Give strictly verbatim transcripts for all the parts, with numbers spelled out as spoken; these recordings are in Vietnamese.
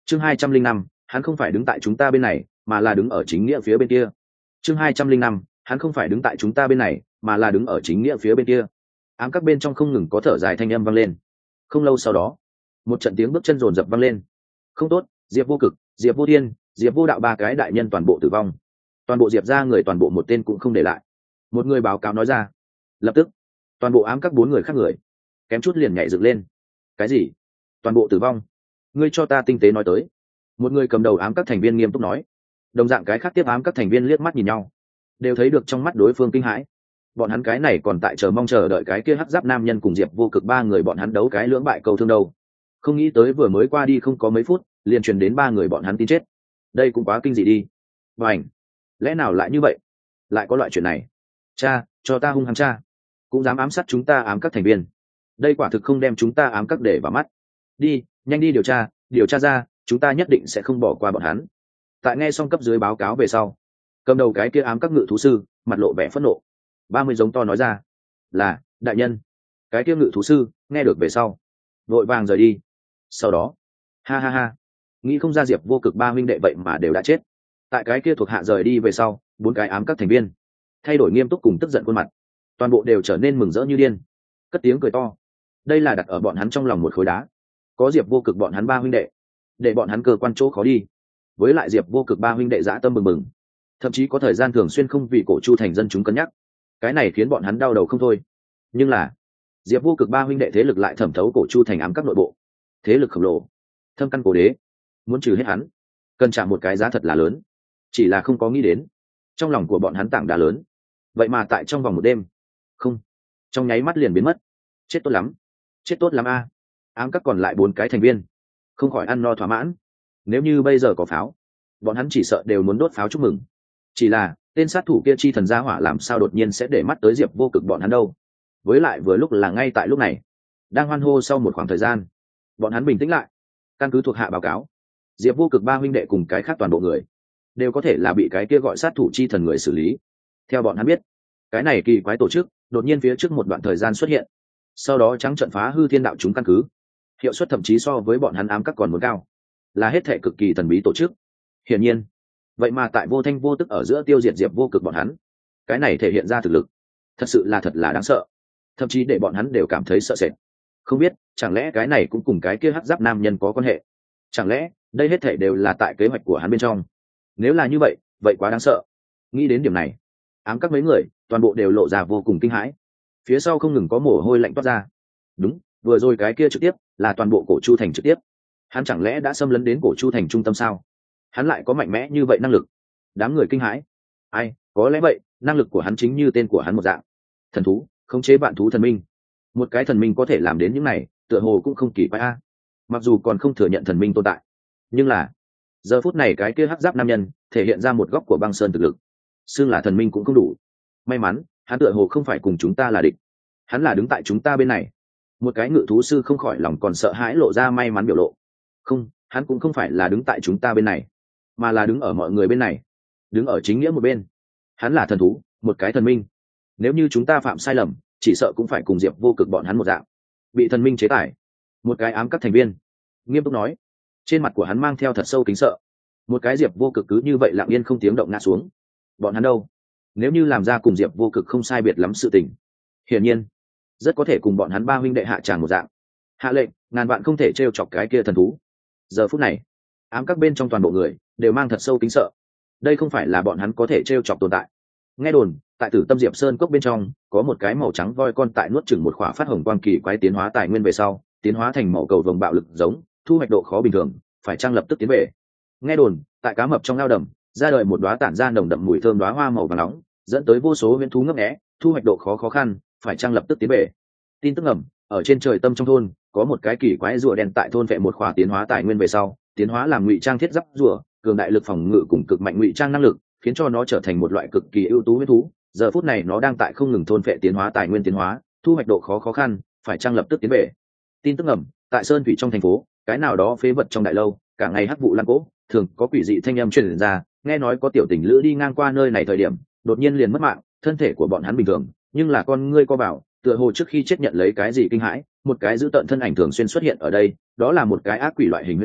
chương hai trăm linh năm hắn không phải đứng tại chúng ta bên này mà là đứng ở chính nghĩa phía bên kia. chương hai trăm linh năm hắn không phải đứng tại chúng ta bên này mà là đứng ở chính nghĩa phía bên kia. Ám các bên trong không ngừng có thở dài thanh âm vang lên. Không lâu sau đó, một trận tiếng bước chân rồn rập vang lên. Không tốt, Diệp Vô Cực, Diệp Vô Thiên, Diệp Vô Đạo ba cái đại nhân toàn bộ tử vong. Toàn bộ Diệp ra người toàn bộ một tên cũng không để lại. Một người báo cáo nói ra. Lập tức, toàn bộ ám các bốn người khác người kém chút liền nhảy dựng lên. Cái gì? Toàn bộ tử vong? Ngươi cho ta tinh tế nói tới. Một người cầm đầu ám các thành viên nghiêm túc nói. Đồng dạng cái khác tiếp ám các thành viên liếc mắt nhìn nhau, đều thấy được trong mắt đối phương kinh hãi. Bọn hắn cái này còn tại chờ mong chờ đợi cái kia hắc giáp nam nhân cùng Diệp Vô Cực ba người bọn hắn đấu cái lưỡng bại cầu thương đâu. Không nghĩ tới vừa mới qua đi không có mấy phút, liền truyền đến ba người bọn hắn tin chết. Đây cũng quá kinh dị đi. Bảnh, lẽ nào lại như vậy? Lại có loại chuyện này? Cha, cho ta hung hăng cha, cũng dám ám sát chúng ta ám các thành viên. Đây quả thực không đem chúng ta ám các để vào mắt. Đi, nhanh đi điều tra, điều tra ra, chúng ta nhất định sẽ không bỏ qua bọn hắn. Tại nghe xong cấp dưới báo cáo về sau, cầm đầu cái kia ám các ngự thú sư mặt lộ vẻ phẫn nộ. Ba mươi giống to nói ra. Là, đại nhân. Cái kia ngự thú sư nghe được về sau, vội vàng rời đi. Sau đó, ha ha ha, nghĩ không ra Diệp Vô Cực ba huynh đệ vậy mà đều đã chết. Tại cái kia thuộc hạ rời đi về sau, bốn cái ám các thành viên thay đổi nghiêm túc cùng tức giận khuôn mặt, toàn bộ đều trở nên mừng rỡ như điên, cất tiếng cười to. Đây là đặt ở bọn hắn trong lòng một khối đá. Có Diệp Vô Cực bọn hắn ba huynh đệ, để bọn hắn cơ quan chỗ khó đi. Với lại Diệp Vô Cực ba huynh đệ dã tâm mừng mừng, thậm chí có thời gian thường xuyên không vì cổ Chu thành dân chúng cân nhắc. Cái này khiến bọn hắn đau đầu không thôi. Nhưng là Diệp Vô Cực ba huynh đệ thế lực lại thẩm thấu cổ Chu thành ám các nội bộ, thế lực khổng lồ, thâm căn cổ đế, muốn trừ hết hắn cần trả một cái giá thật là lớn. Chỉ là không có nghĩ đến, trong lòng của bọn hắn tảng đá lớn vậy mà tại trong vòng một đêm, không, trong nháy mắt liền biến mất. Chết tốt lắm, chết tốt lắm a. Ám các còn lại bốn cái thành viên không khỏi ăn no thỏa mãn. Nếu như bây giờ có pháo, bọn hắn chỉ sợ đều muốn đốt pháo chúc mừng. Chỉ là tên sát thủ kia chi thần gia hỏa làm sao đột nhiên sẽ để mắt tới Diệp Vô Cực bọn hắn đâu. Với lại vừa lúc là ngay tại lúc này, đang hoan hô sau một khoảng thời gian, bọn hắn bình tĩnh lại. Căn cứ thuộc hạ báo cáo, Diệp Vô Cực ba huynh đệ cùng cái khác toàn bộ người đều có thể là bị cái kia gọi sát thủ chi thần người xử lý. Theo bọn hắn biết, cái này kỳ quái tổ chức đột nhiên phía trước một đoạn thời gian xuất hiện, sau đó trắng trận phá hư thiên đạo chúng căn cứ, hiệu suất thậm chí so với bọn hắn ám các còn muốn cao, là hết thể cực kỳ thần bí tổ chức. Hiển nhiên, vậy mà tại vô thanh vô tức ở giữa tiêu diệt Diệp Vô Cực bọn hắn, cái này thể hiện ra thực lực thật sự là thật là đáng sợ, thậm chí để bọn hắn đều cảm thấy sợ sệt. Không biết chẳng lẽ cái này cũng cùng cái kia hắc giáp nam nhân có quan hệ? Chẳng lẽ đây hết thể đều là tại kế hoạch của hắn bên trong? Nếu là như vậy, vậy quá đáng sợ. Nghĩ đến điểm này, ám các mấy người toàn bộ đều lộ ra vô cùng kinh hãi, phía sau không ngừng có mồ hôi lạnh toát ra. Đúng, vừa rồi cái kia trực tiếp là toàn bộ cổ Chu thành trực tiếp. Hắn chẳng lẽ đã xâm lấn đến cổ Chu thành trung tâm sao? Hắn lại có mạnh mẽ như vậy năng lực? Đám người kinh hãi. Ai, có lẽ vậy, năng lực của hắn chính như tên của hắn một dạng, thần thú, khống chế vạn thú thần minh. Một cái thần minh có thể làm đến những này, tựa hồ cũng không kỳ quái a. Mặc dù còn không thừa nhận thần minh tồn tại, nhưng là giờ phút này cái kia hắc giáp nam nhân thể hiện ra một góc của băng sơn thực lực, xưng là thần minh cũng không đủ. May mắn hắn tựa hồ không phải cùng chúng ta là địch, hắn là đứng tại chúng ta bên này. Một cái ngự thú sư không khỏi lòng còn sợ hãi lộ ra may mắn biểu lộ. Không, hắn cũng không phải là đứng tại chúng ta bên này, mà là đứng ở mọi người bên này, đứng ở chính nghĩa một bên. Hắn là thần thú, một cái thần minh. Nếu như chúng ta phạm sai lầm, chỉ sợ cũng phải cùng Diệp Vô Cực bọn hắn một dạng, bị thần minh chế tài. Một cái ám các thành viên nghiêm túc nói, trên mặt của hắn mang theo thật sâu kính sợ. Một cái Diệp Vô Cực cứ như vậy lặng yên không tiếng động ngã xuống. Bọn hắn đâu? Nếu như làm ra cùng Diệp Vô Cực không sai biệt lắm sự tình, hiển nhiên rất có thể cùng bọn hắn ba huynh đệ hạ tràng một dạng. Hạ lệnh, ngàn vạn không thể trêu chọc cái kia thần thú. Giờ phút này, ám các bên trong toàn bộ người đều mang thật sâu kính sợ. Đây không phải là bọn hắn có thể trêu chọc tồn tại. Nghe đồn, tại Tử Tâm Diệp Sơn cốc bên trong, có một cái màu trắng voi con tại nuốt chửng một khỏa phát hồng quang kỳ quái tiến hóa tài nguyên về sau, tiến hóa thành màu cầu vồng bạo lực giống, thu hoạch độ khó bình thường, phải trang lập tức tiến về. Nghe đồn, tại cá mập trong ao đầm, ra đời một đóa tản ra nồng đậm mùi thơm đóa hoa màu vàng nóng, dẫn tới vô số huyễn thú ngấp nghé, thu hoạch độ khó khó khăn, phải trang lập tức tiến về. Tin tức ngầm, ở trên trời tâm trong thôn, có một cái kỳ quái rùa đen tại thôn vệ một khỏa tiến hóa tài nguyên về sau, tiến hóa làm ngụy trang thiết giáp rùa, cường đại lực phòng ngự cùng cực mạnh ngụy trang năng lực, khiến cho nó trở thành một loại cực kỳ ưu tú huyễn thú. Giờ phút này nó đang tại không ngừng thôn vệ tiến hóa tài nguyên tiến hóa, thu hoạch độ khó khó khăn, phải trang lập tức tiến về. Tin tức ngầm, tại sơn thủy trong thành phố, cái nào đó phế vật trong đại lâu, cả ngày hắc vụ lan cỗ, thường có quỷ dị thanh âm truyền ra, nghe nói có tiểu tình lữ đi ngang qua nơi này thời điểm, đột nhiên liền mất mạng. Thân thể của bọn hắn bình thường, nhưng là con ngươi co vào, tựa hồ trước khi chết nhận lấy cái gì kinh hãi. Một cái dữ tợn thân ảnh thường xuyên xuất hiện ở đây, đó là một cái ác quỷ loại hình huyết thú,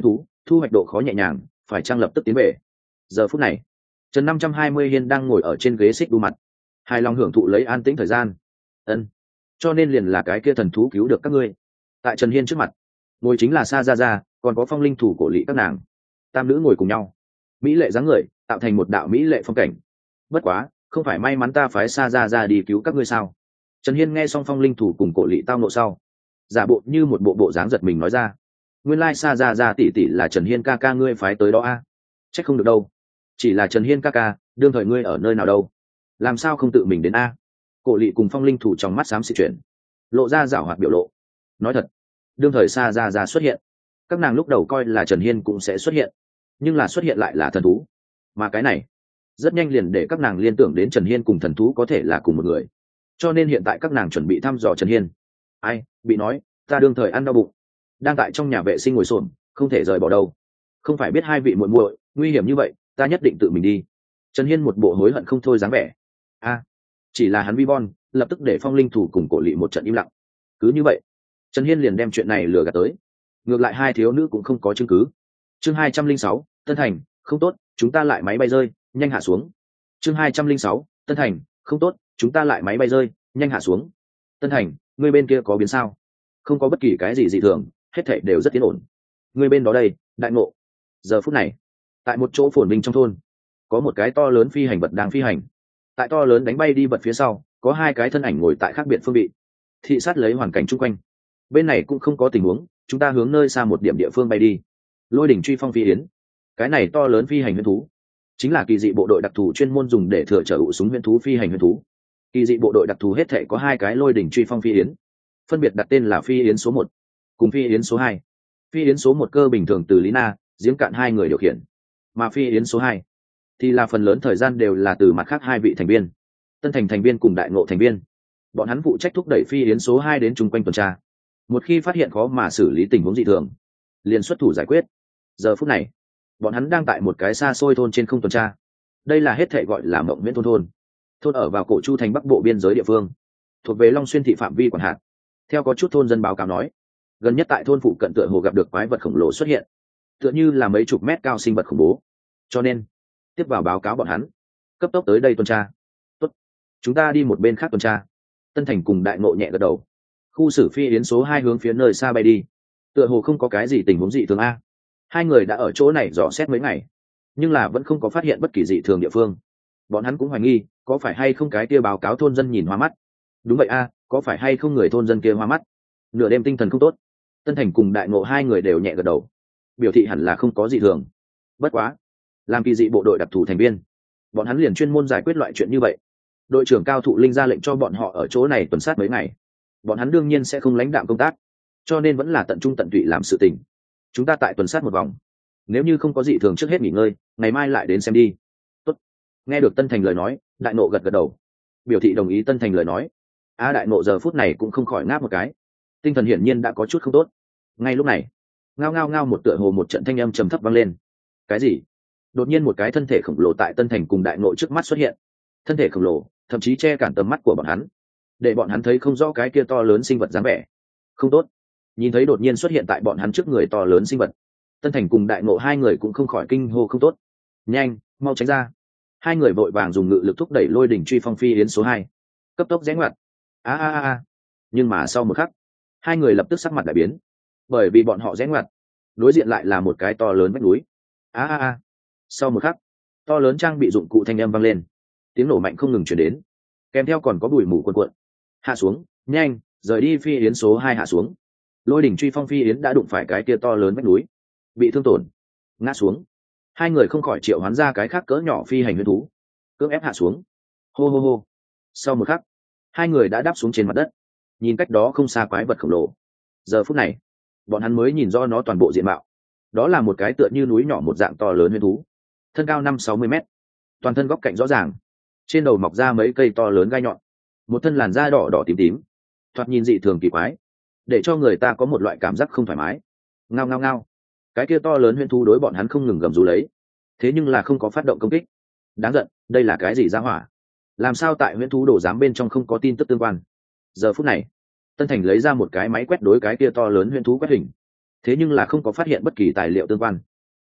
thu hoạch độ khó nhẹ nhàng, phải chăng lập tức tiến về. Giờ phút này Trần năm trăm hai mươi Hiên đang ngồi ở trên ghế xích đu mặt, hài lòng hưởng thụ lấy an tĩnh thời gian. Ân, cho nên liền là cái kia thần thú cứu được các ngươi. Tại Trần Hiên trước mặt ngồi chính là Sa Gia Gia, còn có Phong Linh thủ cổ lỵ các nàng, tam nữ ngồi cùng nhau, mỹ lệ dáng người tạo thành một đạo mỹ lệ phong cảnh. Bất quá, không phải may mắn ta phái Sa Gia Gia đi cứu các ngươi sao? Trần Hiên nghe xong Phong Linh thủ cùng cổ lỵ tao nộ sau, giả bộ như một bộ bộ dáng giật mình nói ra, nguyên lai Sa Gia Gia tỷ tỷ là Trần Hiên ca ca ngươi phái tới đó a? À? Chắc không được đâu, chỉ là Trần Hiên ca ca, đương thời ngươi ở nơi nào đâu, làm sao không tự mình đến a? Cổ lỵ cùng Phong Linh thủ trong mắt xám xịt chuyển, lộ ra giảo hoạt biểu lộ. Nói thật, đương thời Sa Gia Gia xuất hiện, các nàng lúc đầu coi là Trần Hiên cũng sẽ xuất hiện, nhưng là xuất hiện lại là thần thú, mà cái này rất nhanh liền để các nàng liên tưởng đến Trần Hiên cùng thần thú có thể là cùng một người, cho nên hiện tại các nàng chuẩn bị thăm dò Trần Hiên. Ai bị nói ta đương thời ăn đau bụng, đang tại trong nhà vệ sinh ngồi xổm không thể rời bỏ đâu, không phải biết hai vị muội muội nguy hiểm như vậy, ta nhất định tự mình đi. Trần Hiên một bộ hối hận không thôi dáng vẻ. A, chỉ là hắn vi bon lập tức để Phong Linh thủ cùng cổ lỵ một trận im lặng. Cứ như vậy Trần Hiên liền đem chuyện này lừa gạt tới, ngược lại hai thiếu nữ cũng không có chứng cứ. Chương hai trăm linh sáu, Tân Thành, không tốt, chúng ta lại máy bay rơi, nhanh hạ xuống. Chương hai trăm linh sáu, Tân Thành, không tốt, chúng ta lại máy bay rơi, nhanh hạ xuống. Tân Thành, ngươi bên kia có biến sao? Không có bất kỳ cái gì dị thường, hết thảy đều rất yên ổn. Ngươi bên đó đây, Đại Ngộ. Giờ phút này, tại một chỗ phồn vinh trong thôn, có một cái to lớn phi hành vật đang phi hành. Tại to lớn đánh bay đi vật phía sau, có hai cái thân ảnh ngồi tại khác biệt phương vị, thị sát lấy hoàn cảnh chung quanh. Bên này cũng không có tình huống, chúng ta hướng nơi xa một điểm địa phương bay đi. Lôi đỉnh truy phong phi yến, cái này to lớn phi hành huyền thú, chính là kỳ dị bộ đội đặc thù chuyên môn dùng để thừa trở ụ súng huyền thú phi hành huyền thú. Kỳ dị bộ đội đặc thù hết thể có hai cái lôi đỉnh truy phong phi yến, phân biệt đặt tên là phi yến số một cùng phi yến số hai. Phi yến số một cơ bình thường từ Lý Na, Giếng Cạn hai người điều khiển, mà phi yến số hai thì là phần lớn thời gian đều là từ mặt khác hai vị thành viên, Tân Thành thành viên cùng Đại Ngộ thành viên. Bọn hắn phụ trách thúc đẩy phi yến số hai đến chung quanh tuần tra, một khi phát hiện khó mà xử lý tình huống dị thường liền xuất thủ giải quyết. Giờ phút này bọn hắn đang tại một cái xa xôi thôn trên không tuần tra. Đây là hết thệ gọi là Mộng Viễn thôn thôn thôn ở vào Cổ Chu thành bắc bộ biên giới địa phương, thuộc về Long Xuyên thị phạm vi quản hạt. Theo có chút thôn dân báo cáo nói, gần nhất tại thôn phụ cận tựa hồ gặp được quái vật khổng lồ xuất hiện, tựa như là mấy chục mét cao sinh vật khủng bố, cho nên tiếp vào báo cáo bọn hắn cấp tốc tới đây tuần tra. Tốt, chúng ta đi một bên khác tuần tra. Tân Thành cùng Đại Ngộ nhẹ gật đầu. Khu xử phi yến số hai hướng phía nơi xa bay đi, tựa hồ không có cái gì tình huống dị thường a. Hai người đã ở chỗ này dò xét mấy ngày, nhưng là vẫn không có phát hiện bất kỳ dị thường địa phương. Bọn hắn cũng hoài nghi có phải hay không cái kia báo cáo thôn dân nhìn hoa mắt. Đúng vậy a, có phải hay không người thôn dân kia hoa mắt. Nửa đêm tinh thần không tốt. Tân Thành cùng Đại Ngộ hai người đều nhẹ gật đầu, biểu thị hẳn là không có dị thường. Bất quá, làm kỳ dị bộ đội đặc thù thành viên, bọn hắn liền chuyên môn giải quyết loại chuyện như vậy. Đội trưởng Cao Thụ Linh ra lệnh cho bọn họ ở chỗ này tuần sát mấy ngày, bọn hắn đương nhiên sẽ không lãnh đạm công tác, cho nên vẫn là tận trung tận tụy làm sự tình. Chúng ta tại tuần sát một vòng, nếu như không có dị thường trước hết nghỉ ngơi, ngày mai lại đến xem đi. Tốt. Nghe được Tân Thành lời nói, Đại Ngộ gật gật đầu, biểu thị đồng ý Tân Thành lời nói. A Đại Ngộ giờ phút này cũng không khỏi ngáp một cái, tinh thần hiển nhiên đã có chút không tốt. Ngay lúc này, ngao ngao ngao một tựa hồ một trận thanh âm trầm thấp vang lên. Cái gì? Đột nhiên một cái thân thể khổng lồ tại Tân Thành cùng Đại Ngộ trước mắt xuất hiện. Thân thể khổng lồ thậm chí che cản tầm mắt của bọn hắn, để bọn hắn thấy không rõ cái kia to lớn sinh vật dáng vẻ. Không tốt. Nhìn thấy đột nhiên xuất hiện tại bọn hắn trước người to lớn sinh vật, Tân Thành cùng Đại Ngộ hai người cũng không khỏi kinh hô không tốt. Nhanh, mau tránh ra. Hai người vội vàng dùng ngự lực thúc đẩy lôi đỉnh truy phong phi yến số hai, cấp tốc rẽ ngoặt. A a a. Nhưng mà sau một khắc, hai người lập tức sắc mặt đại biến, bởi vì bọn họ rẽ ngoặt, đối diện lại là một cái to lớn vách núi. A a a. Sau một khắc, to lớn trang bị dụng cụ thanh âm vang lên, tiếng nổ mạnh không ngừng truyền đến, kèm theo còn có bụi mù cuồn cuộn. Hạ xuống, nhanh, rời đi phi yến số hai hạ xuống. Lôi đỉnh truy phong phi yến đã đụng phải cái kia to lớn vách núi, bị thương tổn, ngã xuống. Hai người không khỏi triệu hoán ra cái khác cỡ nhỏ phi hành huyền thú, cưỡng ép hạ xuống. Hô hô hô. Sau một khắc, hai người đã đáp xuống trên mặt đất, nhìn cách đó không xa quái vật khổng lồ. Giờ phút này, bọn hắn mới nhìn rõ nó toàn bộ diện mạo. Đó là một cái tựa như núi nhỏ một dạng to lớn huyền thú, thân cao năm sáu mươi mét, toàn thân góc cạnh rõ ràng, trên đầu mọc ra mấy cây to lớn gai nhọn, một thân làn da đỏ đỏ tím tím, thoạt nhìn dị thường kỳ quái, để cho người ta có một loại cảm giác không thoải mái. Ngao ngao ngao. Cái kia to lớn huyền thú đối bọn hắn không ngừng gầm rú lấy, thế nhưng là không có phát động công kích. Đáng giận, đây là cái gì ra hỏa? Làm sao tại huyền thú đổ giám bên trong không có tin tức tương quan? Giờ phút này, Tân Thành lấy ra một cái máy quét đối cái kia to lớn huyền thú quét hình, thế nhưng là không có phát hiện bất kỳ tài liệu tương quan.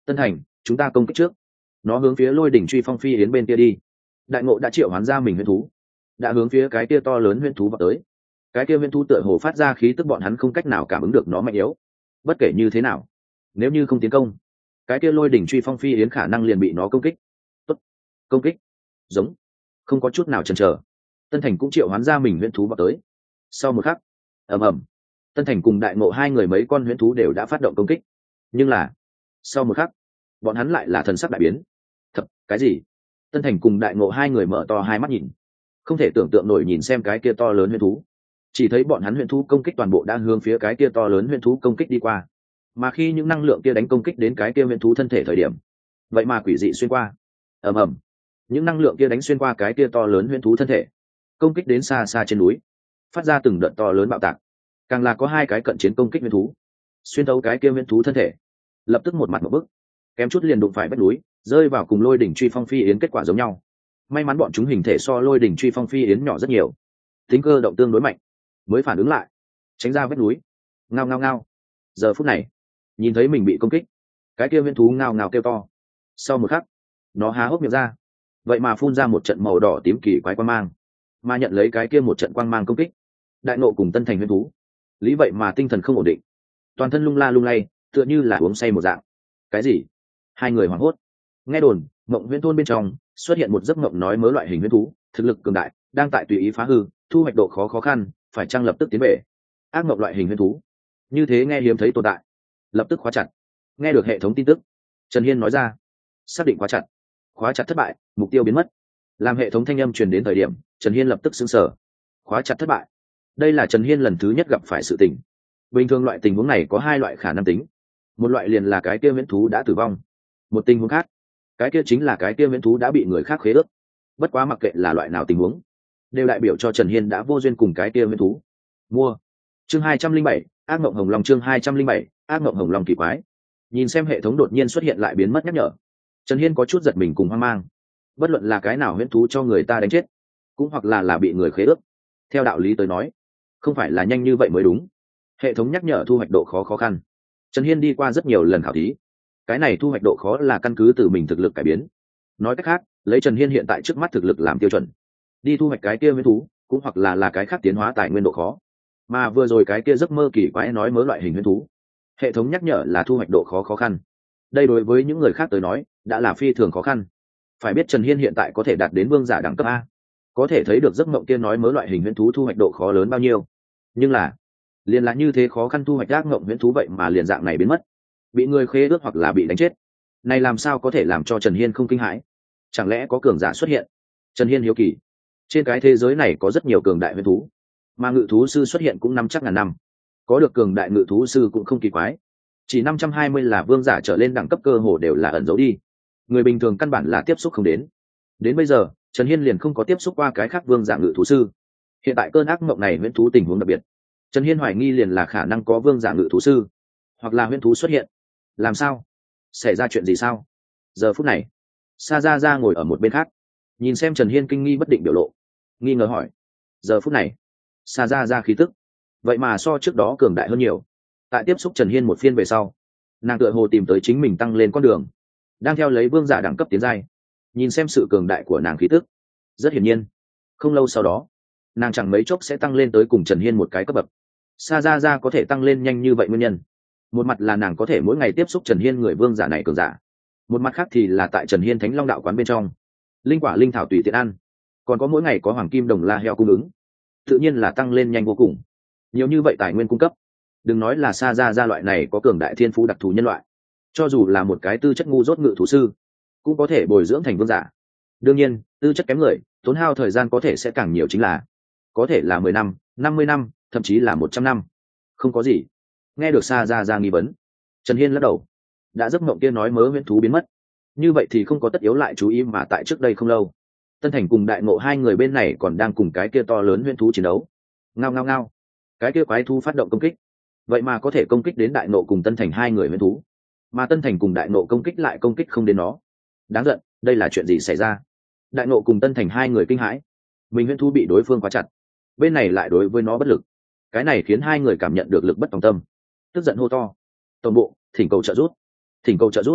Tân Thành, chúng ta công kích trước. Nó hướng phía lôi đỉnh truy phong phi yến bên kia đi. Đại ngộ đã triệu hoán ra mình huyễn thú, đã hướng phía cái kia to lớn huyễn thú vào tới. Cái kia huyễn thú tựa hồ phát ra khí tức bọn hắn không cách nào cảm ứng được nó mạnh yếu. Bất kể như thế nào, nếu như không tiến công, cái kia lôi đỉnh truy phong phi yến khả năng liền bị nó công kích. Tốt, công kích. Giống, không có chút nào chần chờ. Tân Thành cũng triệu hoán ra mình huyễn thú vào tới. Sau một khắc, ầm ầm, Tân Thành cùng Đại Ngộ hai người mấy con huyễn thú đều đã phát động công kích. Nhưng là, sau một khắc, bọn hắn lại là thần sắc đại biến. Thật, cái gì? Tân Thành cùng Đại Ngộ hai người mở to hai mắt nhìn, không thể tưởng tượng nổi nhìn xem cái kia to lớn huyễn thú. Chỉ thấy bọn hắn huyễn thú công kích toàn bộ đang hướng phía cái kia to lớn huyễn thú công kích đi qua. Mà khi những năng lượng kia đánh công kích đến cái kia huyễn thú thân thể thời điểm, vậy mà quỷ dị xuyên qua. Ầm ầm, những năng lượng kia đánh xuyên qua cái kia to lớn huyễn thú thân thể, công kích đến xa xa trên núi, phát ra từng đợt to lớn bạo tạc. Càng là có hai cái cận chiến công kích huyễn thú, xuyên thấu cái kia huyễn thú thân thể, lập tức một mặt một bức, kém chút liền đụng phải vách núi, rơi vào cùng lôi đỉnh truy phong phi yến kết quả giống nhau. May mắn bọn chúng hình thể so lôi đỉnh truy phong phi yến nhỏ rất nhiều, tính cơ động tương đối mạnh, mới phản ứng lại, tránh ra vách núi. Ngao ngao ngao. Giờ phút này, nhìn thấy mình bị công kích, cái kia huyễn thú ngao ngao kêu to. Sau một khắc, nó há hốc miệng ra, vậy mà phun ra một trận màu đỏ tím kỳ quái quang mang, mà nhận lấy cái kia một trận quang mang công kích. Đại Ngộ cùng Tân Thành huyễn thú, lý vậy mà tinh thần không ổn định, toàn thân lung la lung lay, tựa như là uống say một dạng. Cái gì? Hai người hoảng hốt. Nghe đồn mộng huyễn thôn bên trong xuất hiện một giấc mộng nói mớ loại hình huyễn thú, thực lực cường đại, đang tại tùy ý phá hư, thu hoạch độ khó khó khăn, phải chăng lập tức tiến về. Ác mộng loại hình huyễn thú, như thế nghe hiếm thấy tồn tại, lập tức khóa chặt. Nghe được hệ thống tin tức, Trần Hiên nói ra, xác định khóa chặt. Khóa chặt thất bại, mục tiêu biến mất. Làm hệ thống thanh âm truyền đến thời điểm, Trần Hiên lập tức sững sờ. Khóa chặt thất bại. Đây là Trần Hiên lần thứ nhất gặp phải sự tình. Bình thường loại tình huống này có hai loại khả năng tính. Một loại liền là cái kia huyễn thú đã tử vong. Một tình huống khác, cái kia chính là cái kia huyễn thú đã bị người khác khế ước. Bất quá mặc kệ là loại nào tình huống, đều đại biểu cho Trần Hiên đã vô duyên cùng cái kia huyễn thú. Mua. Chương hai trăm linh bảy, ác mộng hồng long. Chương hai trăm linh bảy, ác mộng hồng long kỳ quái. Nhìn xem hệ thống đột nhiên xuất hiện lại biến mất nhắc nhở, Trần Hiên có chút giật mình cùng hoang mang. Bất luận là cái nào huyễn thú cho người ta đánh chết, cũng hoặc là là bị người khế ước, theo đạo lý tới nói, không phải là nhanh như vậy mới đúng. Hệ thống nhắc nhở thu hoạch độ khó khó khăn. Trần Hiên đi qua rất nhiều lần khảo thí, cái này thu hoạch độ khó là căn cứ từ mình thực lực cải biến. Nói cách khác, lấy Trần Hiên hiện tại trước mắt thực lực làm tiêu chuẩn, đi thu hoạch cái kia huyễn thú, cũng hoặc là là cái khác tiến hóa tài nguyên độ khó. Mà vừa rồi cái kia giấc mơ kỳ quái nói mớ loại hình huyễn thú, hệ thống nhắc nhở là thu hoạch độ khó khó khăn. Đây đối với những người khác tới nói đã là phi thường khó khăn. Phải biết Trần Hiên hiện tại có thể đạt đến vương giả đẳng cấp A, có thể thấy được giấc mộng kia nói mớ loại hình huyễn thú thu hoạch độ khó lớn bao nhiêu. Nhưng là liền là như thế khó khăn thu hoạch ác mộng huyễn thú, vậy mà liền dạng này biến mất, bị người khế ước hoặc là bị đánh chết, này làm sao có thể làm cho Trần Hiên không kinh hãi? Chẳng lẽ có cường giả xuất hiện? Trần Hiên hiếu kỳ. Trên cái thế giới này có rất nhiều cường đại huyễn thú, mà ngự thú sư xuất hiện cũng năm chắc ngàn năm, có được cường đại ngự thú sư cũng không kỳ quái. Chỉ năm trăm hai mươi là vương giả trở lên đẳng cấp cơ hồ đều là ẩn giấu đi, người bình thường căn bản là tiếp xúc không đến. Đến bây giờ Trần Hiên liền không có tiếp xúc qua cái khác vương giả ngự thú sư. Hiện tại cơn ác mộng này huyễn thú tình huống đặc biệt, Trần Hiên hoài nghi liền là khả năng có vương giả ngự thú sư hoặc là huyễn thú xuất hiện. Làm sao? Xảy ra chuyện gì sao? Giờ phút này Sa Ra Ra ngồi ở một bên khác, nhìn xem Trần Hiên kinh nghi bất định biểu lộ, nghi ngờ hỏi. Giờ phút này Sa Ra Ra khí tức vậy mà so trước đó cường đại hơn nhiều. Tại tiếp xúc Trần Hiên một phiên về sau, nàng tựa hồ tìm tới chính mình tăng lên con đường, đang theo lấy vương giả đẳng cấp tiến giai. Nhìn xem sự cường đại của nàng khí tức, rất hiển nhiên không lâu sau đó nàng chẳng mấy chốc sẽ tăng lên tới cùng Trần Hiên một cái cấp bậc. Sa Ra Ra có thể tăng lên nhanh như vậy nguyên nhân, một mặt là nàng có thể mỗi ngày tiếp xúc Trần Hiên người vương giả này cường giả, một mặt khác thì là tại Trần Hiên Thánh Long đạo quán bên trong, linh quả linh thảo tùy tiện ăn, còn có mỗi ngày có hoàng kim đồng la heo cung ứng, tự nhiên là tăng lên nhanh vô cùng. Nhiều như vậy tài nguyên cung cấp, đừng nói là Sa Ra Ra loại này có cường đại thiên phú đặc thù nhân loại, cho dù là một cái tư chất ngu dốt ngự thú sư cũng có thể bồi dưỡng thành vương giả. Đương nhiên tư chất kém người tốn hao thời gian có thể sẽ càng nhiều, chính là có thể là mười năm, năm mươi năm, thậm chí là một trăm năm. Không có gì. Nghe được Sa Ra Ra nghi vấn, Trần Hiên lắc đầu. Đã giấc mộng kia nói mớ huyễn thú biến mất, như vậy thì không có tất yếu lại chú ý. Mà tại trước đây không lâu, Tân Thành cùng Đại Ngộ hai người bên này còn đang cùng cái kia to lớn huyễn thú chiến đấu. Ngao ngao ngao. Cái kia quái thú phát động công kích, vậy mà có thể công kích đến Đại Ngộ cùng Tân Thành hai người huyễn thú, mà Tân Thành cùng Đại Ngộ công kích lại công kích không đến nó. Đáng giận, đây là chuyện gì xảy ra? Đại Ngộ cùng Tân Thành hai người kinh hãi, mình huyễn thú bị đối phương khóa chặt, bên này lại đối với nó bất lực. Cái này khiến hai người cảm nhận được lực bất tòng tâm, tức giận hô to. Tổng bộ, thỉnh cầu trợ giúp, thỉnh cầu trợ giúp.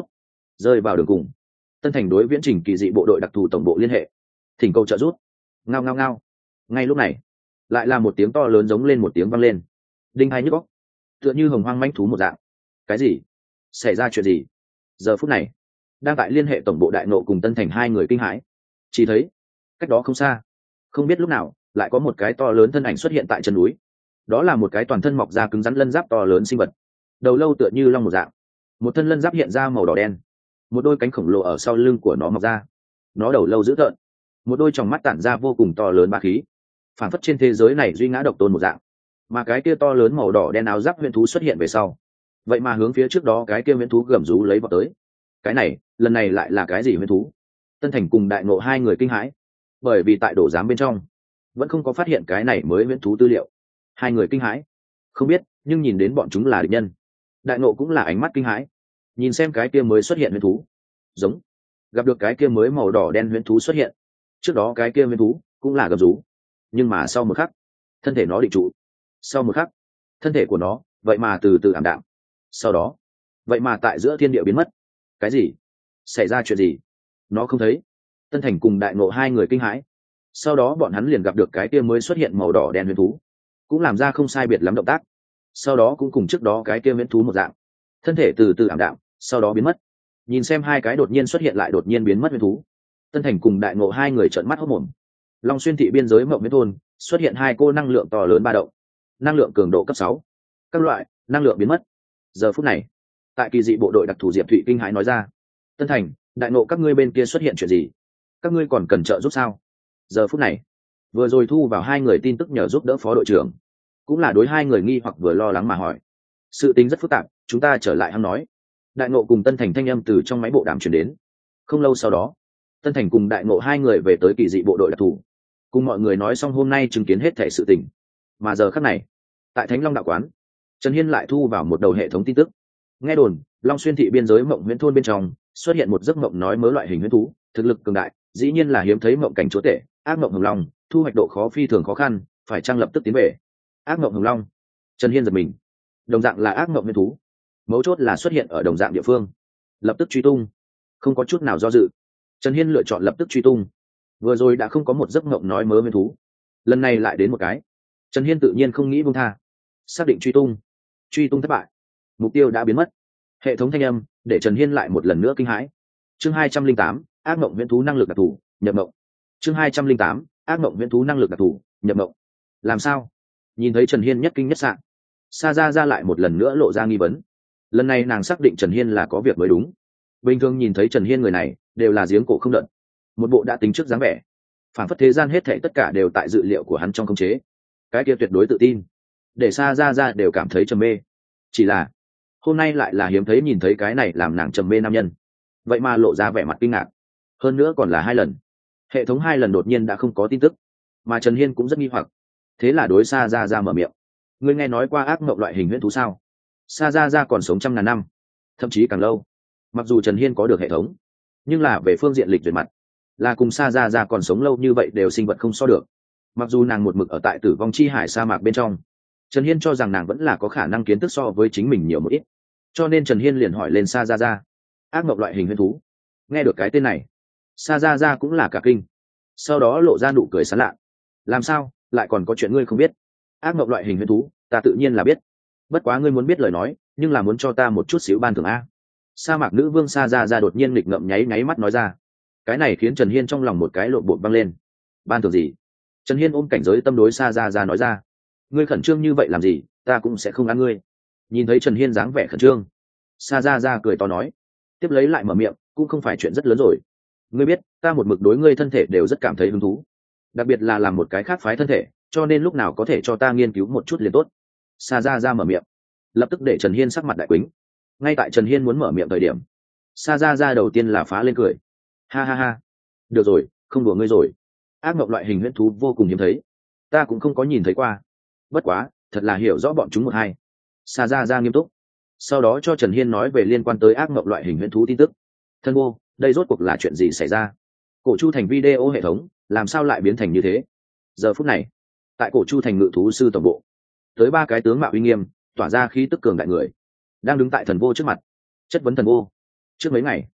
rơi vào đường cùng. Tân Thành đối viễn trình kỳ dị bộ đội đặc thù tổng bộ liên hệ, thỉnh cầu trợ giúp. Ngao ngao ngao. Ngay lúc này, lại là một tiếng to lớn giống lên một tiếng vang lên, đinh hai nhức óc, tựa như hồng hoang manh thú một dạng. Cái gì? Xảy ra chuyện gì? Giờ phút này, đang tại liên hệ tổng bộ đại nộ cùng Tân Thành hai người kinh hãi. Chỉ thấy, cách đó không xa, không biết lúc nào, lại có một cái to lớn thân ảnh xuất hiện tại chân núi. Đó là một cái toàn thân mọc ra cứng rắn lân giáp to lớn sinh vật, đầu lâu tựa như long một dạng, một thân lân giáp hiện ra màu đỏ đen, một đôi cánh khổng lồ ở sau lưng của nó mọc ra. Nó đầu lâu dữ tợn, một đôi tròng mắt tản ra vô cùng to lớn bá khí, phản phất trên thế giới này duy ngã độc tôn một dạng. Mà cái kia to lớn màu đỏ đen áo giáp huyền thú xuất hiện về sau, vậy mà hướng phía trước đó cái kia huyền thú gầm rú lấy vào tới. Cái này, lần này lại là cái gì huyền thú? Tân Thành cùng đại ngộ hai người kinh hãi, bởi vì tại đổ giám bên trong vẫn không có phát hiện cái này mới huyền thú tư liệu. Hai người kinh hãi, không biết, nhưng nhìn đến bọn chúng là địch nhân. Đại ngộ cũng là ánh mắt kinh hãi, nhìn xem cái kia mới xuất hiện huyền thú, giống gặp được cái kia mới màu đỏ đen huyền thú xuất hiện. Trước đó cái kia huyền thú cũng là gầm rú, nhưng mà sau một khắc, thân thể nó định trụ. Sau một khắc, thân thể của nó vậy mà từ từ ảm đạm. Sau đó, vậy mà tại giữa thiên địa biến mất. Cái gì? Xảy ra chuyện gì? Nó không thấy. Tân Thành cùng đại ngộ hai người kinh hãi. Sau đó bọn hắn liền gặp được cái kia mới xuất hiện màu đỏ đen huyền thú, cũng làm ra không sai biệt lắm động tác. Sau đó cũng cùng trước đó cái kia huyền thú một dạng, thân thể từ từ ảm đạm, sau đó biến mất. Nhìn xem hai cái đột nhiên xuất hiện lại đột nhiên biến mất huyền thú, Tân Thành cùng đại ngộ hai người trợn mắt hốt mồm. Long Xuyên thị biên giới Mộng Viễn thôn xuất hiện hai cô năng lượng to lớn ba động, năng lượng cường độ cấp sáu, các loại năng lượng biến mất. Giờ phút này, tại kỳ dị bộ đội đặc thù Diệp Thụy kinh hãi nói ra: Tân Thành, đại ngộ, các ngươi bên kia xuất hiện chuyện gì? Các ngươi còn cần trợ giúp sao? Giờ phút này, vừa rồi thu vào hai người tin tức nhờ giúp đỡ phó đội trưởng, cũng là đối hai người nghi hoặc vừa lo lắng mà hỏi. Sự tính rất phức tạp, chúng ta trở lại hắn nói. Đại ngộ cùng Tân Thành thanh âm từ trong máy bộ đàm truyền đến. Không lâu sau đó, Tân Thành cùng đại ngộ hai người về tới kỳ dị bộ đội đặc thù, cùng mọi người nói xong hôm nay chứng kiến hết thể sự tình. Mà giờ khắc này, tại Thánh Long đạo quán, Trần Hiên lại thu vào một đầu hệ thống tin tức. Nghe đồn, Long Xuyên thị biên giới Mộng Huyễn thôn bên trong xuất hiện một giấc mộng nói mớ loại hình huyễn thú, thực lực cường đại, dĩ nhiên là hiếm thấy mộng cảnh chúa tể, ác mộng hồng long, thu hoạch độ khó phi thường khó khăn, phải chăng lập tức tiến về. Ác mộng hồng long. Trần Hiên giật mình. Đồng dạng là ác mộng huyễn thú, mấu chốt là xuất hiện ở đồng dạng địa phương. Lập tức truy tung, không có chút nào do dự. Trần Hiên lựa chọn lập tức truy tung. Vừa rồi đã không có một giấc mộng nói mớ huyễn thú, lần này lại đến một cái. Trần Hiên tự nhiên không nghĩ buông tha, xác định truy tung. Truy tung thất bại, mục tiêu đã biến mất. Hệ thống thanh âm để Trần Hiên lại một lần nữa kinh hãi. Chương hai trăm linh tám, ác mộng huyễn thú năng lực đặc thù, nhập mộng. Chương hai trăm linh tám, ác mộng huyễn thú năng lực đặc thù, nhập mộng. Làm sao? Nhìn thấy Trần Hiên nhất kinh nhất sạn, Sa Ra Ra lại một lần nữa lộ ra nghi vấn. Lần này nàng xác định Trần Hiên là có việc mới đúng. Bình thường nhìn thấy Trần Hiên người này đều là giếng cổ không đận, một bộ đã tính trước dáng vẻ, phản phất thế gian hết thảy tất cả đều tại dự liệu của hắn trong khống chế. Cái kia tuyệt đối tự tin, để Sa Ra Ra đều cảm thấy trầm mê. Chỉ là hôm nay lại là hiếm thấy nhìn thấy cái này làm nàng trầm mê nam nhân, vậy mà lộ ra vẻ mặt kinh ngạc. Hơn nữa còn là hai lần. Hệ thống hai lần đột nhiên đã không có tin tức, mà Trần Hiên cũng rất nghi hoặc. Thế là đối Sa Ra Ra mở miệng: ngươi nghe nói qua ác mộng loại hình huyễn thú sao? Sa Ra Ra còn sống trăm ngàn năm, thậm chí càng lâu. Mặc dù Trần Hiên có được hệ thống, nhưng là về phương diện lịch duyệt mặt, là cùng Sa Ra Ra còn sống lâu như vậy đều sinh vật không so được. Mặc dù nàng một mực ở tại tử vong chi hải sa mạc bên trong, Trần Hiên cho rằng nàng vẫn là có khả năng kiến thức so với chính mình nhiều một ít. Cho nên Trần Hiên liền hỏi lên Sa Ra Ra: ác mộng loại hình huyễn thú. Nghe được cái tên này, Sa Ra Ra cũng là cả kinh, sau đó lộ ra nụ cười sán lạ. Làm sao, lại còn có chuyện ngươi không biết? Ác mộng loại hình huyễn thú, ta tự nhiên là biết. Bất quá ngươi muốn biết lời nói, nhưng là muốn cho ta một chút xíu ban thưởng a. Sa mạc nữ vương Sa Ra Ra đột nhiên nghịch ngợm nháy nháy mắt nói ra. Cái này khiến Trần Hiên trong lòng một cái lộn bột văng lên. Ban thưởng gì? Trần Hiên ôm cảnh giới tâm đối Sa Ra Ra nói ra. Ngươi khẩn trương như vậy làm gì, ta cũng sẽ không ăn ngươi. Nhìn thấy Trần Hiên dáng vẻ khẩn trương, Sa Ra Ra cười to nói, tiếp lấy lại mở miệng, cũng không phải chuyện rất lớn rồi. Ngươi biết, ta một mực đối ngươi thân thể đều rất cảm thấy hứng thú, đặc biệt là làm một cái khác phái thân thể, cho nên lúc nào có thể cho ta nghiên cứu một chút liền tốt. Sa Ra Ra mở miệng, lập tức để Trần Hiên sắc mặt đại quýnh. Ngay tại Trần Hiên muốn mở miệng thời điểm, Sa Ra Ra đầu tiên là phá lên cười. Ha ha ha, được rồi, không đùa ngươi rồi. Ác mộng loại hình huyễn thú vô cùng hiếm thấy, ta cũng không có nhìn thấy qua. Bất quá, thật là hiểu rõ bọn chúng một hai. Sa Ra Ra nghiêm túc, sau đó cho Trần Hiên nói về liên quan tới ác mộng loại hình huyễn thú tin tức. Thân vô, đây rốt cuộc là chuyện gì xảy ra? Cổ Chu Thành video hệ thống làm sao lại biến thành như thế? Giờ phút này, tại Cổ Chu Thành ngự thú sư tổng bộ, tới ba cái tướng mạo uy nghiêm, tỏa ra khí tức cường đại người, đang đứng tại Thần Vô trước mặt, chất vấn Thần Vô. Trước mấy ngày,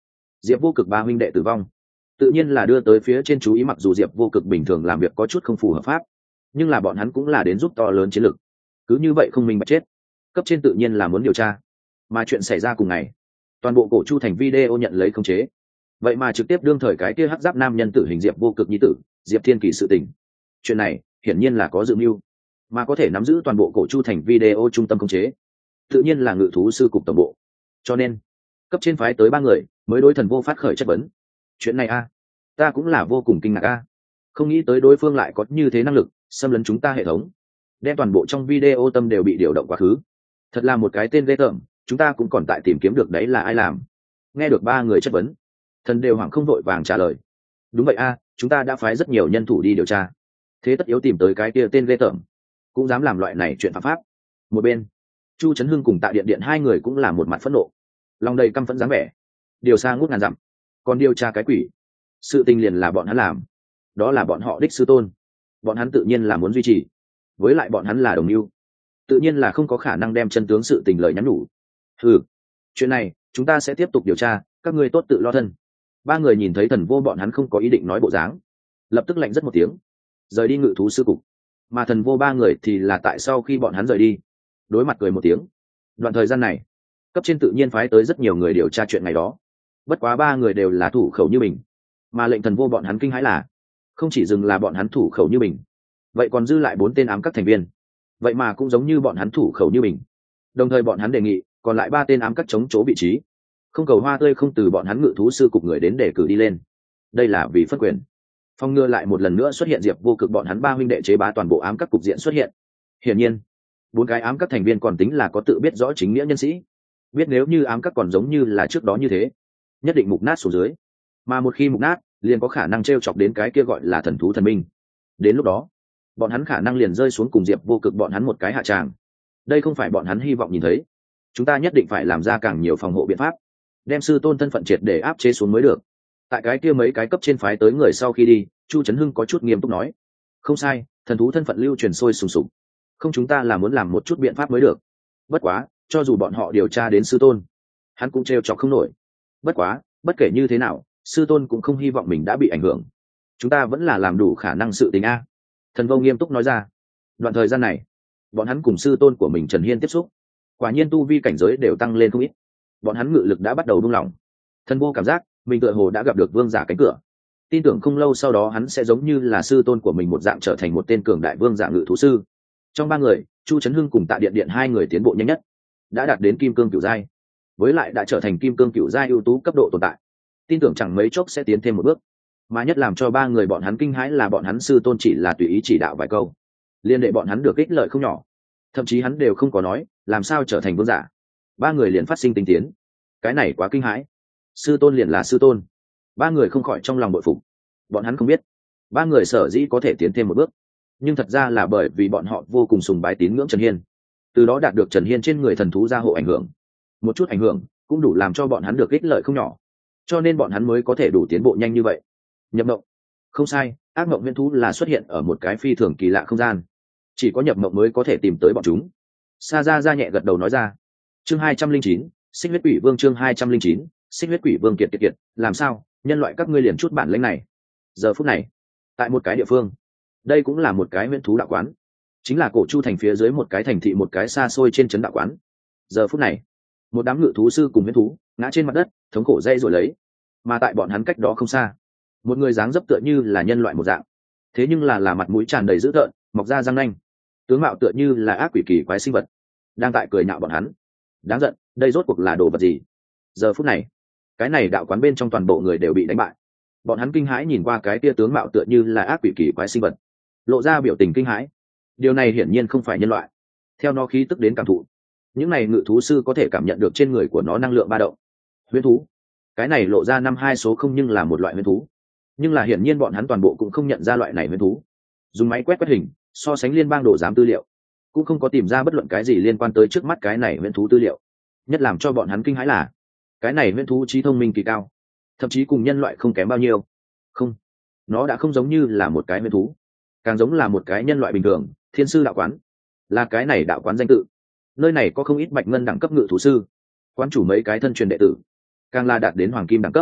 Diệp Vô Cực ba huynh đệ tử vong, tự nhiên là đưa tới phía trên chú ý. Mặc dù Diệp Vô Cực bình thường làm việc có chút không phù hợp pháp, nhưng là bọn hắn cũng là đến giúp to lớn chiến lược. Cứ như vậy không minh bạch chết, cấp trên tự nhiên là muốn điều tra. Mà chuyện xảy ra cùng ngày, toàn bộ Cổ Chu thành video nhận lấy khống chế, vậy mà trực tiếp đương thời cái kia hắc giáp nam nhân tử hình Diệp Vô Cực nhi tử Diệp Thiên Kỳ sự tình. Chuyện này hiển nhiên là có dự mưu, mà có thể nắm giữ toàn bộ Cổ Chu thành video trung tâm khống chế, tự nhiên là ngự thú sư cục tổng bộ. Cho nên cấp trên phái tới ba người mới đối Thần Vô phát khởi chất vấn. Chuyện này a ta cũng là vô cùng kinh ngạc a không nghĩ tới đối phương lại có như thế năng lực xâm lấn chúng ta hệ thống, đem toàn bộ trong video tâm đều bị điều động quá khứ. Thật là một cái tên ghê tởm, chúng ta cũng còn tại tìm kiếm được đấy là ai làm. Nghe được ba người chất vấn, thần đều hoảng không vội vàng trả lời. Đúng vậy a chúng ta đã phái rất nhiều nhân thủ đi điều tra, thế tất yếu tìm tới cái kia tên ghê tởm, cũng dám làm loại này chuyện phạm pháp. Một bên Chu Trấn Hưng cùng Tạ Điện Điện hai người cũng là một mặt phẫn nộ, lòng đầy căm phẫn dáng vẻ. Điều xa ngút ngàn dặm, còn điều tra cái quỷ? Sự tình liền là bọn hắn làm, đó là bọn họ đích sư tôn, bọn hắn tự nhiên là muốn duy trì. Với lại bọn hắn là đồng mưu, tự nhiên là không có khả năng đem chân tướng sự tình lời nhắn nhủ. Ừ, chuyện này chúng ta sẽ tiếp tục điều tra, các ngươi tốt tự lo thân. Ba người nhìn thấy Thần Vô bọn hắn không có ý định nói bộ dáng, lập tức lạnh rất một tiếng, rời đi ngự thú sư cục. Mà Thần Vô ba người thì là tại sau khi bọn hắn rời đi, đối mặt cười một tiếng. Đoạn thời gian này cấp trên tự nhiên phái tới rất nhiều người điều tra chuyện ngày đó, bất quá ba người đều là thủ khẩu như mình. Mà lệnh Thần Vô bọn hắn kinh hãi là không chỉ dừng là bọn hắn thủ khẩu như mình, vậy còn dư lại bốn tên ám các thành viên, vậy mà cũng giống như bọn hắn thủ khẩu như mình. Đồng thời bọn hắn đề nghị còn lại ba tên ám các chống chỗ vị trí, không cầu hoa tươi không từ bọn hắn ngự thú sư cục người đến để cử đi lên. Đây là vì phân quyền, phong ngừa lại một lần nữa xuất hiện Diệp Vô Cực bọn hắn ba huynh đệ chế bá toàn bộ ám các cục diện xuất hiện. Hiển nhiên bốn cái ám các thành viên còn tính là có tự biết rõ chính nghĩa nhân sĩ, biết nếu như ám các còn giống như là trước đó như thế, nhất định mục nát xuống dưới. Mà một khi mục nát, liền có khả năng t r e o chọc đến cái kia gọi là thần thú thần minh. Đến lúc đó bọn hắn khả năng liền rơi xuống cùng Diệp Vô Cực bọn hắn một cái hạ tràng. Đây không phải bọn hắn hy vọng nhìn thấy. Chúng ta nhất định phải làm ra càng nhiều phòng hộ biện pháp, đem sư tôn thân phận triệt để áp chế xuống mới được. Tại cái kia mấy cái cấp trên phái tới người sau khi đi, Chu Trấn Hưng có chút nghiêm túc nói. Không sai, thần thú thân phận lưu truyền sôi sùng sục, không chúng ta là muốn làm một chút biện pháp mới được. Bất quá cho dù bọn họ điều tra đến sư tôn, hắn cũng trêu chọc không nổi. Bất quá bất kể như thế nào, sư tôn cũng không hy vọng mình đã bị ảnh hưởng. Chúng ta vẫn là làm đủ khả năng sự tình a. Thần Vô nghiêm túc nói ra. Đoạn thời gian này bọn hắn cùng sư tôn của mình Trần Hiên tiếp xúc, quả nhiên tu vi cảnh giới đều tăng lên không ít. Bọn hắn ngự lực đã bắt đầu buông lỏng. Thần Vô cảm giác mình tựa hồ đã gặp được vương giả cánh cửa, tin tưởng không lâu sau đó hắn sẽ giống như là sư tôn của mình một dạng trở thành một tên cường đại vương giả ngự thú sư. Trong ba người, Chu Trấn Hưng cùng Tạ Điện Điện hai người tiến bộ nhanh nhất, đã đạt đến kim cương cửu giai, với lại đã trở thành kim cương cửu giai ưu tú cấp độ tồn tại. Tin tưởng chẳng mấy chốc sẽ tiến thêm một bước. Mà nhất làm cho ba người bọn hắn kinh hãi là bọn hắn sư tôn chỉ là tùy ý chỉ đạo vài câu, liên đệ bọn hắn được ích lợi không nhỏ. Thậm chí hắn đều không có nói làm sao trở thành vương giả, ba người liền phát sinh tinh tiến. Cái này quá kinh hãi. Sư tôn liền là sư tôn, ba người không khỏi trong lòng bội phục. Bọn hắn không biết ba người sở dĩ có thể tiến thêm một bước, nhưng thật ra là bởi vì bọn họ vô cùng sùng bái tín ngưỡng Trần Hiên, từ đó đạt được Trần Hiên trên người thần thú gia hộ ảnh hưởng. Một chút ảnh hưởng cũng đủ làm cho bọn hắn được ích lợi không nhỏ, cho nên bọn hắn mới có thể đủ tiến bộ nhanh như vậy. Nhập mộng, không sai, ác mộng nguyên thú là xuất hiện ở một cái phi thường kỳ lạ không gian, chỉ có nhập mộng mới có thể tìm tới bọn chúng. Sa Ra Ra nhẹ gật đầu nói ra. Chương hai trăm linh chín, Xích huyết quỷ vương. Chương hai trăm linh chín, Xích huyết quỷ vương. Kiệt kiệt kiệt, làm sao nhân loại các ngươi liền chút bản lĩnh này? Giờ phút này tại một cái địa phương, đây cũng là một cái nguyên thú đạo quán, chính là Cổ Chu thành phía dưới một cái thành thị, một cái xa xôi trên trấn đạo quán. Giờ phút này một đám ngự thú sư cùng nguyên thú ngã trên mặt đất thống khổ dây rồi lấy. Mà tại bọn hắn cách đó không xa, một người dáng dấp tựa như là nhân loại một dạng, thế nhưng là là mặt mũi tràn đầy dữ tợn, mọc ra răng nanh, tướng mạo tựa như là ác quỷ kỳ quái sinh vật, đang tại cười nhạo bọn hắn. Đáng giận, đây rốt cuộc là đồ vật gì? Giờ phút này cái này đạo quán bên trong toàn bộ người đều bị đánh bại. Bọn hắn kinh hãi nhìn qua cái tia tướng mạo tựa như là ác quỷ kỳ quái sinh vật, lộ ra biểu tình kinh hãi. Điều này hiển nhiên không phải nhân loại. Theo nó khí tức đến cảm thụ, những này ngự thú sư có thể cảm nhận được trên người của nó năng lượng ba động. Huyễn thú, cái này lộ ra năm hai số không, nhưng là một loại huyễn thú. Nhưng là hiển nhiên bọn hắn toàn bộ cũng không nhận ra loại này huyễn thú. Dùng máy quét quét hình so sánh liên bang đồ giám tư liệu, cũng không có tìm ra bất luận cái gì liên quan tới trước mắt cái này huyễn thú tư liệu. Nhất làm cho bọn hắn kinh hãi là cái này huyễn thú trí thông minh kỳ cao, thậm chí cùng nhân loại không kém bao nhiêu. Không, nó đã không giống như là một cái huyễn thú, càng giống là một cái nhân loại bình thường. Thiên sư đạo quán là cái này đạo quán danh tự, nơi này có không ít bạch ngân đẳng cấp ngự thú sư, quán chủ mấy cái thân truyền đệ tử càng là đạt đến hoàng kim đẳng cấp.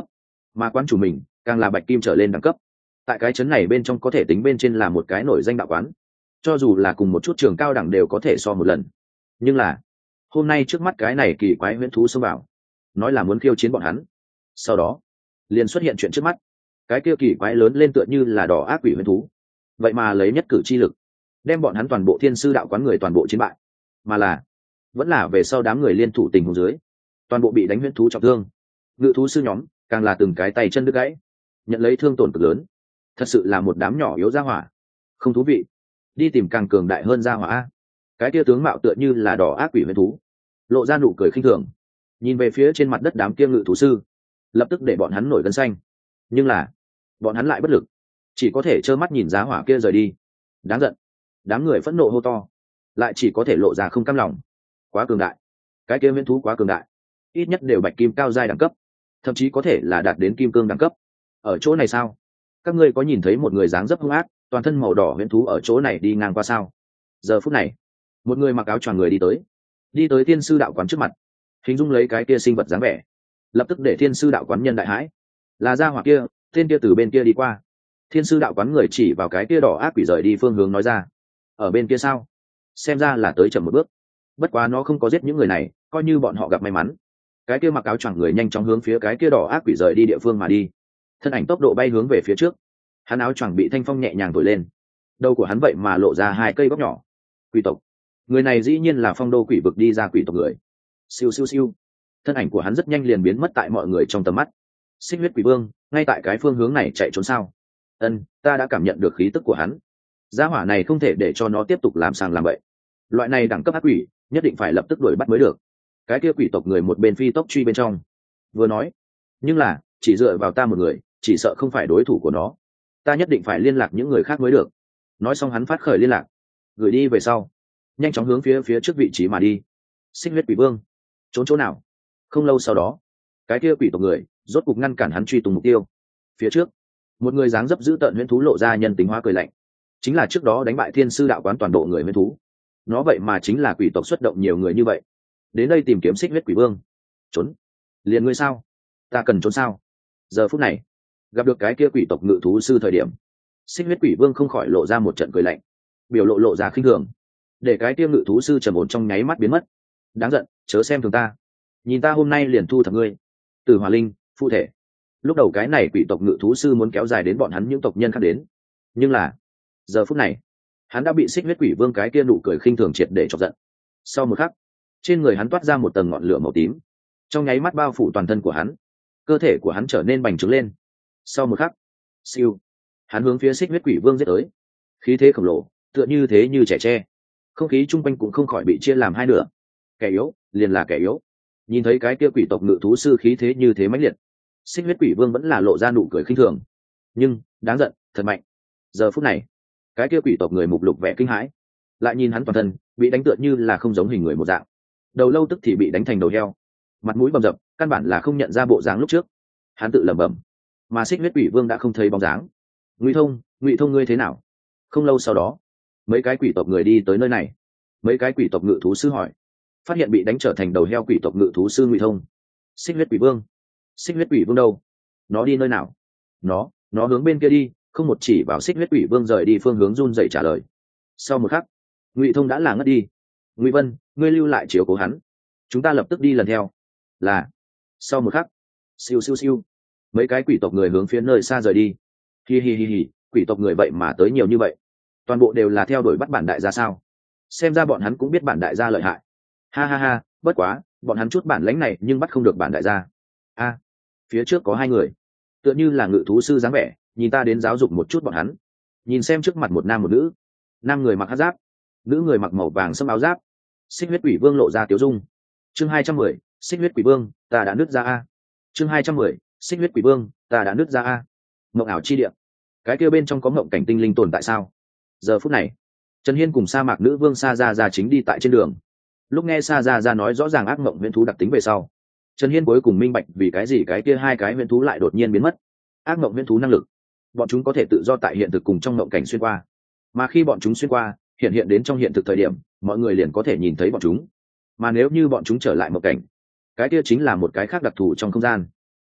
mà quán chủ mình càng là bạch kim trở lên đẳng cấp. Tại cái chấn này bên trong có thể tính bên trên là một cái nổi danh đạo quán, cho dù là cùng một chút trường cao đẳng đều có thể so một lần. Nhưng là hôm nay trước mắt cái này kỳ quái huyễn thú xông vào, nói là muốn khiêu chiến bọn hắn. Sau đó liền xuất hiện chuyện trước mắt, cái kia kỳ quái lớn lên tựa như là đỏ ác quỷ huyễn thú, vậy mà lấy nhất cử chi lực đem bọn hắn toàn bộ thiên sư đạo quán người toàn bộ chiến bại, mà là vẫn là về sau đám người liên thủ tình huống dưới toàn bộ bị đánh huyễn thú trọng thương. Ngự thú sư nhóm càng là từng cái tay chân đứt gãy, nhận lấy thương tổn cực lớn. Thật sự là một đám nhỏ yếu gia hỏa, không thú vị. Đi tìm càng cường đại hơn gia hỏa a. Cái kia tướng mạo tựa như là đỏ ác quỷ huyễn thú lộ ra nụ cười khinh thường, nhìn về phía trên mặt đất đám kia ngự thú sư, lập tức để bọn hắn nổi gân xanh. Nhưng là bọn hắn lại bất lực, chỉ có thể trơ mắt nhìn giá hỏa kia rời đi. Đáng giận. Đám người phẫn nộ hô to, lại chỉ có thể lộ ra không cam lòng. Quá cường đại, cái kia huyễn thú quá cường đại, ít nhất đều bạch kim cao giai đẳng cấp, thậm chí có thể là đạt đến kim cương đẳng cấp. Ở chỗ này sao? Các ngươi có nhìn thấy một người dáng dấp hung ác, toàn thân màu đỏ huyễn thú ở chỗ này đi ngang qua sao? Giờ phút này, một người mặc áo choàng người đi tới, đi tới thiên sư đạo quán trước mặt, hình dung lấy cái kia sinh vật dáng vẻ, lập tức để thiên sư đạo quán nhân đại hãi. Là gia hỏa kia, tên kia từ bên kia đi qua. Thiên sư đạo quán người chỉ vào cái kia đỏ ác quỷ rời đi phương hướng nói ra. Ở bên kia sao? Xem ra là tới chậm một bước. Bất quá nó không có giết những người này, coi như bọn họ gặp may mắn. Cái kia mặc áo choàng người nhanh chóng hướng phía cái kia đỏ ác quỷ rời đi địa phương mà đi. Thân ảnh tốc độ bay hướng về phía trước. Hắn áo choàng bị thanh phong nhẹ nhàng thổi lên, đầu của hắn vậy mà lộ ra hai cây góc nhỏ. Quỷ tộc. Người này dĩ nhiên là phong đô quỷ vực đi ra quỷ tộc người. Siêu siêu siêu. Thân ảnh của hắn rất nhanh liền biến mất tại mọi người trong tầm mắt. Xích huyết quỷ vương ngay tại cái phương hướng này chạy trốn sao? Ân, ta đã cảm nhận được khí tức của hắn. Gia hỏa này không thể để cho nó tiếp tục làm sàng làm bậy. Loại này đẳng cấp ác quỷ nhất định phải lập tức đuổi bắt mới được. Cái kia quỷ tộc người một bên phi tốc truy bên trong, vừa nói, nhưng là chỉ dựa vào ta một người chỉ sợ không phải đối thủ của nó, ta nhất định phải liên lạc những người khác mới được. Nói xong hắn phát khởi liên lạc, gửi đi về sau, nhanh chóng hướng phía phía trước vị trí mà đi. Xích huyết quỷ vương trốn chỗ nào? Không lâu sau đó, cái kia quỷ tộc người rốt cục ngăn cản hắn truy tùng mục tiêu. Phía trước, một người dáng dấp dữ tợn huyễn thú lộ ra nhân tính hóa cười lạnh, chính là trước đó đánh bại thiên sư đạo quán toàn bộ người huyễn thú. Nó vậy mà chính là quỷ tộc xuất động nhiều người như vậy đến đây tìm kiếm xích huyết quỷ vương. Trốn? Liền ngươi sao? Ta cần trốn sao? Giờ phút này gặp được cái kia quỷ tộc ngự thú sư thời điểm, xích huyết quỷ vương không khỏi lộ ra một trận cười lạnh, biểu lộ lộ ra khinh thường, để cái kia ngự thú sư trầm ổn trong nháy mắt biến mất. Đáng giận, chớ xem thường ta, nhìn ta hôm nay liền thu thập ngươi. Từ Hỏa Linh, phụ thể. Lúc đầu cái này quỷ tộc ngự thú sư muốn kéo dài đến bọn hắn những tộc nhân khác đến, nhưng là giờ phút này hắn đã bị xích huyết quỷ vương cái kia nụ cười khinh thường triệt để chọc giận. Sau một khắc, trên người hắn toát ra một tầng ngọn lửa màu tím, trong nháy mắt bao phủ toàn thân của hắn, cơ thể của hắn trở nên bành trướng lên. Sau một khắc, siêu, hắn hướng phía xích huyết quỷ vương giết tới, khí thế khổng lồ tựa như thế như trẻ tre, không khí chung quanh cũng không khỏi bị chia làm hai nửa. Kẻ yếu liền là kẻ yếu. Nhìn thấy cái kia quỷ tộc ngự thú sư khí thế như thế mãnh liệt, xích huyết quỷ vương vẫn là lộ ra nụ cười khinh thường, nhưng đáng giận, thật mạnh. Giờ phút này cái kia quỷ tộc người mục lục vẻ kinh hãi, lại nhìn hắn toàn thân bị đánh tựa như là không giống hình người một dạng, đầu lâu tức thì bị đánh thành đầu heo, mặt mũi bầm dập, căn bản là không nhận ra bộ dáng lúc trước. Hắn tự lẩm bẩm, mà xích huyết quỷ vương đã không thấy bóng dáng. Ngụy Thông, Ngụy Thông ngươi thế nào? Không lâu sau đó, mấy cái quỷ tộc người đi tới nơi này. Mấy cái quỷ tộc ngự thú sư hỏi, phát hiện bị đánh trở thành đầu heo quỷ tộc ngự thú sư Ngụy Thông. Xích huyết quỷ vương, xích huyết quỷ vương đâu? Nó đi nơi nào? Nó, nó hướng bên kia đi. Không một chỉ vào xích huyết quỷ vương rời đi phương hướng run dậy trả lời. Sau một khắc, Ngụy Thông đã là ngất đi. Ngụy Vân, ngươi lưu lại chiếu cố hắn, chúng ta lập tức đi lần theo. Là. Sau một khắc, siêu siêu siêu, mấy cái quỷ tộc người hướng phía nơi xa rời đi. Hi hi hi hi, quỷ tộc người vậy mà tới nhiều như vậy, toàn bộ đều là theo đuổi bắt bản đại gia sao? Xem ra bọn hắn cũng biết bản đại gia lợi hại. Ha ha ha, bất quá bọn hắn chút bản lãnh này nhưng bắt không được bản đại gia. A, phía trước có hai người, tựa như là ngự thú sư dáng vẻ, nhìn ta đến giáo dục một chút bọn hắn. Nhìn xem trước mặt một nam một nữ, nam người mặc hắc giáp, nữ người mặc màu vàng sẫm áo giáp. Xích huyết quỷ vương lộ ra tiếu dung. Chương hai trăm mười, xích huyết quỷ vương, ta đã nứt ra a. Chương hai trăm mười, xích huyết quỷ vương, ta đã nứt ra a. Mộng ảo chi địa, cái kia bên trong có mộng cảnh tinh linh tồn tại sao? Giờ phút này, Trần Hiên cùng sa mạc nữ vương Sa Gia Gia chính đi tại trên đường. Lúc nghe Sa Gia Gia nói rõ ràng ác mộng huyễn thú đặc tính về sau, Trần Hiên cuối cùng minh bạch vì cái gì cái kia hai cái huyễn thú lại đột nhiên biến mất. Ác mộng huyễn thú năng lực, bọn chúng có thể tự do tại hiện thực cùng trong mộng cảnh xuyên qua, mà khi bọn chúng xuyên qua hiện hiện đến trong hiện thực thời điểm, mọi người liền có thể nhìn thấy bọn chúng. Mà nếu như bọn chúng trở lại mộng cảnh, cái kia chính là một cái khác đặc thù trong không gian.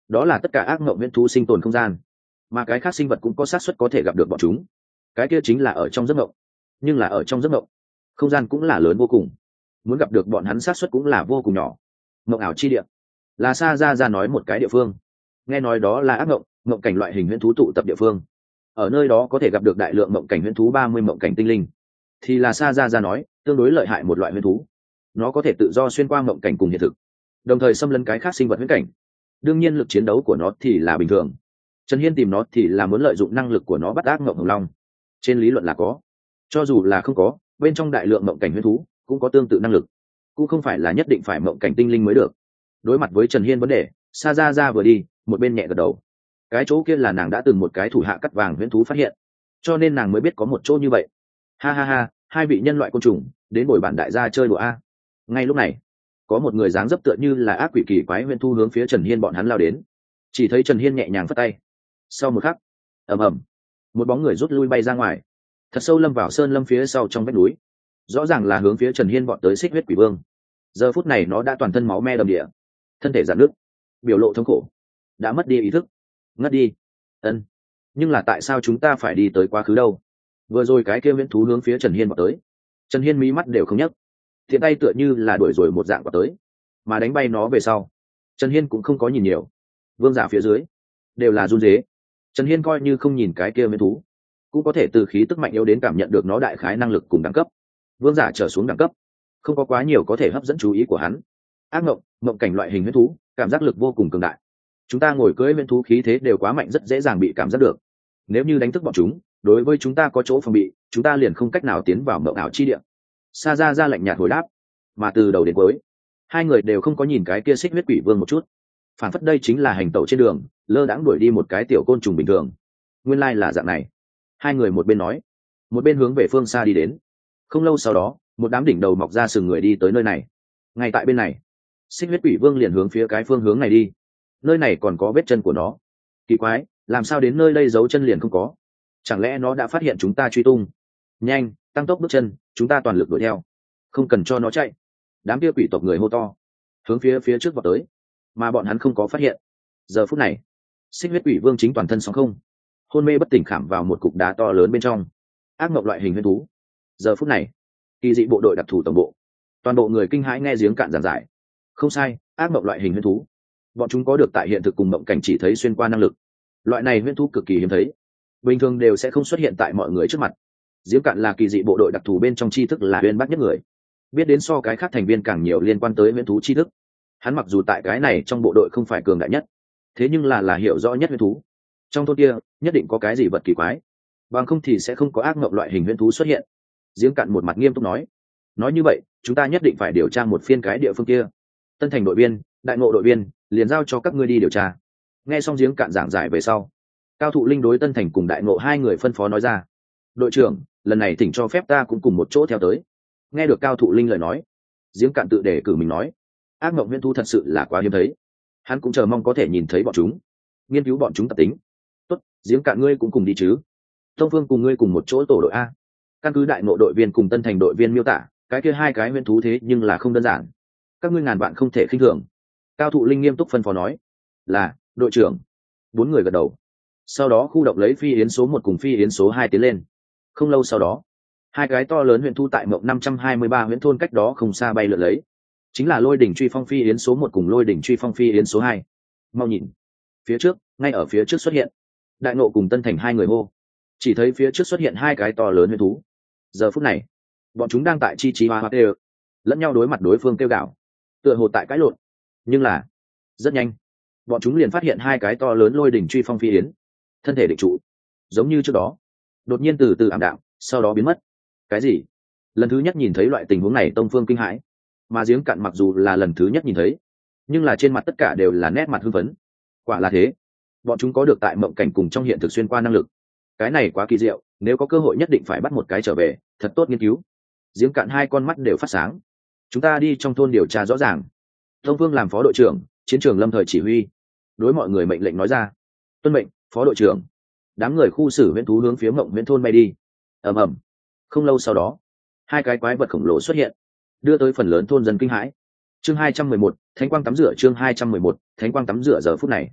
đó là tất cả ác mộng huyễn thú sinh tồn không gian, mà cái khác sinh vật cũng có xác suất có thể gặp được bọn chúng. Cái kia chính là ở trong giấc mộng, nhưng là ở trong giấc mộng không gian cũng là lớn vô cùng, muốn gặp được bọn hắn xác suất cũng là vô cùng nhỏ. Mộng ảo chi địa là xa ra ra nói một cái địa phương, nghe nói đó là ác mộng mộng cảnh loại hình huyễn thú tụ tập địa phương. Ở nơi đó có thể gặp được đại lượng mộng cảnh huyễn thú, ba mươi mộng cảnh tinh linh thì là xa ra ra nói tương đối lợi hại một loại huyễn thú. Nó có thể tự do xuyên qua mộng cảnh cùng hiện thực, đồng thời xâm lấn cái khác sinh vật huyễn cảnh. Đương nhiên lực chiến đấu của nó thì là bình thường. Trần Hiên tìm nó thì là muốn lợi dụng năng lực của nó bắt ác mộng hồng long. Trên lý luận là có, cho dù là không có, bên trong đại lượng mộng cảnh huyễn thú cũng có tương tự năng lực, cũng không phải là nhất định phải mộng cảnh tinh linh mới được. Đối mặt với Trần Hiên vấn đề, Sa Ra Ra vừa đi một bên nhẹ gật đầu. Cái chỗ kia là nàng đã từng một cái thủ hạ cắt vàng huyễn thú phát hiện, cho nên nàng mới biết có một chỗ như vậy. Ha ha ha, hai vị nhân loại côn trùng đến bồi bản đại gia chơi đùa a. Ngay lúc này, có một người dáng dấp tựa như là ác quỷ kỳ quái huyễn thú hướng phía Trần Hiên bọn hắn lao đến. Chỉ thấy Trần Hiên nhẹ nhàng phất tay, sau một khắc, ầm ầm, một bóng người rút lui bay ra ngoài, thật sâu lâm vào sơn lâm phía sau trong vách núi. Rõ ràng là hướng phía Trần Hiên bọn tới Xích Huyết Quỷ Vương. Giờ phút này nó đã toàn thân máu me đầm địa, thân thể rạn nứt, biểu lộ thống khổ, đã mất đi ý thức, ngất đi. Ân, nhưng là tại sao chúng ta phải đi tới quá khứ đâu? Vừa rồi cái kia huyễn thú hướng phía Trần Hiên bọn tới, Trần Hiên mí mắt đều không nhấc, thiện tay tựa như là đuổi rồi một dạng vào tới, mà đánh bay nó về sau, Trần Hiên cũng không có nhìn nhiều. Vương giả phía dưới đều là run rế. Trần Hiên coi như không nhìn cái kia huyễn thú, cũng có thể từ khí tức mạnh yếu đến cảm nhận được nó đại khái năng lực cùng đẳng cấp. Vương giả trở xuống đẳng cấp, không có quá nhiều có thể hấp dẫn chú ý của hắn. Ác mộng, mộng cảnh loại hình huyễn thú, cảm giác lực vô cùng cường đại. Chúng ta ngồi cưỡi huyễn thú khí thế đều quá mạnh, rất dễ dàng bị cảm giác được. Nếu như đánh thức bọn chúng, đối với chúng ta có chỗ phòng bị, chúng ta liền không cách nào tiến vào mộng ảo chi địa. Sa Ra Ra lạnh nhạt hồi đáp, mà từ đầu đến cuối, hai người đều không có nhìn cái kia Xích Huyết Quỷ Vương một chút. Phản phất đây chính là hành tẩu trên đường, lơ đãng đuổi đi một cái tiểu côn trùng bình thường. Nguyên lai là dạng này. Hai người một bên nói, một bên hướng về phương xa đi đến. Không lâu sau đó, một đám đỉnh đầu mọc ra sừng người đi tới nơi này. Ngay tại bên này, Xích Huyết Quỷ Vương liền hướng phía cái phương hướng này đi. Nơi này còn có vết chân của nó. Kỳ quái, làm sao đến nơi đây dấu chân liền không có? Chẳng lẽ nó đã phát hiện chúng ta truy tung? Nhanh, tăng tốc bước chân, chúng ta toàn lực đuổi theo, không cần cho nó chạy. Đám kia quỷ tộc người hô to, hướng phía phía trước vào tới, mà bọn hắn không có phát hiện. Giờ phút này, Xích Huyết Quỷ Vương chính toàn thân sóng không, hôn mê bất tỉnh khảm vào một cục đá to lớn bên trong. Ác mộng loại hình huyễn thú. Giờ phút này, kỳ dị bộ đội đặc thù tổng bộ, toàn bộ người kinh hãi nghe giếng cạn giảng giải. Không sai, ác mộng loại hình huyễn thú, bọn chúng có được tại hiện thực cùng mộng cảnh chỉ thấy xuyên qua năng lực. Loại này huyễn thú cực kỳ hiếm thấy, bình thường đều sẽ không xuất hiện tại mọi người trước mặt. Giếng cạn là kỳ dị bộ đội đặc thù bên trong tri thức là uyên bác nhất người, biết đến so cái khác thành viên càng nhiều liên quan tới huyễn thú tri thức. Hắn mặc dù tại cái này trong bộ đội không phải cường đại nhất, thế nhưng là là hiểu rõ nhất huyễn thú. Trong thôn kia nhất định có cái gì vật kỳ quái, bằng không thì sẽ không có ác mộng loại hình huyễn thú xuất hiện. Giếng cạn một mặt nghiêm túc nói, nói như vậy chúng ta nhất định phải điều tra một phiên cái địa phương kia. Tân thành đội viên, đại ngộ đội viên, liền giao cho các ngươi đi điều tra. Nghe xong giếng cạn giảng giải về sau, Cao Thụ Linh đối Tân thành cùng đại ngộ hai người phân phó nói ra, đội trưởng, lần này thỉnh cho phép ta cũng cùng một chỗ theo tới. Nghe được Cao Thụ Linh lời nói, giếng cạn tự đề cử mình nói, ác mộng huyễn thú thật sự là quá hiếm thấy, hắn cũng chờ mong có thể nhìn thấy bọn chúng, nghiên cứu bọn chúng tập tính. Tốt, giếng cạn ngươi cũng cùng đi chứ? Tông Phương cùng ngươi cùng một chỗ tổ đội a. Căn cứ đại ngộ đội viên cùng Tân thành đội viên miêu tả, cái kia hai cái huyễn thú thế nhưng là không đơn giản, các ngươi ngàn bạn không thể khinh thường. Cao Thụ Linh nghiêm túc phân phó nói, là đội trưởng. Bốn người gật đầu. Sau đó khu động lấy phi yến số một cùng phi yến số hai tiến lên. Không lâu sau đó, hai cái to lớn huyễn thú tại mộng năm trăm hai mươi ba huyễn thôn cách đó không xa bay lượn lấy, chính là Lôi đỉnh truy phong phi yến số một cùng Lôi đỉnh truy phong phi yến số hai. Mau nhìn, phía trước, ngay ở phía trước xuất hiện. Đại Ngộ cùng Tân thành hai người hô, chỉ thấy phía trước xuất hiện hai cái to lớn huyễn thú. Giờ phút này, bọn chúng đang tại chi trí hoa hoa kêu, lẫn nhau đối mặt đối phương kêu gào, tựa hồ tại cãi lộn. Nhưng là rất nhanh, bọn chúng liền phát hiện hai cái to lớn Lôi đỉnh truy phong phi yến thân thể định trụ, giống như trước đó, đột nhiên từ từ ảm đạm, sau đó biến mất. Cái gì? Lần thứ nhất nhìn thấy loại tình huống này, Tông Phương kinh hãi. Mà giếng cạn mặc dù là lần thứ nhất nhìn thấy, nhưng là trên mặt tất cả đều là nét mặt hưng phấn. Quả là thế, bọn chúng có được tại mộng cảnh cùng trong hiện thực xuyên qua năng lực. Cái này quá kỳ diệu, nếu có cơ hội nhất định phải bắt một cái trở về, thật tốt nghiên cứu. Giếng cạn hai con mắt đều phát sáng. Chúng ta đi trong thôn điều tra rõ ràng. Tông Phương làm phó đội trưởng, chiến trường lâm thời chỉ huy, đối mọi người mệnh lệnh nói ra. Tuân mệnh, phó đội trưởng. Đám người khu xử huyễn thú hướng phía mộng huyễn thôn bay đi. Ầm ầm. Không lâu sau đó, hai cái quái vật khổng lồ xuất hiện, đưa tới phần lớn thôn dân kinh hãi. Chương hai trăm mười một, Thánh quang tắm rửa. Chương hai trăm mười một, Thánh quang tắm rửa. Giờ phút này,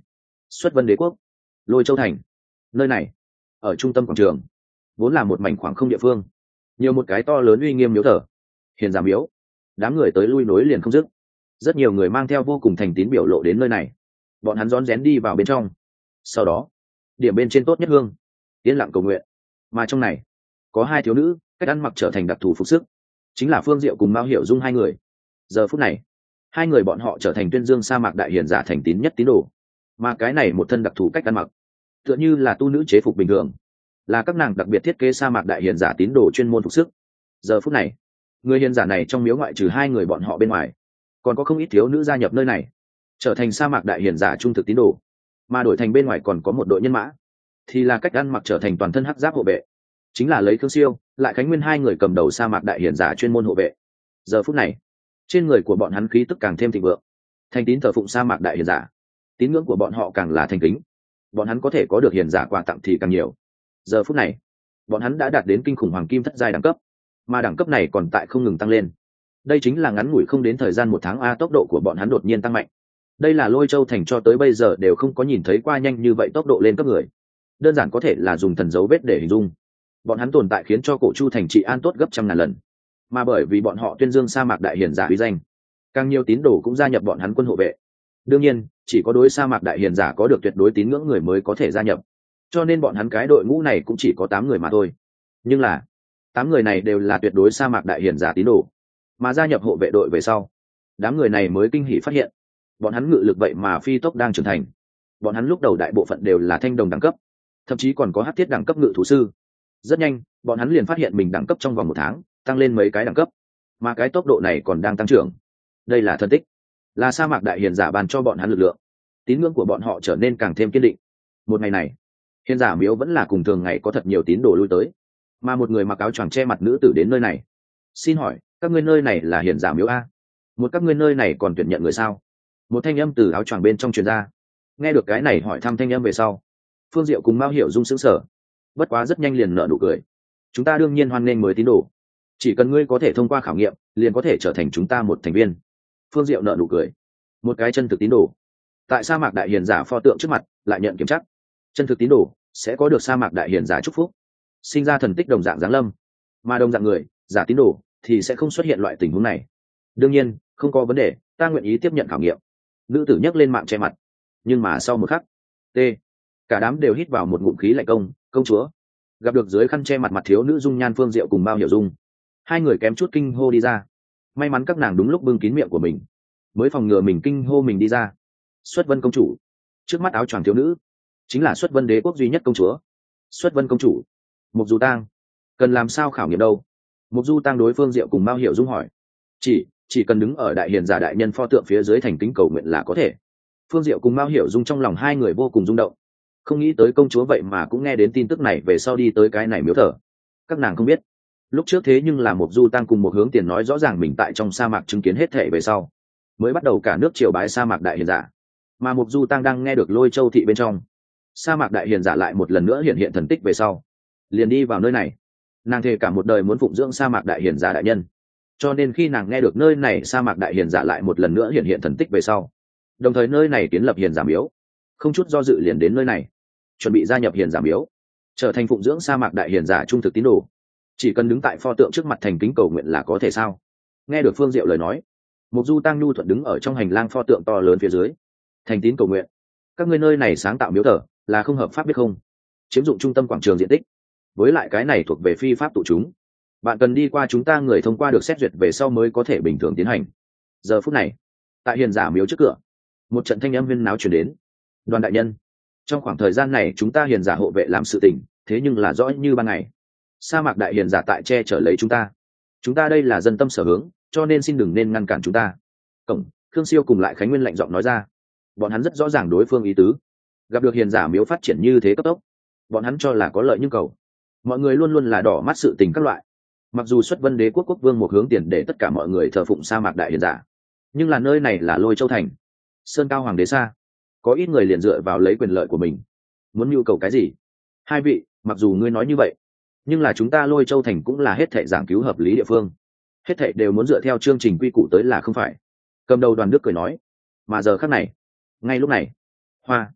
Xuất Vân Đế quốc, Lôi Châu thành. Nơi này ở trung tâm quảng trường, vốn là một mảnh khoảng không địa phương, nhiều một cái to lớn uy nghiêm miếu thờ, hiền giả miếu. Đám người tới lui nối liền không dứt, rất nhiều người mang theo vô cùng thành tín biểu lộ đến nơi này. Bọn hắn rón rén đi vào bên trong, sau đó điểm bên trên tốt nhất hương, yên lặng cầu nguyện. Mà trong này có hai thiếu nữ cách ăn mặc trở thành đặc thù phục sức, chính là Phương Diệu cùng Mao Hiểu Dung hai người. Giờ phút này hai người bọn họ trở thành tuyên dương sa mạc đại hiền giả thành tín nhất tín đồ. Mà cái này một thân đặc thù cách ăn mặc tựa như là tu nữ chế phục bình thường, là các nàng đặc biệt thiết kế sa mạc đại hiền giả tín đồ chuyên môn phục sức. Giờ phút này người hiền giả này trong miếu ngoại trừ hai người bọn họ bên ngoài, còn có không ít thiếu nữ gia nhập nơi này, trở thành sa mạc đại hiền giả trung thực tín đồ. Mà đổi thành bên ngoài còn có một đội nhân mã, thì là cách ăn mặc trở thành toàn thân hắc giáp hộ vệ, chính là lấy Khương Siêu lại Khánh Nguyên hai người cầm đầu sa mạc đại hiền giả chuyên môn hộ vệ. Giờ phút này trên người của bọn hắn khí tức càng thêm thịnh vượng, thành tín thờ phụng sa mạc đại hiền giả, tín ngưỡng của bọn họ càng là thành kính. Bọn hắn có thể có được hiền giả quà tặng thì càng nhiều. Giờ phút này bọn hắn đã đạt đến kinh khủng hoàng kim thất giai đẳng cấp, mà đẳng cấp này còn tại không ngừng tăng lên. Đây chính là ngắn ngủi không đến thời gian một tháng a, tốc độ của bọn hắn đột nhiên tăng mạnh. Đây là Lôi Châu thành cho tới bây giờ đều không có nhìn thấy qua nhanh như vậy tốc độ lên cấp người, đơn giản có thể là dùng thần dấu vết để hình dung. Bọn hắn tồn tại khiến cho cổ Chu thành trị an tốt gấp trăm ngàn lần, mà bởi vì bọn họ tuyên dương sa mạc đại hiền giả uy danh, càng nhiều tín đồ cũng gia nhập bọn hắn quân hộ vệ. Đương nhiên chỉ có đối sa mạc đại hiền giả có được tuyệt đối tín ngưỡng người mới có thể gia nhập, cho nên bọn hắn cái đội ngũ này cũng chỉ có tám người mà thôi. Nhưng là tám người này đều là tuyệt đối sa mạc đại hiền giả tín đồ, mà gia nhập hộ vệ đội về sau, đám người này mới kinh hỉ phát hiện bọn hắn ngự lực vậy mà phi tốc đang trưởng thành. Bọn hắn lúc đầu đại bộ phận đều là thanh đồng đẳng cấp, thậm chí còn có hắc thiết đẳng cấp ngự thú sư. Rất nhanh bọn hắn liền phát hiện mình đẳng cấp trong vòng một tháng tăng lên mấy cái đẳng cấp, mà cái tốc độ này còn đang tăng trưởng. Đây là thân tích, là sa mạc đại hiền giả ban cho bọn hắn lực lượng, tín ngưỡng của bọn họ trở nên càng thêm kiên định. Một ngày này hiền giả miếu vẫn là cùng thường ngày có thật nhiều tín đồ lui tới, mà một người mặc áo choàng che mặt nữ tử đến nơi này. Xin hỏi các ngươi nơi này là hiền giả miếu a? Một các ngươi nơi này còn tuyển nhận người sao? Một thanh âm từ áo choàng bên trong truyền ra. Nghe được cái này hỏi thăm thanh âm về sau, Phương Diệu cùng Mao Hiểu Dung sững sờ, bất quá rất nhanh liền nở nụ cười. Chúng ta đương nhiên hoan nghênh mới tín đồ, chỉ cần ngươi có thể thông qua khảo nghiệm liền có thể trở thành chúng ta một thành viên. Phương Diệu nở nụ cười. Một cái chân thực tín đồ tại sa mạc đại hiền giả pho tượng trước mặt lại nhận kiểm chắc. Chân thực tín đồ sẽ có được sa mạc đại hiền giả chúc phúc, sinh ra thần tích đồng dạng giáng lâm, mà đồng dạng người giả tín đồ thì sẽ không xuất hiện loại tình huống này. Đương nhiên không có vấn đề, ta nguyện ý tiếp nhận khảo nghiệm. Nữ tử nhấc lên mạng che mặt. Nhưng mà sau một khắc, t cả đám đều hít vào một ngụm khí lạnh. Công công chúa. Gặp được dưới khăn che mặt mặt thiếu nữ dung nhan Phương Diệu cùng Mao Hiểu Dung, hai người kém chút kinh hô đi ra. May mắn các nàng đúng lúc bưng kín miệng của mình, mới phòng ngừa mình kinh hô mình đi ra. Xuất Vân công chủ. Trước mắt áo choàng thiếu nữ chính là Xuất Vân đế quốc duy nhất công chúa, Xuất Vân công chủ. Mục Du Tang, cần làm sao khảo nghiệm đâu? Mục Du Tang đối Phương Diệu cùng Mao Hiểu Dung hỏi. Chỉ chỉ cần đứng ở đại hiền giả đại nhân pho tượng phía dưới thành kính cầu nguyện là có thể. Phương Diệu cùng Mao Hiểu Dung trong lòng hai người vô cùng rung động, không nghĩ tới công chúa vậy mà cũng nghe đến tin tức này về sau đi tới cái này miếu thờ. Các nàng không biết lúc trước thế nhưng là Mục Du Tang cùng một hướng tiền nói rõ ràng mình tại trong sa mạc chứng kiến hết thể về sau mới bắt đầu cả nước triều bái sa mạc đại hiền giả. Mà Mục Du Tang đang nghe được Lôi Châu thị bên trong sa mạc đại hiền giả lại một lần nữa hiện hiện thần tích về sau, liền đi vào nơi này. Nàng thề cả một đời muốn phụng dưỡng sa mạc đại hiền giả đại nhân, cho nên khi nàng nghe được nơi này sa mạc đại hiền giả lại một lần nữa hiện hiện thần tích về sau, đồng thời nơi này kiến lập hiền giả miếu, không chút do dự liền đến nơi này chuẩn bị gia nhập hiền giả miếu, trở thành phụng dưỡng sa mạc đại hiền giả trung thực tín đồ. Chỉ cần đứng tại pho tượng trước mặt thành kính cầu nguyện là có thể sao? Nghe được Phương Diệu lời nói, Mục Du Tang nhu thuận đứng ở trong hành lang pho tượng to lớn phía dưới, thành tín cầu nguyện. Các ngươi nơi này sáng tạo miếu thờ là không hợp pháp biết không? Chiếm dụng trung tâm quảng trường diện tích, với lại cái này thuộc về phi pháp tụ chúng, bạn cần đi qua chúng ta người thông qua được xét duyệt về sau mới có thể bình thường tiến hành. Giờ phút này tại hiền giả miếu trước cửa, một trận thanh âm huyên náo truyền đến. Đoàn đại nhân, trong khoảng thời gian này chúng ta hiền giả hộ vệ làm sự tình, thế nhưng là rõ như ban ngày. Sa mạc đại hiền giả tại che chở lấy chúng ta, chúng ta đây là dân tâm sở hướng, cho nên xin đừng nên ngăn cản chúng ta. Cổng, Khương Siêu cùng lại Khánh Nguyên lạnh giọng nói ra. Bọn hắn rất rõ ràng đối phương ý tứ. Gặp được hiền giả miếu phát triển như thế cấp tốc, bọn hắn cho là có lợi nhưng cầu. Mọi người luôn luôn là đỏ mắt sự tình các loại. Mặc dù Xuất Vân đế quốc quốc vương một hướng tiền để tất cả mọi người thờ phụng sa mạc đại hiền giả, nhưng là nơi này là Lôi Châu thành, sơn cao hoàng đế xa, có ít người liền dựa vào lấy quyền lợi của mình, muốn nhu cầu cái gì. Hai vị, mặc dù ngươi nói như vậy, nhưng là chúng ta Lôi Châu thành cũng là hết thảy giảng cứu hợp lý địa phương, hết thảy đều muốn dựa theo chương trình quy củ tới là không phải. Cầm đầu Đoàn Đức cười nói. Mà giờ khắc này, ngay lúc này, hoa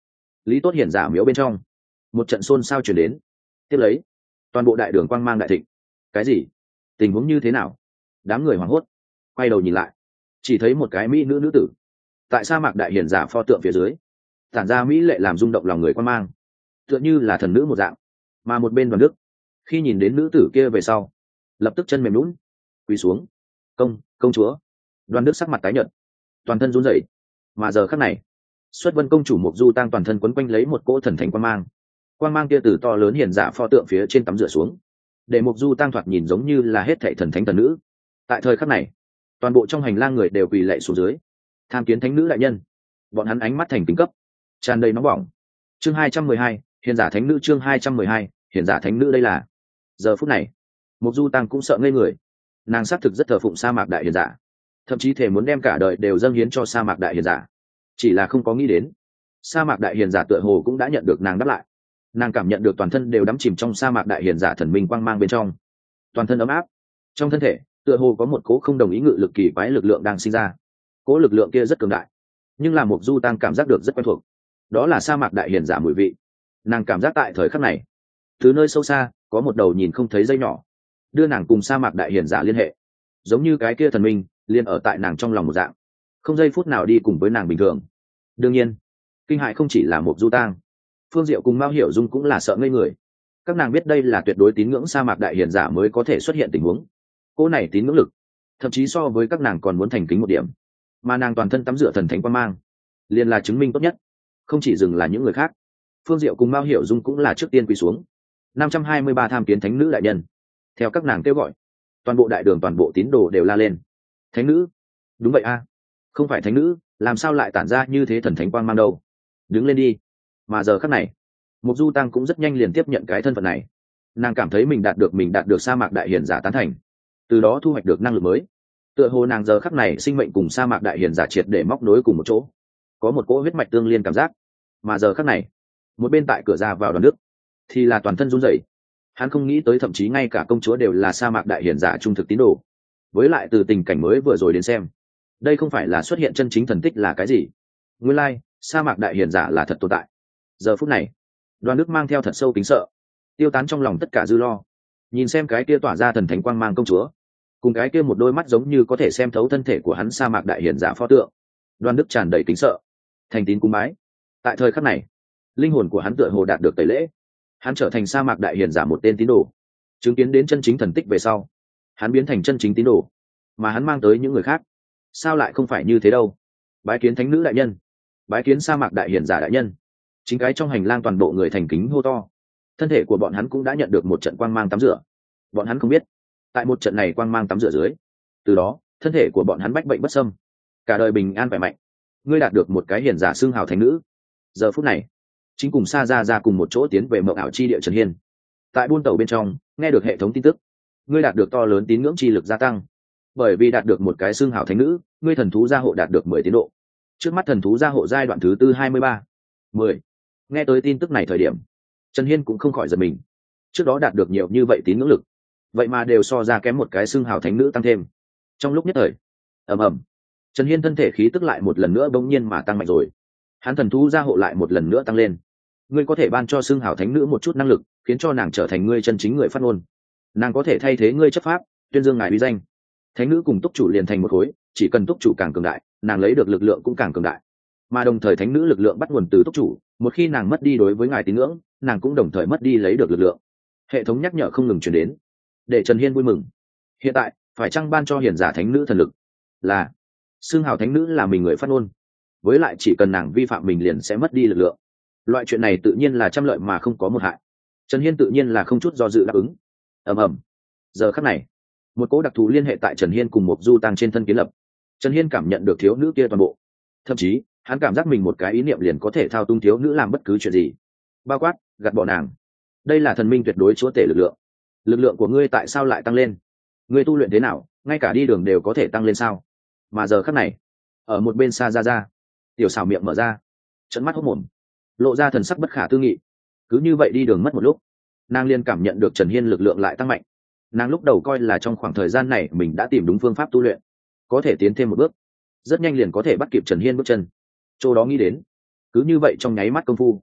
Lý Tốt Hiển giả miếu bên trong, một trận xôn xao chuyển đến. Tiếp lấy, toàn bộ đại đường quang mang đại thịnh. Cái gì? Tình huống như thế nào? Đám người hoảng hốt, quay đầu nhìn lại, chỉ thấy một cái mỹ nữ nữ tử tại sa mạc đại hiển giả pho tượng phía dưới, tản ra mỹ lệ làm rung động lòng người quang mang, tựa như là thần nữ một dạng. Mà một bên Đoàn Đức, khi nhìn đến nữ tử kia về sau, lập tức chân mềm lún, quỳ xuống. Công, công chúa. Đoàn Đức sắc mặt tái nhợt, toàn thân run rẩy. Mà giờ khắc này, Xuất Vân công chủ Mộc Du Tăng toàn thân quấn quanh lấy một cỗ thần thánh quang mang. Quang mang kia từ to lớn hiển giả pho tượng phía trên tắm rửa xuống, để Mộc Du Tăng thoạt nhìn giống như là hết thảy thần thánh thần nữ. Tại thời khắc này, toàn bộ trong hành lang người đều quỳ lạy xuống dưới, tham kiến thánh nữ đại nhân. Bọn hắn ánh mắt thành kính cấp, tràn đầy nóng bỏng. Chương hai trăm mười hai, hiền giả thánh nữ. Chương hai trăm mười hai, hiền giả thánh nữ. Đây là giờ phút này, Mộc Du Tăng cũng sợ ngây người. Nàng xác thực rất thờ phụng sa mạc đại hiền giả, thậm chí thể muốn đem cả đời đều dâng hiến cho sa mạc đại hiền giả. Chỉ là không có nghĩ đến, sa mạc đại hiền giả tựa hồ cũng đã nhận được nàng đáp lại. Nàng cảm nhận được toàn thân đều đắm chìm trong sa mạc đại hiền giả thần minh quang mang bên trong, toàn thân ấm áp. Trong thân thể tựa hồ có một cố không đồng ý ngự lực kỳ quái lực lượng đang sinh ra. Cố lực lượng kia rất cường đại, nhưng là Mộc Du Tăng cảm giác được rất quen thuộc. Đó là sa mạc đại hiền giả mùi vị. Nàng cảm giác tại thời khắc này, từ nơi sâu xa có một đầu nhìn không thấy dây nhỏ, đưa nàng cùng sa mạc đại hiền giả liên hệ, giống như cái kia thần minh liên ở tại nàng trong lòng một dạng, không giây phút nào đi cùng với nàng bình thường. Đương nhiên, kinh hại không chỉ là Mộc Du Tăng, Phương Diệu cùng Mao Hiểu Dung cũng là sợ ngây người. Các nàng biết đây là tuyệt đối tín ngưỡng sa mạc đại hiền giả mới có thể xuất hiện tình huống. Cô này tín ngưỡng lực, thậm chí so với các nàng còn muốn thành kính một điểm. Mà nàng toàn thân tắm rửa thần thánh quang mang, liền là chứng minh tốt nhất. Không chỉ dừng là những người khác, Phương Diệu cùng Mao Hiểu Dung cũng là trước tiên quỳ xuống. năm trăm hai mươi ba tham kiến thánh nữ đại nhân. Theo các nàng kêu gọi, toàn bộ đại đường toàn bộ tín đồ đều la lên. Thánh nữ? Đúng vậy a, không phải thánh nữ, làm sao lại tản ra như thế thần thánh quang mang đâu? Đứng lên đi. Mà giờ khắc này, Mộc Du Tăng cũng rất nhanh liền tiếp nhận cái thân phận này. Nàng cảm thấy mình đạt được mình đạt được sa mạc đại hiền giả tán thành, từ đó thu hoạch được năng lực mới. Tựa hồ nàng giờ khắc này sinh mệnh cùng sa mạc đại hiền giả triệt để móc nối cùng một chỗ, có một cỗ huyết mạch tương liên cảm giác. Mà giờ khắc này, một bên tại cửa ra vào Đoàn Đức thì là toàn thân run rẩy. Hắn không nghĩ tới thậm chí ngay cả công chúa đều là sa mạc đại hiền giả trung thực tín đồ. Với lại từ tình cảnh mới vừa rồi đến xem, đây không phải là xuất hiện chân chính thần tích là cái gì. Nguyên lai, sa mạc đại hiền giả là thật tồn tại. Giờ phút này, Đoàn Đức mang theo thật sâu kính sợ, tiêu tán trong lòng tất cả dư lo, nhìn xem cái kia tỏa ra thần thánh quang mang công chúa, cùng cái kia một đôi mắt giống như có thể xem thấu thân thể của hắn sa mạc đại hiền giả pho tượng. Đoàn Đức tràn đầy kính sợ, thành tín cúng bái. Tại thời khắc này, linh hồn của hắn tựa hồ đạt được tẩy lễ, hắn trở thành sa mạc đại hiền giả một tên tín đồ. Chứng kiến đến chân chính thần tích về sau, hắn biến thành chân chính tín đồ, mà hắn mang tới những người khác, sao lại không phải như thế đâu? Bái kiến thánh nữ đại nhân, bái kiến sa mạc đại hiền giả đại nhân. Chính cái trong hành lang toàn bộ người thành kính hô to. Thân thể của bọn hắn cũng đã nhận được một trận quang mang tắm rửa. Bọn hắn không biết, tại một trận này quang mang tắm rửa dưới, từ đó thân thể của bọn hắn bách bệnh bất xâm, cả đời bình an khỏe mạnh. Ngươi đạt được một cái hiền giả xưng hào thánh nữ. Giờ phút này, chính cùng Sa Ra Ra cùng một chỗ tiến về mộng ảo chi địa Trần Hiên. Tại buôn tàu bên trong, nghe được hệ thống tin tức, ngươi đạt được to lớn tín ngưỡng chi lực gia tăng. Bởi vì đạt được một cái xưng hào thánh nữ, ngươi thần thú gia hộ đạt được mười tiến độ. Trước mắt thần thú gia hộ giai đoạn thứ tư hai mươi ba, mười. Nghe tới tin tức này thời điểm, Trần Hiên cũng không khỏi giật mình. Trước đó đạt được nhiều như vậy tín ngưỡng lực, vậy mà đều so ra kém một cái xưng hào thánh nữ tăng thêm. Trong lúc nhất thời, ầm ầm, Trần Hiên thân thể khí tức lại một lần nữa bỗng nhiên mà tăng mạnh rồi. Hắn thần thú gia hộ lại một lần nữa tăng lên. Ngươi có thể ban cho xưng hào thánh nữ một chút năng lực, khiến cho nàng trở thành ngươi chân chính người phát ngôn. Nàng có thể thay thế ngươi chấp pháp, tuyên dương ngài uy danh. Thánh nữ cùng túc chủ liền thành một khối, chỉ cần túc chủ càng cường đại, nàng lấy được lực lượng cũng càng cường đại. Mà đồng thời thánh nữ lực lượng bắt nguồn từ túc chủ, một khi nàng mất đi đối với ngài tín ngưỡng, nàng cũng đồng thời mất đi lấy được lực lượng. Hệ thống nhắc nhở không ngừng truyền đến, để Trần Hiên vui mừng. Hiện tại phải chăng ban cho hiền giả thánh nữ thần lực? Là, xưng hào thánh nữ là mình người phát ngôn, với lại chỉ cần nàng vi phạm mình liền sẽ mất đi lực lượng. Loại chuyện này tự nhiên là trăm lợi mà không có một hại. Trần Hiên tự nhiên là không chút do dự đáp ứng. ầm ầm. Giờ khắc này, một cỗ đặc thù liên hệ tại Trần Hiên cùng Mộc Du Tăng trên thân kiến lập. Trần Hiên cảm nhận được thiếu nữ kia toàn bộ, thậm chí hắn cảm giác mình một cái ý niệm liền có thể thao túng thiếu nữ làm bất cứ chuyện gì, bao quát gạt bỏ nàng. Đây là thần minh tuyệt đối chúa tể lực lượng. Lực lượng của ngươi tại sao lại tăng lên? Ngươi tu luyện thế nào, ngay cả đi đường đều có thể tăng lên sao? Mà giờ khắc này, ở một bên Sa Ra Ra, tiểu xảo miệng mở ra, trợn mắt hốt mồm, lộ ra thần sắc bất khả tư nghị. Cứ như vậy đi đường mất một lúc, nàng liền cảm nhận được Trần Hiên lực lượng lại tăng mạnh. Nàng lúc đầu coi là trong khoảng thời gian này mình đã tìm đúng phương pháp tu luyện, có thể tiến thêm một bước, rất nhanh liền có thể bắt kịp Trần Hiên bước chân. Chỗ đó nghĩ đến, cứ như vậy trong nháy mắt công phu,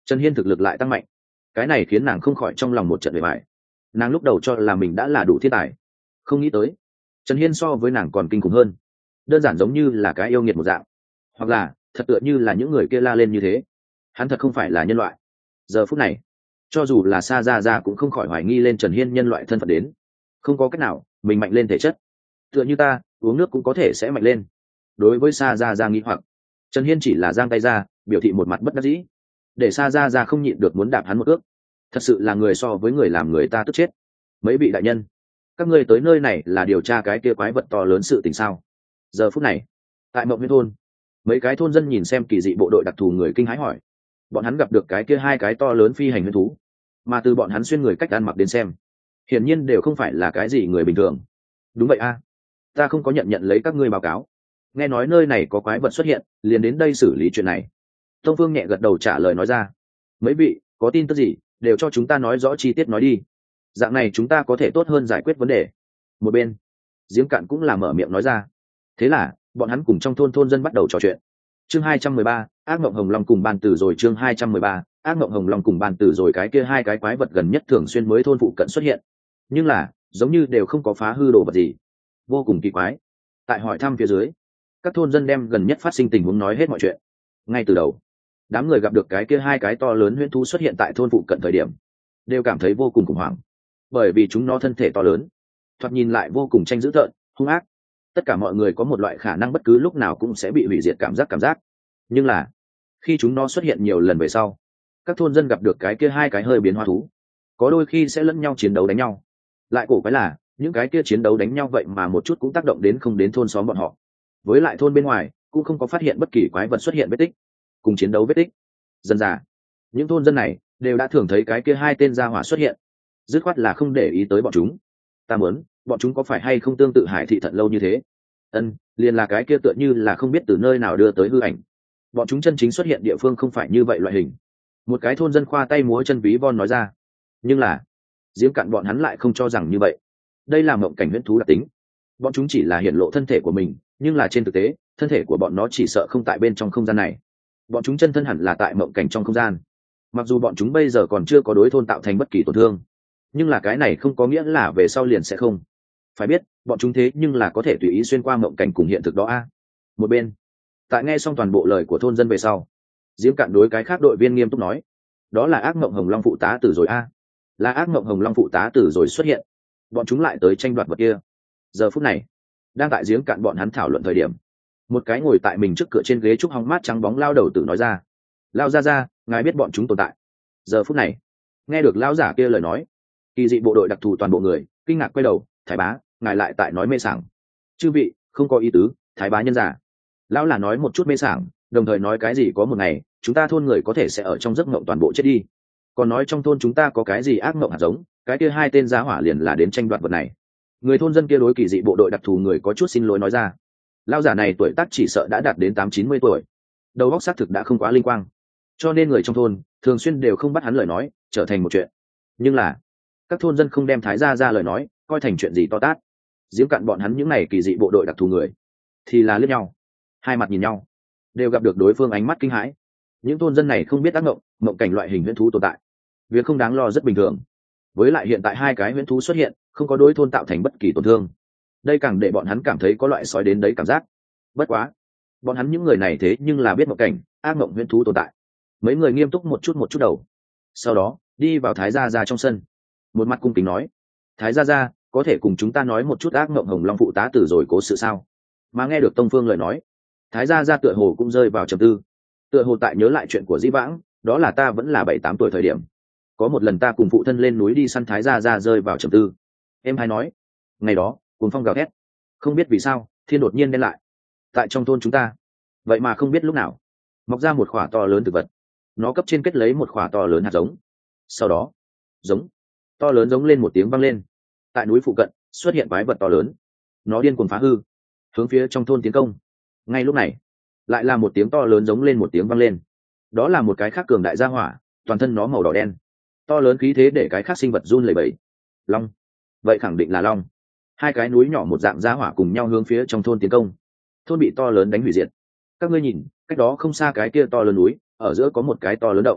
Trần Hiên thực lực lại tăng mạnh, cái này khiến nàng không khỏi trong lòng một trận bề bại. Nàng lúc đầu cho là mình đã là đủ thiên tài, không nghĩ tới Trần Hiên so với nàng còn kinh khủng hơn, đơn giản giống như là cái yêu nghiệt một dạng, hoặc là thật tựa như là những người kia la lên như thế, hắn thật không phải là nhân loại. Giờ phút này cho dù là Sa Gia Gia cũng không khỏi hoài nghi lên Trần Hiên nhân loại thân phận đến. Không có cách nào, mình mạnh lên thể chất, tựa như ta uống nước cũng có thể sẽ mạnh lên. Đối với Sa Gia Gia nghi hoặc, Trần Hiên chỉ là giang tay ra biểu thị một mặt bất đắc dĩ, để Sa Gia Gia không nhịn được muốn đạp hắn một ước. Thật sự là người so với người làm người ta tức chết. Mấy vị đại nhân, các ngươi tới nơi này là điều tra cái kia quái vật to lớn sự tình sao? Giờ phút này tại Mộng Huyễn thôn, mấy cái thôn dân nhìn xem kỳ dị bộ đội đặc thù người kinh hãi hỏi. Bọn hắn gặp được cái kia hai cái to lớn phi hành huyễn thú, mà từ bọn hắn xuyên người cách ăn mặc đến xem, hiển nhiên đều không phải là cái gì người bình thường. Đúng vậy a, ta không có nhận nhận lấy các ngươi báo cáo, nghe nói nơi này có quái vật xuất hiện, liền đến đây xử lý chuyện này. Tông Phương nhẹ gật đầu trả lời nói ra. Mấy vị có tin tức gì đều cho chúng ta nói rõ chi tiết nói đi, dạng này chúng ta có thể tốt hơn giải quyết vấn đề. Một bên Giếng Cạn cũng là mở miệng nói ra. Thế là bọn hắn cùng trong thôn thôn dân bắt đầu trò chuyện. Chương hai trăm mười ba, ác mộng hồng long cùng ban tử rồi. Chương hai trăm mười ba, ác mộng hồng long cùng ban tử rồi. Cái kia hai cái quái vật gần nhất thường xuyên mới thôn phụ cận xuất hiện, nhưng là giống như đều không có phá hư đồ vật gì, vô cùng kỳ quái. Tại hỏi thăm phía dưới, các thôn dân đem gần nhất phát sinh tình huống nói hết mọi chuyện. Ngay từ đầu, đám người gặp được cái kia hai cái to lớn huyễn thú xuất hiện tại thôn phụ cận thời điểm, đều cảm thấy vô cùng khủng hoảng, bởi vì chúng nó thân thể to lớn, thoạt nhìn lại vô cùng tranh dữ tợn, hung ác. Tất cả mọi người có một loại khả năng bất cứ lúc nào cũng sẽ bị hủy diệt cảm giác cảm giác. Nhưng là khi chúng nó xuất hiện nhiều lần về sau, các thôn dân gặp được cái kia hai cái hơi biến hóa thú, có đôi khi sẽ lẫn nhau chiến đấu đánh nhau. Lại cổ quái là những cái kia chiến đấu đánh nhau vậy mà một chút cũng tác động đến không đến thôn xóm bọn họ. Với lại thôn bên ngoài cũng không có phát hiện bất kỳ quái vật xuất hiện vết tích cùng chiến đấu vết tích. Dần dà những thôn dân này đều đã thường thấy cái kia hai tên gia hỏa xuất hiện, dứt khoát là không để ý tới bọn chúng. Ta muốn bọn chúng có phải hay không tương tự Hải Thị Thận Lâu như thế? Ân, liền là cái kia tựa như là không biết từ nơi nào đưa tới hư ảnh. Bọn chúng chân chính xuất hiện địa phương không phải như vậy loại hình. Một cái thôn dân khoa tay múa chân ví von nói ra. Nhưng là Giếng Cạn bọn hắn lại không cho rằng như vậy. Đây là mộng cảnh huyễn thú đặc tính. Bọn chúng chỉ là hiện lộ thân thể của mình, nhưng là trên thực tế thân thể của bọn nó chỉ sợ không tại bên trong không gian này. Bọn chúng chân thân hẳn là tại mộng cảnh trong không gian. Mặc dù bọn chúng bây giờ còn chưa có đối thôn tạo thành bất kỳ tổn thương, nhưng là cái này không có nghĩa là về sau liền sẽ không. Phải biết bọn chúng thế nhưng là có thể tùy ý xuyên qua mộng cảnh cùng hiện thực đó a. Một bên tại nghe xong toàn bộ lời của thôn dân về sau, Giếng Cạn đối cái khác đội viên nghiêm túc nói. Đó là ác mộng hồng long phụ tá tử rồi a. Là ác mộng hồng long phụ tá tử rồi xuất hiện, bọn chúng lại tới tranh đoạt vật kia. Giờ phút này đang tại Giếng Cạn bọn hắn thảo luận thời điểm, một cái ngồi tại mình trước cửa trên ghế trúc hóng mát trắng bóng lao đầu tử nói ra. Lao ra ra, ngài biết bọn chúng tồn tại. Giờ phút này nghe được lão giả kia lời nói, kỳ dị bộ đội đặc thù toàn bộ người kinh ngạc quay đầu. Thái bá, ngài lại tại nói mê sảng. Chư vị không có ý tứ, thái bá nhân giả. Lão là nói một chút mê sảng, đồng thời nói cái gì có một ngày chúng ta thôn người có thể sẽ ở trong giấc mộng toàn bộ chết đi. Còn nói trong thôn chúng ta có cái gì ác mộng hạt giống, cái kia hai tên giá hỏa liền là đến tranh đoạt vật này. Người thôn dân kia đối kỳ dị bộ đội đặc thù người có chút xin lỗi nói ra. Lão giả này tuổi tác chỉ sợ đã đạt đến tám chín mươi tuổi, đầu óc xác thực đã không quá linh quang, cho nên người trong thôn thường xuyên đều không bắt hắn lời nói trở thành một chuyện. Nhưng là các thôn dân không đem thái gia ra lời nói coi thành chuyện gì to tát. Giếng Cạn bọn hắn những này kỳ dị bộ đội đặc thù người thì là liếc nhau, hai mặt nhìn nhau, đều gặp được đối phương ánh mắt kinh hãi. Những thôn dân này không biết ác mộng mộng cảnh loại hình huyễn thú tồn tại, việc không đáng lo rất bình thường. Với lại hiện tại hai cái huyễn thú xuất hiện không có đối thôn tạo thành bất kỳ tổn thương, đây càng để bọn hắn cảm thấy có loại sói đến đấy cảm giác. Bất quá bọn hắn những người này thế nhưng là biết mộng cảnh ác mộng huyễn thú tồn tại. Mấy người nghiêm túc một chút một chút đầu, sau đó đi vào thái gia ra trong sân, một mặt cung kính nói. Thái gia ra, có thể cùng chúng ta nói một chút ác mộng hồng long phụ tá tử rồi cố sự sao? Mà nghe được Tông Phương lời nói, thái gia ra tựa hồ cũng rơi vào trầm tư. Tựa hồ tại nhớ lại chuyện của dĩ vãng, đó là ta vẫn là bảy tám tuổi thời điểm, có một lần ta cùng phụ thân lên núi đi săn. Thái gia ra rơi vào trầm tư. Em hay nói, ngày đó cuồng phong gào thét, không biết vì sao thiên đột nhiên đen lại. Tại trong thôn chúng ta, vậy mà không biết lúc nào mọc ra một khỏa to lớn thực vật, nó cấp trên kết lấy một khỏa to lớn hạt giống. Sau đó giống to lớn giống lên một tiếng vang lên, tại núi phụ cận xuất hiện quái vật to lớn, nó điên cuồng phá hư, hướng phía trong thôn tiến công. Ngay lúc này lại là một tiếng to lớn giống lên một tiếng vang lên, đó là một cái khác cường đại gia hỏa, toàn thân nó màu đỏ đen, to lớn khí thế để cái khác sinh vật run lẩy bẩy. Long, vậy khẳng định là long. Hai cái núi nhỏ một dạng gia hỏa cùng nhau hướng phía trong thôn tiến công. Thôn bị to lớn đánh hủy diệt. Các ngươi nhìn, cách đó không xa cái kia to lớn núi, ở giữa có một cái to lớn động.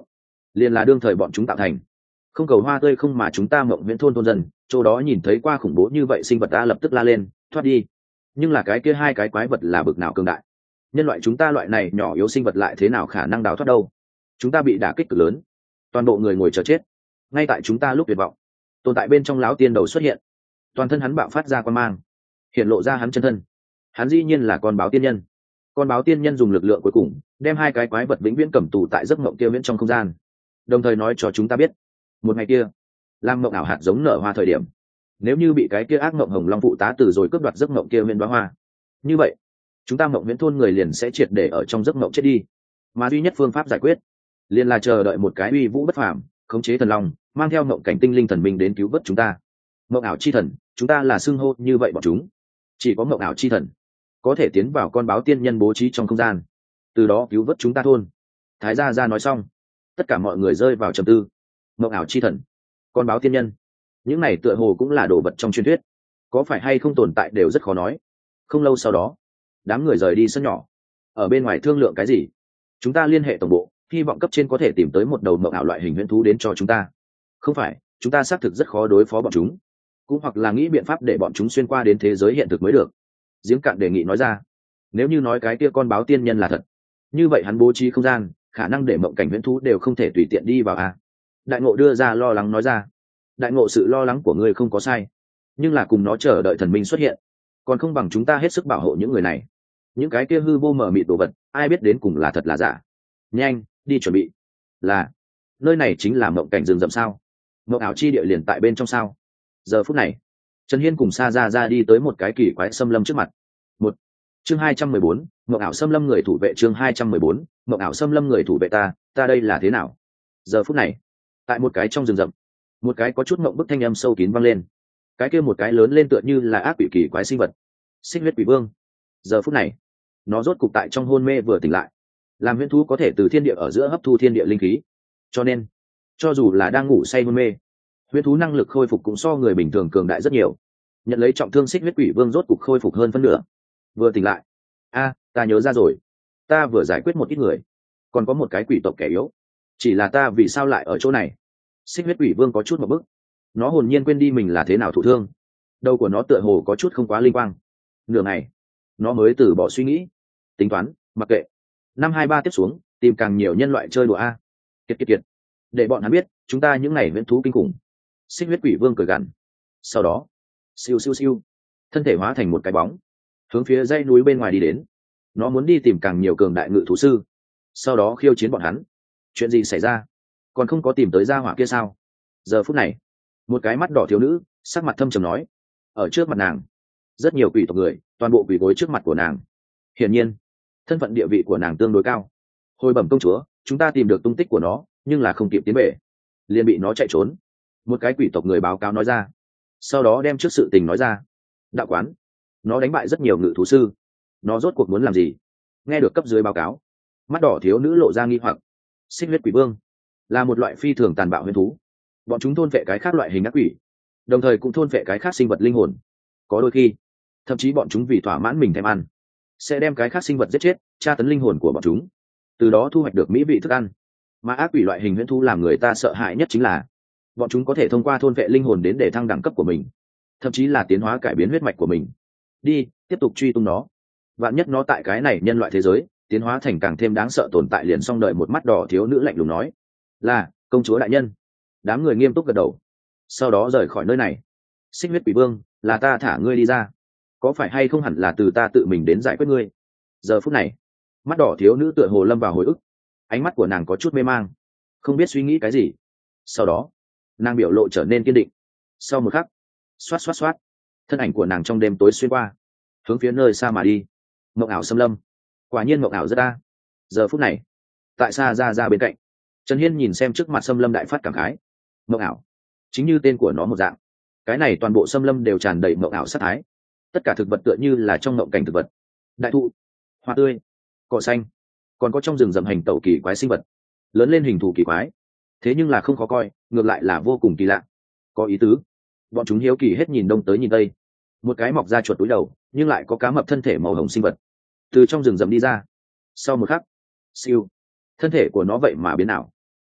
liền là đương thời bọn chúng tạo thành. Không cầu hoa tươi không mà chúng ta mộng viễn thôn thôn dân chỗ đó nhìn thấy qua khủng bố như vậy sinh vật ta lập tức la lên thoát đi. Nhưng là cái kia hai cái quái vật là bực nào cường đại, nhân loại chúng ta loại này nhỏ yếu sinh vật lại thế nào khả năng đào thoát đâu. Chúng ta bị đả kích cực lớn, toàn bộ người ngồi chờ chết. Ngay tại chúng ta lúc tuyệt vọng, tồn tại bên trong lão tiên đầu xuất hiện, toàn thân hắn bạo phát ra quan mang, hiện lộ ra hắn chân thân. Hắn dĩ nhiên là con báo tiên nhân. Con báo tiên nhân dùng lực lượng cuối cùng đem hai cái quái vật vĩnh viễn cầm tù tại giấc mộng kia viễn trong không gian, đồng thời nói cho chúng ta biết một ngày kia làm mộng ảo hạt giống nở hoa thời điểm, nếu như bị cái kia ác mộng hồng long phụ tá từ rồi cướp đoạt giấc mộng kia viễn đoá hoa, như vậy chúng ta mộng viễn thôn người liền sẽ triệt để ở trong giấc mộng chết đi. Mà duy nhất phương pháp giải quyết liền là chờ đợi một cái uy vũ bất phàm khống chế thần long mang theo mộng cảnh tinh linh thần minh đến cứu vớt chúng ta. Mộng ảo chi thần, chúng ta là xưng hô như vậy bọn chúng. Chỉ có mộng ảo chi thần có thể tiến vào con báo tiên nhân bố trí trong không gian, từ đó cứu vớt chúng ta thôn. Thái gia gia nói xong, tất cả mọi người rơi vào trầm tư. Mộng ảo chi thần, con báo tiên nhân, những này tựa hồ cũng là đồ vật trong truyền thuyết, có phải hay không tồn tại đều rất khó nói. Không lâu sau đó, đám người rời đi sân nhỏ, ở bên ngoài thương lượng cái gì. Chúng ta liên hệ tổng bộ, hy vọng cấp trên có thể tìm tới một đầu mộng ảo loại hình huyễn thú đến cho chúng ta. Không phải, chúng ta xác thực rất khó đối phó bọn chúng, cũng hoặc là nghĩ biện pháp để bọn chúng xuyên qua đến thế giới hiện thực mới được. Giếng Cạn đề nghị nói ra. Nếu như nói cái kia con báo tiên nhân là thật, như vậy hắn bố trí không gian khả năng để mộng cảnh huyễn thú đều không thể tùy tiện đi vào à. Đại Ngộ đưa ra lo lắng nói ra. Đại Ngộ, sự lo lắng của ngươi không có sai, nhưng là cùng nó chờ đợi thần minh xuất hiện còn không bằng chúng ta hết sức bảo hộ những người này. Những cái kia hư vô mờ mịt đồ vật ai biết đến cùng là thật là giả. Nhanh đi chuẩn bị. Là, nơi này chính là mộng cảnh rừng rậm sao? Mộng ảo chi địa liền tại bên trong sao? Giờ phút này Trần Hiên cùng Sa Ra Ra đi tới một cái kỳ quái xâm lâm trước mặt. Một chương hai trăm mười bốn, mộng ảo xâm lâm người thủ vệ. Chương hai trăm mười bốn, mộng ảo xâm lâm người thủ vệ. Ta ta đây là thế nào? Giờ phút này tại một cái trong rừng rậm, một cái có chút mộng bức thanh âm sâu kín vang lên. Cái kia một cái lớn lên tựa như là ác quỷ kỳ quái sinh vật, Xích Huyết Quỷ Vương. Giờ phút này nó rốt cục tại trong hôn mê vừa tỉnh lại. Làm huyễn thú có thể từ thiên địa ở giữa hấp thu thiên địa linh khí, cho nên cho dù là đang ngủ say hôn mê, huyễn thú năng lực khôi phục cũng so người bình thường cường đại rất nhiều. Nhận lấy trọng thương Xích Huyết Quỷ Vương rốt cục khôi phục hơn phân nửa, vừa tỉnh lại. A, ta nhớ ra rồi, ta vừa giải quyết một ít người, còn có một cái quỷ tộc kẻ yếu, chỉ là ta vì sao lại ở chỗ này? Xích Huyết Quỷ Vương có chút một bức, nó hồn nhiên quên đi mình là thế nào thụ thương, đầu của nó tựa hồ có chút không quá linh quang. Nửa ngày nó mới từ bỏ suy nghĩ, tính toán mặc kệ, năm hai ba tiếp xuống tìm càng nhiều nhân loại chơi đùa a. Kiệt kiệt kiệt, để bọn hắn biết chúng ta những ngày viễn thú kinh khủng. Xích Huyết Quỷ Vương cười gằn, sau đó siêu siêu siêu thân thể hóa thành một cái bóng, hướng phía dãy núi bên ngoài đi đến. Nó muốn đi tìm càng nhiều cường đại ngự thú sư, sau đó khiêu chiến bọn hắn. Chuyện gì xảy ra? Còn không có tìm tới gia hỏa kia sao? Giờ phút này một cái mắt đỏ thiếu nữ sắc mặt thâm trầm nói. Ở trước mặt nàng rất nhiều quỷ tộc người toàn bộ quỷ gối trước mặt của nàng. Hiển nhiên thân phận địa vị của nàng tương đối cao. Hồi bẩm công chúa, chúng ta tìm được tung tích của nó, nhưng là không kịp tiến về, liền bị nó chạy trốn. Một cái quỷ tộc người báo cáo nói ra, sau đó đem trước sự tình nói ra. Đạo quán, nó đánh bại rất nhiều ngự thú sư, nó rốt cuộc muốn làm gì? Nghe được cấp dưới báo cáo, mắt đỏ thiếu nữ lộ ra nghi hoặc. Xích Huyết Quỷ Vương là một loại phi thường tàn bạo huyền thú, bọn chúng thôn vệ cái khác loại hình ác quỷ, đồng thời cũng thôn vệ cái khác sinh vật linh hồn. Có đôi khi thậm chí bọn chúng vì thỏa mãn mình thèm ăn, sẽ đem cái khác sinh vật giết chết, tra tấn linh hồn của bọn chúng, từ đó thu hoạch được mỹ vị thức ăn. Mà ác quỷ loại hình huyễn thú làm người ta sợ hãi nhất chính là bọn chúng có thể thông qua thôn vệ linh hồn đến để thăng đẳng cấp của mình, thậm chí là tiến hóa cải biến huyết mạch của mình. Đi tiếp tục truy tung nó, vạn nhất nó tại cái này nhân loại thế giới tiến hóa thành càng thêm đáng sợ tồn tại liền xong đời. Một mắt đỏ thiếu nữ lạnh lùng nói. Là công chúa đại nhân. Đám người nghiêm túc gật đầu, sau đó rời khỏi nơi này. Xích Huyết Quỷ Vương, là ta thả ngươi đi ra, có phải hay không hẳn là từ ta tự mình đến giải quyết ngươi? Giờ phút này mắt đỏ thiếu nữ tựa hồ lâm vào hồi ức, ánh mắt của nàng có chút mê mang, không biết suy nghĩ cái gì. Sau đó nàng biểu lộ trở nên kiên định. Sau một khắc, xoát xoát xoát, thân ảnh của nàng trong đêm tối xuyên qua, hướng phía nơi xa mà đi. Mộng ảo xâm lâm, quả nhiên mộng ảo rất ta. Giờ phút này tại Sa Ra Ra bên cạnh, Trần Hiên nhìn xem trước mặt xâm lâm đại phát cảm khái. Mộng ảo chính như tên của nó một dạng, cái này toàn bộ xâm lâm đều tràn đầy mộng ảo sát thái. Tất cả thực vật tựa như là trong mộng cảnh thực vật, đại thụ, hoa tươi, cỏ xanh, còn có trong rừng rậm hành tẩu kỳ quái sinh vật, lớn lên hình thù kỳ quái, thế nhưng là không khó coi, ngược lại là vô cùng kỳ lạ, có ý tứ. Bọn chúng hiếu kỳ hết nhìn đông tới nhìn tây. Một cái mọc ra chuột túi đầu nhưng lại có cá mập thân thể màu hồng sinh vật từ trong rừng rậm đi ra. Sau một khắc, siêu, thân thể của nó vậy mà biến ảo,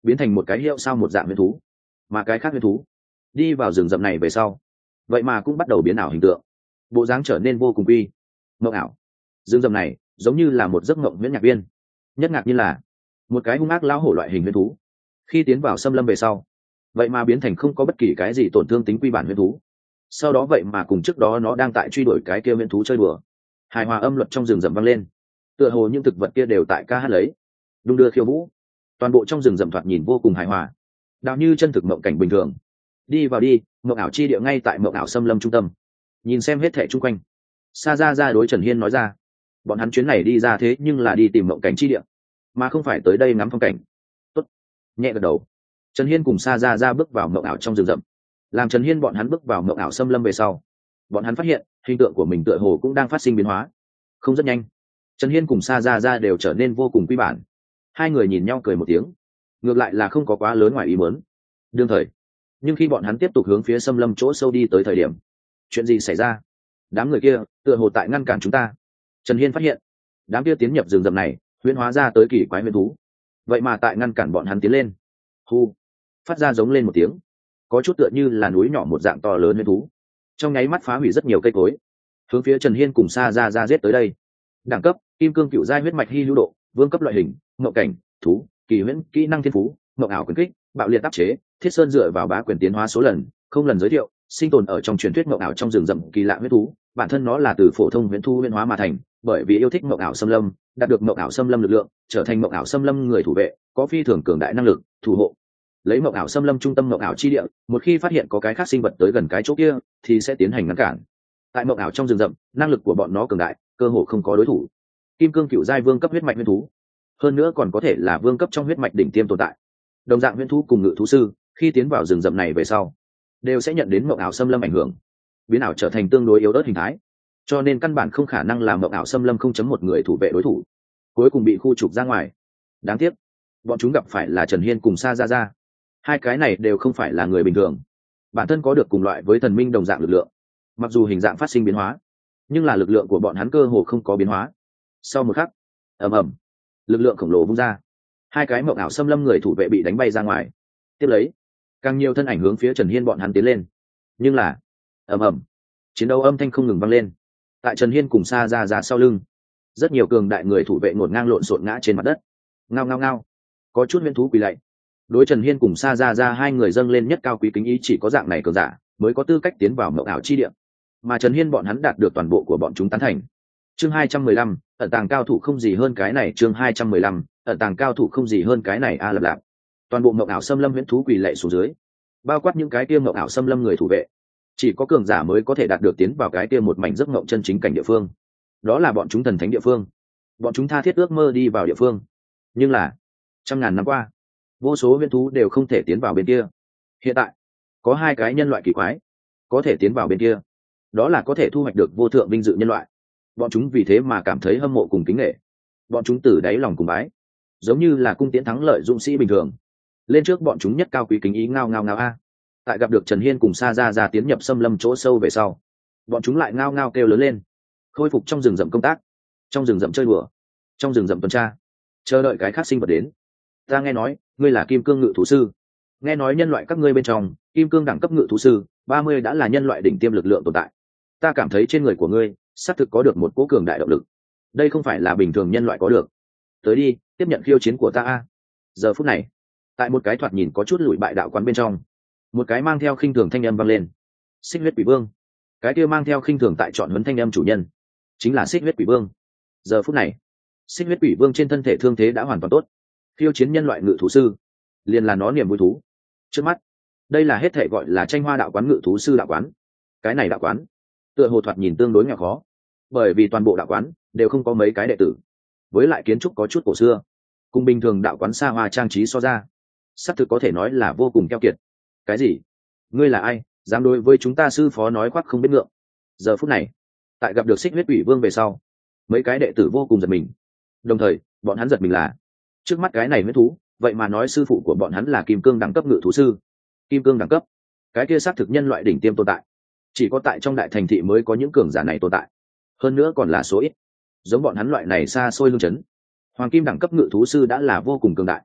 biến thành một cái hiệu sao một dạng huyễn thú. Mà cái khác huyễn thú đi vào rừng rậm này về sau, vậy mà cũng bắt đầu biến ảo hình tượng, bộ dáng trở nên vô cùng quy mộng ảo. Rừng rậm này giống như là một giấc mộng huyễn nhạc viên. Nhất ngạc như là một cái hung ác lão hổ loại hình huyễn thú, khi tiến vào xâm lâm về sau, vậy mà biến thành không có bất kỳ cái gì tổn thương tính quy bản huyễn thú. Sau đó vậy mà cùng trước đó nó đang tại truy đuổi cái kia huyễn thú chơi đùa. Hài hòa âm luật trong rừng rậm vang lên, tựa hồ những thực vật kia đều tại ca hát lấy, đung đưa khiêu vũ. Toàn bộ trong rừng rậm thoạt nhìn vô cùng hài hòa, đạo như chân thực mộng cảnh bình thường. Đi vào đi, mộng ảo chi địa ngay tại mộng ảo xâm lâm trung tâm. Nhìn xem hết thảy chung quanh, Sa Ra Ra đối Trần Hiên nói ra, bọn hắn chuyến này đi ra thế nhưng là đi tìm mộng cảnh chi địa, mà không phải tới đây ngắm phong cảnh. Tốt. Nhẹ gật đầu, Trần Hiên cùng Sa Ra Ra bước vào mộng ảo trong rừng rậm. Làm Trần Hiên bọn hắn bước vào mộng ảo xâm lâm về sau, bọn hắn phát hiện hình tượng của mình tựa hồ cũng đang phát sinh biến hóa. Không rất nhanh, Trần Hiên cùng Sa Ra Ra đều trở nên vô cùng quy bản. Hai người nhìn nhau cười một tiếng, ngược lại là không có quá lớn ngoài ý muốn. Đương thời, nhưng khi bọn hắn tiếp tục hướng phía xâm lâm chỗ sâu đi tới thời điểm, chuyện gì xảy ra? Đám người kia tựa hồ tại ngăn cản chúng ta. Trần Hiên phát hiện, đám kia tiến nhập rừng rậm này huyễn hóa ra tới kỳ quái huyễn thú, vậy mà tại ngăn cản bọn hắn tiến lên. Hu, phát ra giống lên một tiếng, có chút tựa như là núi nhỏ một dạng to lớn huyễn thú, trong nháy mắt phá hủy rất nhiều cây cối, hướng phía Trần Hiên cùng Sa Ra Ra giết tới đây. Đẳng cấp: kim cương cựu giai huyết mạch hy hữu độ, vương cấp loại hình, ngộ cảnh, thú, kỳ huyễn, kỹ năng thiên phú, ngộ ảo quyền kích, bạo liệt tác chế, thiết sơn dựa vào bá quyền tiến hóa số lần, không lần giới thiệu, sinh tồn ở trong truyền thuyết ngộ ảo trong rừng rậm kỳ lạ huyết thú, bản thân nó là từ phổ thông huyễn thú huyễn hóa mà thành, bởi vì yêu thích ngộ ảo xâm lâm, đạt được ngộ ảo xâm lâm lực lượng, trở thành ngộ ảo xâm lâm người thủ vệ, có phi thường cường đại năng lực thủ hộ. Lấy ngộ ảo xâm lâm trung tâm ngộ ảo chi địa, một khi phát hiện có cái khác sinh vật tới gần cái chỗ kia thì sẽ tiến hành ngăn cản. Tại ngộ ảo trong rừng rậm, năng lực của bọn nó cường đại, cơ hồ không có đối thủ. Kim cương cựu giai vương cấp huyết mạch huyễn thú, hơn nữa còn có thể là vương cấp trong huyết mạch đỉnh tiêm tồn tại. Đồng dạng huyễn thú cùng ngự thú sư khi tiến vào rừng rậm này về sau, đều sẽ nhận đến mộng ảo xâm lâm ảnh hưởng, biến ảo trở thành tương đối yếu ớt hình thái, cho nên căn bản không khả năng làm mộng ảo xâm lâm không chấm một người thủ vệ đối thủ, cuối cùng bị khu trục ra ngoài. Đáng tiếc, bọn chúng gặp phải là Trần Hiên cùng Sa Ra Ra. Hai cái này đều không phải là người bình thường, bản thân có được cùng loại với thần minh đồng dạng lực lượng, mặc dù hình dạng phát sinh biến hóa, nhưng là lực lượng của bọn hắn cơ hồ không có biến hóa. Sau một khắc, ầm ầm, lực lượng khổng lồ vung ra, hai cái mộng ảo xâm lâm người thủ vệ bị đánh bay ra ngoài. Tiếp lấy, càng nhiều thân ảnh hướng phía Trần Hiên bọn hắn tiến lên, nhưng là ầm ầm, chiến đấu âm thanh không ngừng vang lên. Tại Trần Hiên cùng Sa Ra Ra sau lưng, rất nhiều cường đại người thủ vệ ngổn ngang lộn xộn ngã trên mặt đất, ngao ngao ngao, có chút huyễn thú quỳ lạy. Đối Trần Hiên cùng Sa Ra Ra hai người dâng lên nhất cao quý kính ý, chỉ có dạng này cường giả mới có tư cách tiến vào mộng ảo chi địa, mà Trần Hiên bọn hắn đạt được toàn bộ của bọn chúng tán thành. Chương hai trăm mười lăm, ẩn tàng cao thủ không gì hơn cái này. Chương hai trăm mười lăm, ẩn tàng cao thủ không gì hơn cái này. A lập lạp, toàn bộ mộng ảo xâm lâm huyễn thú quỳ lạy xuống dưới, bao quát những cái kia mộng ảo xâm lâm người thủ vệ. Chỉ có cường giả mới có thể đạt được tiến vào cái kia một mảnh giấc mộng chân chính cảnh địa phương, đó là bọn chúng thần thánh địa phương, bọn chúng tha thiết ước mơ đi vào địa phương. Nhưng là trăm ngàn năm qua, vô số huyễn thú đều không thể tiến vào bên kia. Hiện tại có hai cái nhân loại kỳ quái có thể tiến vào bên kia, đó là có thể thu hoạch được vô thượng vinh dự nhân loại. Bọn chúng vì thế mà cảm thấy hâm mộ cùng kính nể, bọn chúng từ đáy lòng cùng bái, giống như là cung tiễn thắng lợi dũng sĩ bình thường. Lên trước bọn chúng nhất cao quý kính ý ngao ngao ngao a. Tại gặp được Trần Hiên cùng Sa Ra Ra tiến nhập xâm lâm chỗ sâu về sau, bọn chúng lại ngao ngao kêu lớn lên, khôi phục trong rừng rậm công tác, trong rừng rậm chơi đùa, trong rừng rậm tuần tra, chờ đợi cái khác sinh vật đến. Ta nghe nói ngươi là kim cương ngự thú sư, nghe nói nhân loại các ngươi bên trong kim cương đẳng cấp ngự thú sư ba mươi đã là nhân loại đỉnh tiêm lực lượng tồn tại. Ta cảm thấy trên người của ngươi xác thực có được một cỗ cường đại động lực, đây không phải là bình thường nhân loại có được. Tới đi, tiếp nhận khiêu chiến của ta a. Giờ phút này, tại một cái thoạt nhìn có chút lụi bại đạo quán bên trong, một cái mang theo khinh thường thanh âm vang lên. Xích huyết quỷ vương. Cái kia mang theo khinh thường tại chọn huấn thanh âm chủ nhân chính là xích huyết quỷ vương. Giờ phút này, xích huyết quỷ vương trên thân thể thương thế đã hoàn toàn tốt, khiêu chiến nhân loại ngự thú sư liền là nó niềm vui thú. Trước mắt, đây là hết thể gọi là tranh hoa đạo quán ngự thú sư đạo quán. Cái này đạo quán tựa hồ thoạt nhìn tương đối nghèo khó, bởi vì toàn bộ đạo quán đều không có mấy cái đệ tử, với lại kiến trúc có chút cổ xưa, cùng bình thường đạo quán xa hoa trang trí so ra, xác thực có thể nói là vô cùng keo kiệt. Cái gì? Ngươi là ai dám đối với chúng ta sư phó nói khoác không biết ngượng? Giờ phút này, tại gặp được xích huyết quỷ vương về sau, mấy cái đệ tử vô cùng giật mình, đồng thời bọn hắn giật mình là trước mắt cái này huyết thú vậy mà nói sư phụ của bọn hắn là kim cương đẳng cấp ngự thú sư. Kim cương đẳng cấp, cái kia xác thực nhân loại đỉnh tiêm tồn tại, chỉ có tại trong đại thành thị mới có những cường giả này tồn tại, hơn nữa còn là số ít. Giống bọn hắn loại này xa xôi lương chấn, hoàng kim đẳng cấp ngự thú sư đã là vô cùng cường đại,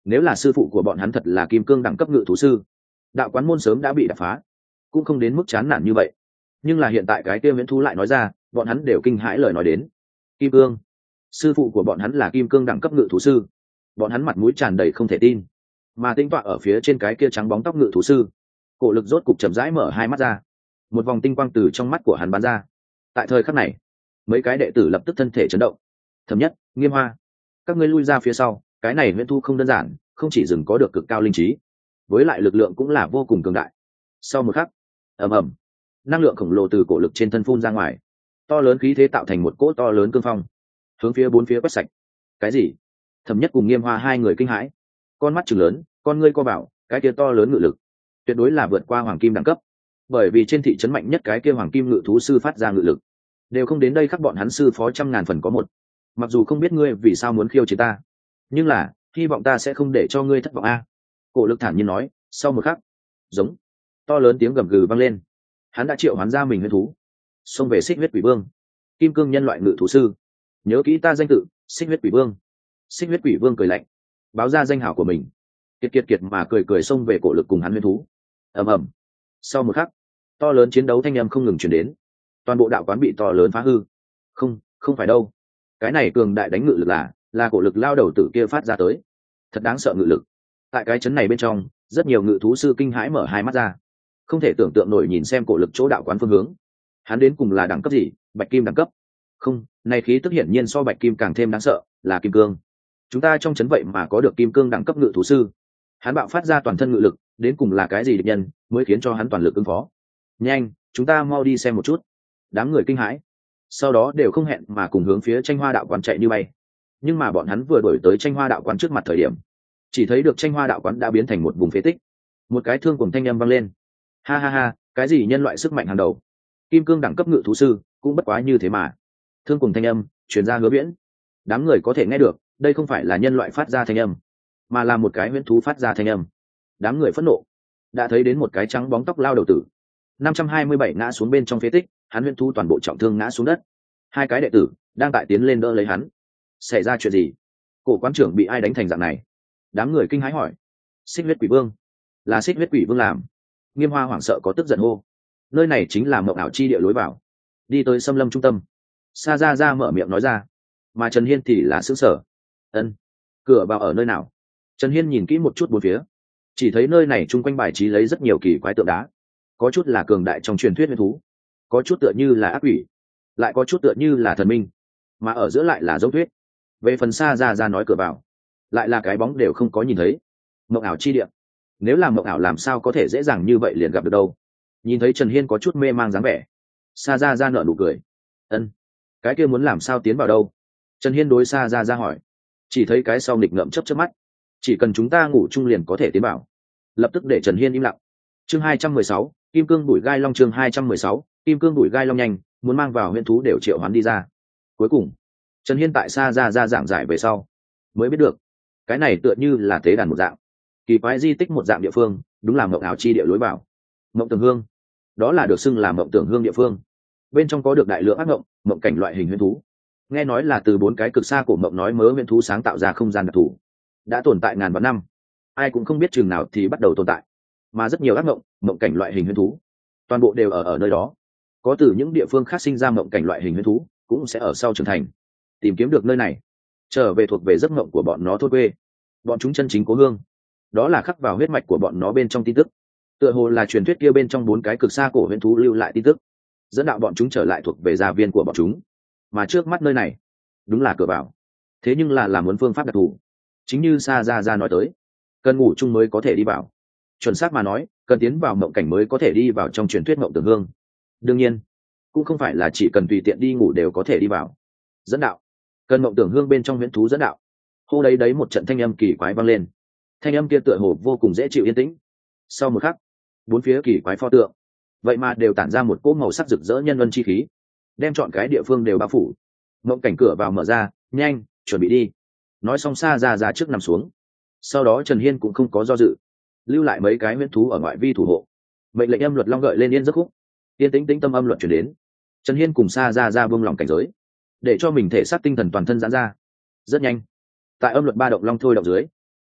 nếu là sư phụ của bọn hắn thật là kim cương đẳng cấp ngự thú sư, đạo quán môn sớm đã bị đập phá, cũng không đến mức chán nản như vậy. Nhưng là hiện tại cái kia viễn thú lại nói ra, bọn hắn đều kinh hãi lời nói đến. Kim cương, sư phụ của bọn hắn là kim cương đẳng cấp ngự thú sư, bọn hắn mặt mũi tràn đầy không thể tin. Mà tinh tọa ở phía trên cái kia trắng bóng tóc ngự thú sư, Cổ Lực rốt cục chậm rãi mở hai mắt ra, một vòng tinh quang từ trong mắt của hắn bắn ra. Tại thời khắc này, mấy cái đệ tử lập tức thân thể chấn động. Thẩm Nhất, Nghiêm Hoa, các ngươi lui ra phía sau, cái này viễn thu không đơn giản, không chỉ dừng có được cực cao linh trí, với lại lực lượng cũng là vô cùng cường đại. Sau một khắc, ầm ầm, năng lượng khổng lồ từ Cổ Lực trên thân phun ra ngoài, to lớn khí thế tạo thành một cỗ to lớn cương phong, hướng phía bốn phía quét sạch. Cái gì? Thẩm Nhất cùng Nghiêm Hoa hai người kinh hãi, con mắt trừng lớn, con ngươi co bảo, cái kia to lớn ngự lực, tuyệt đối là vượt qua hoàng kim đẳng cấp. Bởi vì trên thị trấn mạnh nhất cái kia hoàng kim ngự thú sư phát ra ngự lực, đều không đến đây khắc bọn hắn sư phó trăm ngàn phần có một. Mặc dù không biết ngươi vì sao muốn khiêu chiến ta, nhưng là hy vọng ta sẽ không để cho ngươi thất vọng a. Cổ Lực thản nhiên nói. Sau một khắc, giống to lớn tiếng gầm gừ vang lên, hắn đã triệu hoán ra mình huyết thú, xông về Xích Huyết Quỷ Vương, kim cương nhân loại ngự thú sư. Nhớ kỹ ta danh tự, Xích Huyết Quỷ Vương. Xích Huyết Quỷ Vương cười lạnh, báo ra danh hảo của mình, kiệt kiệt kiệt mà cười cười xông về Cổ Lực cùng hắn huyết thú. Ầm ầm. Sau một khắc, to lớn chiến đấu thanh âm không ngừng truyền đến, toàn bộ đạo quán bị to lớn phá hư. Không, không phải đâu, cái này cường đại đánh ngự lực là là Cổ Lực lao đầu tử kia phát ra tới, thật đáng sợ ngự lực. Tại cái chấn này bên trong, rất nhiều ngự thú sư kinh hãi mở hai mắt ra, không thể tưởng tượng nổi nhìn xem Cổ Lực chỗ đạo quán phương hướng. Hắn đến cùng là đẳng cấp gì? Bạch kim đẳng cấp? Không, này khí tức hiển nhiên so bạch kim càng thêm đáng sợ, là kim cương. Chúng ta trong chấn vậy mà có được kim cương đẳng cấp ngự thú sư. Hắn bạo phát ra toàn thân ngự lực, đến cùng là cái gì địch nhân mới khiến cho hắn toàn lực ứng phó? Nhanh, chúng ta mau đi xem một chút. Đám người kinh hãi, sau đó đều không hẹn mà cùng hướng phía Tranh Hoa đạo quán chạy như bay. Nhưng mà bọn hắn vừa đuổi tới Tranh Hoa đạo quán trước mặt thời điểm, chỉ thấy được Tranh Hoa đạo quán đã biến thành một vùng phế tích. Một cái thương cùng thanh âm vang lên. Ha ha ha, cái gì nhân loại sức mạnh hàng đầu, kim cương đẳng cấp ngự thú sư, cũng bất quá như thế mà. Thương cùng thanh âm truyền ra Hứa Viễn, đám người có thể nghe được, đây không phải là nhân loại phát ra thanh âm, mà là một cái huyễn thú phát ra thanh âm. Đám người phẫn nộ, đã thấy đến một cái trắng bóng tóc lao đầu tử, năm trăm hai mươi bảy ngã xuống bên trong phế tích, hắn huyễn thú toàn bộ trọng thương ngã xuống đất. Hai cái đệ tử đang tại tiến lên đỡ lấy hắn. Xảy ra chuyện gì? Cổ quán trưởng bị ai đánh thành dạng này? Đám người kinh hãi hỏi. Xích Huyết Quỷ Vương, là Xích Huyết Quỷ Vương làm. Nghiêm Hoa hoảng sợ có tức giận hô. Nơi này chính là mộng ảo chi địa lối vào, đi tới xâm lâm trung tâm. Sa Ra Ra mở miệng nói ra, mà Trần Hiên thì là sững sờ. Ân, cửa vào ở nơi nào? Trần Hiên nhìn kỹ một chút bốn phía, chỉ thấy nơi này chung quanh bài trí lấy rất nhiều kỳ quái tượng đá, có chút là cường đại trong truyền thuyết huyễn thú, có chút tựa như là ác quỷ, lại có chút tựa như là thần minh, mà ở giữa lại là dấu thuyết. Về phần Sa Ra Ra nói cửa vào, lại là cái bóng đều không có nhìn thấy. Mộng ảo chi địa, nếu là mộng ảo làm sao có thể dễ dàng như vậy liền gặp được đâu? Nhìn thấy Trần Hiên có chút mê mang dáng vẻ, Sa Ra Ra nở nụ cười. Ân, cái kia muốn làm sao tiến vào đâu? Trần Hiên đối Sa Ra Ra hỏi. Chỉ thấy cái sau nghịch ngợm chớp chớp mắt, chỉ cần chúng ta ngủ chung liền có thể tiến vào. Lập tức để Trần Hiên im lặng. Chương hai trăm mười sáu, Kim Cương Bụi Gai Long. Chương hai trăm mười sáu, Kim Cương Bụi Gai Long. Nhanh, muốn mang vào huyễn thú đều triệu hoán đi ra. Cuối cùng, Trần Hiên tại Sa Ra Ra giảng giải về sau, mới biết được, cái này tựa như là tế đàn một dạng, kỳ quái di tích một dạng địa phương, đúng là mộng ảo chi địa lối vào. Mộng Tưởng Hương, đó là được xưng là Mộng Tưởng Hương địa phương. Bên trong có được đại lượng ác mộng, mộng cảnh loại hình huyễn thú. Nghe nói là từ bốn cái cực xa cổ mộng nói mớ huyễn thú sáng tạo ra không gian đặc thù, đã tồn tại ngàn vạn năm, ai cũng không biết chừng nào thì bắt đầu tồn tại. Mà rất nhiều ác mộng, mộng cảnh loại hình huyễn thú, toàn bộ đều ở ở nơi đó. Có từ những địa phương khác sinh ra mộng cảnh loại hình huyễn thú, cũng sẽ ở sau trưởng thành, tìm kiếm được nơi này, trở về thuộc về giấc mộng của bọn nó thôn quê. Bọn chúng chân chính cố hương, đó là khắc vào huyết mạch của bọn nó bên trong tin tức, tựa hồ là truyền thuyết kia bên trong bốn cái cực xa cổ huyễn thú lưu lại tin tức, dẫn đạo bọn chúng trở lại thuộc về gia viên của bọn chúng. Mà trước mắt nơi này, đúng là cửa vào. Thế nhưng là làm muốn phương pháp đặc thù, chính như Sa Ra Ra nói tới, cần ngủ chung mới có thể đi vào. Chuẩn xác mà nói, cần tiến vào mộng cảnh mới có thể đi vào trong truyền thuyết Mộng Tưởng Hương. Đương nhiên, cũng không phải là chỉ cần tùy tiện đi ngủ đều có thể đi vào. Dẫn đạo, cần Mộng Tưởng Hương bên trong huyễn thú dẫn đạo. Hô đấy đấy một trận thanh âm kỳ quái vang lên. Thanh âm kia tựa hồ vô cùng dễ chịu yên tĩnh. Sau một khắc, bốn phía kỳ quái pho tượng, vậy mà đều tản ra một cỗ màu sắc rực rỡ nhân vân chi khí, đem chọn cái địa phương đều bao phủ. Mộng cảnh cửa vào mở ra, nhanh, chuẩn bị đi. Nói xong Sa Ra Ra trước nằm xuống. Sau đó Trần Hiên cũng không có do dự, lưu lại mấy cái huyễn thú ở ngoại vi thủ hộ. Mệnh lệnh âm luật long gợi lên yên giấc khúc, yên tĩnh tĩnh tâm âm luật chuyển đến. Trần Hiên cùng Sa Ra Ra buông lòng cảnh giới, để cho mình thể xác tinh thần toàn thân giãn ra. Rất nhanh, tại âm luật ba động long thôi động dưới,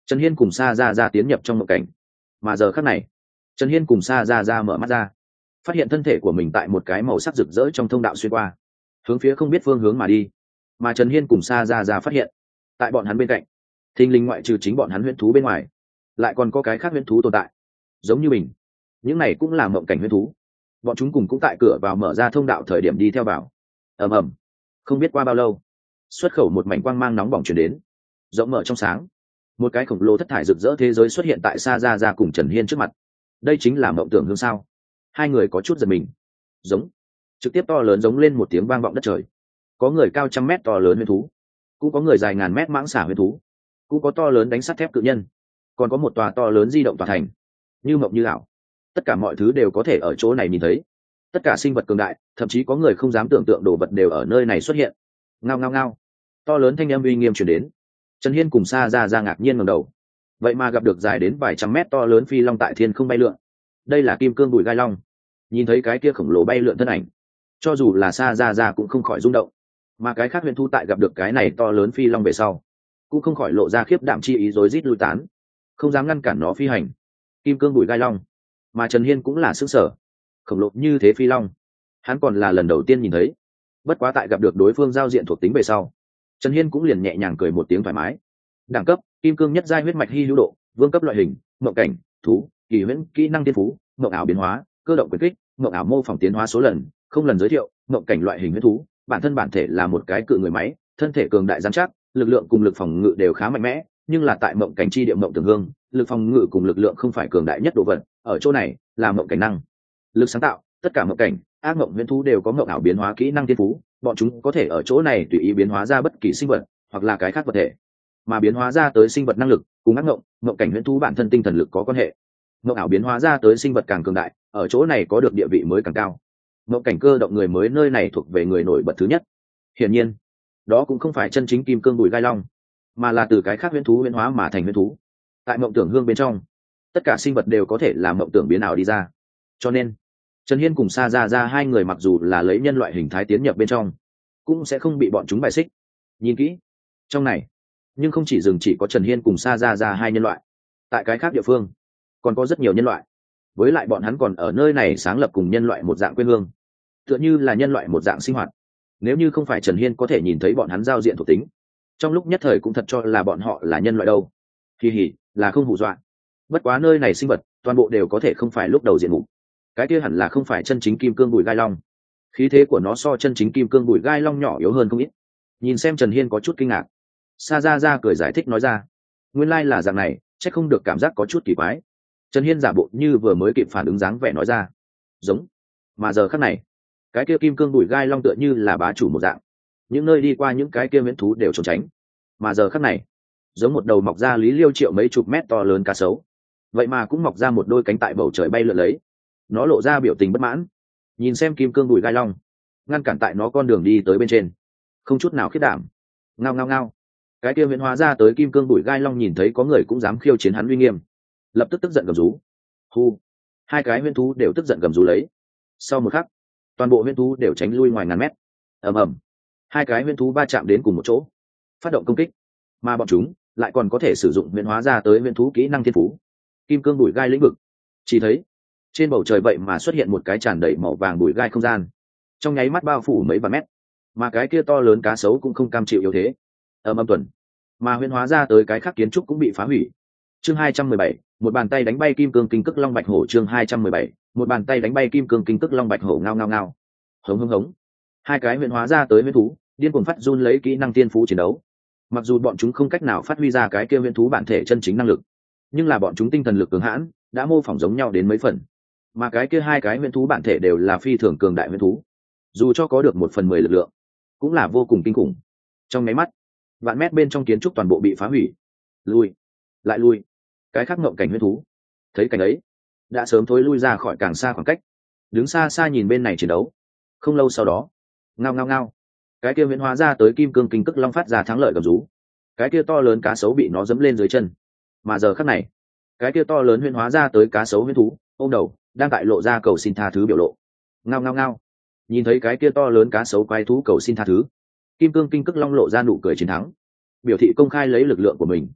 Trần Hiên cùng Sa Ra Ra tiến nhập trong mộng cảnh. Mà giờ khắc này, Trần Hiên cùng Sa Ra Ra mở mắt ra, phát hiện thân thể của mình tại một cái màu sắc rực rỡ trong thông đạo xuyên qua, hướng phía không biết phương hướng mà đi. Mà Trần Hiên cùng Sa Ra Ra phát hiện, tại bọn hắn bên cạnh, thình lình ngoại trừ chính bọn hắn huyễn thú bên ngoài, lại còn có cái khác huyễn thú tồn tại, giống như mình. Những này cũng là mộng cảnh huyễn thú. Bọn chúng cùng cũng tại cửa vào mở ra thông đạo thời điểm đi theo vào. Ầm ầm. Không biết qua bao lâu, xuất khẩu một mảnh quang mang nóng bỏng truyền đến, rộng mở trong sáng, một cái khổng lồ thất thải rực rỡ thế giới xuất hiện tại Sa Ra Ra cùng Trần Hiên trước mặt. Đây chính là mộng tưởng hương sao? Hai người có chút giật mình. Giống, trực tiếp to lớn giống lên một tiếng vang vọng đất trời. Có người cao trăm mét to lớn huyễn thú, cũng có người dài ngàn mét mãng xà huyễn thú, cũng có to lớn đánh sắt thép cự nhân, còn có một tòa to lớn di động tòa thành, như mộng như ảo. Tất cả mọi thứ đều có thể ở chỗ này nhìn thấy. Tất cả sinh vật cường đại, thậm chí có người không dám tưởng tượng đồ vật đều ở nơi này xuất hiện. Ngao ngao ngao, to lớn thanh âm uy nghiêm truyền đến. Trần Hiên cùng Sa Ra Ra ngạc nhiên ngẩng đầu, vậy mà gặp được dài đến vài trăm mét to lớn phi long tại thiên không bay lượn. Đây là kim cương bụi gai long. Nhìn thấy cái kia khổng lồ bay lượn thân ảnh, cho dù là Sa Ra Ra cũng không khỏi rung động. Mà cái khác huyền thu tại gặp được cái này to lớn phi long về sau, cũng không khỏi lộ ra khiếp đảm chi ý, rối rít lui tán, không dám ngăn cản nó phi hành. Kim cương bụi gai long, mà Trần Hiên cũng là sức sở. Khổng lồ như thế phi long, hắn còn là lần đầu tiên nhìn thấy. Bất quá tại gặp được đối phương giao diện thuộc tính về sau, Trần Hiên cũng liền nhẹ nhàng cười một tiếng thoải mái. Đẳng cấp: kim cương nhất giai huyết mạch hy hữu độ, vương cấp loại hình, mộng cảnh, thú, kỳ huyễn, kỹ năng tiên phú, mộng ảo biến hóa, cơ động quyền kích, mộng ảo mô phỏng tiến hóa số lần, không lần giới thiệu, mộng cảnh loại hình huyễn thú, bản thân bản thể là một cái cự người máy, thân thể cường đại rắn chắc, lực lượng cùng lực phòng ngự đều khá mạnh mẽ, nhưng là tại mộng cảnh chi địa mộng tưởng hương, lực phòng ngự cùng lực lượng không phải cường đại nhất đồ vật, ở chỗ này là mộng cảnh năng lực sáng tạo. Tất cả mộng cảnh, ác mộng huyễn thú đều có mộng ảo biến hóa kỹ năng tiên phú, bọn chúng có thể ở chỗ này tùy ý biến hóa ra bất kỳ sinh vật hoặc là cái khác vật thể, mà biến hóa ra tới sinh vật năng lực cùng ác mộng, mộng cảnh huyễn thú bản thân tinh thần lực có quan hệ. Mộng ảo biến hóa ra tới sinh vật càng cường đại, ở chỗ này có được địa vị mới càng cao. Mộng cảnh cơ động người mới nơi này thuộc về người nổi bật thứ nhất. Hiển nhiên, đó cũng không phải chân chính kim cương bùi gai long, mà là từ cái khác huyễn thú huyễn hóa mà thành huyễn thú. Tại mộng tưởng hương bên trong, tất cả sinh vật đều có thể làm mộng tưởng biến ảo đi ra. Cho nên, Trần Hiên cùng Sa Ra Ra hai người mặc dù là lấy nhân loại hình thái tiến nhập bên trong, cũng sẽ không bị bọn chúng bài xích. Nhìn kỹ, trong này, nhưng không chỉ dừng chỉ có Trần Hiên cùng Sa Ra Ra hai nhân loại. Tại cái khác địa phương, còn có rất nhiều nhân loại. Với lại bọn hắn còn ở nơi này sáng lập cùng nhân loại một dạng quê hương, tựa như là nhân loại một dạng sinh hoạt. Nếu như không phải Trần Hiên có thể nhìn thấy bọn hắn giao diện thuộc tính, trong lúc nhất thời cũng thật cho là bọn họ là nhân loại đâu. Kỳ hỉ, là không hù dọa. Bất quá nơi này sinh vật, toàn bộ đều có thể không phải lúc đầu diện mục. Cái kia hẳn là không phải chân chính kim cương bùi gai long. Khí thế của nó so chân chính kim cương bùi gai long nhỏ yếu hơn không ít. Nhìn xem Trần Hiên có chút kinh ngạc, Sa Ra Ra cười giải thích nói ra, nguyên lai là dạng này, chắc không được cảm giác có chút kỳ quái. Trần Hiên giả bộ như vừa mới kịp phản ứng dáng vẻ nói ra, giống. Mà giờ khắc này, cái kia kim cương bùi gai long tựa như là bá chủ một dạng, những nơi đi qua những cái kia miễn thú đều trốn tránh. Mà giờ khắc này, giống một đầu mọc ra lý liêu triệu mấy chục mét to lớn cá sấu, vậy mà cũng mọc ra một đôi cánh tại bầu trời bay lượn lấy. Nó lộ ra biểu tình bất mãn, nhìn xem kim cương bùi gai long, ngăn cản tại nó con đường đi tới bên trên, không chút nào khiết đảm. Ngao ngao ngao, cái kia huyễn hóa ra tới kim cương bùi gai long nhìn thấy có người cũng dám khiêu chiến hắn uy nghiêm, lập tức tức giận gầm rú. Hu, hai cái huyễn thú đều tức giận gầm rú lấy. Sau một khắc, toàn bộ huyễn thú đều tránh lui ngoài ngàn mét. Ầm ầm, hai cái huyễn thú va chạm đến cùng một chỗ, phát động công kích, mà bọn chúng lại còn có thể sử dụng huyễn hóa ra tới huyễn thú kỹ năng thiên phú, kim cương bùi gai lĩnh vực. Chỉ thấy trên bầu trời vậy mà xuất hiện một cái tràn đầy màu vàng bụi gai không gian, trong nháy mắt bao phủ mấy vạn mét, mà cái kia to lớn cá sấu cũng không cam chịu yếu thế, ầm ầm tuần, mà huyễn hóa ra tới cái khác kiến trúc cũng bị phá hủy. Chương hai trăm mười bảy, một bàn tay đánh bay kim cương kinh cức long bạch hổ. Chương hai trăm mười bảy, một bàn tay đánh bay kim cương kinh cức long bạch hổ. Ngao ngao ngao, hống hống hống, hai cái huyễn hóa ra tới huyễn thú điên cuồng phát run lấy kỹ năng tiên phú chiến đấu. Mặc dù bọn chúng không cách nào phát huy ra cái kia huyễn thú bản thể chân chính năng lực, nhưng là bọn chúng tinh thần lực cường hãn đã mô phỏng giống nhau đến mấy phần. Mà cái kia hai cái huyễn thú bản thể đều là phi thường cường đại huyễn thú, dù cho có được một phần mười lực lượng cũng là vô cùng kinh khủng. Trong máy mắt, vạn mét bên trong kiến trúc toàn bộ bị phá hủy, lui lại lui. Cái khác ngộng cảnh huyễn thú thấy cảnh ấy đã sớm thối lui ra khỏi càng xa khoảng cách, đứng xa xa nhìn bên này chiến đấu. Không lâu sau đó, ngao ngao ngao, cái kia huyễn hóa ra tới kim cương kinh cức long phát ra thắng lợi gầm rú. Cái kia to lớn cá sấu bị nó dẫm lên dưới chân. Mà giờ khắc này, cái kia to lớn huyễn hóa ra tới cá sấu huyễn thú ôm đầu đang tại lộ ra cầu xin tha thứ biểu lộ. Ngao ngao ngao, nhìn thấy cái kia to lớn cá sấu quái thú cầu xin tha thứ, kim cương kinh cức long lộ ra nụ cười chiến thắng, biểu thị công khai lấy lực lượng của mình.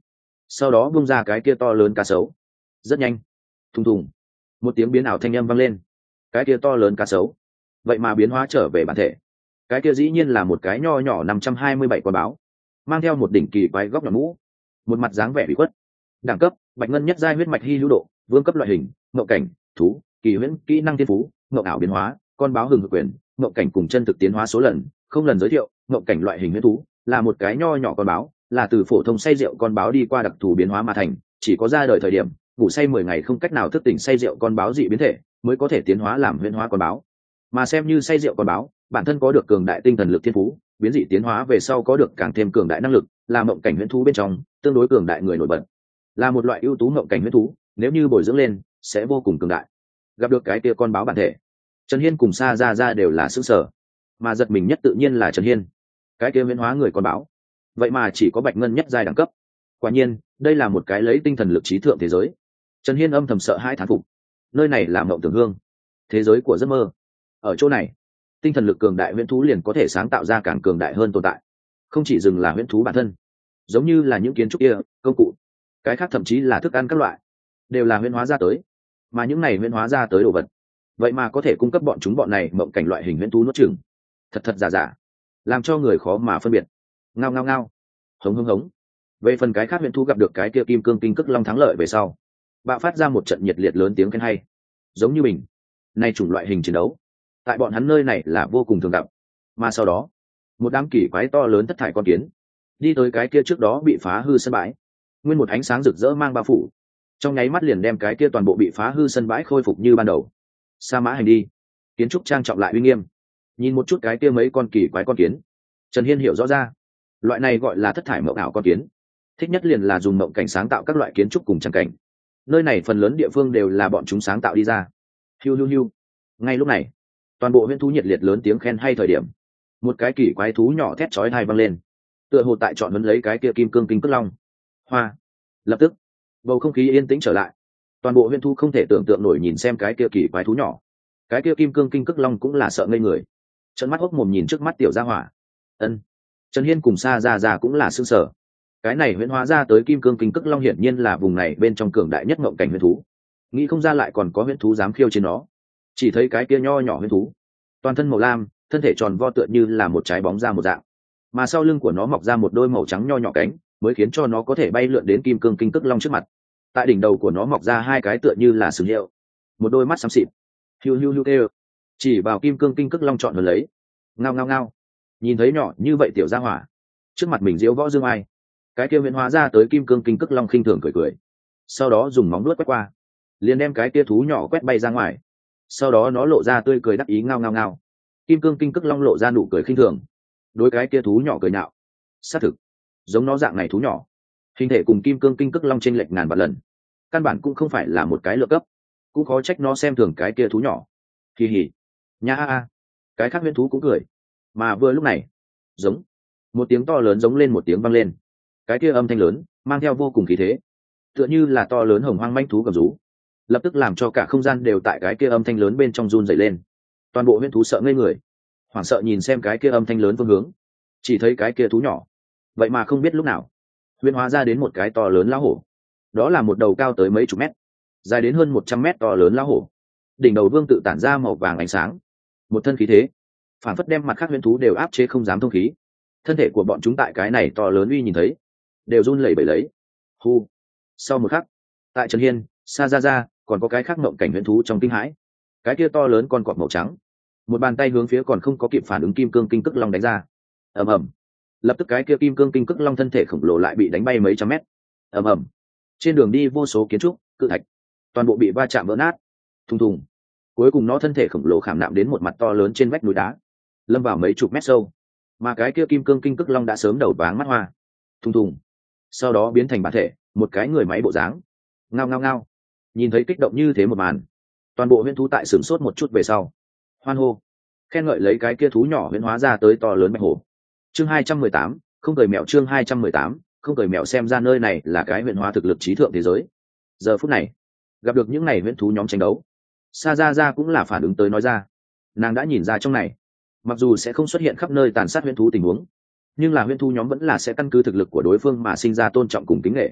sau đó bung ra cái kia to lớn cá sấu. Rất nhanh, thùng thùng, một tiếng biến ảo thanh âm vang lên. Cái kia to lớn cá sấu vậy mà biến hóa trở về bản thể. Cái kia dĩ nhiên là một cái nho nhỏ năm trăm hai mươi bảy quả báo, mang theo một đỉnh kỳ quái góc nhọn mũ, một mặt dáng vẻ bị khuất. Đẳng cấp: bạch ngân nhất giai huyết mạch hy hữu độ, vương cấp loại hình, ngộ cảnh, thú, kỳ huyễn, kỹ năng thiên phú, ngộ ảo biến hóa, con báo hừng hực quyền, ngộ cảnh cùng chân thực tiến hóa số lần, không lần giới thiệu. Ngộ cảnh loại hình huyễn thú, là một cái nho nhỏ con báo, là từ phổ thông say rượu con báo đi qua đặc thù biến hóa mà thành, chỉ có ra đời thời điểm ngủ say mười ngày không cách nào thức tỉnh say rượu con báo dị biến thể mới có thể tiến hóa làm huyễn hóa con báo. Mà xem như say rượu con báo, bản thân có được cường đại tinh thần lực thiên phú, biến dị tiến hóa về sau có được càng thêm cường đại năng lực, là mộng cảnh huyễn thú bên trong tương đối cường đại người nổi bật, là một loại ưu tú mộng cảnh huyễn thú, nếu như bồi dưỡng lên sẽ vô cùng cường đại. Gặp được cái kia con báo bản thể, Trần Hiên cùng Sa Ra Ra đều là sững sờ, mà giật mình nhất tự nhiên là Trần Hiên. Cái kia huyễn hóa người con báo, vậy mà chỉ có bạch ngân nhất giai đẳng cấp. Quả nhiên, đây là một cái lấy tinh thần lực trí thượng thế giới. Trần Hiên âm thầm sợ hãi thán phục. Nơi này là mộng tưởng hương, thế giới của giấc mơ. Ở chỗ này, tinh thần lực cường đại huyễn thú liền có thể sáng tạo ra càng cường đại hơn tồn tại, không chỉ dừng là huyễn thú bản thân, giống như là những kiến trúc kia, công cụ, cái khác thậm chí là thức ăn các loại, đều là huyễn hóa ra tới. Mà những này huyễn hóa ra tới đồ vật, vậy mà có thể cung cấp bọn chúng bọn này mộng cảnh loại hình huyễn thú nuốt chửng. Thật thật giả giả, làm cho người khó mà phân biệt. Ngao ngao ngao, hống hống hống. Về phần cái khác huyễn thú gặp được cái kia kim cương kinh cức long thắng lợi về sau, bạo phát ra một trận nhiệt liệt lớn tiếng khen hay. Giống như mình, nay chủng loại hình chiến đấu, tại bọn hắn nơi này là vô cùng thường gặp. Mà sau đó, một đám kỳ quái to lớn thất thải con kiến đi tới cái kia trước đó bị phá hư sân bãi, nguyên một ánh sáng rực rỡ mang bao phủ, trong nháy mắt liền đem cái kia toàn bộ bị phá hư sân bãi khôi phục như ban đầu. Sa mã hành đi, kiến trúc trang trọng lại uy nghiêm. Nhìn một chút cái kia mấy con kỳ quái con kiến, Trần Hiên hiểu rõ ra, loại này gọi là thất thải mộng ảo con kiến, thích nhất liền là dùng mộng cảnh sáng tạo các loại kiến trúc cùng trang cảnh. Nơi này phần lớn địa phương đều là bọn chúng sáng tạo đi ra. Hiu hiu hiu. Ngay lúc này, toàn bộ huyễn thú nhiệt liệt lớn tiếng khen hay thời điểm, một cái kỳ quái thú nhỏ thét chói tai vang lên, tựa hồ tại chọn vấn lấy cái kia kim cương kinh cức long. Hoa. Lập tức, bầu không khí yên tĩnh trở lại. Toàn bộ huyễn thú không thể tưởng tượng nổi nhìn xem cái kia kỳ quái thú nhỏ. Cái kia kim cương kinh cức long cũng là sợ ngây người, trợn mắt hốc mồm nhìn trước mắt tiểu gia hỏa. Ân. Trần Hiên cùng Sa Ra Ra cũng là sửng sở. Cái này huyễn hóa ra tới kim cương kinh cức long hiển nhiên là vùng này bên trong cường đại nhất ngộng cảnh huyễn thú. Nghĩ không ra lại còn có huyễn thú dám khiêu trên nó. Chỉ thấy cái kia nho nhỏ huyễn thú, toàn thân màu lam, thân thể tròn vo tựa như là một trái bóng ra một dạng, mà sau lưng của nó mọc ra một đôi màu trắng nho nhỏ cánh, mới khiến cho nó có thể bay lượn đến kim cương kinh cức long trước mặt. Tại đỉnh đầu của nó mọc ra hai cái tựa như là sừng hiệu, một đôi mắt xám xịt. Hiu hiu hiu kêu, chỉ vào kim cương kinh cức long chọn hơn lấy. Ngao ngao ngao. Nhìn thấy nhỏ như vậy tiểu gia hỏa, trước mặt mình diễu võ dương ai, cái kia huyễn hóa ra tới kim cương kinh cức long khinh thường cười cười, sau đó dùng móng vuốt quét qua, liền đem cái kia thú nhỏ quét bay ra ngoài. Sau đó nó lộ ra tươi cười đắc ý. Ngao ngao ngao. Kim cương kinh cức long lộ ra nụ cười khinh thường, đối cái kia thú nhỏ cười nhạo. Xác thực, giống nó dạng này thú nhỏ, hình thể cùng kim cương kinh cức long chênh lệch ngàn vạn lần, căn bản cũng không phải là một cái lựa cấp, cũng khó trách nó xem thường cái kia thú nhỏ. Kỳ hỉ. Nha a a. Cái khác huyễn thú cũng cười. Mà vừa lúc này, giống một tiếng to lớn giống lên một tiếng vang lên. Cái kia âm thanh lớn mang theo vô cùng khí thế, tựa như là to lớn hồng hoang manh thú gầm rú, lập tức làm cho cả không gian đều tại cái kia âm thanh lớn bên trong run dậy lên. Toàn bộ huyễn thú sợ ngây người, hoảng sợ nhìn xem cái kia âm thanh lớn phương hướng, chỉ thấy cái kia thú nhỏ vậy mà không biết lúc nào huyễn hóa ra đến một cái to lớn lão hổ. Đó là một đầu cao tới mấy chục mét, dài đến hơn một trăm mét to lớn lão hổ, đỉnh đầu vương tự tản ra màu vàng ánh sáng, một thân khí thế phản phất đem mặt khác huyễn thú đều áp chế không dám thông khí. Thân thể của bọn chúng tại cái này to lớn uy nhìn thấy đều run lẩy bẩy lấy. Hu. Sau một khắc, tại Trần Hiên, Sa Ra Ra còn có cái khác mộng cảnh huyễn thú trong kinh hãi. Cái kia to lớn con cọp màu trắng, một bàn tay hướng phía còn không có kịp phản ứng kim cương kinh cức long đánh ra. Ầm ầm. Lập tức cái kia kim cương kinh cức long thân thể khổng lồ lại bị đánh bay mấy trăm mét. Ầm ầm. Trên đường đi vô số kiến trúc, cự thạch, toàn bộ bị va chạm vỡ nát. Thùng thùng. Cuối cùng nó thân thể khổng lồ khảm nạm đến một mặt to lớn trên vách núi đá, lâm vào mấy chục mét sâu. Mà cái kia kim cương kinh cức long đã sớm đầu váng mắt hoa. Thùng thùng. Sau đó biến thành bản thể, một cái người máy bộ dáng. Ngao ngao ngao. Nhìn thấy kích động như thế một màn, toàn bộ huyễn thú tại sửng sốt một chút về sau, hoan hô, khen ngợi lấy cái kia thú nhỏ huyễn hóa ra tới to lớn bạch hổ. Chương hai trăm mười tám, không cười mèo. Chương hai trăm mười tám, không cười mèo. Xem ra nơi này là cái huyễn hóa thực lực trí thượng thế giới. Giờ phút này, gặp được những này huyễn thú nhóm tranh đấu, Sa Ra Ra cũng là phản ứng tới nói ra. Nàng đã nhìn ra trong này, mặc dù sẽ không xuất hiện khắp nơi tàn sát huyễn thú tình huống, nhưng là huyễn thú nhóm vẫn là sẽ căn cứ thực lực của đối phương mà sinh ra tôn trọng cùng kính nghệ.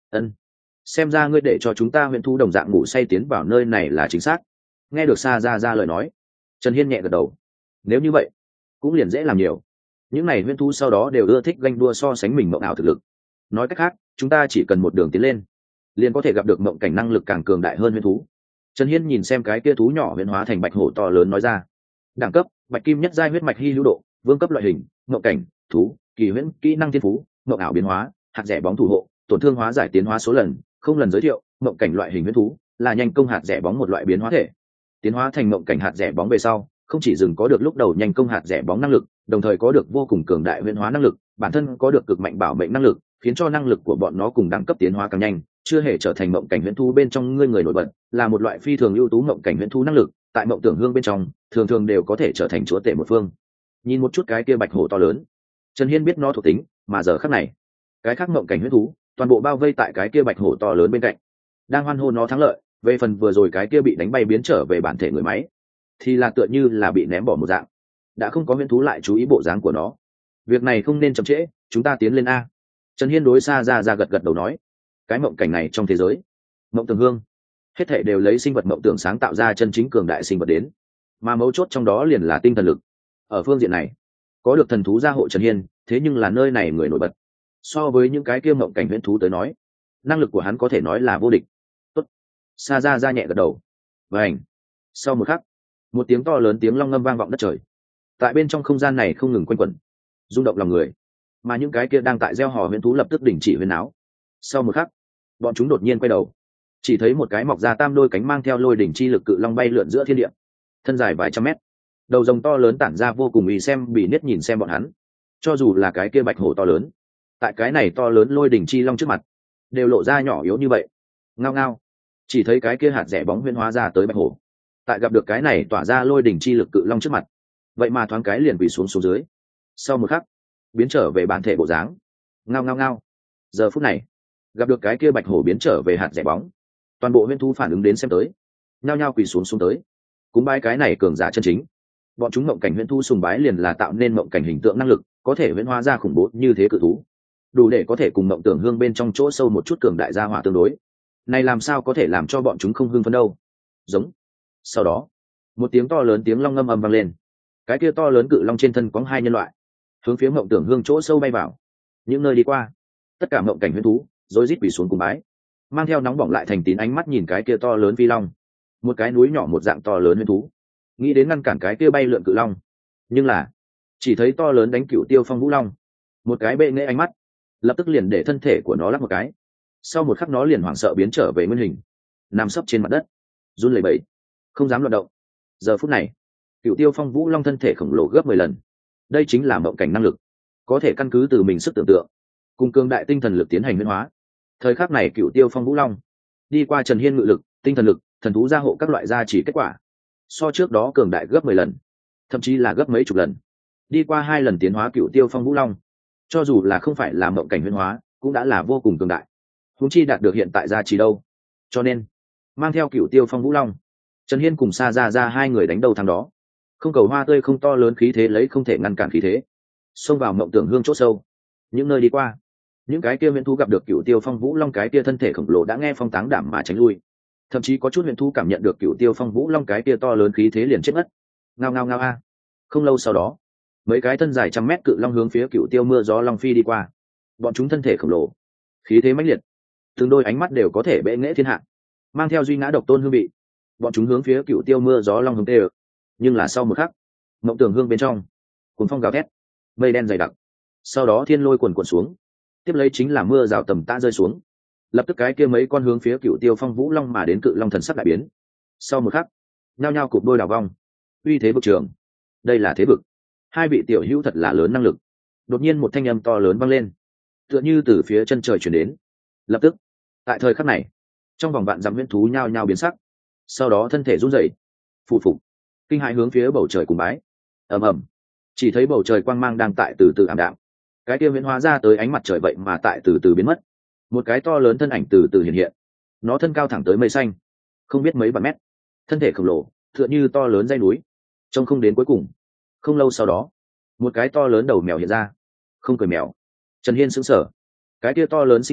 Ân, xem ra ngươi để cho chúng ta huyễn thú đồng dạng ngủ say tiến vào nơi này là chính xác. Nghe được Sa Ra Ra lời nói, Trần Hiên nhẹ gật đầu. Nếu như vậy cũng liền dễ làm nhiều. Những này huyễn thú sau đó đều ưa thích ganh đua so sánh mình mộng ảo thực lực. Nói cách khác, chúng ta chỉ cần một đường tiến lên, liền có thể gặp được mộng cảnh năng lực càng cường đại hơn huyễn thú. Trần Hiên nhìn xem cái kia thú nhỏ huyễn hóa thành bạch hổ to lớn nói ra. Đẳng cấp: bạch kim nhất giai huyết mạch hy hữu độ, vương cấp loại hình, mộng cảnh, thú, kỳ huyễn, kỹ năng thiên phú, mộng ảo biến hóa, hạt rẻ bóng thủ hộ, tổn thương hóa giải tiến hóa số lần, không lần giới thiệu, mộng cảnh loại hình huyễn thú, là nhanh công hạt rẻ bóng một loại biến hóa thể. Tiến hóa thành mộng cảnh hạt rẻ bóng về sau, không chỉ dừng có được lúc đầu nhanh công hạt rẻ bóng năng lực, đồng thời có được vô cùng cường đại huyễn hóa năng lực, bản thân có được cực mạnh bảo mệnh năng lực, khiến cho năng lực của bọn nó cùng đẳng cấp tiến hóa càng nhanh, chưa hề trở thành mộng cảnh huyễn thú bên trong ngươi người nổi bật, là một loại phi thường ưu tú mộng cảnh huyễn thú năng lực, tại mộng tưởng hương bên trong, thường thường đều có thể trở thành chúa tể một phương. Nhìn một chút cái kia bạch hổ to lớn, Trần Hiên biết nó thuộc tính, mà giờ khắc này, cái khác mộng cảnh huyễn thú, toàn bộ bao vây tại cái kia bạch hổ to lớn bên cạnh, đang hoan hô nó thắng lợi. Về phần vừa rồi cái kia bị đánh bay biến trở về bản thể người máy, thì là tựa như là bị ném bỏ một dạng, đã không có huyễn thú lại chú ý bộ dáng của nó. Việc này không nên chậm trễ, chúng ta tiến lên a. Trần Hiên đối Sa Ra Ra gật gật đầu nói. Cái mộng cảnh này trong thế giới mộng tưởng hương, hết thảy đều lấy sinh vật mộng tưởng sáng tạo ra chân chính cường đại sinh vật đến, mà mấu chốt trong đó liền là tinh thần lực. Ở phương diện này, có được thần thú gia hộ Trần Hiên, thế nhưng là nơi này người nổi bật. So với những cái kia mộng cảnh huyễn thú tới nói, năng lực của hắn có thể nói là vô địch. Tốt. Sa Ra Ra nhẹ gật đầu. Vành. Sau một khắc, một tiếng to lớn tiếng long ngâm vang vọng đất trời. Tại bên trong không gian này không ngừng quanh quẩn, rung động lòng người. Mà những cái kia đang tại gieo hò huyễn thú lập tức đình chỉ huyên náo. Sau một khắc, bọn chúng đột nhiên quay đầu, chỉ thấy một cái mọc ra tam đôi cánh mang theo lôi đỉnh chi lực cự long bay lượn giữa thiên địa, thân dài vài trăm mét, đầu rồng to lớn tản ra vô cùng ý xem bị niết nhìn xem bọn hắn. Cho dù là cái kia bạch hổ to lớn, tại cái này to lớn lôi đỉnh chi long trước mặt, đều lộ ra nhỏ yếu như vậy. Ngao ngao, chỉ thấy cái kia hạt rẻ bóng huyễn hóa ra tới bạch hổ, tại gặp được cái này tỏa ra lôi đỉnh chi lực cự long trước mặt, vậy mà thoáng cái liền quỳ xuống xuống dưới. Sau một khắc, biến trở về bản thể bộ dáng. Ngao ngao ngao. Giờ phút này, gặp được cái kia bạch hổ biến trở về hạt rẻ bóng, toàn bộ huyễn thú phản ứng đến xem tới, nhao nhao quỳ xuống xuống tới, cúng bái cái này cường giả chân chính. Bọn chúng mộng cảnh huyễn thú sùng bái liền là tạo nên mộng cảnh hình tượng năng lực, có thể huyễn hóa ra khủng bố như thế cự thú, đủ để có thể cùng mộng tưởng hương bên trong chỗ sâu một chút cường đại gia hỏa tương đối. Này làm sao có thể làm cho bọn chúng không hưng phấn đâu? Giống. Sau đó, một tiếng to lớn tiếng long ngâm ầm vang lên. Cái kia to lớn cự long trên thân có hai nhân loại, hướng phía mộng tưởng hương chỗ sâu bay vào. Những nơi đi qua, tất cả mộng cảnh huyễn thú rối rít quỳ xuống cùng bái, mang theo nóng bỏng lại thành tín ánh mắt nhìn cái kia to lớn phi long. Một cái núi nhỏ một dạng to lớn huyễn thú, nghĩ đến ngăn cản cái kia bay lượn cự long, nhưng là chỉ thấy to lớn đánh cựu tiêu phong vũ long, một cái bệ nghệ ánh mắt, lập tức liền để thân thể của nó lắc một cái. Sau một khắc nó liền hoảng sợ biến trở về nguyên hình, nằm sấp trên mặt đất, run lẩy bẩy, không dám loạt động. Giờ phút này, cựu tiêu phong vũ long thân thể khổng lồ gấp mười lần. Đây chính là mộng cảnh năng lực, có thể căn cứ từ mình sức tưởng tượng, cùng cường đại tinh thần lực tiến hành huyễn hóa. Thời khắc này cựu tiêu phong vũ long đi qua Trần Hiên ngự lực, tinh thần lực, thần thú gia hộ các loại gia chỉ kết quả, so trước đó cường đại gấp mười lần, thậm chí là gấp mấy chục lần. Đi qua hai lần tiến hóa cựu tiêu phong vũ long, cho dù là không phải là mộng cảnh huyễn hóa, cũng đã là vô cùng cường đại. Huống chi đạt được hiện tại gia chỉ đâu. Cho nên, mang theo cựu tiêu phong vũ long, Trần Hiên cùng Sa Ra Ra hai người đánh đầu thằng đó. Không cầu hoa tươi không to lớn khí thế lấy không thể ngăn cản khí thế, xông vào mộng tưởng hương chỗ sâu. Những nơi đi qua, những cái kia huyễn thú gặp được cựu tiêu phong vũ long cái kia thân thể khổng lồ đã nghe phong táng đảm mà tránh lui. Thậm chí có chút huyễn thú cảm nhận được cựu tiêu phong vũ long cái kia to lớn khí thế liền chết mất. Ngao ngao ngao a. Không lâu sau đó, mấy cái thân dài trăm mét cự long hướng phía cựu tiêu mưa gió long phi đi qua. Bọn chúng thân thể khổng lồ, khí thế mãnh liệt, từng đôi ánh mắt đều có thể bệ nghệ thiên hạ, mang theo duy ngã độc tôn hương vị. Bọn chúng hướng phía cựu tiêu mưa gió long hướng tê. Nhưng là sau một khắc, mộng tưởng hương bên trong cuồng phong gào thét, mây đen dày đặc, sau đó thiên lôi cuồn cuộn xuống, tiếp lấy chính là mưa rào tầm tã rơi xuống. Lập tức cái kia mấy con hướng phía cựu tiêu phong vũ long mà đến cự long thần sắc đại biến. Sau một khắc, nhao nhao cụp đôi đào vong. Uy thế vực trường, đây là thế vực. Hai vị tiểu hữu thật là lớn năng lực. Đột nhiên một thanh âm to lớn vang lên, tựa như từ phía chân trời chuyển đến. Lập tức, tại thời khắc này, trong vòng vạn dặm huyễn thú nhao nhao biến sắc, sau đó thân thể run rẩy, phụ phục, kinh hãi hướng phía bầu trời cùng bái. Ầm ầm, chỉ thấy bầu trời quang mang đang tại từ từ ảm đạm, cái kia huyễn hóa ra tới ánh mặt trời vậy mà tại từ từ biến mất. Một cái to lớn thân ảnh từ từ hiện hiện, nó thân cao thẳng tới mây xanh, không biết mấy vạn mét, thân thể khổng lồ tựa như to lớn dãy núi, trông không đến cuối cùng. Không lâu sau đó, một cái to lớn đầu mèo hiện ra. Không cười mèo. Trần Hiên sững sờ, cái kia to lớn sinh vật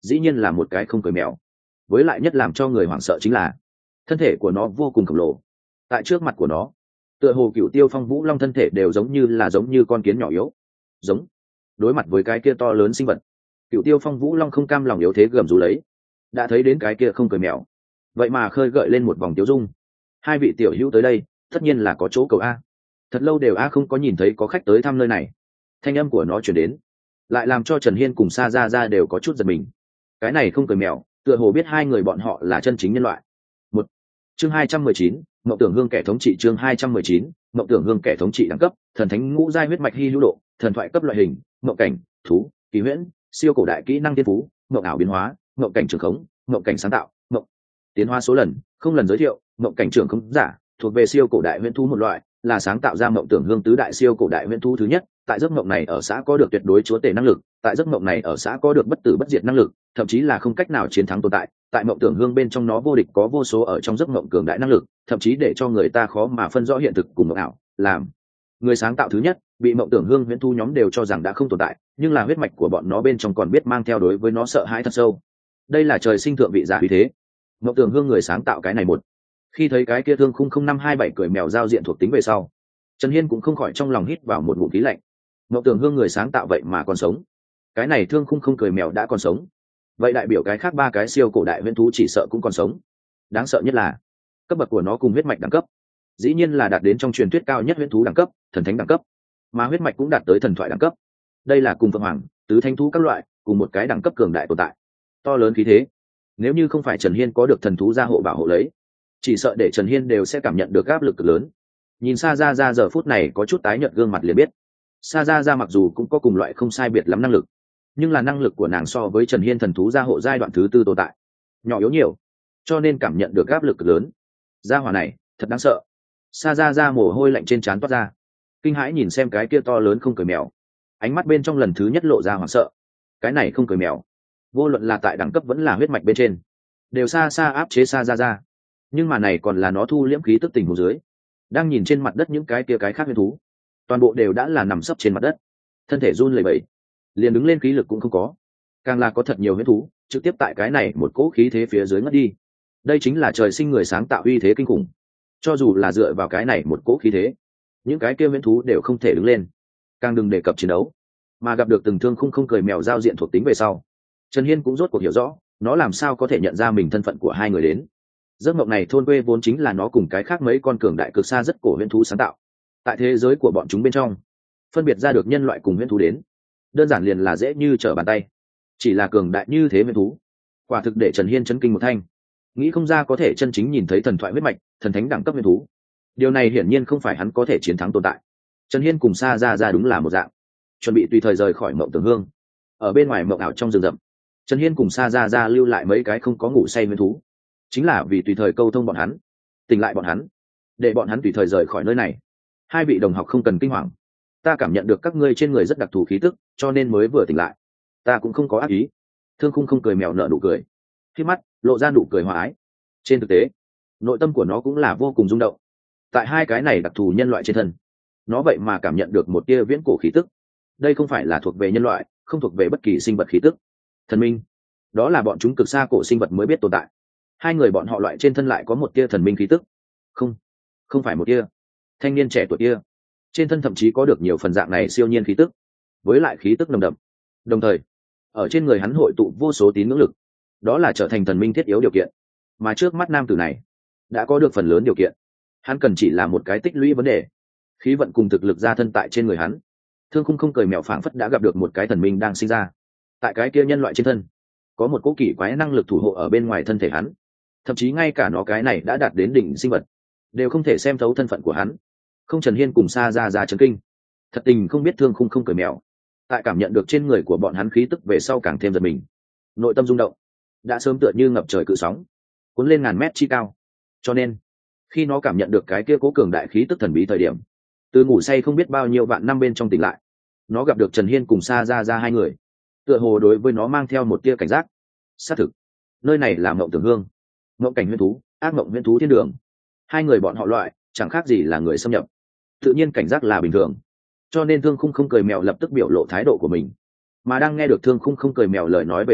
dĩ nhiên là một cái không cười mèo. Với lại nhất làm cho người hoảng sợ chính là thân thể của nó vô cùng khổng lồ. Tại trước mặt của nó, tựa hồ Cửu Tiêu Phong Vũ Long thân thể đều giống như là giống như con kiến nhỏ yếu. Giống. Đối mặt với cái kia to lớn sinh vật, Cửu Tiêu Phong Vũ Long không cam lòng yếu thế gầm rú lấy. Đã thấy đến cái kia không cười mèo, vậy mà khơi gợi lên một vòng tiêu dung. Hai vị tiểu hữu tới đây, tất nhiên là có chỗ cầu a. Thật lâu đều a không có nhìn thấy có khách tới thăm nơi này. Thanh âm của nó truyền đến, lại làm cho Trần Hiên cùng Sa Ra Ra đều có chút giật mình. Cái này không cười mèo, tựa hồ biết hai người bọn họ là chân chính nhân loại. Một chương hai trăm mười chín, Mộng Tưởng Hương kẻ thống trị. Chương hai trăm mười chín, Mộng Tưởng Hương kẻ thống trị. Đẳng cấp: thần thánh ngũ giai huyết mạch hy hữu độ, thần thoại cấp loại hình, mộng cảnh, thú, kỳ huyễn, siêu cổ đại kỹ năng tiên phú, mộng ảo biến hóa, mộng cảnh trường khống, mộng cảnh sáng tạo, mộng tiến hóa số lần không lần giới thiệu. Mộng cảnh trường khống giả thuộc về siêu cổ đại huyễn thú một loại, là sáng tạo ra Mộng Tưởng Hương tứ đại siêu cổ đại huyễn thú thứ nhất. Tại giấc mộng này ở xã có được tuyệt đối chúa tể năng lực, tại giấc mộng này ở xã có được bất tử bất diệt năng lực, thậm chí là không cách nào chiến thắng tồn tại. Tại Mộng Tưởng Hương bên trong nó vô địch, có vô số ở trong giấc mộng cường đại năng lực, thậm chí để cho người ta khó mà phân rõ hiện thực cùng mộng ảo. Làm người sáng tạo thứ nhất, bị Mộng Tưởng Hương huyễn thu nhóm đều cho rằng đã không tồn tại, nhưng là huyết mạch của bọn nó bên trong còn biết mang theo đối với nó sợ hãi thật sâu. Đây là trời sinh thượng vị giả uy thế. Mộng Tưởng Hương người sáng tạo cái này một. Khi thấy cái kia thương khung không năm hai bảy cười mèo giao diện thuộc tính về sau, Trần Hiên cũng không khỏi trong lòng hít vào một ngụm khí lạnh. Mộng Tưởng Hương người sáng tạo vậy mà còn sống. Cái này thương khung không cười mèo đã còn sống, vậy đại biểu cái khác ba cái siêu cổ đại huyễn thú chỉ sợ cũng còn sống. Đáng sợ nhất là cấp bậc của nó cùng huyết mạch đẳng cấp dĩ nhiên là đạt đến trong truyền thuyết cao nhất huyễn thú đẳng cấp, thần thánh đẳng cấp, mà huyết mạch cũng đạt tới thần thoại đẳng cấp. Đây là cùng phượng hoàng, tứ thánh thú các loại cùng một cái đẳng cấp cường đại tồn tại. To lớn khí thế, nếu như không phải Trần Hiên có được thần thú gia hộ bảo hộ lấy, chỉ sợ để Trần Hiên đều sẽ cảm nhận được áp lực cực lớn. Nhìn Sa Ra Ra giờ phút này có chút tái nhợt gương mặt liền biết, Sa Ra Ra mặc dù cũng có cùng loại không sai biệt lắm năng lực, nhưng là năng lực của nàng so với Trần Hiên thần thú gia hộ giai đoạn thứ tư tồn tại nhỏ yếu nhiều, cho nên cảm nhận được áp lực cực lớn. Gia hỏa này thật đáng sợ. Sa Ra Ra mồ hôi lạnh trên trán toát ra, kinh hãi nhìn xem cái kia to lớn không cười mèo, ánh mắt bên trong lần thứ nhất lộ ra hoảng sợ. Cái này không cười mèo, vô luận là tại đẳng cấp vẫn là huyết mạch bên trên, đều xa xa áp chế Sa Ra Ra, nhưng mà này còn là nó thu liễm khí tức tình huống dưới. Đang nhìn trên mặt đất những cái kia cái khác huyễn thú, toàn bộ đều đã là nằm sấp trên mặt đất, thân thể run lẩy bẩy, liền đứng lên khí lực cũng không có. Càng là có thật nhiều huyễn thú trực tiếp tại cái này một cỗ khí thế phía dưới ngất đi. Đây chính là trời sinh người sáng tạo uy thế kinh khủng. Cho dù là dựa vào cái này một cỗ khí thế, những cái kia huyễn thú đều không thể đứng lên, càng đừng đề cập chiến đấu. Mà gặp được từng thương khung không cười mèo giao diện thuộc tính về sau, Trần Hiên cũng rốt cuộc hiểu rõ nó làm sao có thể nhận ra mình thân phận của hai người đến. Giấc mộng này thôn quê vốn chính là nó cùng cái khác mấy con cường đại cực xa rất cổ huyễn thú sáng tạo. Tại thế giới của bọn chúng bên trong, phân biệt ra được nhân loại cùng huyễn thú đến, đơn giản liền là dễ như trở bàn tay. Chỉ là cường đại như thế huyễn thú, quả thực để Trần Hiên chấn kinh một thanh. Nghĩ không ra có thể chân chính nhìn thấy thần thoại huyết mạch, thần thánh đẳng cấp huyễn thú. Điều này hiển nhiên không phải hắn có thể chiến thắng tồn tại. Trần Hiên cùng Sa Ra Ra đúng là một dạng, chuẩn bị tùy thời rời khỏi Mộng Tưởng Hương. Ở bên ngoài mộng ảo trong rừng rậm, Trần Hiên cùng Sa Ra Ra lưu lại mấy cái không có ngủ say huyễn thú, chính là vì tùy thời câu thông bọn hắn, tỉnh lại bọn hắn, để bọn hắn tùy thời rời khỏi nơi này. Hai vị đồng học không cần kinh hoàng, ta cảm nhận được các ngươi trên người rất đặc thù khí tức, cho nên mới vừa tỉnh lại. Ta cũng không có ác ý. Thương khung không cười mèo nở nụ cười, khi mắt lộ ra nụ cười hòa ái. Trên thực tế, nội tâm của nó cũng là vô cùng rung động. Tại hai cái này đặc thù nhân loại trên thân, nó vậy mà cảm nhận được một tia viễn cổ khí tức. Đây không phải là thuộc về nhân loại, không thuộc về bất kỳ sinh vật khí tức. Thần minh, đó là bọn chúng cực xa cổ sinh vật mới biết tồn tại. Hai người bọn họ loại trên thân lại có một tia thần minh khí tức. Không, không phải một tia. Thanh niên trẻ tuổi kia, trên thân thậm chí có được nhiều phần dạng này siêu nhiên khí tức, với lại khí tức nồng đậm. Đồng thời, ở trên người hắn hội tụ vô số tín ngưỡng lực, đó là trở thành thần minh thiết yếu điều kiện. Mà trước mắt nam tử này đã có được phần lớn điều kiện, hắn cần chỉ là một cái tích lũy vấn đề. Khí vận cùng thực lực ra thân tại trên người hắn. Thương khung không cười mèo phảng phất đã gặp được một cái thần minh đang sinh ra. Tại cái kia nhân loại trên thân, có một cỗ kỳ quái năng lực thủ hộ ở bên ngoài thân thể hắn. Thậm chí ngay cả nó cái này đã đạt đến đỉnh sinh vật, đều không thể xem thấu thân phận của hắn. Không Trần Hiên cùng Sa Ra Ra chấn kinh. Thật tình không biết thương khung không cười mèo, tại cảm nhận được trên người của bọn hắn khí tức về sau càng thêm giật mình. Nội tâm rung động, đã sớm tựa như ngập trời cự sóng, cuốn lên ngàn mét chi cao. Cho nên, khi nó cảm nhận được cái kia cố cường đại khí tức thần bí thời điểm, từ ngủ say không biết bao nhiêu vạn năm bên trong tỉnh lại, nó gặp được Trần Hiên cùng Sa Ra Ra hai người, tựa hồ đối với nó mang theo một tia cảnh giác. Xác thực, nơi này là Mộng Tưởng Hương, mộng cảnh huyễn thú, ác mộng huyễn thú thiên đường. Hai người bọn họ loại chẳng khác gì là người xâm nhập, tự nhiên cảnh giác là bình thường. Cho nên Thương Khung không cười mèo lập tức biểu lộ thái độ của mình. Mà đang nghe được Thương Khung không cười mèo lời nói về sau,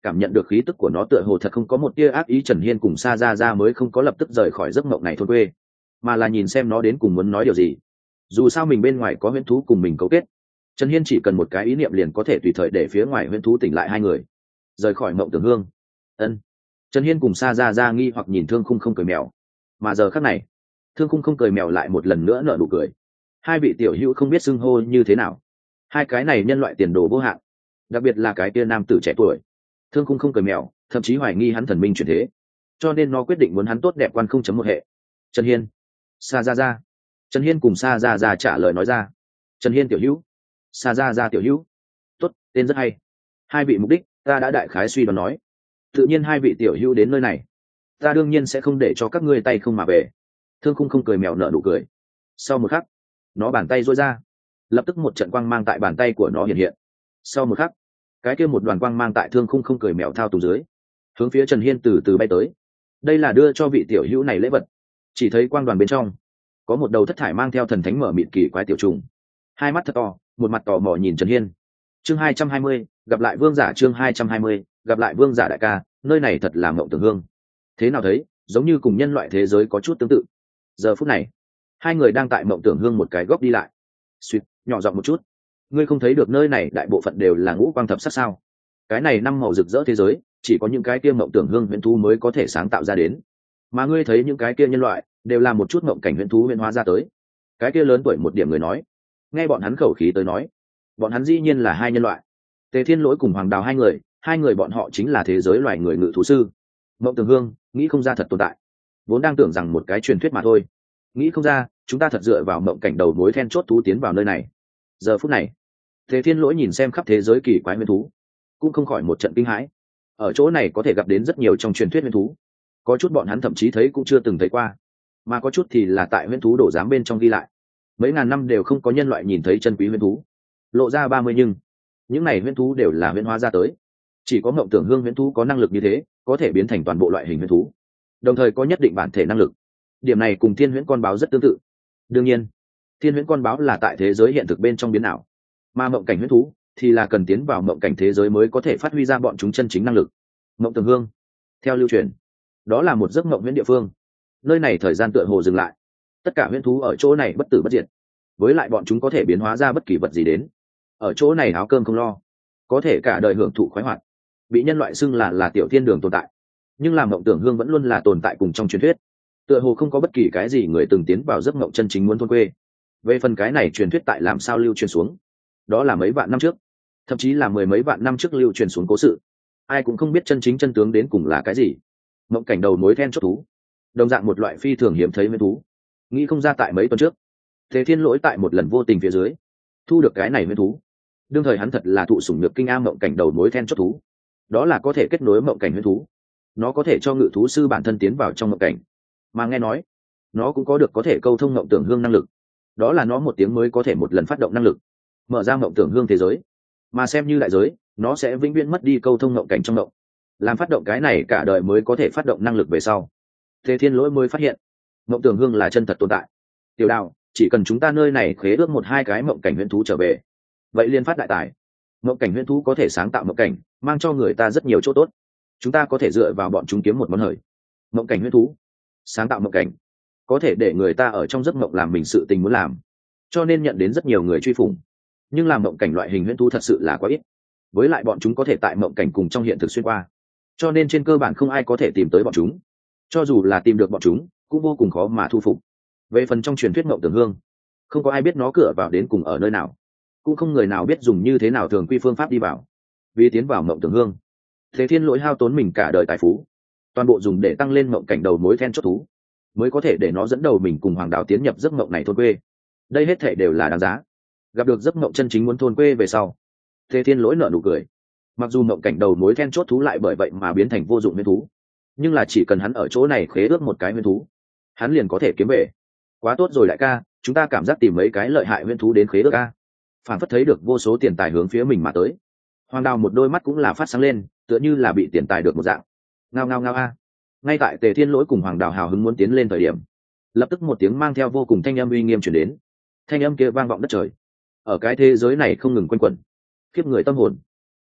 cảm nhận được khí tức của nó tựa hồ thật không có một tia ác ý, Trần Hiên cùng Sa Ra Ra mới không có lập tức rời khỏi giấc mộng này thôn quê, mà là nhìn xem nó đến cùng muốn nói điều gì. Dù sao mình bên ngoài có huyễn thú cùng mình cấu kết, Trần Hiên chỉ cần một cái ý niệm liền có thể tùy thời để phía ngoài huyễn thú tỉnh lại hai người, rời khỏi mộng tưởng hương. Ân. Trần Hiên cùng Sa Ra Ra nghi hoặc nhìn Thương Khung Không cười mèo, mà giờ khắc này, Thương Khung Không cười mèo lại một lần nữa nở nụ cười. Hai vị tiểu hữu không biết xưng hô như thế nào. Hai cái này nhân loại tiền đồ vô hạn, đặc biệt là cái kia nam tử trẻ tuổi. Thương Khung Không cười mèo thậm chí hoài nghi hắn thần minh chuyển thế, cho nên nó quyết định muốn hắn tốt đẹp quan không chấm một hệ. Trần Hiên, Sa Ra Ra. Trần Hiên cùng Sa Ra Ra trả lời nói ra. Trần Hiên tiểu hữu, Sa Ra Ra tiểu hữu. Tốt, tên rất hay. Hai vị mục đích ta đã đại khái suy đoán nói. Tự nhiên hai vị tiểu hữu đến nơi này, ta đương nhiên sẽ không để cho các ngươi tay không mà về. Thương Khung Không cười mèo nở nụ cười. Sau một khắc, nó bàn tay duỗi ra, lập tức một trận quang mang tại bàn tay của nó hiện hiện. Sau một khắc, cái kia một đoàn quang mang tại Thương Khung Không cười mèo thao túng dưới, hướng phía Trần Hiên từ từ bay tới. Đây là đưa cho vị tiểu hữu này lễ vật. Chỉ thấy quang đoàn bên trong có một đầu thất thải mang theo thần thánh mở mịt kỳ quái tiểu trùng, hai mắt thật to, một mặt tò mò nhìn Trần Hiên. Chương hai trăm hai mươi, gặp lại vương giả. Chương hai trăm hai mươi, gặp lại vương giả đại ca, nơi này thật là mộng tưởng hương. Thế nào thấy, giống như cùng nhân loại thế giới có chút tương tự. Giờ phút này, hai người đang tại mộng tưởng hương một cái góc đi lại. Suýt, nhỏ giọng một chút. Ngươi không thấy được nơi này đại bộ phận đều là ngũ quang thập sắc sao? Cái này năm màu rực rỡ thế giới, chỉ có những cái kia mộng tưởng hương huyền thú mới có thể sáng tạo ra đến. Mà ngươi thấy những cái kia nhân loại, đều là một chút mộng cảnh huyền thú huyền hóa ra tới. Cái kia lớn tuổi một điểm người nói, nghe bọn hắn khẩu khí tới nói, bọn hắn dĩ nhiên là hai nhân loại. Tề Thiên Lỗi cùng Hoàng Đào hai người, hai người bọn họ chính là thế giới loài người ngự thú sư. Mộng tưởng hương, nghĩ không ra thật tồn tại. Vốn đang tưởng rằng một cái truyền thuyết mà thôi, nghĩ không ra chúng ta thật dựa vào mộng cảnh đầu mối then chốt thú tiến vào nơi này. Giờ phút này, Tề Thiên Lỗi nhìn xem khắp thế giới kỳ quái huyền thú, cũng không khỏi một trận kinh hãi. Ở chỗ này có thể gặp đến rất nhiều trong truyền thuyết huyền thú, có chút bọn hắn thậm chí thấy cũng chưa từng thấy qua, mà có chút thì là tại huyền thú đổ giám bên trong ghi lại, mấy ngàn năm đều không có nhân loại nhìn thấy chân quý huyền thú, lộ ra ba mươi nhưng những này huyền thú đều là huyền hóa ra tới. Chỉ có mộng tưởng hương huyền thú có năng lực như thế, có thể biến thành toàn bộ loại hình huyền thú, đồng thời có nhất định bản thể năng lực. Điểm này cùng thiên huyễn con báo rất tương tự. Đương nhiên, thiên huyễn con báo là tại thế giới hiện thực bên trong biến ảo, mà mộng cảnh huyễn thú thì là cần tiến vào mộng cảnh thế giới mới có thể phát huy ra bọn chúng chân chính năng lực. Mộng tưởng hương, theo lưu truyền, đó là một giấc mộng huyễn địa phương. Nơi này thời gian tựa hồ dừng lại, tất cả huyễn thú ở chỗ này bất tử bất diệt, với lại bọn chúng có thể biến hóa ra bất kỳ vật gì đến. Ở chỗ này áo cơm không lo, có thể cả đời hưởng thụ khoái hoạt, bị nhân loại xưng là là tiểu thiên đường tồn tại. Nhưng làm mộng tưởng hương vẫn luôn là tồn tại cùng trong truyền thuyết, tựa hồ không có bất kỳ cái gì người từng tiến vào giấc mộng chân chính muốn thôn quê. Về phần cái này truyền thuyết tại làm sao lưu truyền xuống, đó là mấy vạn năm trước, thậm chí là mười mấy vạn năm trước lưu truyền xuống cố sự, ai cũng không biết chân chính chân tướng đến cùng là cái gì. Mộng cảnh đầu mối then chốt thú, đồng dạng một loại phi thường hiếm thấy nguyên thú, nghĩ không ra tại mấy tuần trước, Thế Thiên Lỗi tại một lần vô tình phía dưới thu được cái này nguyên thú. Đương thời hắn thật là thụ sủng nhược kinh a. Mộng cảnh đầu mối then chốt thú, đó là có thể kết nối mộng cảnh nguyên thú, nó có thể cho ngự thú sư bản thân tiến vào trong mộng cảnh, mà nghe nói nó cũng có được có thể câu thông mộng tưởng hương năng lực, đó là nó một tiếng mới có thể một lần phát động năng lực, mở ra mộng tưởng hương thế giới, mà xem như đại giới, nó sẽ vĩnh viễn mất đi câu thông mộng cảnh trong mộng, làm phát động cái này cả đời mới có thể phát động năng lực về sau. Thế Thiên Lỗi mới phát hiện mộng tưởng hương là chân thật tồn tại. Tiểu Đào, chỉ cần chúng ta nơi này khế ước một hai cái mộng cảnh huyễn thú trở về, vậy liên phát đại tài. Mộng cảnh huyễn thú có thể sáng tạo mộng cảnh, mang cho người ta rất nhiều chỗ tốt, chúng ta có thể dựa vào bọn chúng kiếm một món hời. Mộng cảnh huyễn thú sáng tạo mộng cảnh, có thể để người ta ở trong giấc mộng làm mình sự tình muốn làm, cho nên nhận đến rất nhiều người truy phủng. Nhưng làm mộng cảnh loại hình huyễn thú thật sự là quá ít, với lại bọn chúng có thể tại mộng cảnh cùng trong hiện thực xuyên qua, cho nên trên cơ bản không ai có thể tìm tới bọn chúng, cho dù là tìm được bọn chúng cũng vô cùng khó mà thu phục. Về phần trong truyền thuyết mộng tưởng hương, không có ai biết nó cửa vào đến cùng ở nơi nào, cũng không người nào biết dùng như thế nào thường quy phương pháp đi vào. Vì tiến vào mộng tưởng hương, Thế Thiên Lỗi hao tốn mình cả đời tài phú, toàn bộ dùng để tăng lên mộng cảnh đầu mối then chốt thú, mới có thể để nó dẫn đầu mình cùng Hoàng Đạo tiến nhập giấc mộng này thôn quê. Đây hết thể đều là đáng giá. Gặp được giấc mộng chân chính muốn thôn quê về sau, Thế Thiên Lỗi nở nụ cười. Mặc dù mộng cảnh đầu mối then chốt thú lại bởi vậy mà biến thành vô dụng nguyên thú, nhưng là chỉ cần hắn ở chỗ này khế ước một cái nguyên thú, hắn liền có thể kiếm về. Quá tốt rồi đại ca, chúng ta cảm giác tìm mấy cái lợi hại nguyên thú đến khế ước a. Phản phất thấy được vô số tiền tài hướng phía mình mà tới. Hoàng Đào một đôi mắt cũng là phát sáng lên, tựa như là bị tiền tài được một dạng. Ngao ngao ngao a. Ngay tại Tề Thiên Lỗi cùng Hoàng Đào hào hứng muốn tiến lên thời điểm, lập tức một tiếng mang theo vô cùng thanh âm uy nghiêm truyền đến. Thanh âm kia vang vọng đất trời, ở cái thế giới này không ngừng quanh quẩn, khiếp người tâm hồn.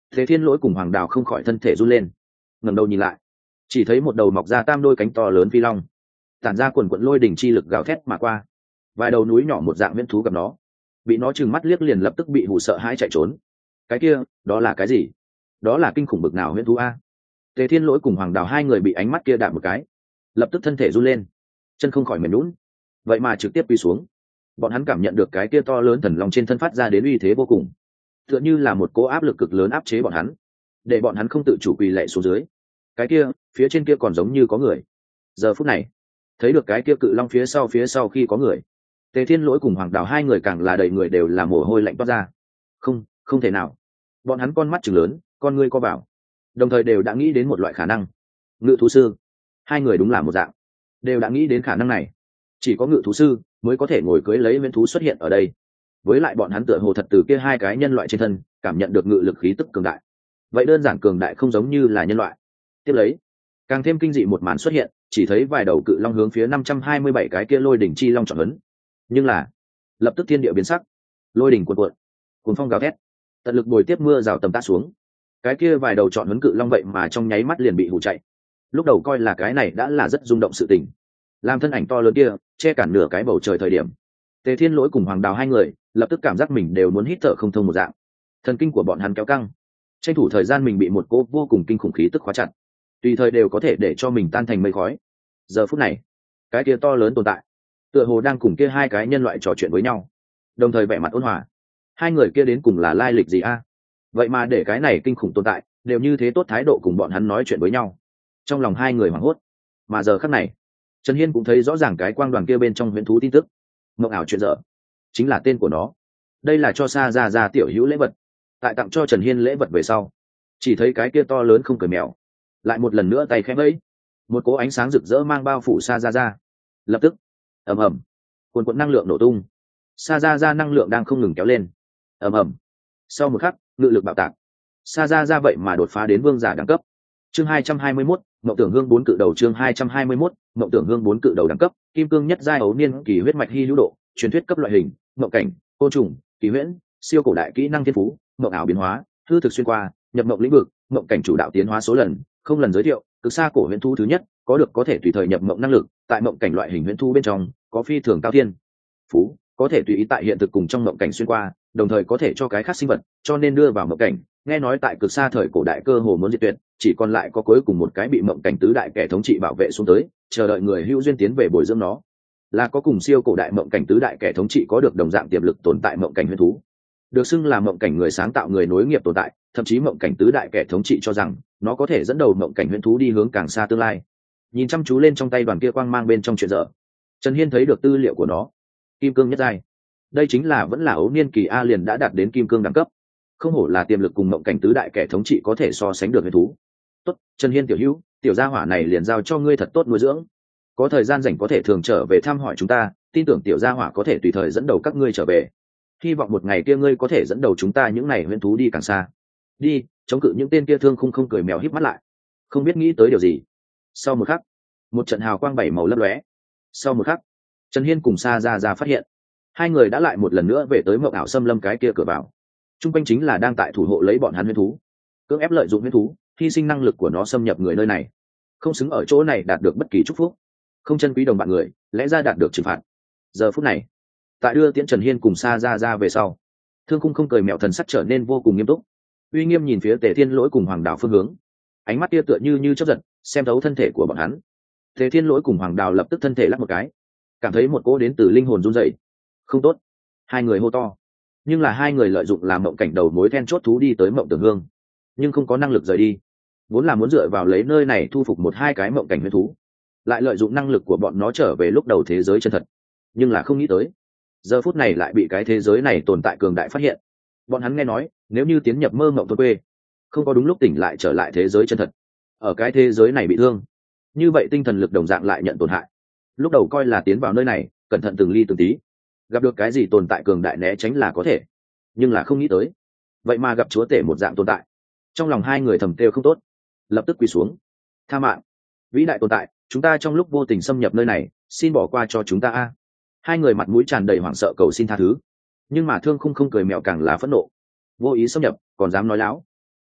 Thế Thiên Lỗi cùng Hoàng Đào không khỏi thân thể run lên, ngẩng đầu nhìn lại, chỉ thấy một đầu mọc ra tam đôi cánh to lớn phi long, tản ra quần quận lôi đỉnh chi lực gào thét mà qua. Vài đầu núi nhỏ một dạng viễn thú gặp nó, bị nó trừng mắt liếc liền lập tức bị hù sợ hãi chạy trốn. Cái kia, đó là cái gì? Đó là kinh khủng bực nào huyễn thú a? Tề Thiên Lỗi cùng Hoàng Đào hai người bị ánh mắt kia đạp một cái, lập tức thân thể run lên, chân không khỏi mềm nhũn, vậy mà trực tiếp quỳ xuống. Bọn hắn cảm nhận được cái kia to lớn thần long trên thân phát ra đến uy thế vô cùng, tựa như là một cỗ áp lực cực lớn áp chế bọn hắn, để bọn hắn không tự chủ quỳ lạy xuống dưới. Cái kia, phía trên kia còn giống như có người. Giờ phút này, thấy được cái kia cự long phía sau phía sau khi có người, Tề Thiên Lỗi cùng Hoàng Đào hai người càng là đầy người đều là mồ hôi lạnh toát ra. Không, không thể nào. Bọn hắn con mắt trừng lớn, con ngươi co bảo, đồng thời đều đã nghĩ đến một loại khả năng. Ngự thú sư. Hai người đúng là một dạng, đều đã nghĩ đến khả năng này. Chỉ có ngự thú sư mới có thể ngồi cưới lấy viễn thú xuất hiện ở đây. Với lại bọn hắn tựa hồ thật từ kia hai cái nhân loại trên thân cảm nhận được ngự lực khí tức cường đại. Vậy đơn giản cường đại không giống như là nhân loại. Tiếp lấy, càng thêm kinh dị một màn xuất hiện, chỉ thấy vài đầu cự long hướng phía năm trăm hai mươi bảy cái kia lôi đỉnh chi long chọn hấn. Nhưng là, lập tức thiên địa biến sắc, lôi đỉnh cuộn cuộn, cuồng phong gào thét, tận lực bồi tiếp mưa rào tầm tã xuống. Cái kia vài đầu chọn hấn cự long vậy mà trong nháy mắt liền bị hù chạy. Lúc đầu coi là cái này đã là rất rung động sự tình, làm thân ảnh to lớn kia che cản nửa cái bầu trời thời điểm, Tề Thiên Lỗi cùng Hoàng Đào hai người lập tức cảm giác mình đều muốn hít thở không thông một dạng. Thần kinh của bọn hắn kéo căng, tranh thủ thời gian mình bị một cỗ vô cùng kinh khủng khí tức khóa chặt, tùy thời đều có thể để cho mình tan thành mây khói. Giờ phút này, cái kia to lớn tồn tại tựa hồ đang cùng kia hai cái nhân loại trò chuyện với nhau, đồng thời vẻ mặt ôn hòa. Hai người kia đến cùng là lai lịch gì a? Vậy mà để cái này kinh khủng tồn tại đều như thế tốt thái độ cùng bọn hắn nói chuyện với nhau. Trong lòng hai người hoảng hốt. Mà giờ khắc này, Trần Hiên cũng thấy rõ ràng cái quang đoàn kia bên trong huyễn thú tin tức. Mộng ảo chuyện dở, chính là tên của nó. Đây là cho Sa Ra Ra tiểu hữu lễ vật. Tại tặng cho Trần Hiên lễ vật về sau, chỉ thấy cái kia to lớn không cười mèo, lại một lần nữa tay khẽ vẫy, một cỗ ánh sáng rực rỡ mang bao phủ Sa Ra Ra. Lập tức, ầm ầm, cuồn cuộn năng lượng nổ tung. Sa Ra Ra năng lượng đang không ngừng kéo lên. Ầm ầm. Sau một khắc, ngự lực bạo tạc. Sa Ra Ra vậy mà đột phá đến vương giả đẳng cấp. Chương hai trăm hai mươi mốt, Mộng Tưởng Hương bốn cự đầu. Chương hai trăm hai mươi mốt, Mộng Tưởng Hương bốn cự đầu đẳng cấp, kim cương nhất giai ấu niên kỳ huyết mạch hy hữu độ, truyền thuyết cấp loại hình, mộng cảnh, côn trùng, kỳ huyễn, siêu cổ đại kỹ năng thiên phú, mộng ảo biến hóa, hư thực xuyên qua, nhập mộng lĩnh vực, mộng cảnh chủ đạo tiến hóa số lần, không lần giới thiệu, cực xa cổ huyễn thú thứ nhất, có được có thể tùy thời nhập mộng năng lực, tại mộng cảnh loại hình huyễn thú bên trong, có phi thường cao thiên phú, có thể tùy ý tại hiện thực cùng trong mộng cảnh xuyên qua, đồng thời có thể cho cái khác sinh vật, cho nên đưa vào mộng cảnh. Nghe nói tại cực xa thời cổ đại cơ hồ muốn diệt tuyệt, chỉ còn lại có cuối cùng một cái bị mộng cảnh tứ đại kẻ thống trị bảo vệ xuống tới, chờ đợi người hữu duyên tiến về bồi dưỡng nó. Là có cùng siêu cổ đại mộng cảnh tứ đại kẻ thống trị có được đồng dạng tiềm lực tồn tại mộng cảnh huyền thú, được xưng là mộng cảnh người sáng tạo người nối nghiệp tồn tại. Thậm chí mộng cảnh tứ đại kẻ thống trị cho rằng nó có thể dẫn đầu mộng cảnh huyền thú đi hướng càng xa tương lai. Nhìn chăm chú lên trong tay đoàn kia quang mang bên trong chuyện dở, Trần Hiên thấy được tư liệu của nó, kim cương nhất giai. Đây chính là vẫn là ấu niên kỳ a liền đã đạt đến kim cương đẳng cấp, không hổ là tiềm lực cùng mộng cảnh tứ đại kẻ thống trị có thể so sánh được huyền thú. Tốt, Trần Hiên tiểu hữu, tiểu gia hỏa này liền giao cho ngươi thật tốt nuôi dưỡng, có thời gian rảnh có thể thường trở về thăm hỏi chúng ta, tin tưởng tiểu gia hỏa có thể tùy thời dẫn đầu các ngươi trở về. Hy vọng một ngày kia ngươi có thể dẫn đầu chúng ta những này huyền thú đi càng xa. Đi, chống cự những tên kia. Thương Khung không cười mèo híp mắt lại, không biết nghĩ tới điều gì. Sau một khắc, một trận hào quang bảy màu lấp lóe. Sau một khắc, Trần Hiên cùng Sa Ra Ra phát hiện, hai người đã lại một lần nữa về tới mộng ảo xâm lâm cái kia cửa vào. Trung quanh chính là đang tại thủ hộ lấy bọn hắn huyền thú, cưỡng ép lợi dụng huyền thú, hy sinh năng lực của nó xâm nhập người nơi này, không xứng ở chỗ này đạt được bất kỳ chúc phúc, không chân quý đồng bạn người, lẽ ra đạt được trừng phạt. Giờ phút này, tại đưa tiễn Trần Hiên cùng Sa Ra Ra về sau, Thương Khung không cười mèo thần sắc trở nên vô cùng nghiêm túc, uy nghiêm nhìn phía Tề Thiên Lỗi cùng Hoàng Đào phương hướng, ánh mắt kia tựa như như chớp giật, xem thấu thân thể của bọn hắn. Tề Thiên Lỗi cùng Hoàng Đào lập tức thân thể lắc một cái, cảm thấy một cỗ đến từ linh hồn run rẩy. Không tốt! Hai người hô to, nhưng là hai người lợi dụng làm mộng cảnh đầu mối then chốt thú đi tới Mộng Tưởng Hương, nhưng không có năng lực rời đi. Vốn là muốn dựa vào lấy nơi này thu phục một hai cái mộng cảnh huyền thú, lại lợi dụng năng lực của bọn nó trở về lúc đầu thế giới chân thật, nhưng là không nghĩ tới giờ phút này lại bị cái thế giới này tồn tại cường đại phát hiện. Bọn hắn nghe nói nếu như tiến nhập mơ mộng thôn quê, không có đúng lúc tỉnh lại trở lại thế giới chân thật, ở cái thế giới này bị thương, như vậy tinh thần lực đồng dạng lại nhận tổn hại. Lúc đầu coi là tiến vào nơi này cẩn thận từng ly từng tí, gặp được cái gì tồn tại cường đại né tránh là có thể, nhưng là không nghĩ tới vậy mà gặp chúa tể một dạng tồn tại. Trong lòng hai người thầm kêu không tốt, lập tức quỳ xuống, tha mạng, vĩ đại tồn tại, chúng ta trong lúc vô tình xâm nhập nơi này, xin bỏ qua cho chúng ta a. Hai người mặt mũi tràn đầy hoảng sợ cầu xin tha thứ, nhưng mà Thương Khung không cười mèo càng là phẫn nộ, vô ý xâm nhập còn dám nói láo,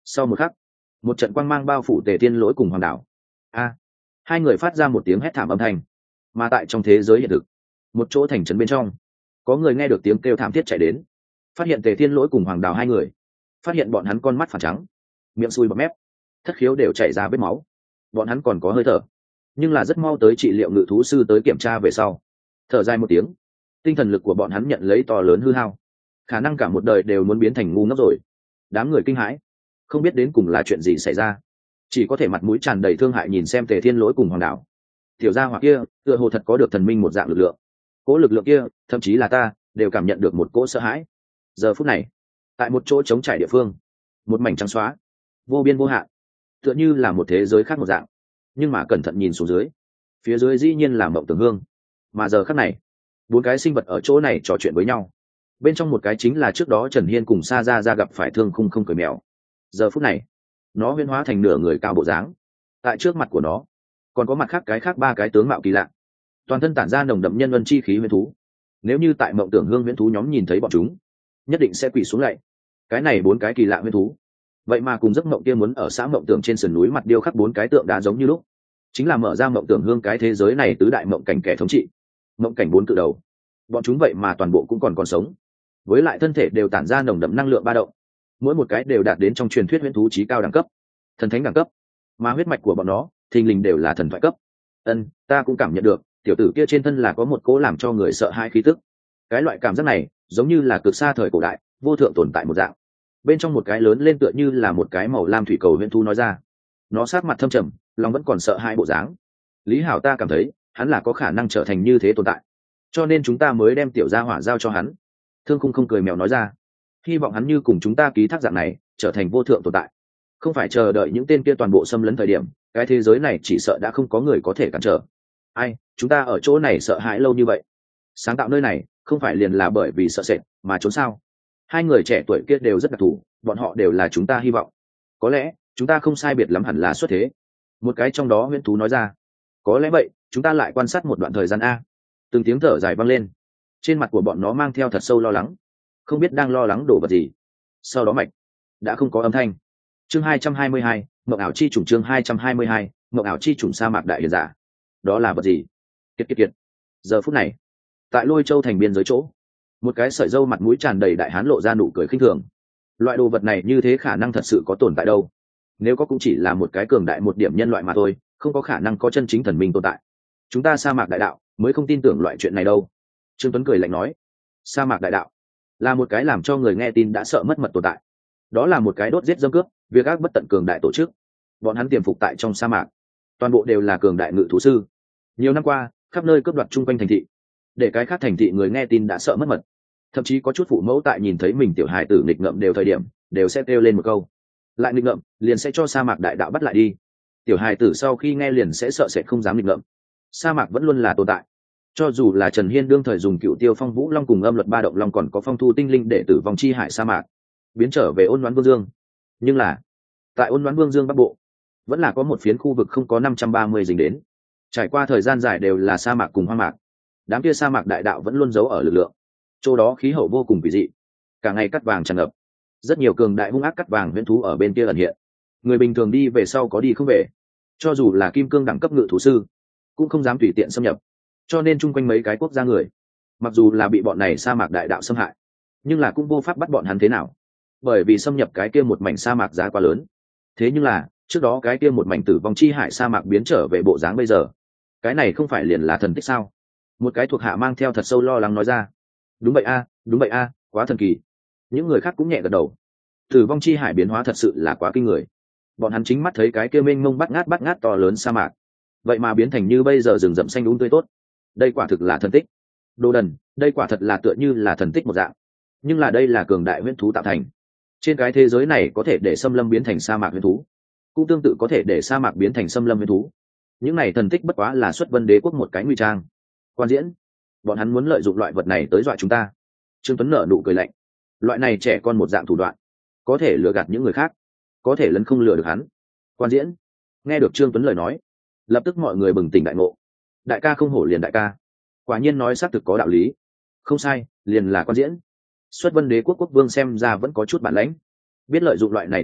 Sau một khắc, một trận quang mang bao phủ Tề Thiên Lỗi cùng Hoàng Đảo. A! Hai người phát ra một tiếng hét thảm âm thanh. Mà tại trong thế giới hiện thực, một chỗ thành trấn bên trong, có người nghe được tiếng kêu thảm thiết chạy đến, phát hiện Tề Thiên Lỗi cùng Hoàng Đào hai người, phát hiện bọn hắn con mắt phản trắng, miệng sùi bọt mép, thất khiếu đều chảy ra vết máu. Bọn hắn còn có hơi thở, nhưng là rất mau tới trị liệu ngự thú sư tới kiểm tra về sau, thở dài một tiếng, tinh thần lực của bọn hắn nhận lấy to lớn hư hao, khả năng cả một đời đều muốn biến thành ngu ngốc rồi. Đám người kinh hãi, không biết đến cùng là chuyện gì xảy ra, chỉ có thể mặt mũi tràn đầy thương hại nhìn xem Tề Thiên Lỗi cùng Hoàng Đảo. Tiểu gia hỏa kia tựa hồ thật có được thần minh một dạng lực lượng, cỗ lực lượng kia thậm chí là ta đều cảm nhận được một cỗ sợ hãi. Giờ phút này, tại một chỗ trống trải địa phương, một mảnh trắng xóa, vô biên vô hạn, tựa như là một thế giới khác một dạng. Nhưng mà cẩn thận nhìn xuống dưới, phía dưới dĩ nhiên là Mộng Tưởng Hương. Mà giờ khắc này, bốn cái sinh vật ở chỗ này trò chuyện với nhau. Bên trong một cái chính là trước đó Trần Hiên cùng Sa Ra ra gặp phải Thương Khung không cười mèo. Giờ phút này, nó huyễn hóa thành nửa người cao bộ dáng. Tại trước mặt của nó, còn có mặt khác cái khác ba cái tướng mạo kỳ lạ, toàn thân tản ra nồng đậm nhân luân chi khí huyễn thú. Nếu như tại Mộng Tưởng Hương huyễn thú nhóm nhìn thấy bọn chúng, nhất định sẽ quỳ xuống lạy. Cái này bốn cái kỳ lạ huyễn thú, vậy mà cùng giấc mộng kia muốn ở xã Mộng Tưởng trên sườn núi mặt điêu khắc bốn cái tượng đá giống như lúc, chính là mở ra Mộng Tưởng Hương cái thế giới này tứ đại mộng cảnh kẻ thống trị, mộng cảnh bốn cự đầu. Bọn chúng vậy mà toàn bộ cũng còn còn sống, với lại thân thể đều tản ra nồng đậm năng lượng ba động, mỗi một cái đều đạt đến trong truyền thuyết huyễn thú chí cao đẳng cấp, thần thánh đẳng cấp, mà huyết mạch của bọn nó thình lình đều là thần thoại cấp. Ân, ta cũng cảm nhận được tiểu tử kia trên thân là có một cỗ làm cho người sợ hãi khí tức. Cái loại cảm giác này giống như là cực xa thời cổ đại vô thượng tồn tại một dạng. Bên trong một cái lớn lên tựa như là một cái màu lam thủy cầu huyễn thú nói ra, nó sát mặt thâm trầm, lòng vẫn còn sợ hãi bộ dáng. Lý Hảo, ta cảm thấy hắn là có khả năng trở thành như thế tồn tại, cho nên chúng ta mới đem tiểu gia hỏa giao cho hắn. Thương Khung không cười mèo nói ra, hy vọng hắn như cùng chúng ta ký thác dạng này trở thành vô thượng tồn tại, không phải chờ đợi những tên kia toàn bộ xâm lấn thời điểm, cái thế giới này chỉ sợ đã không có người có thể cản trở. Ai, chúng ta ở chỗ này sợ hãi lâu như vậy, sáng tạo nơi này không phải liền là bởi vì sợ sệt mà trốn sao? Hai người trẻ tuổi kia đều rất đặc thù, bọn họ đều là chúng ta hy vọng. Có lẽ chúng ta không sai biệt lắm hẳn là xuất thế. Một cái trong đó huyễn thú nói ra, có lẽ vậy, chúng ta lại quan sát một đoạn thời gian a. Từng tiếng thở dài vang lên, trên mặt của bọn nó mang theo thật sâu lo lắng, không biết đang lo lắng đổ vật gì. Sau đó mạch đã không có âm thanh. Chương hai trăm hai mươi hai, mộng ảo chi trùng. Chương hai trăm hai mươi hai, mộng ảo chi trùng. Sa mạc đại hiền giả, đó là vật gì? Kiệt kiệt kiệt. Giờ phút này, tại Lôi Châu thành biên giới chỗ, một cái sợi râu mặt mũi tràn đầy đại hán lộ ra nụ cười khinh thường. Loại đồ vật này như thế khả năng thật sự có tồn tại đâu? Nếu có cũng chỉ là một cái cường đại một điểm nhân loại mà thôi, không có khả năng có chân chính thần minh tồn tại. Chúng ta sa mạc đại đạo mới không tin tưởng loại chuyện này đâu. Trương Tuấn cười lạnh nói, sa mạc đại đạo là một cái làm cho người nghe tin đã sợ mất mật tồn tại. Đó là một cái đốt giết dâm cướp, việc ác bất tận cường đại tổ chức. Bọn hắn tiềm phục tại trong sa mạc, toàn bộ đều là cường đại ngự thú sư. Nhiều năm qua, khắp nơi cướp đoạt chung quanh thành thị, để cái khác thành thị người nghe tin đã sợ mất mật. Thậm chí có chút phụ mẫu tại nhìn thấy mình tiểu hài tử nghịch ngợm đều thời điểm, đều sẽ kêu lên một câu, lại nghịch ngợm, liền sẽ cho sa mạc đại đạo bắt lại đi. Tiểu hài tử sau khi nghe liền sẽ sợ sệt không dám nghịch ngợm. Sa mạc vẫn luôn là tồn tại. Cho dù là Trần Hiên đương thời dùng Cựu Tiêu Phong Vũ Long cùng Âm Luật Ba Động Long còn có Phong Thu Tinh Linh để tử vong chi hải sa mạc, biến trở về Ôn Đoán Vương Dương. Nhưng là, tại Ôn Đoán Vương Dương Bắc Bộ, vẫn là có một phiến khu vực không có năm trăm ba mươi dính đến. Trải qua thời gian dài đều là sa mạc cùng hoang mạc. Đám kia sa mạc đại đạo vẫn luôn giấu ở lực lượng. Chỗ đó khí hậu vô cùng kỳ dị, cả ngày cắt vàng tràn ngập. Rất nhiều cường đại hung ác cắt vàng huyễn thú ở bên kia ẩn hiện. Người bình thường đi về sau có đi không về. Cho dù là kim cương đẳng cấp ngự thú sư, cũng không dám tùy tiện xâm nhập. Cho nên chung quanh mấy cái quốc gia người, mặc dù là bị bọn này sa mạc đại đạo xâm hại, nhưng là cũng vô pháp bắt bọn hắn thế nào, bởi vì xâm nhập cái kia một mảnh sa mạc giá quá lớn. Thế nhưng là trước đó cái kia một mảnh tử vong chi hải sa mạc biến trở về bộ dáng bây giờ, cái này không phải liền là thần tích sao? Một cái thuộc hạ mang theo thật sâu lo lắng nói ra. Đúng vậy a, đúng vậy a, quá thần kỳ. Những người khác cũng nhẹ gật đầu. Tử vong chi hải biến hóa thật sự là quá kinh người. Bọn hắn chính mắt thấy cái kia mênh mông bắt ngát bắt ngát to lớn sa mạc, vậy mà biến thành như bây giờ rừng rậm xanh đúng tươi tốt. Đây quả thực là thần tích. Đồ đần, đây quả thật là tựa như là thần tích một dạng. Nhưng là đây là cường đại huyễn thú tạo thành. Trên cái thế giới này có thể để xâm lâm biến thành sa mạc huyễn thú, cũng tương tự có thể để sa mạc biến thành xâm lâm huyễn thú. Những này thần tích bất quá là xuất Vân Đế quốc một cái nguy trang. Quan diễn, bọn hắn muốn lợi dụng loại vật này tới dọa chúng ta. Trương Tuấn nở nụ cười lạnh. Loại này trẻ con một dạng thủ đoạn, có thể lừa gạt những người khác, có thể lấn không lừa được hắn. Quan diễn, nghe được Trương Tuấn lời nói, lập tức mọi người bừng tỉnh đại ngộ. Đại ca không hổ liền đại ca, quả nhiên nói xác thực có đạo lý. Không sai, liền là Quan diễn. Xuất Vân Đế quốc quốc vương xem ra vẫn có chút bản lãnh, biết lợi dụng loại này thần tích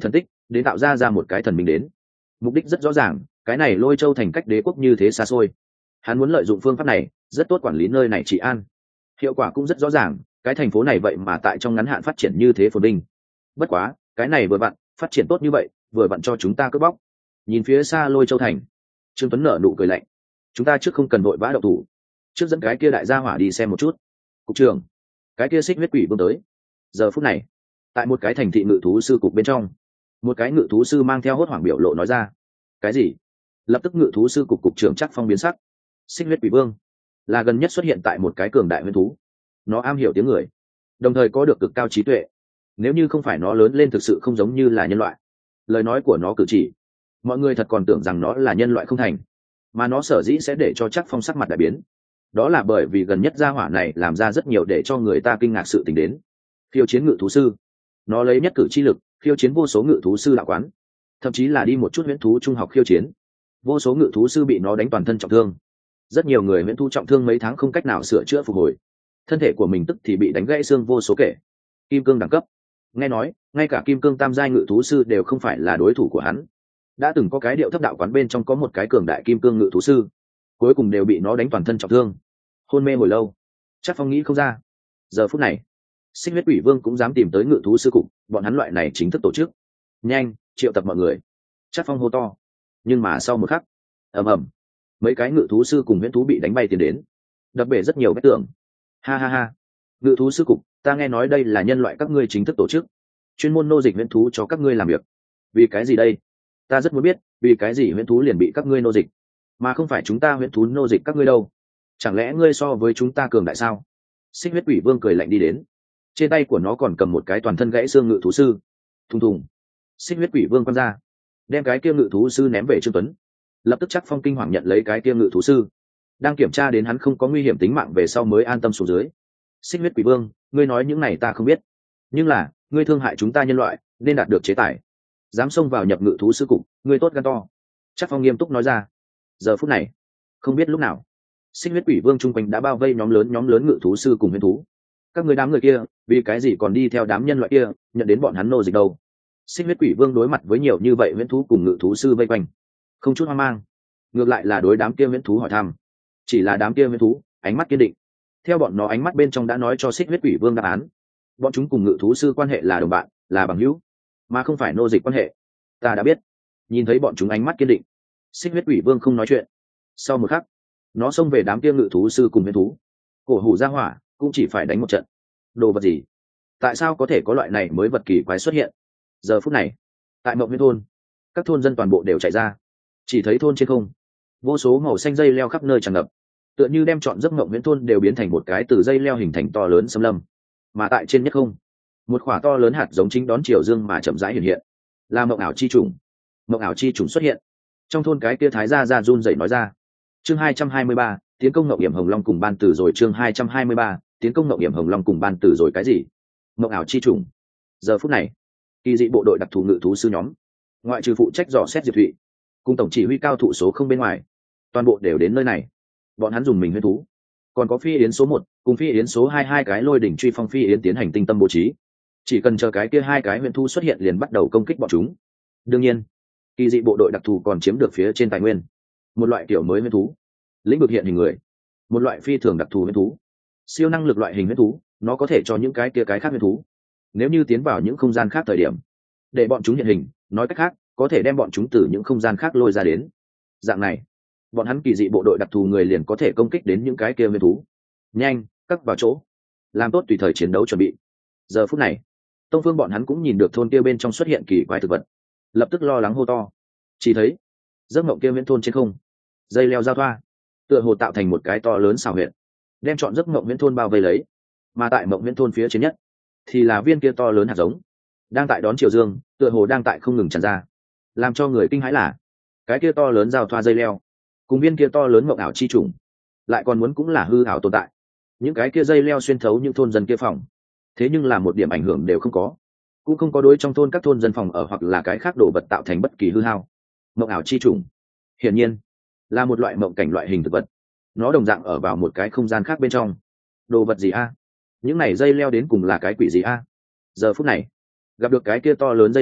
đến tạo ra ra một cái thần minh đến. Mục đích rất rõ ràng, cái này Lôi Châu thành cách đế quốc như thế xa xôi, hắn muốn lợi dụng phương pháp này rất tốt quản lý nơi này trị an. Hiệu quả cũng rất rõ ràng, cái thành phố này vậy mà tại trong ngắn hạn phát triển như thế phồn vinh. Bất quá cái này vừa vặn phát triển tốt như vậy, vừa vặn cho chúng ta cướp bóc. Nhìn phía xa Lôi Châu thành, Trương Tuấn nở nụ cười lạnh. Chúng ta trước không cần vội vã động thủ, trước dẫn cái kia đại gia hỏa đi xem một chút. Cục trưởng, cái kia Xích Huyết Quỷ Vương tới. Giờ phút này, tại một cái thành thị ngự thú sư cục bên trong, một cái ngự thú sư mang theo hốt hoảng biểu lộ nói ra. Cái gì? Lập tức ngự thú sư cục cục trưởng Trác Phong biến sắc. Xích Huyết Quỷ Vương là gần nhất xuất hiện tại một cái cường đại huyền thú, nó am hiểu tiếng người, đồng thời có được cực cao trí tuệ. Nếu như không phải nó lớn lên thực sự không giống như là nhân loại, lời nói của nó cử chỉ, mọi người thật còn tưởng rằng nó là nhân loại không thành. Mà nó sở dĩ sẽ để cho Trác Phong sắc mặt đại biến, đó là bởi vì gần nhất gia hỏa này làm ra rất nhiều để cho người ta kinh ngạc sự tình đến. Khiêu chiến ngự thú sư, nó lấy nhất cử chi lực khiêu chiến vô số ngự thú sư đạo quán, thậm chí là đi một chút huyễn thú trung học khiêu chiến, vô số ngự thú sư bị nó đánh toàn thân trọng thương. Rất nhiều người huyễn thú trọng thương mấy tháng không cách nào sửa chữa phục hồi, thân thể của mình tức thì bị đánh gãy xương vô số kể. Kim cương đẳng cấp, nghe nói ngay cả kim cương tam giai ngự thú sư đều không phải là đối thủ của hắn. Đã từng có cái điệu thấp đạo quán bên trong có một cái cường đại kim cương ngự thú sư, cuối cùng đều bị nó đánh toàn thân trọng thương, hôn mê hồi lâu. Chắc Phong nghĩ không ra, giờ phút này Xích Huyết Quỷ Vương cũng dám tìm tới ngự thú sư cục, bọn hắn loại này chính thức tổ chức. Nhanh triệu tập mọi người, Chắc Phong hô to. Nhưng mà sau một khắc, ầm ầm, mấy cái ngự thú sư cùng huyễn thú bị đánh bay tiến đến, đập bể rất nhiều vết tường. Ha ha ha, ngự thú sư cục, ta nghe nói đây là nhân loại các ngươi chính thức tổ chức, chuyên môn nô dịch huyễn thú cho các ngươi làm việc. Vì cái gì đây? Ta rất muốn biết, vì cái gì huyễn thú liền bị các ngươi nô dịch, mà không phải chúng ta huyễn thú nô dịch các ngươi đâu? Chẳng lẽ ngươi so với chúng ta cường đại sao? Xích Huyết Quỷ Vương cười lạnh đi đến, trên tay của nó còn cầm một cái toàn thân gãy xương ngự thú sư. Thùng thùng, Xích Huyết Quỷ Vương quăng ra, đem cái kia ngự thú sư ném về Trương Tuấn. Lập tức Trác Phong kinh hoàng nhận lấy cái kia ngự thú sư, đang kiểm tra đến hắn không có nguy hiểm tính mạng về sau mới an tâm xuống dưới. Xích Huyết Quỷ Vương, ngươi nói những này ta không biết, nhưng là ngươi thương hại chúng ta nhân loại nên đạt được chế tài. Dám xông vào nhập ngự thú sư cục, ngươi tốt gan to. Trác Phong nghiêm túc nói ra. Giờ phút này, không biết lúc nào, Xích Huyết Quỷ Vương chung quanh đã bao vây nhóm lớn nhóm lớn ngự thú sư cùng huyền thú. Các người đám người kia, vì cái gì còn đi theo đám nhân loại kia, nhận đến bọn hắn nô dịch đâu? Xích Huyết Quỷ Vương đối mặt với nhiều như vậy huyền thú cùng ngự thú sư vây quanh, không chút hoang mang, ngược lại là đối đám kia huyền thú hỏi thăm. Chỉ là đám kia huyền thú ánh mắt kiên định, theo bọn nó ánh mắt bên trong đã nói cho Xích Huyết Quỷ Vương đáp án. Bọn chúng cùng ngự thú sư quan hệ là đồng bạn, là bằng hữu, mà không phải nô dịch quan hệ. Ta đã biết. Nhìn thấy bọn chúng ánh mắt kiên định, Xích Huyết Quỷ Vương không nói chuyện. Sau một khắc, nó xông về đám kia ngự thú sư cùng huyền thú. Cổ hủ ra hỏa cũng chỉ phải đánh một trận. Đồ vật gì? Tại sao có thể có loại này mới vật kỳ quái xuất hiện? Giờ phút này, tại Mộng Huyễn thôn, các thôn dân toàn bộ đều chạy ra. Chỉ thấy thôn trên không, vô số màu xanh dây leo khắp nơi tràn ngập, tựa như đem trọn giấc Mộng Huyễn thôn đều biến thành một cái từ dây leo hình thành to lớn xâm lâm. Mà tại trên nhất không, một quả to lớn hạt giống chính đón chiều dương mà chậm rãi hiện hiện, là mộng ảo chi trùng. Mộng ảo chi trùng xuất hiện trong thôn, cái kia thái gia ra run rẩy nói ra. Chương hai trăm hai mươi ba, tiến công Ngộng Hiểm Hồng Long cùng ban tử rồi. Chương hai trăm hai mươi ba, tiến công Ngộng Hiểm Hồng Long cùng ban tử rồi. Cái gì? Mộng ảo chi trùng? Giờ phút này, kỳ dị bộ đội đặc thù ngự thú sư nhóm, ngoại trừ phụ trách dò xét Diệp Thụy cùng tổng chỉ huy cao thủ số không bên ngoài, toàn bộ đều đến nơi này. Bọn hắn dùng mình huyễn thú, còn có phi yến số một cùng phi yến số hai hai cái lôi đỉnh truy phong phi yến tiến hành tinh tâm bố trí, chỉ cần chờ cái kia hai cái huyễn thú xuất hiện liền bắt đầu công kích bọn chúng. Đương nhiên, kỳ dị bộ đội đặc thù còn chiếm được phía trên tài nguyên, một loại kiểu mới huyễn thú, lĩnh vực hiện hình người, một loại phi thường đặc thù huyễn thú, siêu năng lực loại hình huyễn thú, nó có thể cho những cái kia cái khác huyễn thú, nếu như tiến vào những không gian khác thời điểm, để bọn chúng hiện hình, nói cách khác, có thể đem bọn chúng từ những không gian khác lôi ra đến. Dạng này, bọn hắn kỳ dị bộ đội đặc thù người liền có thể công kích đến những cái kia huyễn thú. Nhanh, cắt vào chỗ, làm tốt tùy thời chiến đấu chuẩn bị. Giờ phút này, Tông Phương bọn hắn cũng nhìn được thôn kia bên trong xuất hiện kỳ quái thực vật, lập tức lo lắng hô to. Chỉ thấy giấc mộng kia viễn thôn trên không, dây leo giao thoa, tựa hồ tạo thành một cái to lớn xảo huyệt, đem chọn giấc mộng viễn thôn bao vây lấy. Mà tại mộng viễn thôn phía trên nhất, thì là viên kia to lớn hạt giống, đang tại đón chiều dương, tựa hồ đang tại không ngừng tràn ra. Làm cho người kinh hãi là, cái kia to lớn giao thoa dây leo, cùng viên kia to lớn mộng ảo chi trùng, lại còn muốn cũng là hư ảo tồn tại. Những cái kia dây leo xuyên thấu những thôn dân kia phòng, thế nhưng là một điểm ảnh hưởng đều không có, cũng không có đối trong thôn các thôn dân phòng ở hoặc là cái khác đồ vật tạo thành bất kỳ hư hao. Mộng ảo chi trùng hiển nhiên là một loại mộng cảnh loại hình thực vật, nó đồng dạng ở vào một cái không gian khác bên trong. Đồ vật gì a? Những này dây leo đến cùng là cái quỷ gì a? Giờ phút này, gặp được cái kia to lớn dây leo,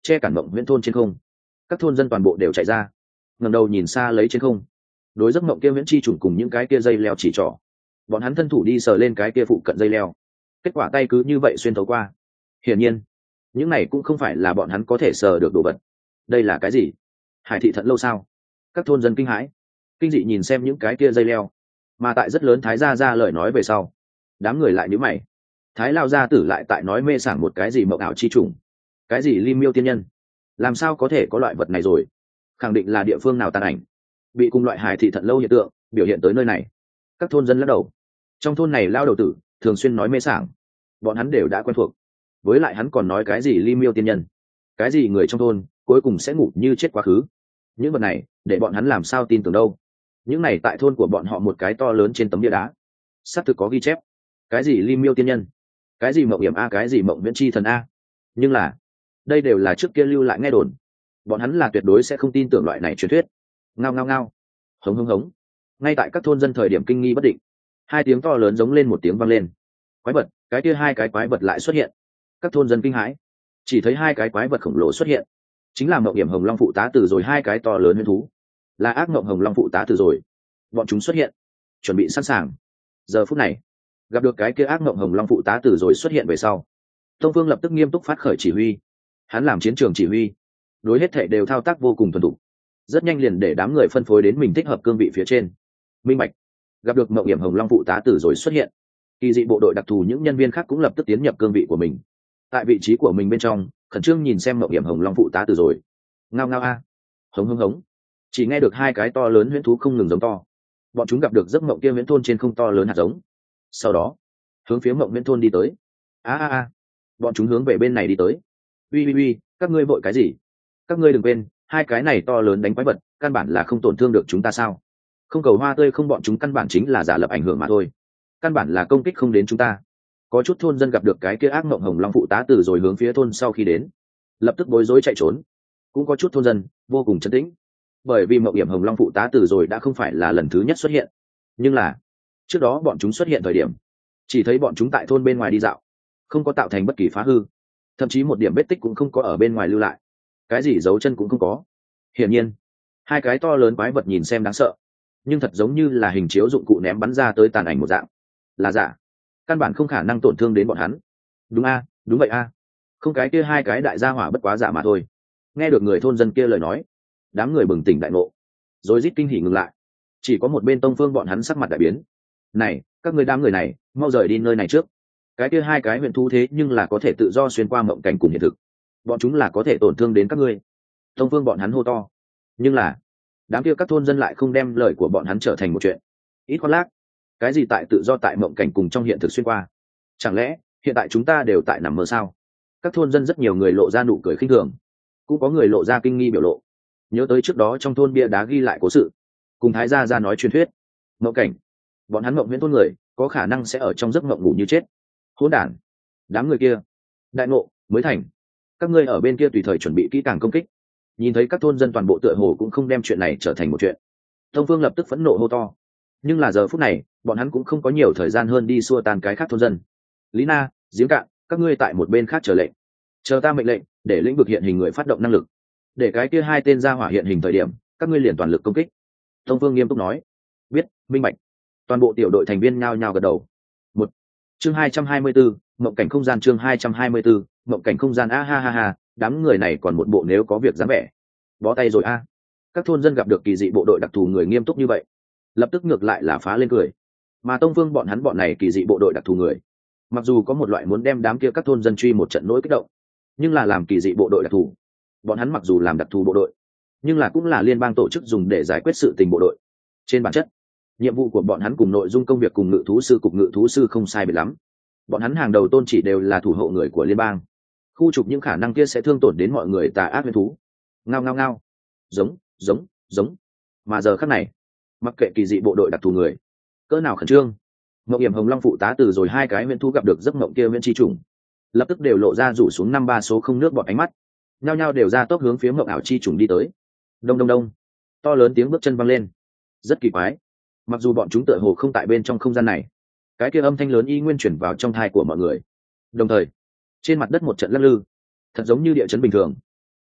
che cản mộng huyễn thôn trên không. Các thôn dân toàn bộ đều chạy ra, ngẩng đầu nhìn xa lấy trên không, đối giấc mộng kia huyễn chi trùng cùng những cái kia dây leo chỉ trỏ. Bọn hắn thân thủ đi sờ lên cái kia phụ cận dây leo, kết quả tay cứ như vậy xuyên thấu qua. Hiển nhiên những này cũng không phải là bọn hắn có thể sờ được đồ vật. Đây là cái gì? Hải thị thận lâu sao? Các thôn dân kinh hãi kinh dị nhìn xem những cái kia dây leo, mà tại rất lớn thái gia ra lời nói về sau, đám người lại nhíu mày. Thái lao gia tử lại tại nói mê sảng một cái gì mộng ảo chi trùng, cái gì lim miêu tiên nhân, làm sao có thể có loại vật này rồi? Khẳng định là địa phương nào tàn ảnh bị cùng loại hải thị thận lâu hiện tượng biểu hiện tới nơi này. Các thôn dân lắc đầu. Trong thôn này lao đầu tử thường xuyên nói mê sảng, bọn hắn đều đã quen thuộc. Với lại hắn còn nói cái gì lim miêu tiên nhân, cái gì người trong thôn cuối cùng sẽ ngủ như chết quá khứ. Những vật này để bọn hắn làm sao tin tưởng đâu? Những này tại thôn của bọn họ một cái to lớn trên tấm bia đá xác thực có ghi chép, cái gì lim miêu tiên nhân, cái gì mộng hiểm a, cái gì mộng viễn chi thần a. Nhưng là đây đều là trước kia lưu lại nghe đồn, bọn hắn là tuyệt đối sẽ không tin tưởng loại này truyền thuyết. Ngao ngao ngao, hống hống hống. Ngay tại các thôn dân thời điểm kinh nghi bất định, hai tiếng to lớn giống lên một tiếng vang lên. Quái vật, cái kia hai cái quái vật lại xuất hiện. Các thôn dân kinh hãi, chỉ thấy hai cái quái vật khổng lồ xuất hiện, chính là mộng hiểm hồng long phụ tá từ rồi hai cái to lớn huyễn thú, là ác mộng hồng long phụ tá từ rồi. Bọn chúng xuất hiện, chuẩn bị sẵn sàng. Giờ phút này gặp được cái kia ác mộng hồng long phụ tá từ rồi xuất hiện về sau, Tông Vương lập tức nghiêm túc phát khởi chỉ huy. Hắn làm chiến trường chỉ huy, đối hết thảy đều thao tác vô cùng thuần thục, rất nhanh liền để đám người phân phối đến mình thích hợp cương vị phía trên. Minh bạch. Gặp được mộng hiểm hồng long phụ tá từ rồi xuất hiện, kỳ dị bộ đội đặc thù những nhân viên khác cũng lập tức tiến nhập cương vị của mình, tại vị trí của mình bên trong khẩn trương nhìn xem mộng hiểm hồng long phụ tá từ rồi. Ngao ngao a, hống hống hống. Chỉ nghe được hai cái to lớn huyễn thú không ngừng giống to. Bọn chúng gặp được giấc mộng kia huyễn thôn trên không to lớn hạt giống, sau đó hướng phía mộng huyễn thôn đi tới. A a a, bọn chúng hướng về bên này đi tới. Uy uy uy, các ngươi vội cái gì? Các ngươi đừng quên, hai cái này to lớn đánh quái vật căn bản là không tổn thương được chúng ta sao? Không cầu hoa tươi không, bọn chúng căn bản chính là giả lập ảnh hưởng mà thôi, căn bản là công kích không đến chúng ta. Có chút thôn dân gặp được cái kia ác mộng hồng long phụ tá từ rồi hướng phía thôn sau khi đến, lập tức bối rối chạy trốn. Cũng có chút thôn dân vô cùng trấn tĩnh, bởi vì mộng hiểm hồng long phụ tá từ rồi đã không phải là lần thứ nhất xuất hiện. Nhưng là trước đó bọn chúng xuất hiện thời điểm, chỉ thấy bọn chúng tại thôn bên ngoài đi dạo, không có tạo thành bất kỳ phá hư, thậm chí một điểm vết tích cũng không có ở bên ngoài lưu lại, cái gì dấu chân cũng không có. Hiển nhiên hai cái to lớn quái vật nhìn xem đáng sợ, nhưng thật giống như là hình chiếu dụng cụ ném bắn ra tới tàn ảnh một dạng, là giả, căn bản không khả năng tổn thương đến bọn hắn. Đúng a, đúng vậy a, không, cái kia hai cái đại gia hỏa bất quá giả mà thôi. Nghe được người thôn dân kia lời nói, đám người bừng tỉnh đại ngộ, rồi rít kinh hỉ ngừng lại. Chỉ có một bên Tông Phương bọn hắn sắc mặt đại biến. Này, các người đám người này mau rời đi nơi này trước. Cái kia hai cái huyền thú thế nhưng là có thể tự do xuyên qua mộng cảnh cùng hiện thực, bọn chúng là có thể tổn thương đến các ngươi. Tông Phương bọn hắn hô to. Nhưng là đám kia các thôn dân lại không đem lời của bọn hắn trở thành một chuyện. Ít khoác lác, cái gì tại tự do tại mộng cảnh cùng trong hiện thực xuyên qua? Chẳng lẽ hiện tại chúng ta đều tại nằm mơ sao? Các thôn dân rất nhiều người lộ ra nụ cười khinh thường, cũng có người lộ ra kinh nghi biểu lộ, nhớ tới trước đó trong thôn bia đá ghi lại cố sự, cùng thái gia ra nói truyền thuyết mộng cảnh, bọn hắn mộng huyễn thôn người có khả năng sẽ ở trong giấc mộng ngủ như chết. Hỗn đản, đám người kia đại ngộ mới thành, các ngươi ở bên kia tùy thời chuẩn bị kỹ càng công kích. Nhìn thấy các thôn dân toàn bộ tựa hồ cũng không đem chuyện này trở thành một chuyện, Tông Phương lập tức phẫn nộ hô to. Nhưng là giờ phút này bọn hắn cũng không có nhiều thời gian hơn đi xua tan cái khác thôn dân. Lý Na, Giếng Cạn, các ngươi tại một bên khác chờ lệnh, chờ ta mệnh lệnh để lĩnh vực hiện hình người phát động năng lực, để cái kia hai tên ra hỏa hiện hình thời điểm các ngươi liền toàn lực công kích. Tông Phương nghiêm túc nói. Biết, minh bạch. Toàn bộ tiểu đội thành viên nhao nhao gật đầu. Một chương hai trăm hai mươi bốn, mộng cảnh không gian. Chương hai trăm hai mươi bốn, mộng cảnh không gian. A ha ha ha, đám người này còn một bộ nếu có việc dám vẻ bó tay rồi a. Các thôn dân gặp được kỳ dị bộ đội đặc thù người nghiêm túc như vậy, lập tức ngược lại là phá lên cười. Mà Tông Phương bọn hắn bọn này kỳ dị bộ đội đặc thù người, mặc dù có một loại muốn đem đám kia các thôn dân truy một trận nỗi kích động, nhưng là làm kỳ dị bộ đội đặc thù, bọn hắn mặc dù làm đặc thù bộ đội, nhưng là cũng là liên bang tổ chức dùng để giải quyết sự tình bộ đội. Trên bản chất, nhiệm vụ của bọn hắn cùng nội dung công việc cùng ngự thú sư cục ngự thú sư không sai biệt lắm. Bọn hắn hàng đầu tôn chỉ đều là thủ hộ người của liên bang, khu trục những khả năng kia sẽ thương tổn đến mọi người tà ác huyền thú. Ngao ngao ngao, giống giống giống. Mà giờ khắc này, mặc kệ kỳ dị bộ đội đặc thù người cỡ nào khẩn trương, mộng hiểm hồng long phụ tá từ rồi hai cái huyền thú gặp được giấc mộng kia huyền chi trùng, lập tức đều lộ ra rủ xuống năm ba số không nước bọt ánh mắt, nhao nhao đều ra tốc hướng phía mộng ảo chi trùng đi tới. Đông đông đông, to lớn tiếng bước chân vang lên. Rất kỳ quái, mặc dù bọn chúng tựa hồ không tại bên trong không gian này, cái kia âm thanh lớn y nguyên chuyển vào trong thai của mọi người. Đồng thời trên mặt đất một trận lắc lư, thật giống như địa chấn bình thường.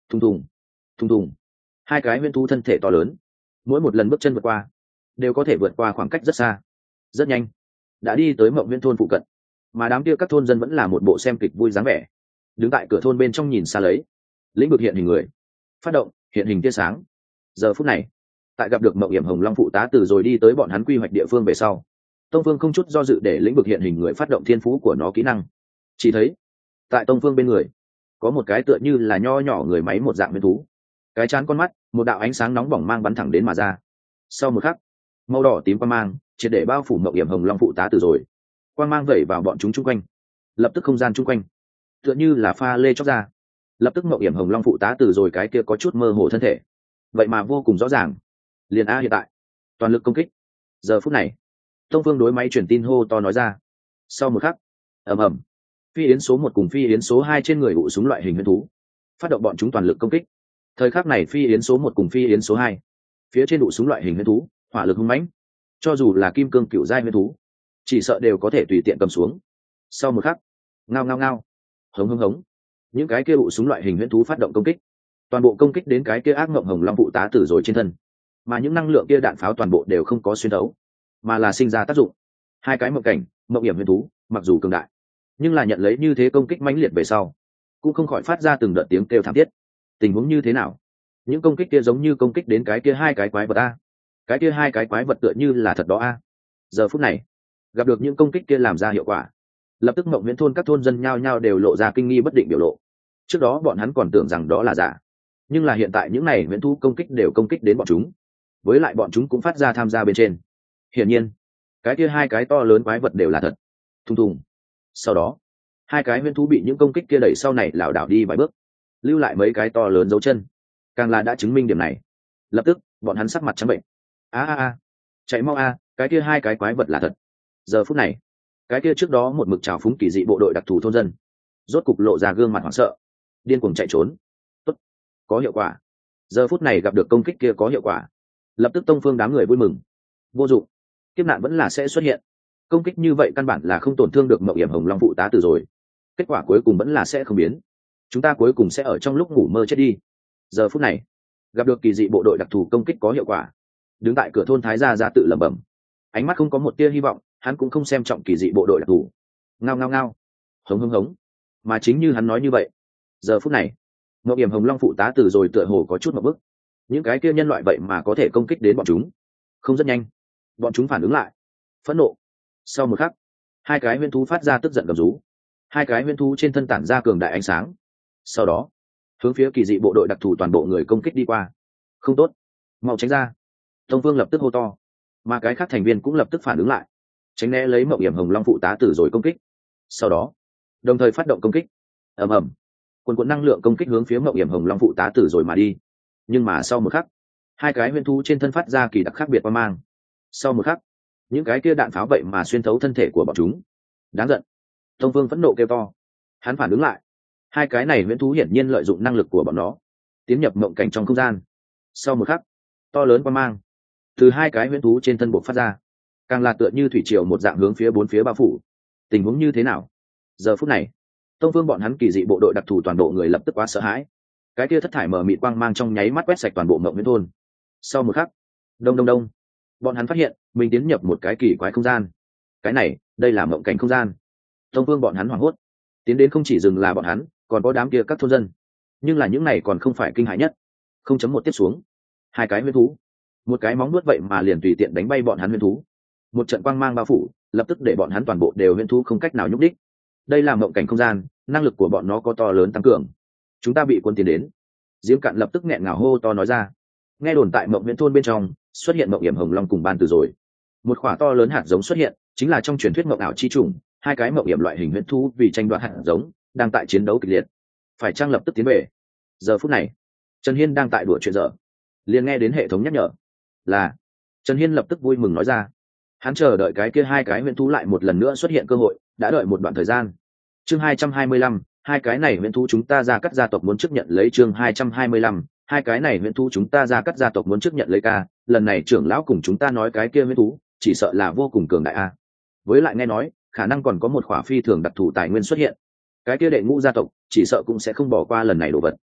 thùng thùng thùng thùng. Hai cái huyễn thú thân thể to lớn, mỗi một lần bước chân vượt qua đều có thể vượt qua khoảng cách rất xa. Rất nhanh đã đi tới Mộng Viễn thôn phụ cận, mà đám kia các thôn dân vẫn là một bộ xem kịch vui dáng vẻ, đứng tại cửa thôn bên trong nhìn xa lấy. Lĩnh vực hiện hình người phát động, hiện hình tia sáng. Giờ phút này, tại gặp được Mộng Hiểm Hồng Long phụ tá từ rồi đi tới bọn hắn quy hoạch địa phương về sau, Tông Phương không chút do dự để lĩnh vực hiện hình người phát động thiên phú của nó kỹ năng. Chỉ thấy tại Tông Phương bên người có một cái tựa như là nho nhỏ người máy một dạng nguyên thú, cái trán con mắt, một đạo ánh sáng nóng bỏng mang bắn thẳng đến mà ra. Sau một khắc, màu đỏ tím quang mang triệt để bao phủ Mộng Hiểm Hồng Long phụ tá từ rồi, quang mang vẩy vào bọn chúng chung quanh, lập tức không gian chung quanh tựa như là pha lê chóc ra. Lập tức Mộng Hiểm Hồng Long phụ tá từ rồi cái kia có chút mơ hồ thân thể, vậy mà vô cùng rõ ràng. Liền a hiện tại toàn lực công kích. Giờ phút này Tông Phương đối máy truyền tin hô to nói ra. Sau một khắc, ầm ầm, phi yến số một cùng phi yến số hai trên người ụ súng loại hình huyễn thú phát động bọn chúng toàn lực công kích. Thời khắc này phi yến số một cùng phi yến số hai phía trên ụ súng loại hình huyễn thú hỏa lực hung mãnh, cho dù là kim cương cựu giai huyễn thú chỉ sợ đều có thể tùy tiện cầm xuống. Sau một khắc, ngao ngao ngao, hống hống hống, những cái kia ụ súng loại hình huyễn thú phát động công kích, toàn bộ công kích đến cái kia ác mộng hồng long phụ tá tử rồi trên thân, mà những năng lượng kia đạn pháo toàn bộ đều không có xuyên thấu, mà là sinh ra tác dụng. Hai cái mộng cảnh mộng hiểm huyễn thú mặc dù cường đại, nhưng là nhận lấy như thế công kích mãnh liệt về sau cũng không khỏi phát ra từng đợt tiếng kêu thảm thiết. Tình huống như thế nào? Những công kích kia giống như công kích đến cái kia hai cái quái vật a, cái kia hai cái quái vật tựa như là thật đó a. Giờ phút này gặp được những công kích kia làm ra hiệu quả, lập tức Mộng Viễn thôn các thôn dân nhao nhao đều lộ ra kinh nghi bất định biểu lộ. Trước đó bọn hắn còn tưởng rằng đó là giả, nhưng là hiện tại những này viễn thú công kích đều công kích đến bọn chúng, với lại bọn chúng cũng phát ra tham gia bên trên. Hiển nhiên cái kia hai cái to lớn quái vật đều là thật. Thùng thùng. Sau đó hai cái viễn thú bị những công kích kia đẩy sau này lảo đảo đi vài bước, lưu lại mấy cái to lớn dấu chân, càng là đã chứng minh điểm này. Lập tức bọn hắn sắc mặt trắng bệnh. A a a, chạy mau a, cái kia hai cái quái vật là thật. Giờ phút này cái kia trước đó một mực trào phúng kỳ dị bộ đội đặc thù thôn dân rốt cục lộ ra gương mặt hoảng sợ, điên cuồng chạy trốn. Tốt, có hiệu quả. Giờ phút này gặp được công kích kia có hiệu quả, lập tức Tông Phương đám người vui mừng. Vô dụng, kiếp nạn vẫn là sẽ xuất hiện. Công kích như vậy căn bản là không tổn thương được Mộng Hiểm Hồng Long phụ tá từ rồi, kết quả cuối cùng vẫn là sẽ không biến. Chúng ta cuối cùng sẽ ở trong lúc ngủ mơ chết đi. Giờ phút này gặp được kỳ dị bộ đội đặc thù công kích có hiệu quả, đứng tại cửa thôn Thái gia ra tự lẩm bẩm, ánh mắt không có một tia hy vọng. Hắn cũng không xem trọng kỳ dị bộ đội đặc thù. Ngao ngao ngao, hống hống hống. Mà chính như hắn nói như vậy, giờ phút này Mộng Hiểm Hồng Long phụ tá từ rồi tựa hồ có chút một bức. Những cái kia nhân loại vậy mà có thể công kích đến bọn chúng. Không, rất nhanh bọn chúng phản ứng lại, phẫn nộ. Sau một khắc, hai cái huyễn thú phát ra tức giận gầm rú. Hai cái huyễn thú trên thân tản ra cường đại ánh sáng, sau đó hướng phía kỳ dị bộ đội đặc thù toàn bộ người công kích đi qua. Không tốt, mau tránh ra. Tông Vương lập tức hô to, mà cái khác thành viên cũng lập tức phản ứng lại, tránh né lấy Mộng Hiểm Hồng Long phụ tá tử rồi công kích. Sau đó đồng thời phát động công kích. Ầm ầm, quần quần năng lượng công kích hướng phía Mộng Hiểm Hồng Long phụ tá tử rồi mà đi. Nhưng mà sau một khắc, hai cái huyễn thú trên thân phát ra kỳ đặc khác biệt qua mang. Sau một khắc, những cái kia đạn pháo vậy mà xuyên thấu thân thể của bọn chúng. Đáng giận. Tông Vương phẫn nộ kêu to. Hắn phản ứng lại, hai cái này huyễn thú hiển nhiên lợi dụng năng lực của bọn nó tiến nhập mộng cảnh trong không gian. Sau một khắc, to lớn qua mang từ hai cái huyễn thú trên thân buộc phát ra, càng là tựa như thủy triều một dạng hướng phía bốn phía bao phủ. Tình huống như thế nào? Giờ phút này Tông Vương bọn hắn kỳ dị bộ đội đặc thù toàn bộ người lập tức quá sợ hãi. Cái kia thất thải mờ mịt quang mang trong nháy mắt quét sạch toàn bộ Mộng Viễn thôn. Sau một khắc, đông đông đông, bọn hắn phát hiện mình tiến nhập một cái kỳ quái không gian. Cái này, đây là mộng cảnh không gian. Tông Vương bọn hắn hoảng hốt, tiến đến không chỉ dừng là bọn hắn, còn có đám kia các thôn dân. Nhưng là những này còn không phải kinh hãi nhất. Không chấm một tiếp xuống, hai cái huyễn thú, một cái móng nuốt vậy mà liền tùy tiện đánh bay bọn hắn huyễn thú. Một trận quang mang bao phủ, lập tức để bọn hắn toàn bộ đều huyễn thú không cách nào nhúc đích. Đây là mộng cảnh không gian, năng lực của bọn nó có to lớn tăng cường. Chúng ta bị quân tiến đến. Diễm Cạn lập tức nghẹn ngào hô to nói ra. Nghe đồn tại Mộng Viễn thôn bên trong xuất hiện Mộng Hiểm Hồng Long cùng ban từ rồi. Một quả to lớn hạt giống xuất hiện, chính là trong truyền thuyết mộng ảo chi trùng. Hai cái mộng hiểm loại hình huyễn thú vì tranh đoạt hạt giống đang tại chiến đấu kịch liệt, phải trang lập tức tiến về. Giờ phút này Trần Hiên đang tại đùa chuyện dở, liền nghe đến hệ thống nhắc nhở. Là Trần Hiên lập tức vui mừng nói ra. Hắn chờ đợi cái kia hai cái huyễn thú lại một lần nữa xuất hiện cơ hội, đã đợi một đoạn thời gian. Chương hai trăm hai mươi lăm, hai cái này huyễn thú chúng ta ra cắt gia tộc muốn chấp nhận lấy. Chương hai trăm hai mươi lăm, hai cái này huyễn thú chúng ta ra cắt gia tộc muốn chấp nhận lấy ca. Lần này trưởng lão cùng chúng ta nói cái kia huyễn thú chỉ sợ là vô cùng cường đại a. Với lại nghe nói khả năng còn có một khỏa phi thường đặc thù tài nguyên xuất hiện, cái kia đệ ngũ gia tộc chỉ sợ cũng sẽ không bỏ qua lần này đồ vật.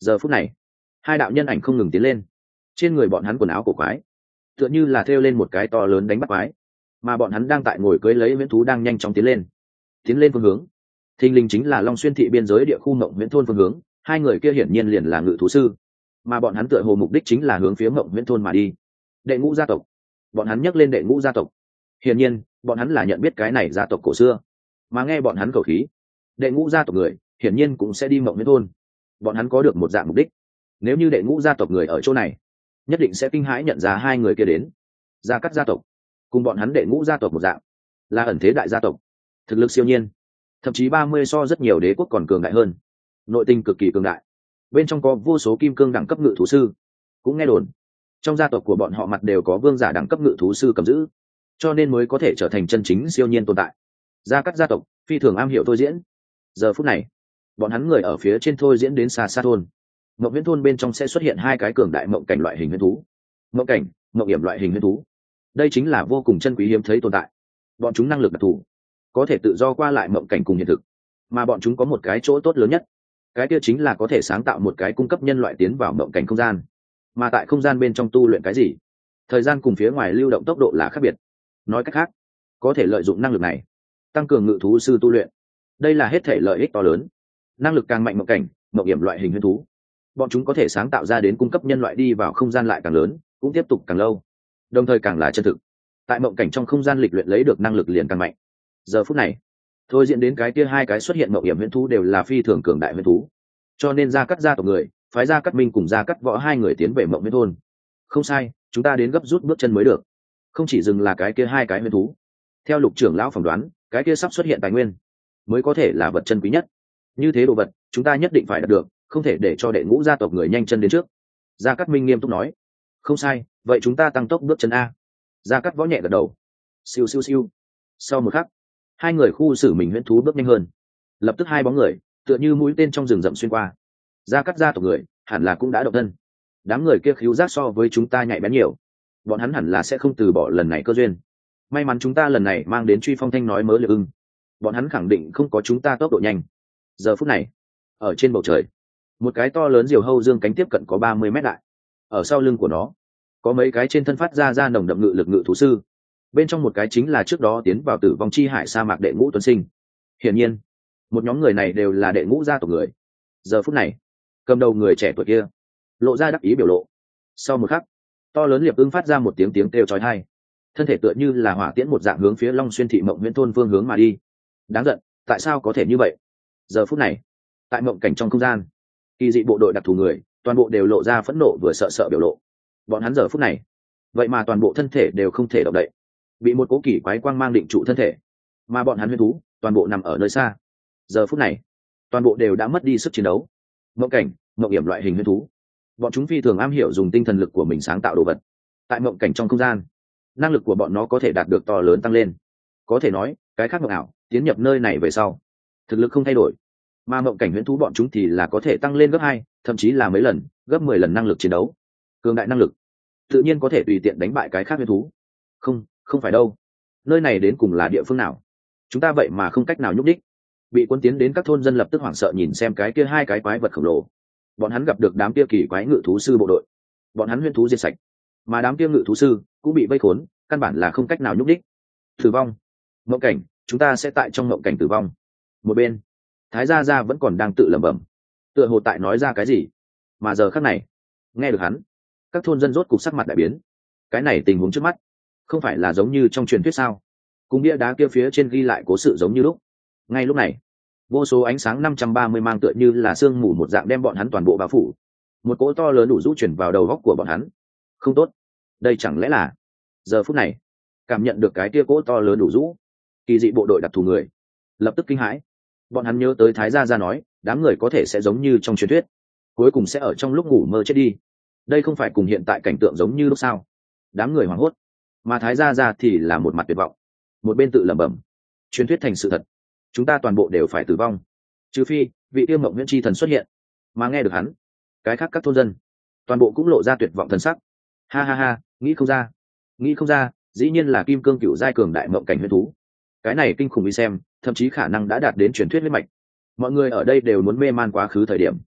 Giờ phút này hai đạo nhân ảnh không ngừng tiến lên, trên người bọn hắn quần áo cổ quái tựa như là thêu lên một cái to lớn đánh bắt quái, mà bọn hắn đang tại ngồi cưới lấy viễn thú đang nhanh chóng tiến lên tiến lên phương hướng thình lình chính là Long Xuyên thị biên giới địa khu Mộng Huyễn thôn phương hướng. Hai người kia hiển nhiên liền là ngự thú sư, mà bọn hắn tựa hồ mục đích chính là hướng phía Mộng Huyễn thôn mà đi. Đệ ngũ gia tộc, bọn hắn nhắc lên đệ ngũ gia tộc, hiển nhiên bọn hắn là nhận biết cái này gia tộc cổ xưa, mà nghe bọn hắn cầu khí, đệ ngũ gia tộc người hiển nhiên cũng sẽ đi Mộng Huyễn thôn. Bọn hắn có được một dạng mục đích, nếu như đệ ngũ gia tộc người ở chỗ này nhất định sẽ kinh hãi nhận ra hai người kia đến. Gia Cát gia tộc cùng bọn hắn đệ ngũ gia tộc một dạng, là ẩn thế đại gia tộc, thực lực siêu nhiên, thậm chí ba mươi so rất nhiều đế quốc còn cường đại hơn, nội tình cực kỳ cường đại, bên trong có vô số kim cương đẳng cấp ngự thú sư. Cũng nghe đồn trong gia tộc của bọn họ mặt đều có vương giả đẳng cấp ngự thú sư cầm giữ, cho nên mới có thể trở thành chân chính siêu nhiên tồn tại. Gia Cát gia tộc phi thường am hiểu thôi diễn. Giờ phút này bọn hắn người ở phía trên thôi diễn đến xa xa thôn. Mộng Huyễn thôn bên trong sẽ xuất hiện hai cái cường đại mộng cảnh loại hình huyễn thú. Mộng cảnh, mộng hiểm loại hình huyễn thú, đây chính là vô cùng chân quý hiếm thấy tồn tại. Bọn chúng năng lực đặc thù, có thể tự do qua lại mộng cảnh cùng hiện thực, mà bọn chúng có một cái chỗ tốt lớn nhất, cái kia chính là có thể sáng tạo một cái cung cấp nhân loại tiến vào mộng cảnh không gian. Mà tại không gian bên trong tu luyện cái gì, thời gian cùng phía ngoài lưu động tốc độ là khác biệt. Nói cách khác, có thể lợi dụng năng lực này tăng cường ngự thú sư tu luyện. Đây là hết thể lợi ích to lớn. Năng lực càng mạnh mộng cảnh, mộng hiểm loại hình huyễn thú, bọn chúng có thể sáng tạo ra đến cung cấp nhân loại đi vào không gian lại càng lớn, cũng tiếp tục càng lâu, đồng thời càng là chân thực. Tại mộng cảnh trong không gian lịch luyện lấy được năng lực liền càng mạnh. Giờ phút này thôi diễn đến cái kia hai cái xuất hiện mộng hiểm huyễn thú đều là phi thường cường đại huyễn thú, cho nên Gia Cát gia tộc người phái Gia Cát Minh cùng Gia Cát Võ hai người tiến về Mộng Huyễn thôn. Không sai, chúng ta đến gấp rút bước chân mới được. Không chỉ dừng là cái kia hai cái huyễn thú, theo Lục trưởng lão phỏng đoán, cái kia sắp xuất hiện tài nguyên mới có thể là vật chân quý nhất. Như thế đồ vật chúng ta nhất định phải đạt được, không thể để cho đệ ngũ gia tộc người nhanh chân đến trước. Gia Cát Minh nghiêm túc nói. Không sai, vậy chúng ta tăng tốc bước chân a. Gia Cát Võ nhẹ gật đầu. Siêu siêu siêu. Sau một khắc, hai người khu xử mình huyễn thú bước nhanh hơn, lập tức hai bóng người tựa như mũi tên trong rừng rậm xuyên qua. Gia Cát gia tộc người hẳn là cũng đã động thân. Đám người kia khíu giác so với chúng ta nhạy bén nhiều, bọn hắn hẳn là sẽ không từ bỏ lần này cơ duyên. May mắn chúng ta lần này mang đến Truy Phong Thanh nói mới lực ưng, bọn hắn khẳng định không có chúng ta tốc độ nhanh. Giờ phút này ở trên bầu trời, một cái to lớn diều hâu dương cánh tiếp cận có ba mươi mét đại, ở sau lưng của nó có mấy cái trên thân phát ra ra nồng đậm ngự lực ngự thú sư, bên trong một cái chính là trước đó tiến vào tử vong chi hải sa mạc đệ ngũ tuấn sinh. Hiển nhiên một nhóm người này đều là đệ ngũ gia tộc người. Giờ phút này cầm đầu người trẻ tuổi kia lộ ra đắc ý biểu lộ. Sau một khắc, to lớn liệp ưng phát ra một tiếng tiếng kêu chói tai, thân thể tựa như là hỏa tiễn một dạng hướng phía Long Xuyên thị Mộng Huyễn thôn phương hướng mà đi. Đáng giận, tại sao có thể như vậy? Giờ phút này tại mộng cảnh trong không gian, kỳ dị bộ đội đặc thù người toàn bộ đều lộ ra phẫn nộ vừa sợ sợ biểu lộ. Bọn hắn giờ phút này vậy mà toàn bộ thân thể đều không thể động đậy, bị một cố kỳ quái quang mang định trụ thân thể, mà bọn hắn huyễn thú toàn bộ nằm ở nơi xa. Giờ phút này toàn bộ đều đã mất đi sức chiến đấu. Mộng cảnh, mộng hiểm loại hình huyễn thú, bọn chúng phi thường am hiểu dùng tinh thần lực của mình sáng tạo đồ vật. Tại mộng cảnh trong không gian, năng lực của bọn nó có thể đạt được to lớn tăng lên. Có thể nói cái khác mộng ảo tiến nhập nơi này về sau, thực lực không thay đổi, mà mộng cảnh huyễn thú bọn chúng thì là có thể tăng lên gấp hai, thậm chí là mấy lần, gấp mười lần năng lực chiến đấu. Cường đại năng lực tự nhiên có thể tùy tiện đánh bại cái khác huyễn thú. Không, không phải đâu. Nơi này đến cùng là địa phương nào? Chúng ta vậy mà không cách nào nhúc đích. Bị cuốn tiến đến các thôn dân lập tức hoảng sợ nhìn xem cái kia hai cái quái vật khổng lồ. Bọn hắn gặp được đám kia kỳ quái ngự thú sư bộ đội, bọn hắn huyễn thú diệt sạch, mà đám kia ngự thú sư cũng bị vây khốn, căn bản là không cách nào nhúc đích. Tử vong. Mộng cảnh, chúng ta sẽ tại trong mộng cảnh tử vong. Một bên Thái gia gia vẫn còn đang tự lẩm bẩm, tựa hồ tại nói ra cái gì, mà giờ khắc này nghe được hắn, các thôn dân rốt cục sắc mặt đại biến. Cái này tình huống trước mắt không phải là giống như trong truyền thuyết sao? Cùng bia đá kia phía trên ghi lại cố sự giống như lúc. Ngay lúc này vô số ánh sáng năm trăm ba mươi mang tựa như là sương mù một dạng đem bọn hắn toàn bộ bao phủ. Một cỗ to lớn đủ rũ chuyển vào đầu góc của bọn hắn. Không tốt, đây chẳng lẽ là... Giờ phút này cảm nhận được cái kia cỗ to lớn đủ rũ, kỳ dị bộ đội đặc thù người lập tức kinh hãi. Bọn hắn nhớ tới Thái gia gia nói đám người có thể sẽ giống như trong truyền thuyết, cuối cùng sẽ ở trong lúc ngủ mơ chết đi. Đây không phải cùng hiện tại cảnh tượng giống như lúc sao? Đám người hoảng hốt, mà Thái gia gia thì là một mặt tuyệt vọng, một bên tự lẩm bẩm, truyền thuyết thành sự thật, chúng ta toàn bộ đều phải tử vong, trừ phi vị tiêu mộng huyễn chi thần xuất hiện. Mà nghe được hắn, cái khác các thôn dân toàn bộ cũng lộ ra tuyệt vọng thần sắc. Ha ha ha, nghĩ không ra, nghĩ không ra, dĩ nhiên là kim cương cựu giai cường đại mộng cảnh huyễn thú. Cái này kinh khủng đi xem, thậm chí khả năng đã đạt đến truyền thuyết huyết mạch. Mọi người ở đây đều muốn mê man quá khứ thời điểm,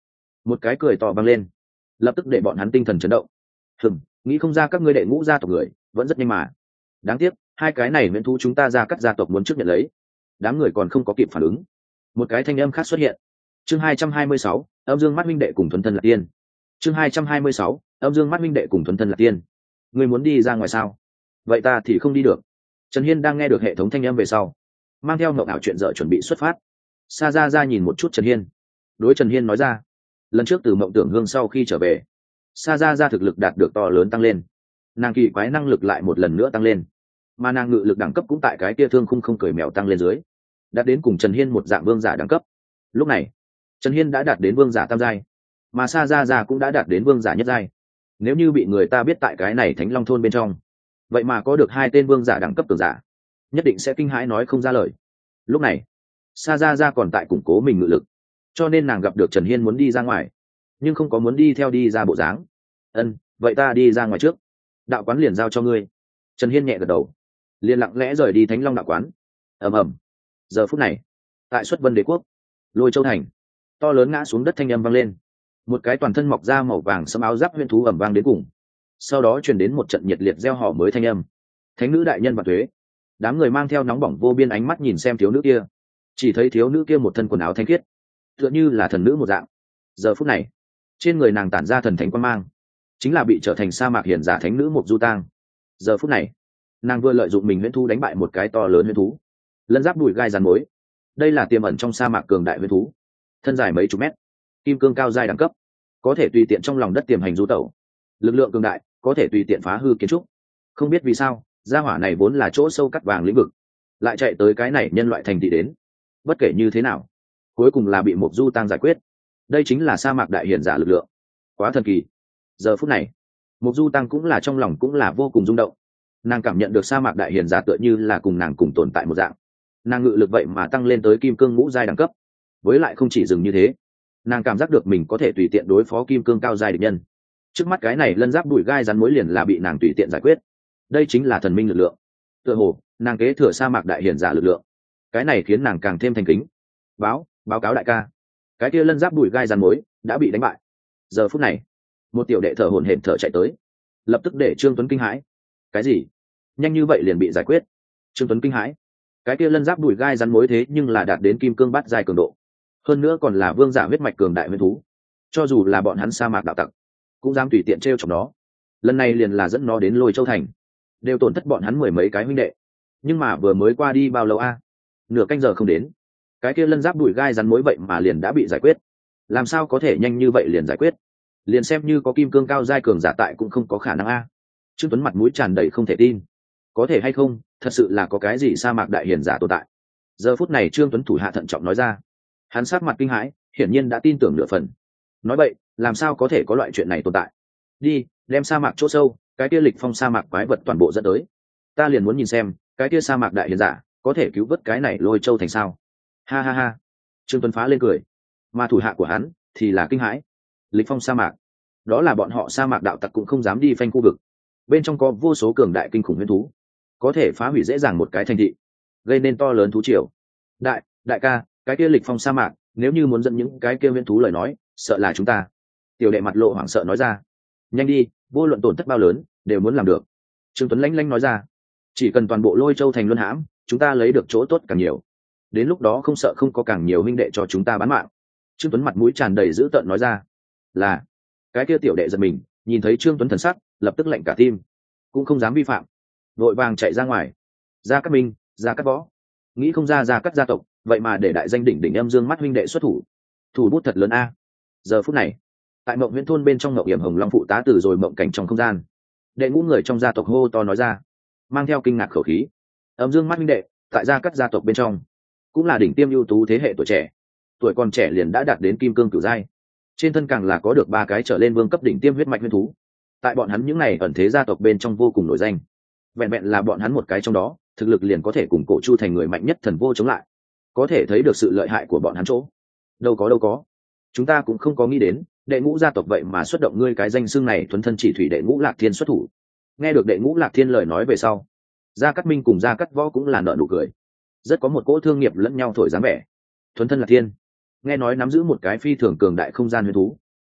một cái cười to vang lên, lập tức để bọn hắn tinh thần chấn động. Hừm, nghĩ không ra các ngươi đệ ngũ gia tộc người vẫn rất nhanh mà. Đáng tiếc hai cái này miễn thú chúng ta ra cắt gia tộc muốn trước nhận lấy. Đám người còn không có kịp phản ứng, một cái thanh âm khác xuất hiện. Chương hai trăm hai mươi sáu, âm dương mắt minh đệ cùng thuần thân là tiên. Chương hai trăm hai mươi sáu, âm dương mắt minh đệ cùng thuần thân là tiên. Ngươi muốn đi ra ngoài sao? Vậy ta thì không đi được. Trần Hiên đang nghe được hệ thống thanh âm về sau, mang theo mộng ảo chuyện dở chuẩn bị xuất phát. Sa ra ra nhìn một chút Trần Hiên, đối Trần Hiên nói ra, lần trước từ mộng tưởng hương sau khi trở về, Sa ra ra thực lực đạt được to lớn tăng lên, nàng kỳ quái năng lực lại một lần nữa tăng lên, mà nàng ngự lực đẳng cấp cũng tại cái tia thương khung không cười mèo tăng lên dưới, đạt đến cùng Trần Hiên một dạng vương giả đẳng cấp. Lúc này Trần Hiên đã đạt đến vương giả tam giai, mà Sa ra ra cũng đã đạt đến vương giả nhất giai. Nếu như bị người ta biết tại cái này Thánh Long thôn bên trong vậy mà có được hai tên vương giả đẳng cấp cường giả, nhất định sẽ kinh hãi nói không ra lời. Lúc này Sa ra ra còn tại củng cố mình ngự lực, cho nên nàng gặp được Trần Hiên muốn đi ra ngoài nhưng không có muốn đi theo đi ra bộ dáng. Ân, vậy ta đi ra ngoài trước, đạo quán liền giao cho ngươi. Trần Hiên nhẹ gật đầu, liền lặng lẽ rời đi Thánh Long đạo quán. ầm ầm. Giờ phút này tại Xuất Vân Đế quốc Lôi Châu thành, to lớn ngã xuống đất thanh âm vang lên, một cái toàn thân mọc da màu vàng sẫm áo giáp huyền thú ầm vang đến cùng, sau đó truyền đến một trận nhiệt liệt reo hò mới thanh âm. Thánh nữ đại nhân và thuế. Đám người mang theo nóng bỏng vô biên ánh mắt nhìn xem thiếu nữ kia, chỉ thấy thiếu nữ kia một thân quần áo thanh khiết, tựa như là thần nữ một dạng. Giờ phút này trên người nàng tản ra thần thánh quan mang, chính là bị trở thành sa mạc hiển giả thánh nữ Mộc Du Tang. Giờ phút này nàng vừa lợi dụng mình huyễn thú đánh bại một cái to lớn huyễn thú lân giáp đùi gai rắn mối. Đây là tiềm ẩn trong sa mạc cường đại huyễn thú, thân dài mấy chục mét, kim cương cao giai đẳng cấp, có thể tùy tiện trong lòng đất tiềm hành du tẩu, lực lượng cường đại, có thể tùy tiện phá hư kiến trúc. Không biết vì sao gia hỏa này vốn là chỗ sâu cắt vàng lĩnh vực, lại chạy tới cái này nhân loại thành thị đến. Bất kể như thế nào, cuối cùng là bị Mộc Du Tang giải quyết. Đây chính là sa mạc đại hiển giả lực lượng, quá thần kỳ. Giờ phút này Mộc Du Tang cũng là trong lòng cũng là vô cùng rung động. Nàng cảm nhận được sa mạc đại hiển giả tựa như là cùng nàng cùng tồn tại một dạng. Nàng ngự lực vậy mà tăng lên tới kim cương ngũ giai đẳng cấp, với lại không chỉ dừng như thế, nàng cảm giác được mình có thể tùy tiện đối phó kim cương cao giai địch nhân. Trước mắt cái này lân giáp đùi gai rắn mối liền là bị nàng tùy tiện giải quyết. Đây chính là thần minh lực lượng. Tựa hồ nàng kế thừa sa mạc đại hiển giả lực lượng, cái này khiến nàng càng thêm thành kính. Báo, báo cáo đại ca, cái kia lân giáp đùi gai rắn mối đã bị đánh bại. Giờ phút này một tiểu đệ thở hổn hển thở chạy tới, lập tức để Trương Tuấn kinh hãi. Cái gì? Nhanh như vậy liền bị giải quyết? Trương Tuấn kinh hãi. Cái kia lân giáp đùi gai rắn mối thế nhưng là đạt đến kim cương bát giai cường độ, hơn nữa còn là vương giả huyết mạch cường đại huyết thú, cho dù là bọn hắn sa mạc đạo tặc cũng dám tùy tiện trêu chọc nó. Lần này liền là dẫn nó đến Lôi Châu thành, đều tổn thất bọn hắn mười mấy cái huynh đệ. Nhưng mà vừa mới qua đi bao lâu a? Nửa canh giờ không đến, cái kia lân giáp đùi gai rắn mối vậy mà liền đã bị giải quyết. Làm sao có thể nhanh như vậy liền giải quyết? Liền xem như có kim cương cao giai cường giả tại cũng không có khả năng a. Trương Tuấn mặt mũi tràn đầy không thể tin. Có thể hay không, thật sự là có cái gì sa mạc đại hiển giả tồn tại? Giờ phút này Trương Tuấn thủ hạ thận trọng nói ra. Hắn sát mặt kinh hãi, hiển nhiên đã tin tưởng nửa phần. Nói vậy, làm sao có thể có loại chuyện này tồn tại? Đi, đem sa mạc chỗ sâu, cái kia lịch phong sa mạc quái vật toàn bộ dẫn tới. Ta liền muốn nhìn xem, cái kia sa mạc đại hiển giả có thể cứu vớt cái này Lôi Châu thành sao? Ha ha ha. Trương Tuấn phá lên cười, mà thủ hạ của hắn thì là kinh hãi. Lịch phong sa mạc, đó là bọn họ sa mạc đạo tặc cũng không dám đi phanh khu vực. Bên trong có vô số cường đại kinh khủng huyễn thú, có thể phá hủy dễ dàng một cái thành thị, gây nên to lớn thú triều. Đại, đại ca, cái kia lịch phong sa mạc, nếu như muốn dẫn những cái kia huyễn thú lời nói, sợ là chúng ta. Tiểu đệ mặt lộ hoảng sợ nói ra. Nhanh đi, vô luận tổn thất bao lớn, đều muốn làm được. Trương Tuấn lanh lanh nói ra. Chỉ cần toàn bộ Lôi Châu thành luân hãm, chúng ta lấy được chỗ tốt càng nhiều. Đến lúc đó không sợ không có càng nhiều huynh đệ cho chúng ta bán mạng. Trương Tuấn mặt mũi tràn đầy dữ tợn nói ra. Là, cái kia tiểu đệ giật mình, nhìn thấy Trương Tuấn thần sắc, lập tức lạnh cả tim, cũng không dám vi phạm, vội vàng chạy ra ngoài. Gia Cát Minh, Gia Cát Võ, nghĩ không ra Gia Cát gia tộc vậy mà để đại danh đỉnh đỉnh âm dương mắt huynh đệ xuất thủ, thủ bút thật lớn a. Giờ phút này tại Mộng Huyễn thôn bên trong Mộng Hiểm Hồng Long phụ tá từ rồi mộng cảnh trong không gian, đệ ngũ người trong gia tộc hô to nói ra, mang theo kinh ngạc khẩu khí. Âm dương mắt huynh đệ tại Gia Cát gia tộc bên trong cũng là đỉnh tiêm ưu tú thế hệ tuổi trẻ, tuổi còn trẻ liền đã đạt đến kim cương cửu giai, trên thân càng là có được ba cái trở lên vương cấp đỉnh tiêm huyết mạch huyễn thú. Tại bọn hắn những này ẩn thế gia tộc bên trong vô cùng nổi danh, vẹn vẹn là bọn hắn một cái trong đó, thực lực liền có thể cùng Cổ Chu thành người mạnh nhất thần vô chống lại, có thể thấy được sự lợi hại của bọn hắn chỗ. Đâu có đâu có, chúng ta cũng không có nghĩ đến đệ ngũ gia tộc vậy mà xuất động ngươi cái danh xưng này thuần thân chỉ thủy đệ ngũ Lạc Thiên xuất thủ. Nghe được đệ ngũ Lạc Thiên lời nói về sau, Gia Cát Minh cùng Gia Cát Võ cũng là nở nụ cười, rất có một cỗ thương nghiệp lẫn nhau thổi dáng vẻ. Thuần thân Lạc Thiên, nghe nói nắm giữ một cái phi thường cường đại không gian huyền thú,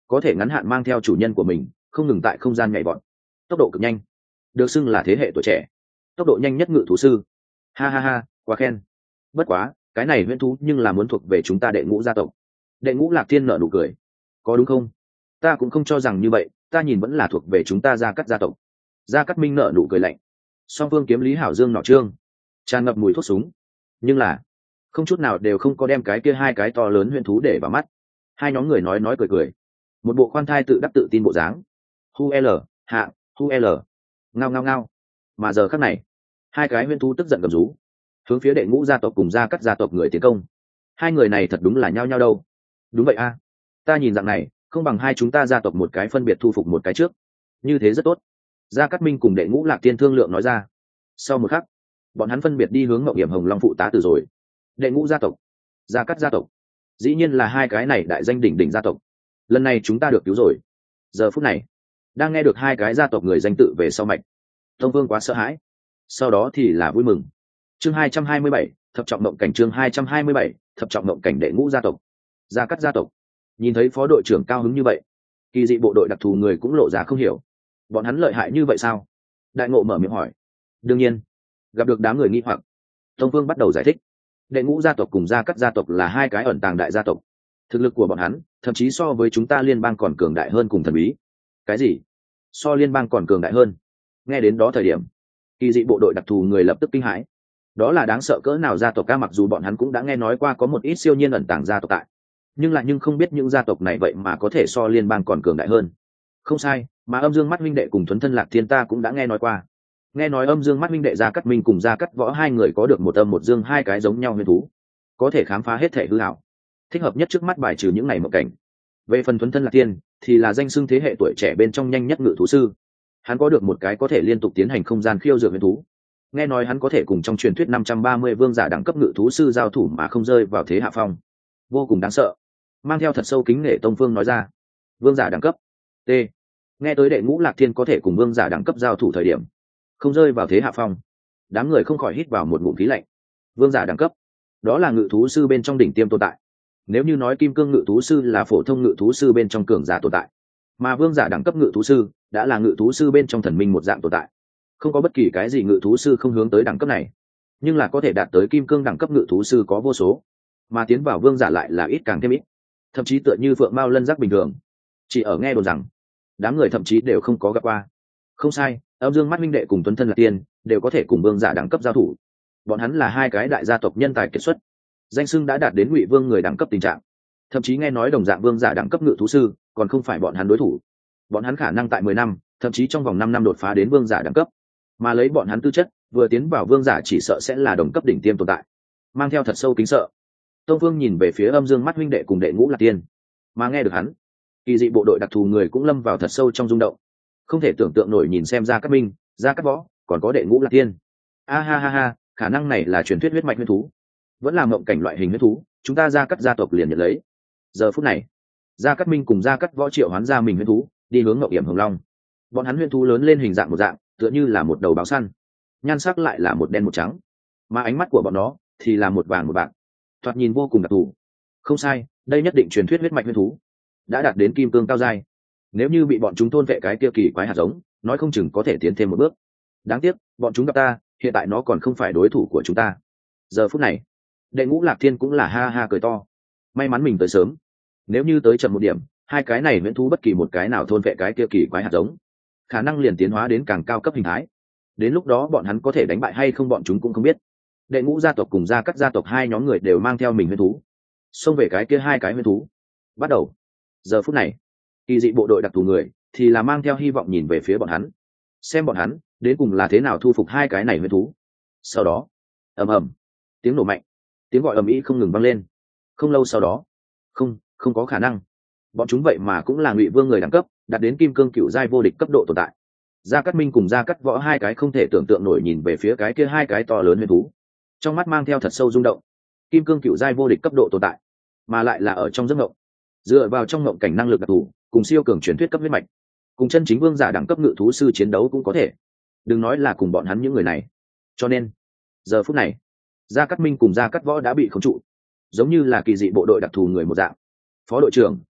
có thể ngắn hạn mang theo chủ nhân của mình không ngừng tại không gian nhảy vọt, tốc độ cực nhanh, được xưng là thế hệ tuổi trẻ tốc độ nhanh nhất ngự thú sư. Ha ha ha, quá khen. Bất quá cái này huyễn thú nhưng là muốn thuộc về chúng ta đệ ngũ gia tộc. Đệ ngũ Lạc Thiên nở nụ cười. Có đúng không? Ta cũng không cho rằng như vậy, ta nhìn vẫn là thuộc về chúng ta Gia Cát gia tộc. Gia Cát Minh nở nụ cười lạnh. Song phương kiếm lý hảo dương nọ trương, tràn ngập mùi thuốc súng, nhưng là không chút nào đều không có đem cái kia hai cái to lớn huyễn thú để vào mắt. Hai nhóm người nói nói cười cười, một bộ khoan thai tự đắc tự tin bộ dáng. Hu L, hạ, Hu L. Ngao ngao ngao. Mà giờ khắc này, hai cái huyễn thú tức giận gầm rú, hướng phía đệ ngũ gia tộc cùng Gia Cát gia tộc người tiến công. Hai người này thật đúng là nhao nhao đâu. Đúng vậy a, ta nhìn dạng này không bằng hai chúng ta gia tộc một cái phân biệt thu phục một cái trước, như thế rất tốt. Gia Cát Minh cùng đệ ngũ Lạc Tiên thương lượng nói ra. Sau một khắc, bọn hắn phân biệt đi hướng Ngộng Hiểm Hồng Long phụ tá từ rồi. Đệ ngũ gia tộc, Gia Cát gia tộc, dĩ nhiên là hai cái này đại danh đỉnh đỉnh gia tộc. Lần này chúng ta được cứu rồi. Giờ phút này, đang nghe được hai cái gia tộc người danh tự về sau mạch, Tông Vương quá sợ hãi, sau đó thì là vui mừng. Chương hai trăm hai mươi bảy, thập trọng mộng cảnh. Chương hai trăm hai mươi bảy, thập trọng mộng cảnh. Đệ ngũ gia tộc, Gia Cát gia tộc. Nhìn thấy phó đội trưởng cao hứng như vậy, kỳ dị bộ đội đặc thù người cũng lộ ra không hiểu, bọn hắn lợi hại như vậy sao? Đại Ngộ mở miệng hỏi. Đương nhiên, gặp được đám người nghi hoặc, Tông Vương bắt đầu giải thích. Đệ ngũ gia tộc cùng Gia Cát gia tộc là hai cái ẩn tàng đại gia tộc, thực lực của bọn hắn thậm chí so với chúng ta liên bang còn cường đại hơn cùng thần bí. Cái gì? So liên bang còn cường đại hơn? Nghe đến đó thời điểm, kỳ dị bộ đội đặc thù người lập tức kinh hãi. Đó là đáng sợ cỡ nào gia tộc ca, mặc dù bọn hắn cũng đã nghe nói qua có một ít siêu nhiên ẩn tàng gia tộc tại, nhưng lại nhưng không biết những gia tộc này vậy mà có thể so liên bang còn cường đại hơn. Không sai, mà Âm Dương Mắt huynh đệ cùng Thuấn Thân Lạc Thiên ta cũng đã nghe nói qua. Nghe nói Âm Dương Mắt huynh đệ Gia Cát Minh cùng Gia Cát Võ hai người có được một âm một dương hai cái giống nhau huyền thú, có thể khám phá hết thể hư hảo, thích hợp nhất trước mắt bài trừ những này mộng cảnh. Về phần Thuấn Thân Lạc Thiên thì là danh xưng thế hệ tuổi trẻ bên trong nhanh nhất ngự thú sư, hắn có được một cái có thể liên tục tiến hành không gian khiêu dược huyền thú. Nghe nói hắn có thể cùng trong truyền thuyết năm trăm ba mươi vương giả đẳng cấp ngự thú sư giao thủ mà không rơi vào thế hạ phong, vô cùng đáng sợ. Mang theo thật sâu kính nể, Tông Phương nói ra. Vương giả đẳng cấp. T. Nghe tới đệ ngũ Lạc Thiên có thể cùng vương giả đẳng cấp giao thủ thời điểm không rơi vào thế hạ phong, đám người không khỏi hít vào một ngụm khí lạnh. Vương giả đẳng cấp, đó là ngự thú sư bên trong đỉnh tiêm tồn tại. Nếu như nói kim cương ngự thú sư là phổ thông ngự thú sư bên trong cường giả tồn tại, mà vương giả đẳng cấp ngự thú sư đã là ngự thú sư bên trong thần minh một dạng tồn tại. Không có bất kỳ cái gì ngự thú sư không hướng tới đẳng cấp này, nhưng là có thể đạt tới kim cương đẳng cấp ngự thú sư có vô số, mà tiến vào vương giả lại là ít càng thêm ít, thậm chí tựa như phượng mao lân giác bình thường. Chỉ ở nghe đồn rằng đám người thậm chí đều không có gặp qua. Không sai, Âm Dương Mắt huynh đệ cùng Tuấn Thân Lạc Tiên đều có thể cùng vương giả đẳng cấp giao thủ. Bọn hắn là hai cái đại gia tộc nhân tài kiệt xuất, danh xưng đã đạt đến ngụy vương người đẳng cấp tình trạng. Thậm chí nghe nói đồng dạng vương giả đẳng cấp ngự thú sư còn không phải bọn hắn đối thủ. Bọn hắn khả năng tại mười năm, thậm chí trong vòng năm năm đột phá đến vương giả đẳng cấp, mà lấy bọn hắn tư chất, vừa tiến vào vương giả chỉ sợ sẽ là đồng cấp đỉnh tiêm tồn tại. Mang theo thật sâu kính sợ, Tông Vương nhìn về phía Âm Dương Mắt huynh đệ cùng đệ ngũ Lạc Tiên, mà nghe được hắn, kỳ dị bộ đội đặc thù người cũng lâm vào thật sâu trong rung động, không thể tưởng tượng nổi nhìn xem Gia Cát Minh, Gia Cát Võ, còn có đệ ngũ Lạc Tiên. A ha ha ha, khả năng này là truyền thuyết huyết mạch huyết thú, vẫn là mộng cảnh loại hình huyết thú, chúng ta Gia Cát gia tộc liền nhận lấy. Giờ phút này, Gia Cát Minh cùng Gia Cát Võ triệu hoán ra mình huyết thú, đi hướng Ngộng Hiểm Hồng Long. Bọn hắn huyết thú lớn lên hình dạng một dạng, tựa như là một đầu báo săn, nhan sắc lại là một đen một trắng, mà ánh mắt của bọn nó thì là một vàng một bạc, thoạt nhìn vô cùng đặc thù. Không sai, đây nhất định truyền thuyết huyết mạch huyết thú, đã đạt đến kim cương cao giai. Nếu như bị bọn chúng thôn vệ cái kia kỳ quái hạt giống, nói không chừng có thể tiến thêm một bước. Đáng tiếc, bọn chúng gặp ta, hiện tại nó còn không phải đối thủ của chúng ta. Giờ phút này, đệ ngũ Lạc Thiên cũng là ha ha cười to. May mắn mình tới sớm, nếu như tới chậm một điểm, hai cái này huyễn thú bất kỳ một cái nào thôn vệ cái kia kỳ quái hạt giống, khả năng liền tiến hóa đến càng cao cấp hình thái. Đến lúc đó bọn hắn có thể đánh bại hay không bọn chúng cũng không biết. Đệ ngũ gia tộc cùng Gia Cát gia tộc hai nhóm người đều mang theo mình huyễn thú, xông về cái kia hai cái huyễn thú. Bắt đầu. Giờ phút này, kỳ dị bộ đội đặc thù người thì là mang theo hy vọng nhìn về phía bọn hắn, xem bọn hắn đến cùng là thế nào thu phục hai cái này huyễn thú. Sau đó, ầm ầm, tiếng nổ mạnh, tiếng gọi ầm ĩ không ngừng vang lên. Không lâu sau đó, không, không có khả năng, bọn chúng vậy mà cũng là ngụy vương người đẳng cấp, đạt đến kim cương cựu giai vô địch cấp độ tồn tại. Gia Cát Minh cùng Gia Cát Võ hai cái không thể tưởng tượng nổi nhìn về phía cái kia hai cái to lớn huyền thú, trong mắt mang theo thật sâu rung động. Kim cương cựu giai vô địch cấp độ tồn tại, mà lại là ở trong giấc mộng, dựa vào trong mộng cảnh năng lực đặc thù, cùng siêu cường truyền thuyết cấp huyết mạch, cùng chân chính vương giả đẳng cấp ngự thú sư chiến đấu cũng có thể. Đừng nói là cùng bọn hắn những người này. Cho nên, giờ phút này, Gia Cát Minh cùng Gia Cát Võ đã bị khống trụ, giống như là kỳ dị bộ đội đặc thù người một dạng. Phó đội trưởng,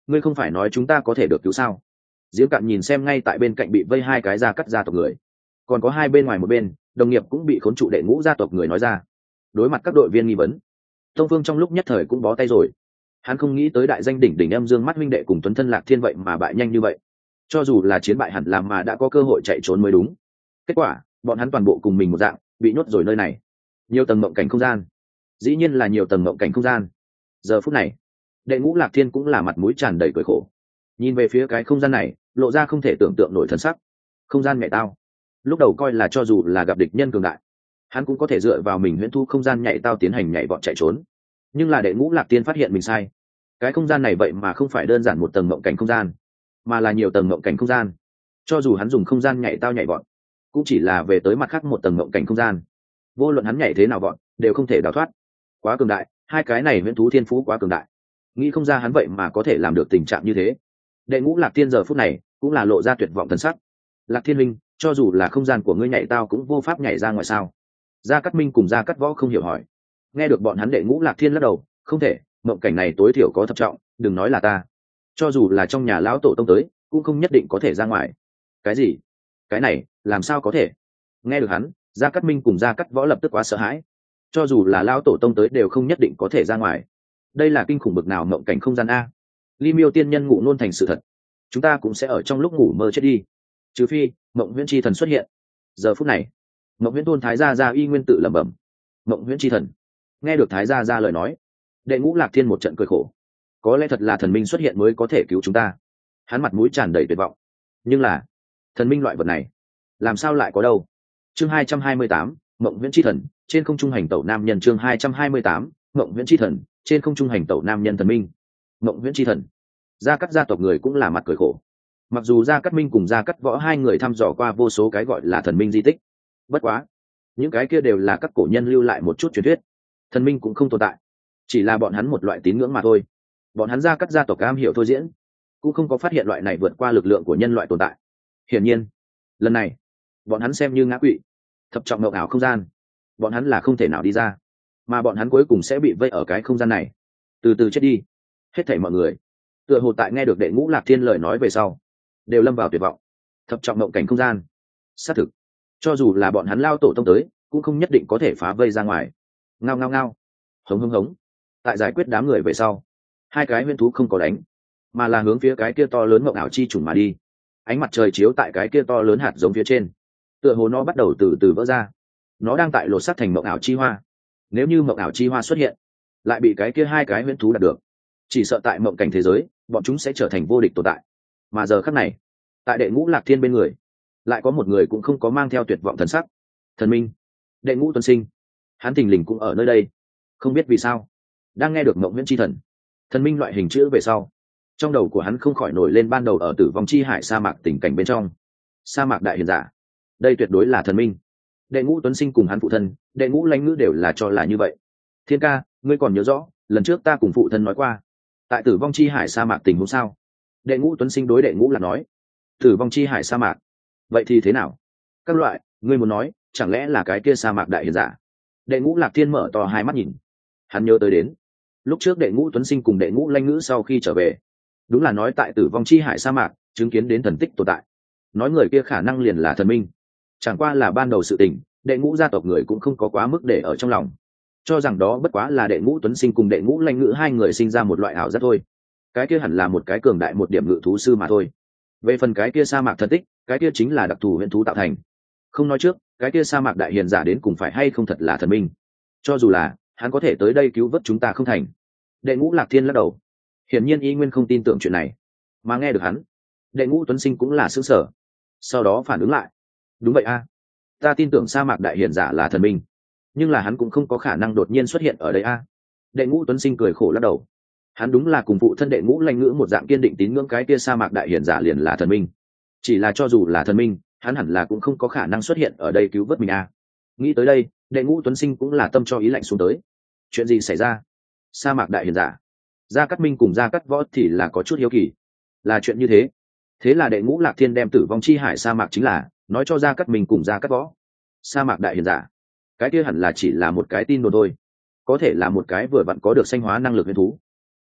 ngươi không phải nói chúng ta có thể được cứu sao? Giếng Cạn nhìn xem ngay tại bên cạnh bị vây hai cái gia cắt gia tộc người, còn có hai bên ngoài một bên đồng nghiệp cũng bị khốn trụ đệ ngũ gia tộc người nói ra. Đối mặt các đội viên nghi vấn, Tông Vương trong lúc nhất thời cũng bó tay rồi. Hắn không nghĩ tới đại danh đỉnh đỉnh em dương mắt huynh đệ cùng Tuấn Thân Lạc Thiên vậy mà bại nhanh như vậy. Cho dù là chiến bại hẳn làm mà đã có cơ hội chạy trốn mới đúng. Kết quả, bọn hắn toàn bộ cùng mình một dạng, bị nhốt rồi nơi này. Nhiều tầng mộng cảnh không gian, dĩ nhiên là nhiều tầng mộng cảnh không gian. Giờ phút này, đệ ngũ Lạc Thiên cũng là mặt mũi tràn đầy cười khổ, nhìn về phía cái không gian này, lộ ra không thể tưởng tượng nổi thân sắc. Không gian nhảy tao, lúc đầu coi là cho dù là gặp địch nhân cường đại, hắn cũng có thể dựa vào mình huyễn thu không gian nhảy tao tiến hành nhảy vọt chạy trốn. Nhưng là đệ ngũ Lạc Thiên phát hiện mình sai, cái không gian này vậy mà không phải đơn giản một tầng mộng cảnh không gian, mà là nhiều tầng mộng cảnh không gian. Cho dù hắn dùng không gian nhảy tao nhảy vọt, cũng chỉ là về tới mặt khác một tầng mộng cảnh không gian. Vô luận hắn nhảy thế nào vọt, đều không thể đào thoát. Quá cường đại, hai cái này huyễn thú thiên phú quá cường đại. Nghĩ không ra hắn vậy mà có thể làm được tình trạng như thế. Đệ ngũ Lạc Thiên giờ phút này cũng là lộ ra tuyệt vọng thần sắc. Lạc Thiên Minh, cho dù là không gian của ngươi nhảy tao cũng vô pháp nhảy ra ngoài sao? Gia Cát Minh cùng Gia Cát Võ không hiểu hỏi. Nghe được bọn hắn đệ ngũ Lạc Thiên lắc đầu, không thể, mộng cảnh này tối thiểu có thập trọng, đừng nói là ta, cho dù là trong nhà lão tổ tông tới cũng không nhất định có thể ra ngoài. Cái gì? Cái này làm sao có thể? Nghe được hắn, Gia Cát Minh cùng Gia Cát Võ lập tức quá sợ hãi. Cho dù là lão tổ tông tới đều không nhất định có thể ra ngoài. Đây là kinh khủng bực nào mộng cảnh không gian a? Ly Miêu tiên nhân ngủ nôn thành sự thật, chúng ta cũng sẽ ở trong lúc ngủ mơ chết đi, trừ phi mộng huyễn chi thần xuất hiện. Giờ phút này, mộng huyễn tôn thái gia gia y nguyên tự lẩm bẩm. Mộng huyễn chi thần. Nghe được thái gia gia lời nói, đệ ngũ Lạc Thiên một trận cười khổ. Có lẽ thật là thần minh xuất hiện mới có thể cứu chúng ta. Hắn mặt mũi tràn đầy tuyệt vọng. Nhưng là thần minh loại vật này làm sao lại có đâu? Chương hai trăm hai mươi tám, mộng huyễn chi thần trên không trung hành tẩu nam nhân. Chương hai trăm hai mươi tám, mộng huyễn chi thần trên không trung hành tẩu nam nhân. Thần minh, mộng huyễn chi thần. Gia Cát gia tộc người cũng là mặt cười khổ. Mặc dù Gia Cát Minh cùng Gia Cát Võ hai người thăm dò qua vô số cái gọi là thần minh di tích, bất quá những cái kia đều là các cổ nhân lưu lại một chút truyền thuyết, thần minh cũng không tồn tại, chỉ là bọn hắn một loại tín ngưỡng mà thôi. Bọn hắn Gia Cát gia tộc am hiểu thôi diễn, cũng không có phát hiện loại này vượt qua lực lượng của nhân loại tồn tại. Hiển nhiên lần này bọn hắn xem như ngã quỵ, thập trọng mộng ảo không gian, bọn hắn là không thể nào đi ra, mà bọn hắn cuối cùng sẽ bị vây ở cái không gian này, từ từ chết đi. Hết thảy mọi người tựa hồ tại nghe được đệ ngũ Lạc Thiên lời nói về sau đều lâm vào tuyệt vọng. Thập trọng mộng cảnh không gian, xác thực cho dù là bọn hắn lao tổ tông tới cũng không nhất định có thể phá vây ra ngoài. Ngao ngao ngao, hống hống hống. Tại giải quyết đám người về sau, hai cái huyễn thú không có đánh, mà là hướng phía cái kia to lớn mộng ảo chi trùng mà đi. Ánh mặt trời chiếu tại cái kia to lớn hạt giống phía trên, tựa hồ nó bắt đầu từ từ vỡ ra. Nó đang tại lột xác thành mộng ảo chi hoa. Nếu như mộng ảo chi hoa xuất hiện, lại bị cái kia hai cái huyễn thú đạt được, chỉ sợ tại mộng cảnh thế giới bọn chúng sẽ trở thành vô địch tồn tại. Mà giờ khắc này, tại đệ ngũ Lạc Thiên bên người lại có một người cũng không có mang theo tuyệt vọng thần sắc. Thần minh, đệ ngũ Tuấn Sinh, hắn thình lình cũng ở nơi đây. Không biết vì sao, đang nghe được mộng huyễn chi thần, thần minh loại hình chữ về sau, trong đầu của hắn không khỏi nổi lên ban đầu ở tử vong chi hải sa mạc tình cảnh bên trong. Sa mạc đại hiền giả, đây tuyệt đối là thần minh. Đệ ngũ Tuấn Sinh cùng hắn phụ thân đệ ngũ Lãnh Ngữ đều là cho là như vậy. Thiên ca, ngươi còn nhớ rõ lần trước ta cùng phụ thân nói qua tại tử vong chi hải sa mạc tình huống sao? Đệ ngũ Tuấn Sinh đối đệ ngũ là nói. Tử vong chi hải sa mạc, vậy thì thế nào? Các loại, ngươi muốn nói chẳng lẽ là cái kia sa mạc đại hiền giả? Đệ ngũ Lạc Thiên mở to hai mắt nhìn. Hắn nhớ tới đến lúc trước đệ ngũ Tuấn Sinh cùng đệ ngũ Lãnh Ngữ sau khi trở về, đúng là nói tại tử vong chi hải sa mạc chứng kiến đến thần tích tồn tại, nói người kia khả năng liền là thần minh. Chẳng qua là ban đầu sự tình đệ ngũ gia tộc người cũng không có quá mức để ở trong lòng, cho rằng đó bất quá là đệ ngũ Tuấn Sinh cùng đệ ngũ Lãnh Ngữ hai người sinh ra một loại ảo giác thôi. Cái kia hẳn là một cái cường đại một điểm ngự thú sư mà thôi. Về phần cái kia sa mạc thần tích, cái kia chính là đặc thù huyền thú tạo thành. Không nói trước cái kia sa mạc đại hiền giả đến cùng phải hay không thật là thần minh, cho dù là hắn có thể tới đây cứu vớt chúng ta không thành. Đệ ngũ Lạc Thiên lắc đầu, hiển nhiên y nguyên không tin tưởng chuyện này. Mà nghe được hắn, đệ ngũ Tuấn Sinh cũng là sững sờ, sau đó phản ứng lại. Đúng vậy a, ta tin tưởng sa mạc đại hiền giả là thần minh, nhưng là hắn cũng không có khả năng đột nhiên xuất hiện ở đây a. Đệ ngũ Tuấn Sinh cười khổ lắc đầu. Hắn đúng là cùng phụ thân đệ ngũ Lãnh Ngữ một dạng kiên định tín ngưỡng cái kia sa mạc đại hiền giả liền là thần minh, chỉ là cho dù là thần minh hắn hẳn là cũng không có khả năng xuất hiện ở đây cứu vớt mình a. Nghĩ tới đây, đệ ngũ Tuấn Sinh cũng là tâm cho ý lạnh xuống tới. Chuyện gì xảy ra? Sa mạc đại hiền giả? Gia Cát Minh cùng Gia Cát Võ thì là có chút hiếu kỳ. Là chuyện như thế. Thế là đệ ngũ Lạc Thiên đem tử vong chi hải sa mạc chính là nói cho Gia Cát Minh cùng Gia Cát Võ. Sa mạc đại hiền giả, cái kia hẳn là chỉ là một cái tin đồn thôi, có thể là một cái vừa vặn có được sanh hóa năng lực huyền thú.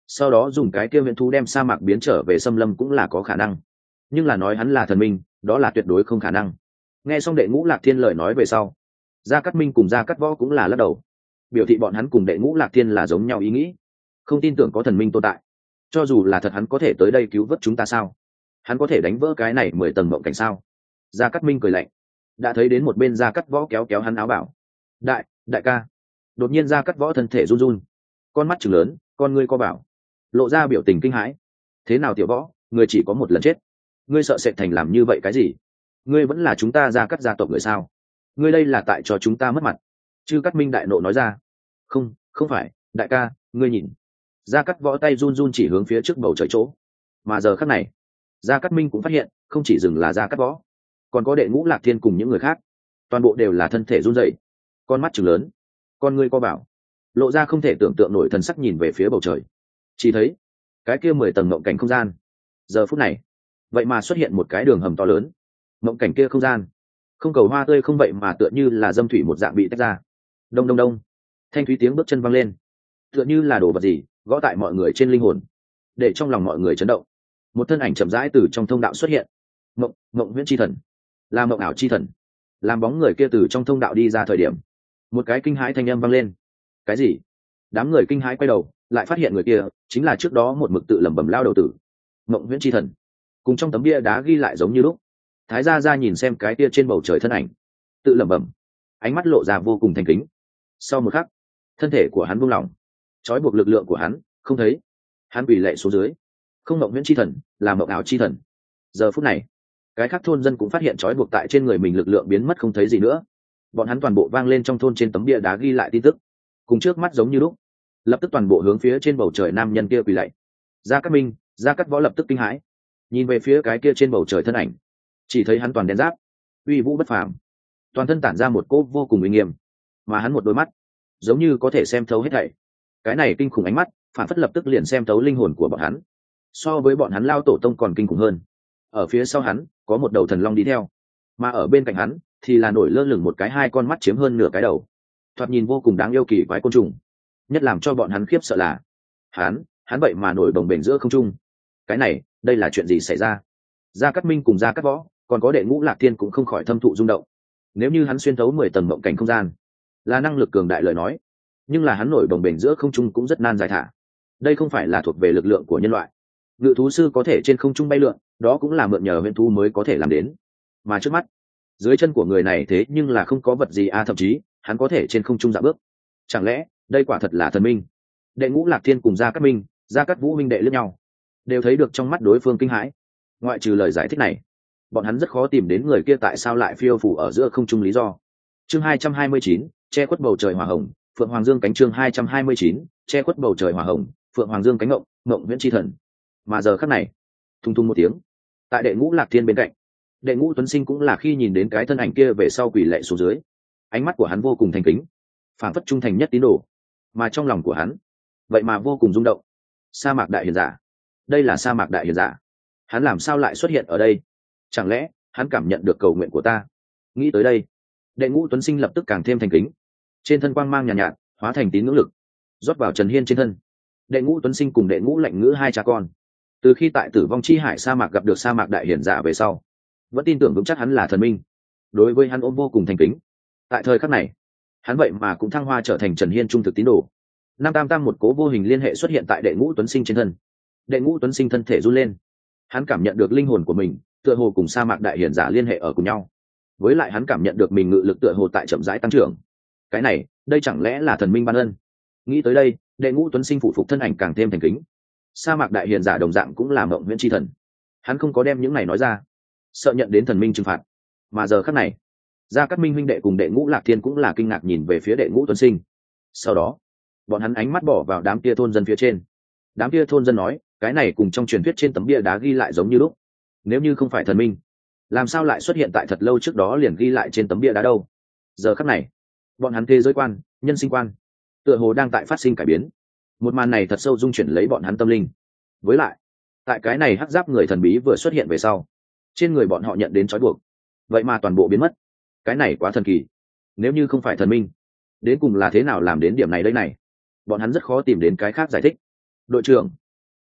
sau đó dùng cái kia viễn thú đem sa mạc biến trở về xâm lâm cũng là có khả năng, nhưng là nói hắn là thần minh đó là tuyệt đối không khả năng. Nghe xong đệ ngũ lạc thiên lời nói về sau, gia cát minh cùng gia cát võ cũng là lắc đầu, biểu thị bọn hắn cùng đệ ngũ lạc thiên là giống nhau ý nghĩ, không tin tưởng có thần minh tồn tại. Cho dù là thật hắn có thể tới đây cứu vớt chúng ta sao? Hắn có thể đánh vỡ cái này mười tầng mộng cảnh sao? Gia cát minh cười lạnh, đã thấy đến một bên gia cát võ kéo kéo hắn áo bảo, đại đại ca. Đột nhiên gia cát võ thân thể run run, con mắt trừng lớn, con ngươi co bảo, lộ ra biểu tình kinh hãi. Thế nào tiểu võ, ngươi chỉ có một lần chết, ngươi sợ sệt thành làm như vậy cái gì? Ngươi vẫn là chúng ta gia cát gia tộc người sao? Ngươi đây là tại cho chúng ta mất mặt. Chư Cát minh đại nộ nói ra. Không, không phải, đại ca, ngươi nhìn. Gia Cát võ tay run run chỉ hướng phía trước bầu trời chỗ. Mà giờ khắc này, Gia Cát minh cũng phát hiện, không chỉ dừng là Gia Cát võ, còn có đệ ngũ lạc thiên cùng những người khác, toàn bộ đều là thân thể run rẩy, con mắt trừng lớn, con ngươi co bảo, lộ ra không thể tưởng tượng nổi thần sắc nhìn về phía bầu trời. Chỉ thấy cái kia mười tầng mộng cảnh không gian, giờ phút này vậy mà xuất hiện một cái đường hầm to lớn. Mộng cảnh kia không gian, không cầu hoa tươi không vậy mà tựa như là dâm thủy một dạng bị tách ra. Đông đông đông, thanh thúy tiếng bước chân vang lên, tựa như là đồ vật gì gõ tại mọi người trên linh hồn, để trong lòng mọi người chấn động. Một thân ảnh chậm rãi từ trong thông đạo xuất hiện. Mộng mộng huyễn chi thần, là mộng ảo chi thần. Làm bóng người kia từ trong thông đạo đi ra thời điểm, một cái kinh hãi thanh âm vang lên. Cái gì? Đám người kinh hãi quay đầu, lại phát hiện người kia chính là trước đó một mực tự lẩm bẩm lao đầu tử. Mộng huyễn chi thần, cùng trong tấm bia đá ghi lại giống như lúc. Thái gia gia nhìn xem cái kia trên bầu trời thân ảnh, tự lẩm bẩm, ánh mắt lộ ra vô cùng thành kính. Sau một khắc, thân thể của hắn buông lỏng, trói buộc lực lượng của hắn không thấy, hắn quỳ lạy xuống dưới. Không mộng huyễn chi thần, là mộng ảo chi thần. Giờ phút này, cái khác thôn dân cũng phát hiện trói buộc tại trên người mình lực lượng biến mất không thấy gì nữa. Bọn hắn toàn bộ vang lên trong thôn trên tấm bia đá ghi lại tin tức, cùng trước mắt giống như lúc. Lập tức toàn bộ hướng phía trên bầu trời nam nhân kia quỳ lạy. Gia Cát minh, Gia Cát võ lập tức kinh hãi, nhìn về phía cái kia trên bầu trời thân ảnh, chỉ thấy hắn toàn đen giáp, uy vũ bất phàm, toàn thân tản ra một cỗ vô cùng uy nghiêm, mà hắn một đôi mắt giống như có thể xem thấu hết thảy. Cái này kinh khủng ánh mắt phản phất lập tức liền xem thấu linh hồn của bọn hắn, so với bọn hắn lao tổ tông còn kinh khủng hơn. Ở phía sau hắn có một đầu thần long đi theo, mà ở bên cạnh hắn thì là nổi lơ lửng một cái hai con mắt chiếm hơn nửa cái đầu, thoạt nhìn vô cùng đáng yêu kỳ quái côn trùng. Nhất làm cho bọn hắn khiếp sợ là hắn hắn vậy mà nổi bồng bềnh giữa không trung. Cái này đây là chuyện gì xảy ra? Gia Cát minh cùng Gia Cát võ, còn có đệ ngũ lạc thiên cũng không khỏi thâm thụ rung động. Nếu như hắn xuyên thấu mười tầng mộng cảnh không gian, là năng lực cường đại lời nói, nhưng là hắn nổi bồng bềnh giữa không trung cũng rất nan giải thả. Đây không phải là thuộc về lực lượng của nhân loại. Ngự thú sư có thể trên không trung bay lượn, đó cũng là mượn nhờ huyền thú mới có thể làm đến. Mà trước mắt, dưới chân của người này thế nhưng là không có vật gì a à, thậm chí hắn có thể trên không trung dạo bước. Chẳng lẽ đây quả thật là thần minh? Đệ ngũ lạc thiên cùng Gia Cát minh, Gia Cát vũ minh đệ lẫn nhau, đều thấy được trong mắt đối phương kinh hãi. Ngoại trừ lời giải thích này, bọn hắn rất khó tìm đến người kia tại sao lại phiêu phủ ở giữa không trung lý do. Chương hai trăm hai mươi chín, che khuất bầu trời hỏa hồng, Phượng Hoàng Dương cánh. Chương hai trăm hai mươi chín, che khuất bầu trời hỏa hồng, Phượng Hoàng Dương cánh. Ngộng ngộng huyễn chi thần. Mà giờ khắc này, thùng thùng một tiếng, tại đệ ngũ lạc thiên bên cạnh, đệ ngũ tuấn sinh cũng là khi nhìn đến cái thân ảnh kia về sau quỳ lạy xuống dưới, ánh mắt của hắn vô cùng thành kính, phảng phất trung thành nhất tín đồ, mà trong lòng của hắn vậy mà vô cùng rung động. Sa mạc đại hiền giả, đây là sa mạc đại hiền giả, hắn làm sao lại xuất hiện ở đây? Chẳng lẽ hắn cảm nhận được cầu nguyện của ta? Nghĩ tới đây, đệ ngũ tuấn sinh lập tức càng thêm thành kính, trên thân quang mang nhàn nhạt, nhạt hóa thành tín ngưỡng lực, rót vào Trần Hiên trên thân. Đệ ngũ tuấn sinh cùng đệ ngũ lạnh ngữ hai cha con, từ khi tại tử vong chi hải sa mạc gặp được sa mạc đại hiển giả về sau, vẫn tin tưởng vững chắc hắn là thần minh, đối với hắn ôm vô cùng thành kính. Tại thời khắc này, hắn vậy mà cũng thăng hoa trở thành Trần Hiên trung thực tín đồ. Năm tam tam một cố vô hình liên hệ xuất hiện tại đệ ngũ tuấn sinh trên thân. Đệ ngũ tuấn sinh thân thể run lên, hắn cảm nhận được linh hồn của mình tựa hồ cùng sa mạc đại hiển giả liên hệ ở cùng nhau, với lại hắn cảm nhận được mình ngự lực tựa hồ tại chậm rãi tăng trưởng. Cái này đây chẳng lẽ là thần minh ban ân? Nghĩ tới đây, đệ ngũ tuấn sinh phụ phục thân ảnh càng thêm thành kính. Sa mạc đại hiền giả đồng dạng cũng là mộng huyễn chi thần, hắn không có đem những này nói ra, sợ nhận đến thần minh trừng phạt. Mà giờ khắc này, Gia Cát minh huynh đệ cùng đệ ngũ lạc thiên cũng là kinh ngạc nhìn về phía đệ ngũ tuấn sinh. Sau đó bọn hắn ánh mắt bỏ vào đám kia thôn dân phía trên. Đám kia thôn dân nói, cái này cùng trong truyền thuyết trên tấm bia đá ghi lại giống như lúc. Nếu như không phải thần minh, làm sao lại xuất hiện tại thật lâu trước đó liền ghi lại trên tấm bia đá đâu? Giờ khắc này, bọn hắn thế giới quan, nhân sinh quan, tựa hồ đang tại phát sinh cải biến. Một màn này thật sâu dung chuyển lấy bọn hắn tâm linh. Với lại, tại cái này hắc giáp người thần bí vừa xuất hiện về sau, trên người bọn họ nhận đến trói buộc, vậy mà toàn bộ biến mất. Cái này quá thần kỳ. Nếu như không phải thần minh, đến cùng là thế nào làm đến điểm này đây này? Bọn hắn rất khó tìm đến cái khác giải thích. Đội trưởng,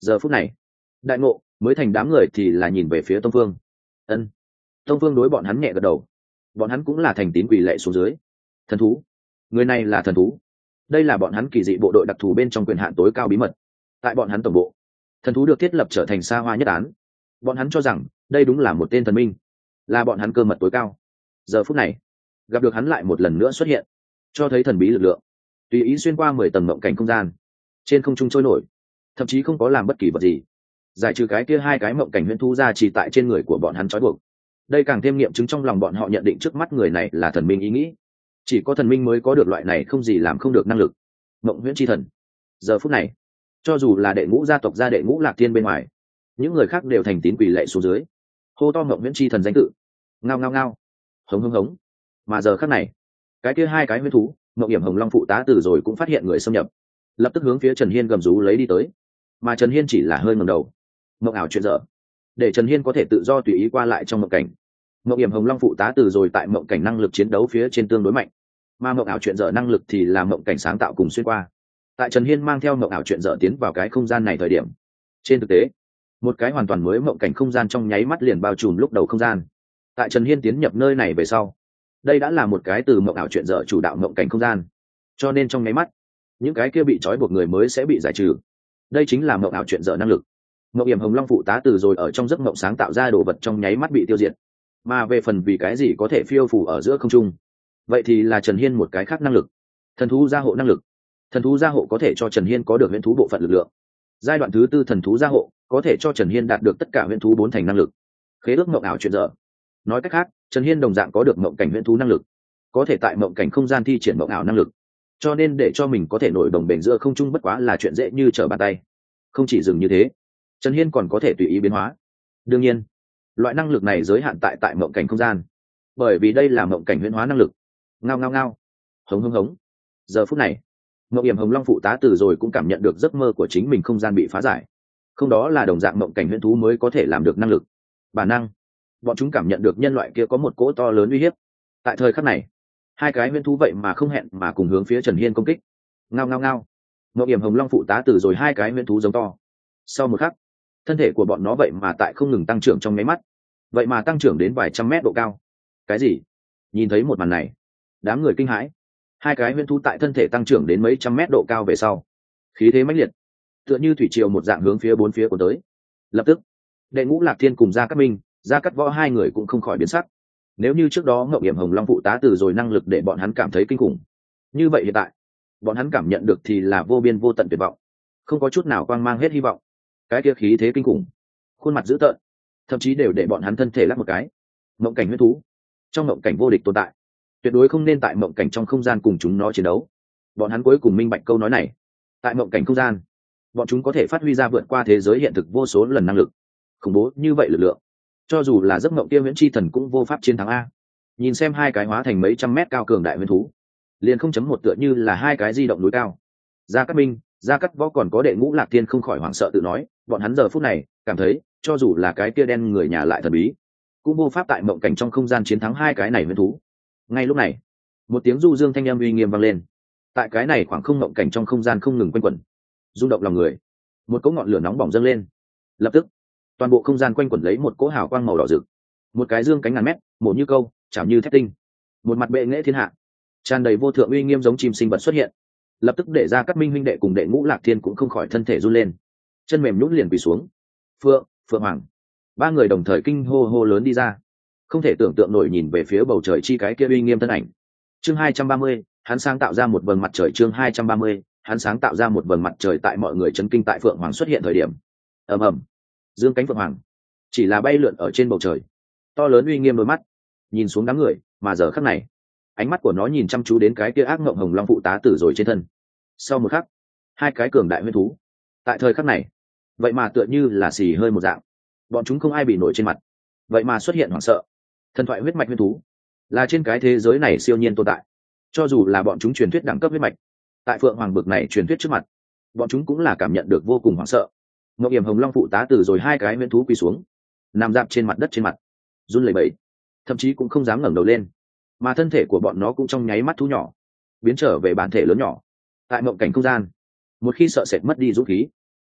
Giờ phút này đại ngộ mới thành đám người thì là nhìn về phía tông phương. Ân. Tông phương đối bọn hắn nhẹ gật đầu, bọn hắn cũng là thành tín quỳ lệ xuống dưới. Thần thú, người này là thần thú. Đây là bọn hắn kỳ dị bộ đội đặc thù bên trong quyền hạn tối cao bí mật. Tại bọn hắn tổng bộ, thần thú được thiết lập trở thành xa hoa nhất án. Bọn hắn cho rằng đây đúng là một tên thần minh, là bọn hắn cơ mật tối cao. Giờ phút này gặp được hắn lại một lần nữa xuất hiện, cho thấy thần bí lực lượng tùy ý xuyên qua mười tầng mộng cảnh không gian, trên không trung trôi nổi, thậm chí không có làm bất kỳ vật gì, giải trừ cái kia hai cái mộng cảnh huyễn thú ra chỉ tại trên người của bọn hắn trói buộc. Đây càng thêm nghiệm chứng trong lòng bọn họ nhận định trước mắt người này là thần minh ý nghĩ. Chỉ có thần minh mới có được loại này không gì làm không được năng lực. Mộng huyễn chi thần. Giờ phút này, cho dù là đệ ngũ gia tộc gia đệ ngũ Lạc Thiên bên ngoài, những người khác đều thành tín quỳ lệ xuống dưới, hô to mộng huyễn chi thần danh tự. Ngao ngao ngao, hống hống hống. Mà giờ khắc này, cái kia hai cái huyễn thú, Mộng Hiểm Hồng Long phụ tá từ rồi cũng phát hiện người xâm nhập, lập tức hướng phía Trần Hiên gầm rú lấy đi tới. Mà Trần Hiên chỉ là hơi ngẩng đầu. Mộng ảo chuyện dở, để Trần Hiên có thể tự do tùy ý qua lại trong mộng cảnh. Mộng Hiểm Hồng Long phụ tá từ rồi tại mộng cảnh năng lực chiến đấu phía trên tương đối mạnh, mà mộng ảo chuyện dở năng lực thì là mộng cảnh sáng tạo cùng xuyên qua. Tại Trần Hiên mang theo mộng ảo chuyện dở tiến vào cái không gian này thời điểm, trên thực tế, một cái hoàn toàn mới mộng cảnh không gian trong nháy mắt liền bao trùm lúc đầu không gian. Tại Trần Hiên tiến nhập nơi này về sau, đây đã là một cái từ mộng ảo chuyện dở chủ đạo mộng cảnh không gian, cho nên trong nháy mắt, những cái kia bị trói buộc người mới sẽ bị giải trừ. Đây chính là mộng ảo chuyện dở năng lực. Mộng Hiểm Hồng Long phụ tá từ rồi ở trong giấc mộng sáng tạo ra đồ vật trong nháy mắt bị tiêu diệt. Mà về phần vì cái gì có thể phiêu phù ở giữa không trung, vậy thì là Trần Hiên một cái khác năng lực, thần thú gia hộ năng lực. Thần thú gia hộ có thể cho Trần Hiên có được huyễn thú bộ phận lực lượng. Giai đoạn thứ tư thần thú gia hộ có thể cho Trần Hiên đạt được tất cả huyễn thú bốn thành năng lực. Khế ước mộng ảo chuyện dở. Nói cách khác, Trần Hiên đồng dạng có được mộng cảnh huyễn thú năng lực, có thể tại mộng cảnh không gian thi triển mộng ảo năng lực. Cho nên để cho mình có thể nổi đồng bền giữa không trung bất quá là chuyện dễ như trở bàn tay. Không chỉ dừng như thế, Trần Hiên còn có thể tùy ý biến hóa. Đương nhiên, loại năng lực này giới hạn tại tại mộng cảnh không gian, bởi vì đây là mộng cảnh huyễn hóa năng lực. Ngao ngao ngao, hống hống hống. Giờ phút này, Mộng Hiểm Hồng Long phụ tá từ rồi cũng cảm nhận được giấc mơ của chính mình không gian bị phá giải. Không đó là đồng dạng mộng cảnh huyễn thú mới có thể làm được năng lực. Bản năng, bọn chúng cảm nhận được nhân loại kia có một cỗ to lớn uy hiếp. Tại thời khắc này, hai cái huyễn thú vậy mà không hẹn mà cùng hướng phía Trần Hiên công kích. Ngao ngao ngao. Mộng Hiểm Hồng Long phụ tá từ rồi hai cái huyễn thú giống to. Sau một khắc, thân thể của bọn nó vậy mà tại không ngừng tăng trưởng trong nháy mắt, vậy mà tăng trưởng đến vài trăm mét độ cao. Cái gì? Nhìn thấy một màn này, đám người kinh hãi. Hai cái huyễn thú tại thân thể tăng trưởng đến mấy trăm mét độ cao về sau, khí thế mãnh liệt, tựa như thủy triều một dạng hướng phía bốn phía của tới. Lập tức, đệ ngũ Lạc Thiên cùng Gia Cát Minh, Gia Cát Võ hai người cũng không khỏi biến sắc. Nếu như trước đó Ngộng Hiểm Hồng Long phụ tá từ rồi năng lực để bọn hắn cảm thấy kinh khủng, như vậy hiện tại, bọn hắn cảm nhận được thì là vô biên vô tận tuyệt vọng, không có chút nào quang mang hết hy vọng. Cái kia khí thế kinh khủng, khuôn mặt dữ tợn, thậm chí đều để bọn hắn thân thể lắc một cái. Mộng cảnh huyễn thú, trong mộng cảnh vô địch tồn tại, tuyệt đối không nên tại mộng cảnh trong không gian cùng chúng nó chiến đấu. Bọn hắn cuối cùng minh bạch câu nói này. Tại mộng cảnh không gian, bọn chúng có thể phát huy ra vượt qua thế giới hiện thực vô số lần năng lực khủng bố như vậy lực lượng, cho dù là giấc mộng kia huyễn chi thần cũng vô pháp chiến thắng a. Nhìn xem hai cái hóa thành mấy trăm mét cao cường đại huyễn thú, liền không chấm một tựa như là hai cái di động núi cao. Gia Cát Minh, Gia Cát Võ còn có đệ ngũ Lạc Thiên không khỏi hoảng sợ tự nói, bọn hắn giờ phút này cảm thấy cho dù là cái kia đen người nhà lại thần bí, cũng vô pháp tại mộng cảnh trong không gian chiến thắng hai cái này huyễn thú. Ngay lúc này, một tiếng du dương thanh âm uy nghiêm vang lên. Tại cái này khoảng không mộng cảnh trong không gian không ngừng quanh quẩn, rung động lòng người. Một cỗ ngọn lửa nóng bỏng dâng lên. Lập tức, toàn bộ không gian quanh quẩn lấy một cỗ hào quang màu đỏ rực. Một cái dương cánh ngàn mét, mổ như câu, chảo như thép tinh. Một mặt bệ nghệ thiên hạ, tràn đầy vô thượng uy nghiêm giống chim sinh vật xuất hiện. Lập tức để ra các minh huynh đệ cùng đệ ngũ Lạc Thiên cũng không khỏi thân thể run lên, chân mềm nhũn liền quỳ xuống. Phượng, Phượng Hoàng, ba người đồng thời kinh hô hô lớn đi ra, không thể tưởng tượng nổi nhìn về phía bầu trời chi cái kia uy nghiêm thân ảnh. Chương hai trăm ba mươi, hắn sáng tạo ra một vầng mặt trời. Chương hai trăm ba mươi, hắn sáng tạo ra một vầng mặt trời. Tại mọi người chấn kinh tại Phượng Hoàng xuất hiện thời điểm, ầm ầm, dương cánh Phượng Hoàng chỉ là bay lượn ở trên bầu trời, to lớn uy nghiêm đôi mắt nhìn xuống đám người, mà giờ khắc này, ánh mắt của nó nhìn chăm chú đến cái kia ác ngộng hồng long phụ tá tử rồi trên thân. Sau một khắc, hai cái cường đại huyết thú tại thời khắc này vậy mà tựa như là xì hơi một dạng, bọn chúng không ai bị nổi trên mặt, vậy mà xuất hiện hoảng sợ. Thần thoại huyết mạch huyết thú là trên cái thế giới này siêu nhiên tồn tại, cho dù là bọn chúng truyền thuyết đẳng cấp huyết mạch, tại Phượng Hoàng bực này truyền thuyết trước mặt, bọn chúng cũng là cảm nhận được vô cùng hoảng sợ. Ngọc Hiểm Hồng Long phụ tá từ rồi hai cái huyết thú quỳ xuống, nằm dạp trên mặt đất trên mặt, run lẩy bẩy, thậm chí cũng không dám ngẩng đầu lên, mà thân thể của bọn nó cũng trong nháy mắt thu nhỏ, biến trở về bản thể lớn nhỏ. Tại mộng cảnh không gian, một khi sợ sệt mất đi dũng khí,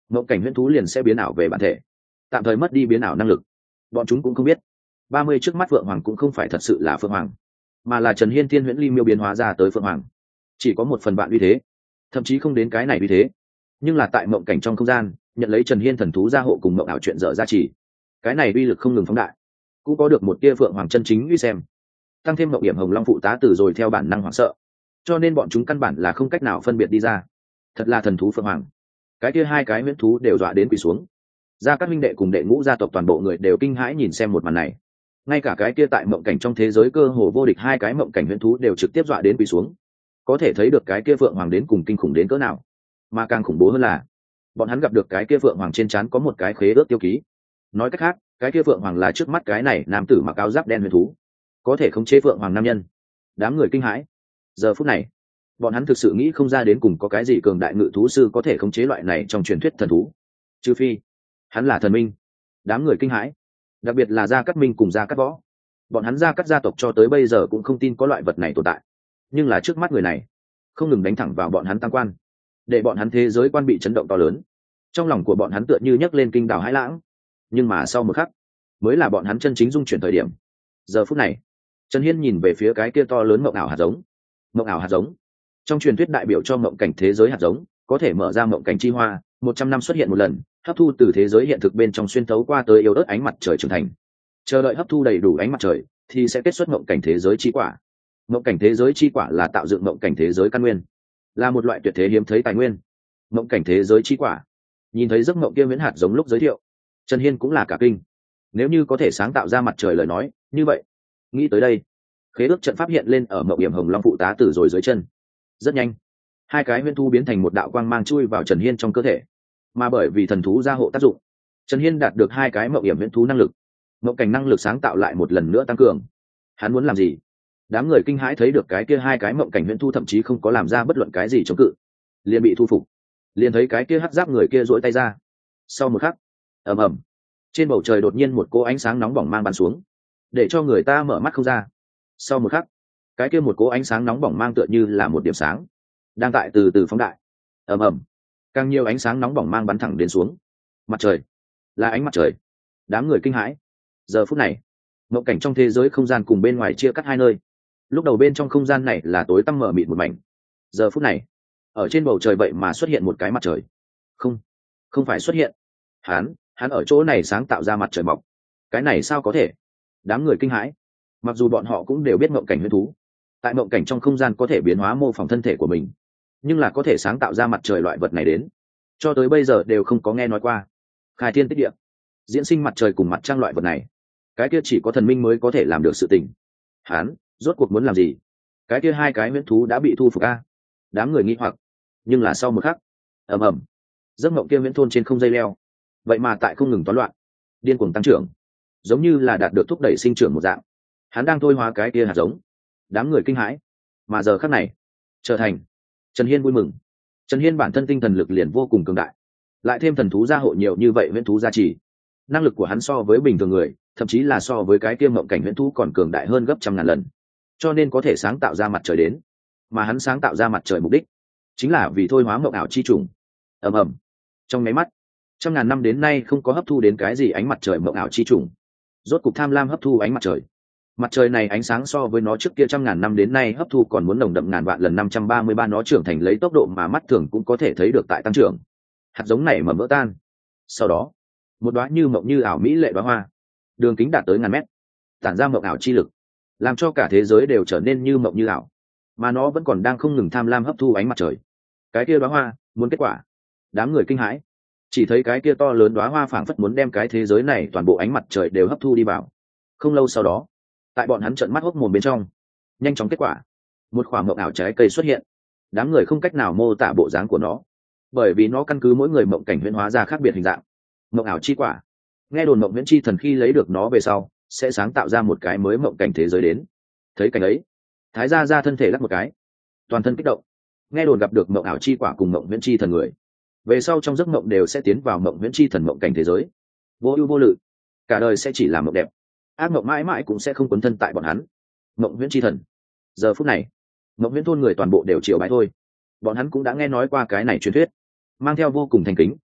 mộng cảnh huyễn thú liền sẽ biến ảo về bản thể, tạm thời mất đi biến ảo năng lực. Bọn chúng cũng không biết ba mươi trước mắt phượng hoàng cũng không phải thật sự là phượng hoàng, mà là Trần Hiên thiên huyễn ly miêu biến hóa ra tới phượng hoàng, chỉ có một phần bạn uy thế, thậm chí không đến cái này uy thế. Nhưng là tại mộng cảnh trong không gian nhận lấy Trần Hiên thần thú gia hộ cùng mộng ảo chuyện dở ra chỉ, cái này uy lực không ngừng phóng đại, cũng có được một tia phượng hoàng chân chính uy xem, tăng thêm mộng hiểm hồng long phụ tá từ rồi theo bản năng hoảng sợ, cho nên bọn chúng căn bản là không cách nào phân biệt đi ra thật là thần thú phượng hoàng. Cái kia hai cái huyễn thú đều dọa đến quỳ xuống, gia các minh đệ cùng đệ ngũ gia tộc toàn bộ người đều kinh hãi nhìn xem một màn này. Ngay cả cái kia tại mộng cảnh trong thế giới cơ hồ vô địch hai cái mộng cảnh huyễn thú đều trực tiếp dọa đến quỳ xuống, có thể thấy được cái kia phượng hoàng đến cùng kinh khủng đến cỡ nào. Mà càng khủng bố hơn là bọn hắn gặp được cái kia phượng hoàng trên trán có một cái khế ước tiêu ký. Nói cách khác, cái kia phượng hoàng là trước mắt cái này nam tử mặc áo giáp đen huyền thú, có thể khống chế phượng hoàng nam nhân. Đám người kinh hãi. Giờ phút này bọn hắn thực sự nghĩ không ra đến cùng có cái gì cường đại ngự thú sư có thể khống chế loại này trong truyền thuyết thần thú, trừ phi hắn là thần minh. Đám người kinh hãi, đặc biệt là gia cát minh cùng gia cát võ. Bọn hắn gia cát gia tộc cho tới bây giờ cũng không tin có loại vật này tồn tại, nhưng là trước mắt người này không ngừng đánh thẳng vào bọn hắn tam quan, để bọn hắn thế giới quan bị chấn động to lớn. Trong lòng của bọn hắn tựa như nhấc lên kinh đảo hải lãng, nhưng mà sau một khắc mới là bọn hắn chân chính dung chuyển thời điểm. Giờ phút này Trần Hiên nhìn về phía cái kia to lớn mộng ảo hạt giống. Mộng ảo hạt giống trong truyền thuyết đại biểu cho mộng cảnh thế giới hạt giống, có thể mở ra mộng cảnh chi hoa, một trăm năm xuất hiện một lần, hấp thu từ thế giới hiện thực bên trong xuyên thấu qua tới yếu ớt ánh mặt trời trưởng thành, chờ đợi hấp thu đầy đủ ánh mặt trời thì sẽ kết xuất mộng cảnh thế giới chi quả. Mộng cảnh thế giới chi quả là tạo dựng mộng cảnh thế giới căn nguyên, là một loại tuyệt thế hiếm thấy tài nguyên. Mộng cảnh thế giới chi quả, nhìn thấy giấc mộng kia miễn hạt giống lúc giới thiệu, Trần Hiên cũng là cả kinh. Nếu như có thể sáng tạo ra mặt trời lời nói, như vậy nghĩ tới đây, khế ước trận pháp hiện lên ở mộng hiểm hồng long phụ tá tử rồi dưới chân. Rất nhanh hai cái huyễn thú biến thành một đạo quang mang chui vào Trần Hiên trong cơ thể, mà bởi vì thần thú gia hộ tác dụng, Trần Hiên đạt được hai cái mộng hiểm huyễn thú năng lực, mộng cảnh năng lực sáng tạo lại một lần nữa tăng cường. Hắn muốn làm gì? Đám người kinh hãi thấy được cái kia hai cái mộng cảnh huyễn thú thậm chí không có làm ra bất luận cái gì chống cự, liền bị thu phục. Liền thấy cái kia hắc giáp người kia duỗi tay ra. Sau một khắc, ầm ầm, trên bầu trời đột nhiên một cỗ ánh sáng nóng bỏng mang bắn xuống, để cho người ta mở mắt không ra. Sau một khắc, cái kia một cỗ ánh sáng nóng bỏng mang tựa như là một điểm sáng đang tại từ từ phóng đại. Ầm ầm, càng nhiều ánh sáng nóng bỏng mang bắn thẳng đến xuống. Mặt trời, là ánh mặt trời. Đám người kinh hãi. Giờ phút này mộng cảnh trong thế giới không gian cùng bên ngoài chia cắt hai nơi. Lúc đầu bên trong không gian này là tối tăm mờ mịt một mảnh, giờ phút này ở trên bầu trời vậy mà xuất hiện một cái mặt trời. Không, không phải xuất hiện, hắn hắn ở chỗ này sáng tạo ra mặt trời mọc. Cái này sao có thể? Đám người kinh hãi. Mặc dù bọn họ cũng đều biết mộng cảnh huyễn thú tại mộng cảnh trong không gian có thể biến hóa mô phỏng thân thể của mình, nhưng là có thể sáng tạo ra mặt trời loại vật này đến, cho tới bây giờ đều không có nghe nói qua. Khai thiên tích địa, diễn sinh mặt trời cùng mặt trăng loại vật này, cái kia chỉ có thần minh mới có thể làm được sự tình. Hắn rốt cuộc muốn làm gì? Cái kia hai cái huyễn thú đã bị thu phục a. Đám người nghi hoặc. Nhưng là sau một khắc, ầm ầm, giấc mộng kia huyễn thôn trên không dây leo vậy mà tại không ngừng toán loạn, điên cuồng tăng trưởng, giống như là đạt được thúc đẩy sinh trưởng một dạng. Hắn đang thôi hóa cái kia hạt giống. Đám người kinh hãi. Mà giờ khắc này trở thành Trần Hiên vui mừng. Trần Hiên bản thân tinh thần lực liền vô cùng cường đại, lại thêm thần thú gia hộ nhiều như vậy huyễn thú gia trì, năng lực của hắn so với bình thường người, thậm chí là so với cái kia mộng cảnh huyễn thú còn cường đại hơn gấp trăm ngàn lần, cho nên có thể sáng tạo ra mặt trời đến. Mà hắn sáng tạo ra mặt trời mục đích chính là vì thôi hóa mộng ảo chi trùng. Ầm ầm, trong mấy mắt trăm ngàn năm đến nay không có hấp thu đến cái gì ánh mặt trời mộng ảo chi trùng, rốt cục tham lam hấp thu ánh mặt trời. Mặt trời này ánh sáng so với nó trước kia trăm ngàn năm đến nay hấp thu còn muốn nồng đậm ngàn vạn lần. Năm trăm ba mươi ba nó trưởng thành lấy tốc độ mà mắt thường cũng có thể thấy được tại tăng trưởng. Hạt giống này mầm vỡ tan, sau đó một đóa như mộng như ảo mỹ lệ đóa hoa, đường kính đạt tới ngàn mét, tản ra mộng ảo chi lực, làm cho cả thế giới đều trở nên như mộng như ảo. Mà nó vẫn còn đang không ngừng tham lam hấp thu ánh mặt trời. Cái kia đóa hoa muốn kết quả. Đám người kinh hãi, chỉ thấy cái kia to lớn đóa hoa phảng phất muốn đem cái thế giới này toàn bộ ánh mặt trời đều hấp thu đi vào. Không lâu sau đó, tại bọn hắn trợn mắt hốc mồm bên trong, nhanh chóng kết quả, một quả mộng ảo trái cây xuất hiện. Đám người không cách nào mô tả bộ dáng của nó, bởi vì nó căn cứ mỗi người mộng cảnh huyễn hóa ra khác biệt hình dạng. Mộng ảo chi quả, nghe đồn mộng huyễn chi thần khi lấy được nó về sau sẽ sáng tạo ra một cái mới mộng cảnh thế giới đến. Thấy cảnh ấy, Thái gia ra thân thể lắc một cái, toàn thân kích động. Nghe đồn gặp được mộng ảo chi quả cùng mộng huyễn chi thần người, về sau trong giấc mộng đều sẽ tiến vào mộng huyễn chi thần mộng cảnh thế giới, vô ưu vô lự, cả đời sẽ chỉ là mộng đẹp. Ác mộng mãi mãi cũng sẽ không quấn thân tại bọn hắn. Mộng huyễn chi thần. Giờ phút này mộng huyễn thôn người toàn bộ đều triều bái thôi. Bọn hắn cũng đã nghe nói qua cái này truyền thuyết, mang theo vô cùng thành kính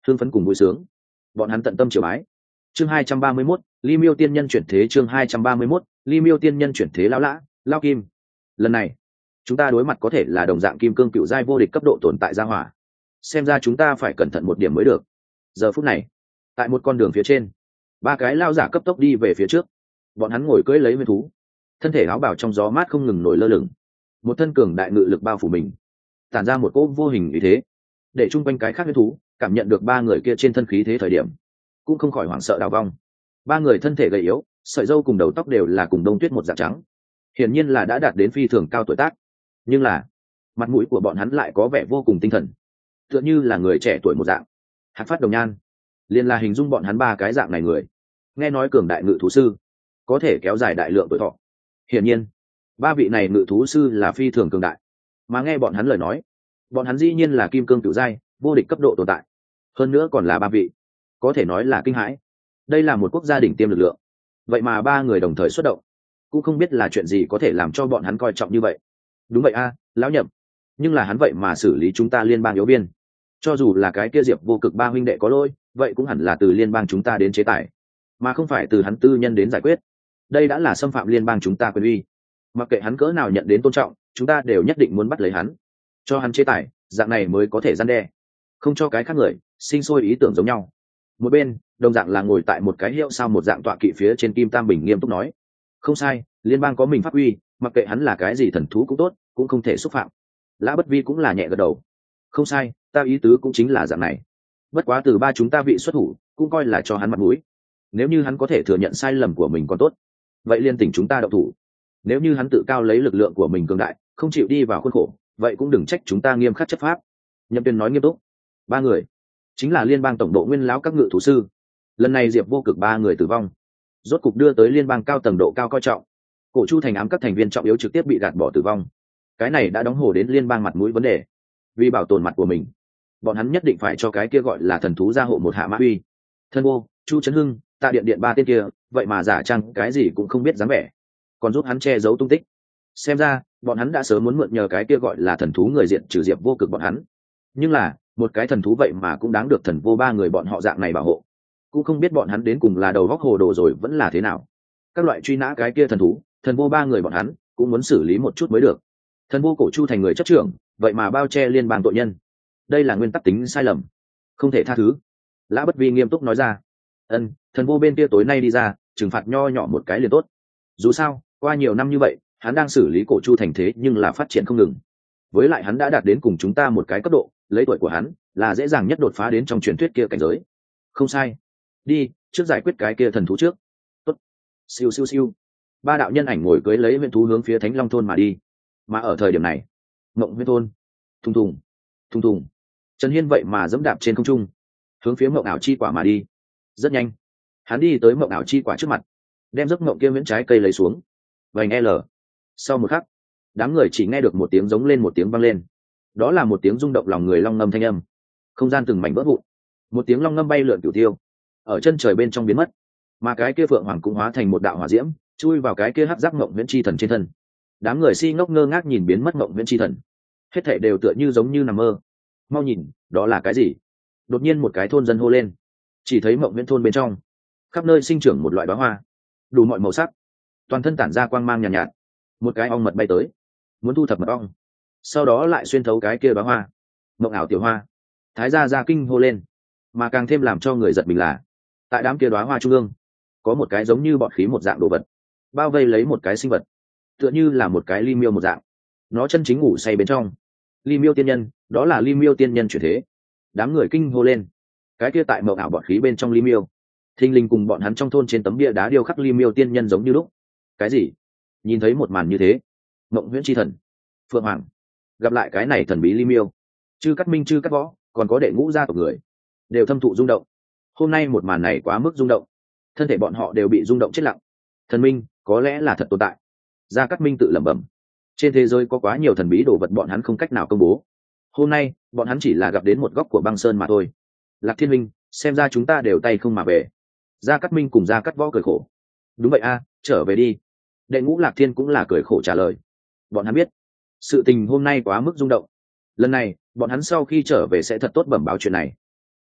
hưng phấn cùng vui sướng. Bọn hắn tận tâm triều bái. Chương hai trăm ba mươi mốt, Ly Miêu tiên nhân chuyển thế. Chương hai trăm ba mươi mốt, Ly Miêu tiên nhân chuyển thế. Lão lã, Lao Kim, lần này chúng ta đối mặt có thể là đồng dạng kim cương cựu giai vô địch cấp độ tồn tại gia hỏa, xem ra chúng ta phải cẩn thận một điểm mới được. Giờ phút này, tại một con đường phía trên, ba cái lao giả cấp tốc đi về phía trước. Bọn hắn ngồi cưỡi lấy huyền thú, thân thể áo bào trong gió mát không ngừng nổi lơ lửng, một thân cường đại ngự lực bao phủ mình, tản ra một cỗ vô hình ý thế, để chung quanh cái khác huyền thú cảm nhận được ba người kia trên thân khí thế thời điểm cũng không khỏi hoảng sợ đào vong. Ba người thân thể gầy yếu, sợi râu cùng đầu tóc đều là cùng đông tuyết một dạng trắng, hiển nhiên là đã đạt đến phi thường cao tuổi tác, nhưng là mặt mũi của bọn hắn lại có vẻ vô cùng tinh thần, tựa như là người trẻ tuổi một dạng. Hạt phát đồng nhan liền là hình dung bọn hắn ba cái dạng này người. Nghe nói cường đại ngự thú sư có thể kéo dài đại lượng tuổi thọ, hiển nhiên ba vị này ngự thú sư là phi thường cường đại. Mà nghe bọn hắn lời nói, bọn hắn dĩ nhiên là kim cương cửu giai vô địch cấp độ tồn tại, hơn nữa còn là ba vị, có thể nói là kinh hãi. Đây là một quốc gia đỉnh tiêm lực lượng, vậy mà ba người đồng thời xuất động, cũng không biết là chuyện gì có thể làm cho bọn hắn coi trọng như vậy. Đúng vậy a, lão Nhậm, nhưng là hắn vậy mà xử lý chúng ta liên bang yếu biên. Cho dù là cái kia Diệp Vô Cực ba huynh đệ có lỗi, vậy cũng hẳn là từ liên bang chúng ta đến chế tài, mà không phải từ hắn tư nhân đến giải quyết. Đây đã là xâm phạm liên bang chúng ta quyền uy. Mặc kệ hắn cỡ nào nhận đến tôn trọng, chúng ta đều nhất định muốn bắt lấy hắn, cho hắn chế tài, dạng này mới có thể răn đe, không cho cái khác người sinh sôi ý tưởng giống nhau. Một bên đồng dạng là ngồi tại một cái hiệu sao một dạng tọa kỵ phía trên Kim Tam Bình nghiêm túc nói: không sai, liên bang có mình pháp uy, mặc kệ hắn là cái gì thần thú cũng tốt, cũng không thể xúc phạm. Lã Bất Vi cũng là nhẹ gật đầu: không sai, ta ý tứ cũng chính là dạng này. Bất quá từ ba chúng ta vị xuất thủ, cũng coi là cho hắn mặt mũi. Nếu như hắn có thể thừa nhận sai lầm của mình còn tốt, vậy liên tỉnh chúng ta động thủ. Nếu như hắn tự cao lấy lực lượng của mình cường đại, không chịu đi vào khuôn khổ, vậy cũng đừng trách chúng ta nghiêm khắc chấp pháp. Nhậm Tuyên nói nghiêm túc: ba người chính là liên bang tổng độ nguyên lão các ngự thú sư. Lần này Diệp Vô Cực ba người tử vong, rốt cục đưa tới liên bang cao tầng độ cao coi trọng. Cổ Chu thành ám các thành viên trọng yếu trực tiếp bị gạt bỏ tử vong. Cái này đã đóng hồ đến liên bang mặt mũi vấn đề. Vì bảo tồn mặt của mình, bọn hắn nhất định phải cho cái kia gọi là thần thú gia hộ một hạ mã uy. Thân vô, Chu Trấn Hưng, Tạ Điện Điện ba tên kia, vậy mà giả trang cái gì cũng không biết dáng vẻ, còn giúp hắn che giấu tung tích. Xem ra bọn hắn đã sớm muốn mượn nhờ cái kia gọi là thần thú người diện trừ Diệp Vô Cực bọn hắn. Nhưng là một cái thần thú vậy mà cũng đáng được thần vô ba người bọn họ dạng này bảo hộ, cũng không biết bọn hắn đến cùng là đầu góc hồ đồ rồi vẫn là thế nào. Các loại truy nã cái kia thần thú, thần vô ba người bọn hắn cũng muốn xử lý một chút mới được. Thần vô Cổ Chu thành người chấp trưởng, vậy mà bao che liên bang tội nhân, đây là nguyên tắc tính sai lầm, không thể tha thứ. Lã Bất Vi nghiêm túc nói ra: ân, thần vô bên kia tối nay đi ra trừng phạt nho nhỏ một cái liền tốt. Dù sao qua nhiều năm như vậy, hắn đang xử lý Cổ Chu thành thế nhưng là phát triển không ngừng. Với lại hắn đã đạt đến cùng chúng ta một cái cấp độ, lấy tuổi của hắn là dễ dàng nhất đột phá đến trong truyền thuyết kia cảnh giới. Không sai, đi trước giải quyết cái kia thần thú trước. Tốt. Siêu siêu siêu, ba đạo nhân ảnh ngồi cưới lấy huyện thú hướng phía Thánh Long thôn mà đi. Mà ở thời điểm này, Mộng Huyết thôn, thùng thùng thùng thùng, Trần Hiên vậy mà dẫm đạp trên không trung, hướng phía Mộng ảo chi quả mà đi. Rất nhanh, hắn đi tới Mộng ảo chi quả trước mặt, đem giấc mộng kia miễn trái cây lấy xuống. Vành L. Sau một khắc, đám người chỉ nghe được một tiếng giống lên một tiếng vang lên. Đó là một tiếng rung động lòng người long ngâm thanh âm. Không gian từng mảnh vỡ vụn, một tiếng long ngâm bay lượn cửu tiêu, ở chân trời bên trong biến mất. Mà cái kia phượng hoàng cũng hóa thành một đạo hỏa diễm, chui vào cái kia hắc giác mộng viễn chi thần trên thân. Đám người si ngốc ngơ ngác nhìn biến mất mộng viễn chi thần, hết thảy đều tựa như giống như nằm mơ. Mau nhìn, đó là cái gì? Đột nhiên một cái thôn dân hô lên. Chỉ thấy mộng viễn thôn bên trong, khắp nơi sinh trưởng một loại bá hoa, đủ mọi màu sắc, toàn thân tản ra quang mang nhàn nhạt, nhạt. Một cái ong mật bay tới, muốn thu thập mật ong, sau đó lại xuyên thấu cái kia bá hoa. Mộng ảo tiểu hoa, Thái gia gia kinh hô lên. Mà càng thêm làm cho người giật mình là, tại đám kia đóa hoa trung ương, có một cái giống như bọt khí một dạng đồ vật, bao vây lấy một cái sinh vật, tựa như là một cái ly miêu một dạng. Nó chân chính ngủ say bên trong. Ly miêu tiên nhân, đó là ly miêu tiên nhân chuyển thế. Đám người kinh hô lên. Cái kia tại mộng ảo bọt khí bên trong ly miêu, thình lình cùng bọn hắn trong thôn trên tấm bia đá điêu khắc ly miêu tiên nhân giống như lúc. Cái gì? Nhìn thấy một màn như thế, Mộng Huyễn chi thần, Phượng Hoàng gặp lại cái này thần bí ly miêu, chư cắt minh chư cắt võ, còn có đệ ngũ gia tộc người, đều thâm thụ rung động. Hôm nay một màn này quá mức rung động, thân thể bọn họ đều bị rung động chết lặng. Thần minh có lẽ là thật tồn tại. Gia Cát Minh tự lẩm bẩm. Trên thế giới có quá nhiều thần bí đồ vật bọn hắn không cách nào công bố. Hôm nay bọn hắn chỉ là gặp đến một góc của băng sơn mà thôi. Lạc Thiên Minh, xem ra chúng ta đều tay không mà về. Gia Cát Minh cùng Gia Cát Võ cười khổ. Đúng vậy a, trở về đi. Đệ ngũ Lạc Thiên cũng là cười khổ trả lời. Bọn hắn biết sự tình hôm nay quá mức rung động, lần này bọn hắn sau khi trở về sẽ thật tốt bẩm báo chuyện này.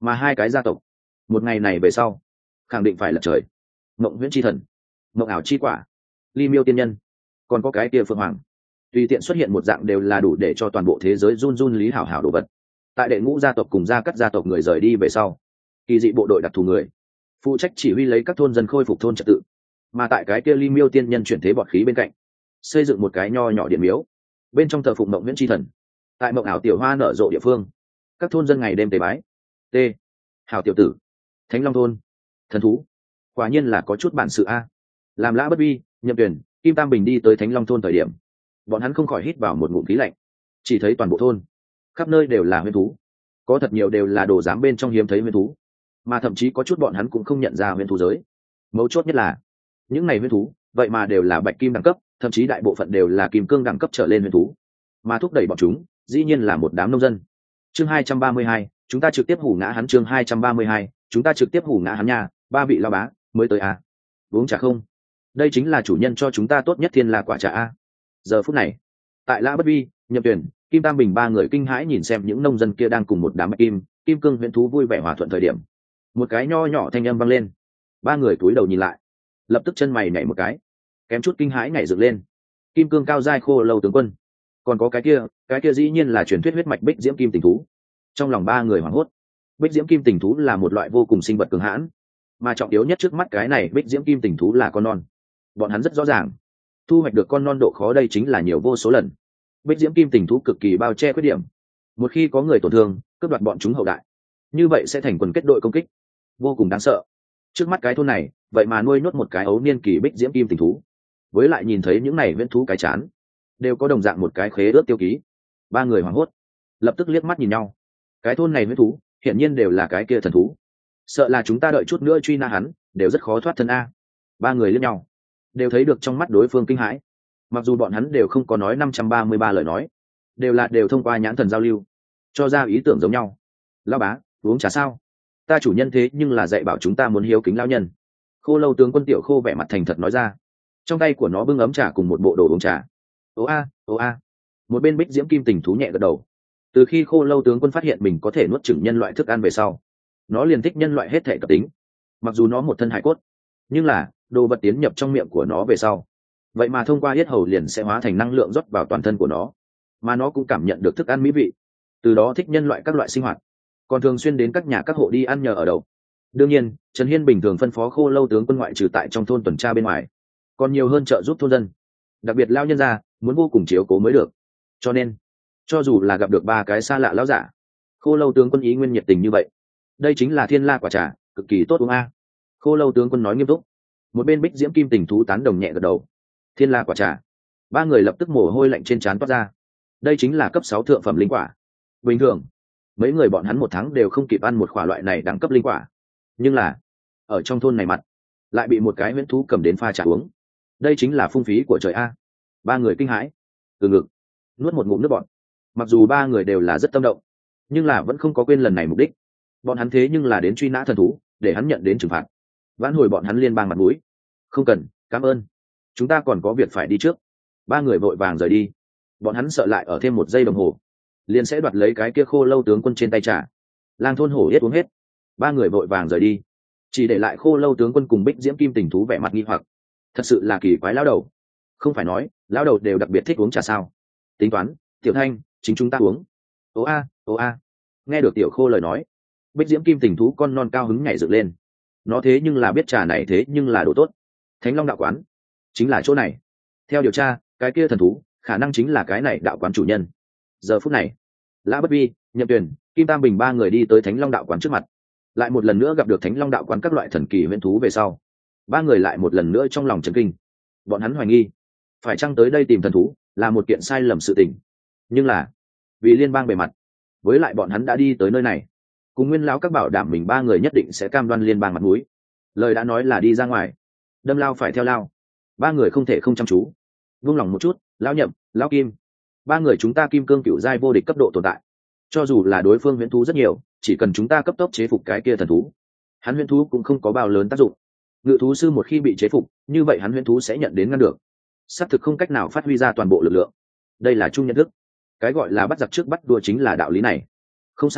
mà hai cái gia tộc một ngày này về sau khẳng định phải lật trời. Mộng huyễn chi thần, mộng ảo chi quả, ly miêu tiên nhân, còn có cái kia phượng hoàng, tùy tiện xuất hiện một dạng đều là đủ để cho toàn bộ thế giới run run lý hảo hảo đồ vật. Tại đệ ngũ gia tộc cùng gia cắt gia tộc người rời đi về sau, kỳ dị bộ đội đặc thù người phụ trách chỉ huy lấy các thôn dân khôi phục thôn trật tự, mà tại cái kia ly miêu tiên nhân chuyển thế bọt khí bên cạnh xây dựng một cái nho nhỏ điện miếu, bên trong thờ phụng mộng viễn tri thần. Tại mộng ảo tiểu hoa nở rộ địa phương, các thôn dân ngày đêm tế bái. T hảo tiểu tử, thánh long thôn thần thú quả nhiên là có chút bản sự a. Làm Lã Bất Vi, Nhậm Tuyển, Kim Tam Bình đi tới thánh long thôn thời điểm, bọn hắn không khỏi hít vào một ngụm khí lạnh. Chỉ thấy toàn bộ thôn khắp nơi đều là huyễn thú, có thật nhiều đều là đồ giám bên trong hiếm thấy huyễn thú, mà thậm chí có chút bọn hắn cũng không nhận ra huyễn thú giới. Mấu chốt nhất là những này huyễn thú vậy mà đều là bạch kim đẳng cấp, thậm chí đại bộ phận đều là kim cương đẳng cấp trở lên huyễn thú, mà thúc đẩy bọn chúng dĩ nhiên là một đám nông dân. Chương hai trăm ba mươi hai, chúng ta trực tiếp hủ ngã hắn. Chương hai trăm ba mươi hai, chúng ta trực tiếp hủ ngã hắn nha. Ba vị lao bá mới tới à? Uống trà không? Đây chính là chủ nhân cho chúng ta tốt nhất thiên la quả trà a. Giờ phút này, tại Lã Bất Vi, Nhậm Tuyển, Kim Tam Bình ba người kinh hãi nhìn xem những nông dân kia đang cùng một đám bạch kim, kim cương huyễn thú vui vẻ hòa thuận thời điểm, một cái nho nhỏ thanh âm vang lên. Ba người cúi đầu nhìn lại, lập tức chân mày nhảy một cái, kém chút kinh hãi nhảy dựng lên. Kim cương cao giai khô lâu tướng quân, còn có cái kia, cái kia dĩ nhiên là truyền thuyết huyết mạch bích diễm kim tình thú. Trong lòng ba người hoảng hốt. Bích diễm kim tình thú là một loại vô cùng sinh vật cường hãn, mà trọng yếu nhất trước mắt cái này bích diễm kim tình thú là con non. Bọn hắn rất rõ ràng, thu hoạch được con non độ khó đây chính là nhiều vô số lần. Bích diễm kim tình thú cực kỳ bao che khuyết điểm, một khi có người tổn thương cướp đoạt bọn chúng hậu đại, như vậy sẽ thành quần kết đội công kích, vô cùng đáng sợ. Trước mắt cái thôn này vậy mà nuôi nhốt một cái ấu niên kỳ bích diễm kim tình thú, với lại nhìn thấy những này viễn thú cái chán đều có đồng dạng một cái khế ước tiêu ký. Ba người hoảng hốt, lập tức liếc mắt nhìn nhau. Cái thôn này viễn thú hiển nhiên đều là cái kia thần thú, sợ là chúng ta đợi chút nữa truy na hắn đều rất khó thoát thân a. Ba người liếc nhau, đều thấy được trong mắt đối phương kinh hãi. Mặc dù bọn hắn đều không có nói năm trăm ba mươi ba lời nói, đều là đều thông qua nhãn thần giao lưu cho ra ý tưởng giống nhau. Lão bá, uống trà sao? Ta chủ nhân thế nhưng là dạy bảo chúng ta muốn hiếu kính lão nhân. Khô lâu tướng quân Tiểu Khô vẻ mặt thành thật nói ra, trong tay của nó bưng ấm trà cùng một bộ đồ uống trà. Ô a, ô a. Một bên bích diễm kim tình thú nhẹ gật đầu. Từ khi khô lâu tướng quân phát hiện mình có thể nuốt chửng nhân loại thức ăn về sau, nó liền thích nhân loại hết thể tập tính. Mặc dù nó một thân hải cốt, nhưng là đồ vật tiến nhập trong miệng của nó về sau, vậy mà thông qua yết hầu liền sẽ hóa thành năng lượng rót vào toàn thân của nó, mà nó cũng cảm nhận được thức ăn mỹ vị, từ đó thích nhân loại các loại sinh hoạt, còn thường xuyên đến các nhà các hộ đi ăn nhờ ở đậu. Đương nhiên, Trần Hiên bình thường phân phó khô lâu tướng quân ngoại trừ tại trong thôn tuần tra bên ngoài, còn nhiều hơn trợ giúp thôn dân, đặc biệt lao nhân gia muốn vô cùng chiếu cố mới được. Cho nên, cho dù là gặp được ba cái xa lạ lão giả, khô lâu tướng quân ý nguyên nhiệt tình như vậy. Đây chính là thiên la quả trà, cực kỳ tốt uống a. Khô lâu tướng quân nói nghiêm túc. Một bên bích diễm kim tình thú tán đồng nhẹ gật đầu. Thiên la quả trà. Ba người lập tức mồ hôi lạnh trên trán toát ra. Đây chính là cấp sáu thượng phẩm linh quả. Bình thường, mấy người bọn hắn một tháng đều không kịp ăn một quả loại này đẳng cấp linh quả. Nhưng là, ở trong thôn này mặt, lại bị một cái huyễn thú cầm đến pha trà uống. Đây chính là phung phí của trời a. Ba người kinh hãi, từ ngực nuốt một ngụm nước bọt. Mặc dù ba người đều là rất tâm động, nhưng là vẫn không có quên lần này mục đích. Bọn hắn thế nhưng là đến truy nã thần thú, để hắn nhận đến trừng phạt, vãn hồi bọn hắn liên bang mặt mũi. Không cần, cảm ơn, chúng ta còn có việc phải đi trước. Ba người vội vàng rời đi. Bọn hắn sợ lại ở thêm một giây đồng hồ liền sẽ đoạt lấy cái kia khô lâu tướng quân trên tay trà. Lang thôn hổ yết uống hết. Ba người vội vàng rời đi, chỉ để lại khô lâu tướng quân cùng bích diễm kim tình thú vẻ mặt nghi hoặc. Thật sự là kỳ quái lão đầu, không phải nói lão đầu đều đặc biệt thích uống trà sao? Tính toán, Tiểu Thanh, chính chúng ta uống. Ô a, ô a. Nghe được Tiểu Khô lời nói, bích diễm kim tình thú con non cao hứng nhảy dựng lên. Nó thế nhưng là biết trà này thế nhưng là đồ tốt. Thánh Long đạo quán chính là chỗ này. Theo điều tra, cái kia thần thú khả năng chính là cái này đạo quán chủ nhân. Giờ phút này, Lã Bất Vi, Nhậm Tuyển, Kim Tam Bình ba người đi tới Thánh Long đạo quán trước mặt, lại một lần nữa gặp được Thánh Long đạo quán các loại thần kỳ huyễn thú về sau, ba người lại một lần nữa trong lòng chấn kinh. Bọn hắn hoài nghi, phải chăng tới đây tìm thần thú là một kiện sai lầm sự tình. Nhưng là, vì liên bang bề mặt, với lại bọn hắn đã đi tới nơi này, cùng Nguyên lão các bảo đảm mình ba người nhất định sẽ cam đoan liên bang mặt mũi. Lời đã nói là đi ra ngoài, đâm lao phải theo lao. Ba người không thể không chăm chú. Vung lòng một chút, lão Nhậm, lão Kim, ba người chúng ta kim cương cựu giai vô địch cấp độ tồn tại. Cho dù là đối phương huyễn thú rất nhiều, chỉ cần chúng ta cấp tốc chế phục cái kia thần thú, hắn huyễn thú cũng không có bao lớn tác dụng. Ngự thú sư một khi bị chế phục, như vậy hắn huyễn thú sẽ nhận đến ngăn được, xác thực không cách nào phát huy ra toàn bộ lực lượng. Đây là chung nhận thức. Cái gọi là bắt giặc trước bắt đua chính là đạo lý này. Không sai,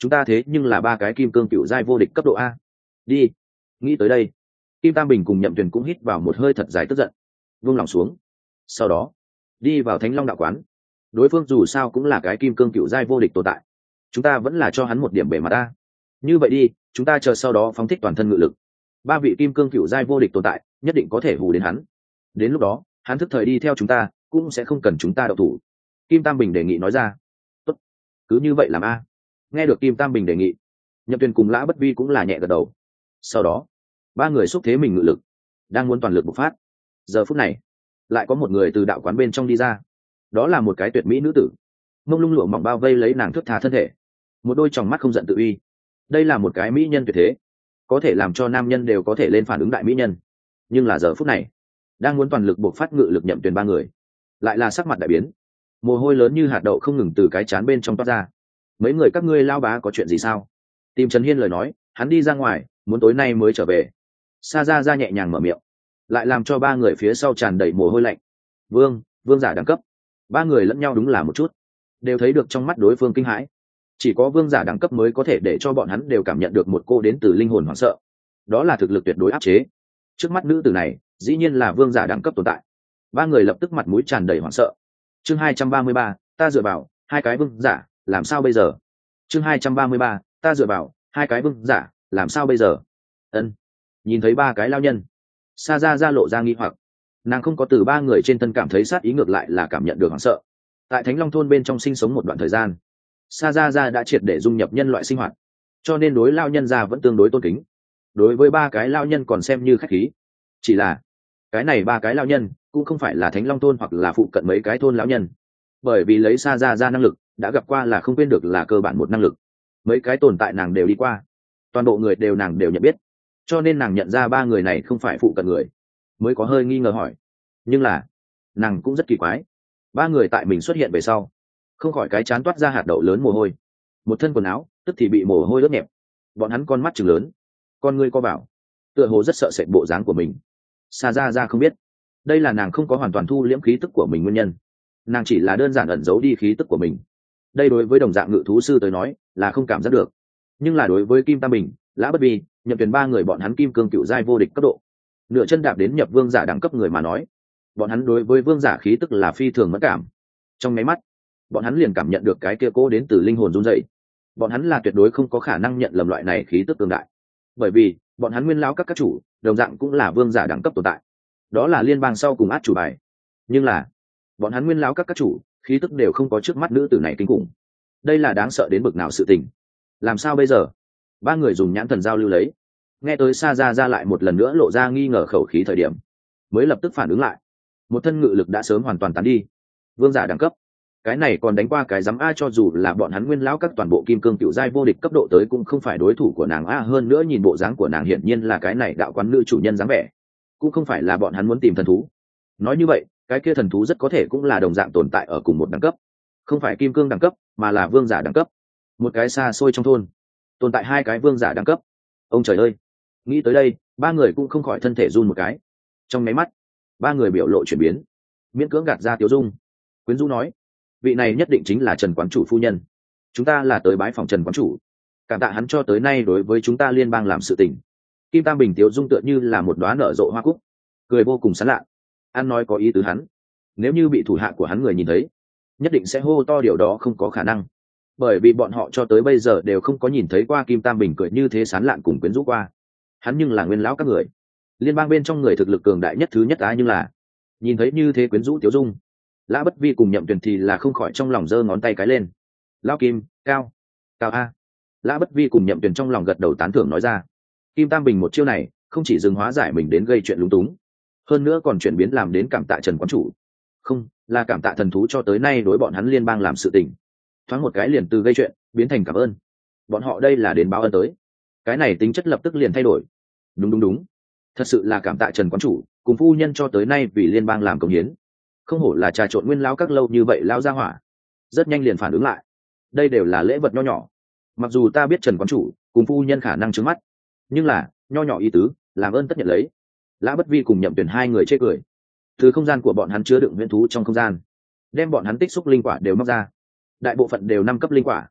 chúng ta thế nhưng là ba cái kim cương cựu giai vô địch cấp độ a. Đi. Nghĩ tới đây, Kim Tam Bình cùng Nhậm Tuyền cũng hít vào một hơi thật dài tức giận, vung lòng xuống. Sau đó, đi vào Thánh Long đạo quán. Đối phương dù sao cũng là cái kim cương cựu giai vô địch tồn tại, chúng ta vẫn là cho hắn một điểm bề mặt ta. Như vậy đi, chúng ta chờ sau đó phóng thích toàn thân ngự lực. Ba vị kim cương cựu giai vô địch tồn tại, nhất định có thể hù đến hắn. Đến lúc đó, hắn thức thời đi theo chúng ta, cũng sẽ không cần chúng ta động thủ. Kim Tam Bình đề nghị nói ra. Tốt, cứ như vậy làm a. Nghe được Kim Tam Bình đề nghị, Nhậm Tuyền cùng Lã Bất Vi cũng là nhẹ gật đầu. Sau đó, ba người xúc thế mình ngự lực, đang muốn toàn lực bộc phát. Giờ phút này, lại có một người từ đạo quán bên trong đi ra. Đó là một cái tuyệt mỹ nữ tử, mông lung lụa mỏng bao vây lấy nàng thướt tha thân thể, một đôi tròng mắt không giận tự uy. Đây là một cái mỹ nhân tuyệt thế, có thể làm cho nam nhân đều có thể lên phản ứng đại mỹ nhân. Nhưng là giờ phút này, đang muốn toàn lực bộc phát ngự lực Nhậm Tuyền ba người, lại là sắc mặt đại biến, mồ hôi lớn như hạt đậu không ngừng từ cái trán bên trong toát ra. Mấy người các ngươi lao bá có chuyện gì sao? Tìm Trần Hiên lời nói, hắn đi ra ngoài, muốn tối nay mới trở về. Sa Ra Ra nhẹ nhàng mở miệng, lại làm cho ba người phía sau tràn đầy mồ hôi lạnh. Vương, vương giả đẳng cấp. Ba người lẫn nhau đúng là một chút, đều thấy được trong mắt đối phương kinh hãi. Chỉ có vương giả đẳng cấp mới có thể để cho bọn hắn đều cảm nhận được một cô đến từ linh hồn hoảng sợ. Đó là thực lực tuyệt đối áp chế. Trước mắt nữ tử này, dĩ nhiên là vương giả đẳng cấp tồn tại. Ba người lập tức mặt mũi tràn đầy hoảng sợ. Chương hai trăm ba mươi ba, ta dựa vào hai cái vương giả, làm sao bây giờ? Chương hai trăm ba mươi ba, ta dựa vào hai cái vương giả, làm sao bây giờ? Ân. Nhìn thấy ba cái lao nhân, Sa Ra Ra lộ ra nghi hoặc. Nàng không có từ ba người trên thân cảm thấy sát ý, ngược lại là cảm nhận được hoảng sợ. Tại Thánh Long thôn bên trong sinh sống một đoạn thời gian, Sa Ra Ra đã triệt để dung nhập nhân loại sinh hoạt, cho nên đối lao nhân gia vẫn tương đối tôn kính. Đối với ba cái lao nhân còn xem như khách khí. Chỉ là cái này ba cái lao nhân cũng không phải là Thánh Long thôn hoặc là phụ cận mấy cái thôn lão nhân, bởi vì lấy Sa Ra Ra năng lực đã gặp qua là không quên được là cơ bản một năng lực. Mấy cái tồn tại nàng đều đi qua, toàn bộ người đều nàng đều nhận biết, cho nên nàng nhận ra ba người này không phải phụ cận người, mới có hơi nghi ngờ hỏi. Nhưng là nàng cũng rất kỳ quái, ba người tại mình xuất hiện về sau, không khỏi cái chán toát ra hạt đậu lớn mồ hôi, một thân quần áo tức thì bị mồ hôi ướt nhẹp, bọn hắn con mắt chừng lớn, con ngươi co bảo, tựa hồ rất sợ sệt bộ dáng của mình. Sa Ra Ra không biết, đây là nàng không có hoàn toàn thu liễm khí tức của mình nguyên nhân, nàng chỉ là đơn giản ẩn giấu đi khí tức của mình. Đây đối với đồng dạng ngự thú sư tới nói là không cảm giác được, nhưng là đối với Kim Tam Bình, Lã Bất Vi, Nhậm Tuyền ba người bọn hắn kim cương cựu giai vô địch cấp độ, nửa chân đạp đến nhập vương giả đẳng cấp người mà nói, bọn hắn đối với vương giả khí tức là phi thường mất cảm. Trong máy mắt, bọn hắn liền cảm nhận được cái kia cố đến từ linh hồn run dậy. Bọn hắn là tuyệt đối không có khả năng nhận lầm loại này khí tức cường đại, bởi vì bọn hắn nguyên lão các các chủ đồng dạng cũng là vương giả đẳng cấp tồn tại, đó là liên bang sau cùng át chủ bài. Nhưng là bọn hắn nguyên lão các các chủ khí tức đều không có trước mắt nữ tử này kinh khủng. Đây là đáng sợ đến bực nào sự tình. Làm sao bây giờ? Ba người dùng nhãn thần giao lưu lấy, nghe tới Sa Ra Ra lại một lần nữa lộ ra nghi ngờ khẩu khí thời điểm, mới lập tức phản ứng lại. Một thân ngự lực đã sớm hoàn toàn tán đi. Vương giả đẳng cấp, cái này còn đánh qua cái dám a, cho dù là bọn hắn nguyên lão các toàn bộ kim cương cựu giai vô địch cấp độ tới cũng không phải đối thủ của nàng a. Hơn nữa nhìn bộ dáng của nàng hiển nhiên là cái này đạo quán nữ chủ nhân dáng vẻ, cũng không phải là bọn hắn muốn tìm thần thú. Nói như vậy, cái kia thần thú rất có thể cũng là đồng dạng tồn tại ở cùng một đẳng cấp, không phải kim cương đẳng cấp mà là vương giả đẳng cấp. Một cái xa xôi trong thôn tồn tại hai cái vương giả đẳng cấp. Ông trời ơi! Nghĩ tới đây, ba người cũng không khỏi thân thể run một cái. Trong máy mắt, ba người biểu lộ chuyển biến, miễn cưỡng gạt ra tiếu dung, quyến rũ nói: vị này nhất định chính là Trần quán chủ phu nhân. Chúng ta là tới bái phòng Trần quán chủ, cảm tạ hắn cho tới nay đối với chúng ta liên bang làm sự tình. Kim Tam Bình tiếu dung tựa như là một đóa nở rộ hoa cúc, cười vô cùng sán lạ. Ăn nói có ý tứ hắn, nếu như bị thủ hạ của hắn người nhìn thấy, nhất định sẽ hô to điều đó không có khả năng, bởi vì bọn họ cho tới bây giờ đều không có nhìn thấy qua Kim Tam Bình cười như thế sán lạn cùng quyến rũ qua. Hắn nhưng là nguyên lão các người, liên bang bên trong người thực lực cường đại nhất thứ nhất á, nhưng là nhìn thấy như thế quyến rũ tiếu dung, Lã Bất Vi cùng Nhậm Tuyền thì là không khỏi trong lòng giơ ngón tay cái lên. Lão Kim, cao, cao a. Lã Bất Vi cùng Nhậm Tuyền trong lòng gật đầu tán thưởng nói ra. Kim Tam Bình một chiêu này không chỉ dừng hóa giải mình đến gây chuyện lúng túng, hơn nữa còn chuyển biến làm đến cảm tạ Trần quán chủ, không là cảm tạ thần thú cho tới nay đối bọn hắn liên bang làm sự tình. Thoáng một cái liền từ gây chuyện biến thành cảm ơn, bọn họ đây là đến báo ơn tới. Cái này tính chất lập tức liền thay đổi. Đúng đúng đúng, thật sự là cảm tạ Trần quán chủ cùng phu nhân cho tới nay vì liên bang làm công hiến. Không hổ là trà trộn nguyên lão các lâu như vậy lao ra hỏa, rất nhanh liền phản ứng lại. Đây đều là lễ vật nho nhỏ, mặc dù ta biết Trần quán chủ cùng phu nhân khả năng trướng mắt, nhưng là nho nhỏ ý tứ, làm ơn tất nhận lấy. Lã Bất Vi cùng Nhậm Tuyền hai người chê cười, từ không gian của bọn hắn chứa đựng huyễn thú trong không gian, đem bọn hắn tích xúc linh quả đều móc ra, đại bộ phận đều năm cấp linh quả.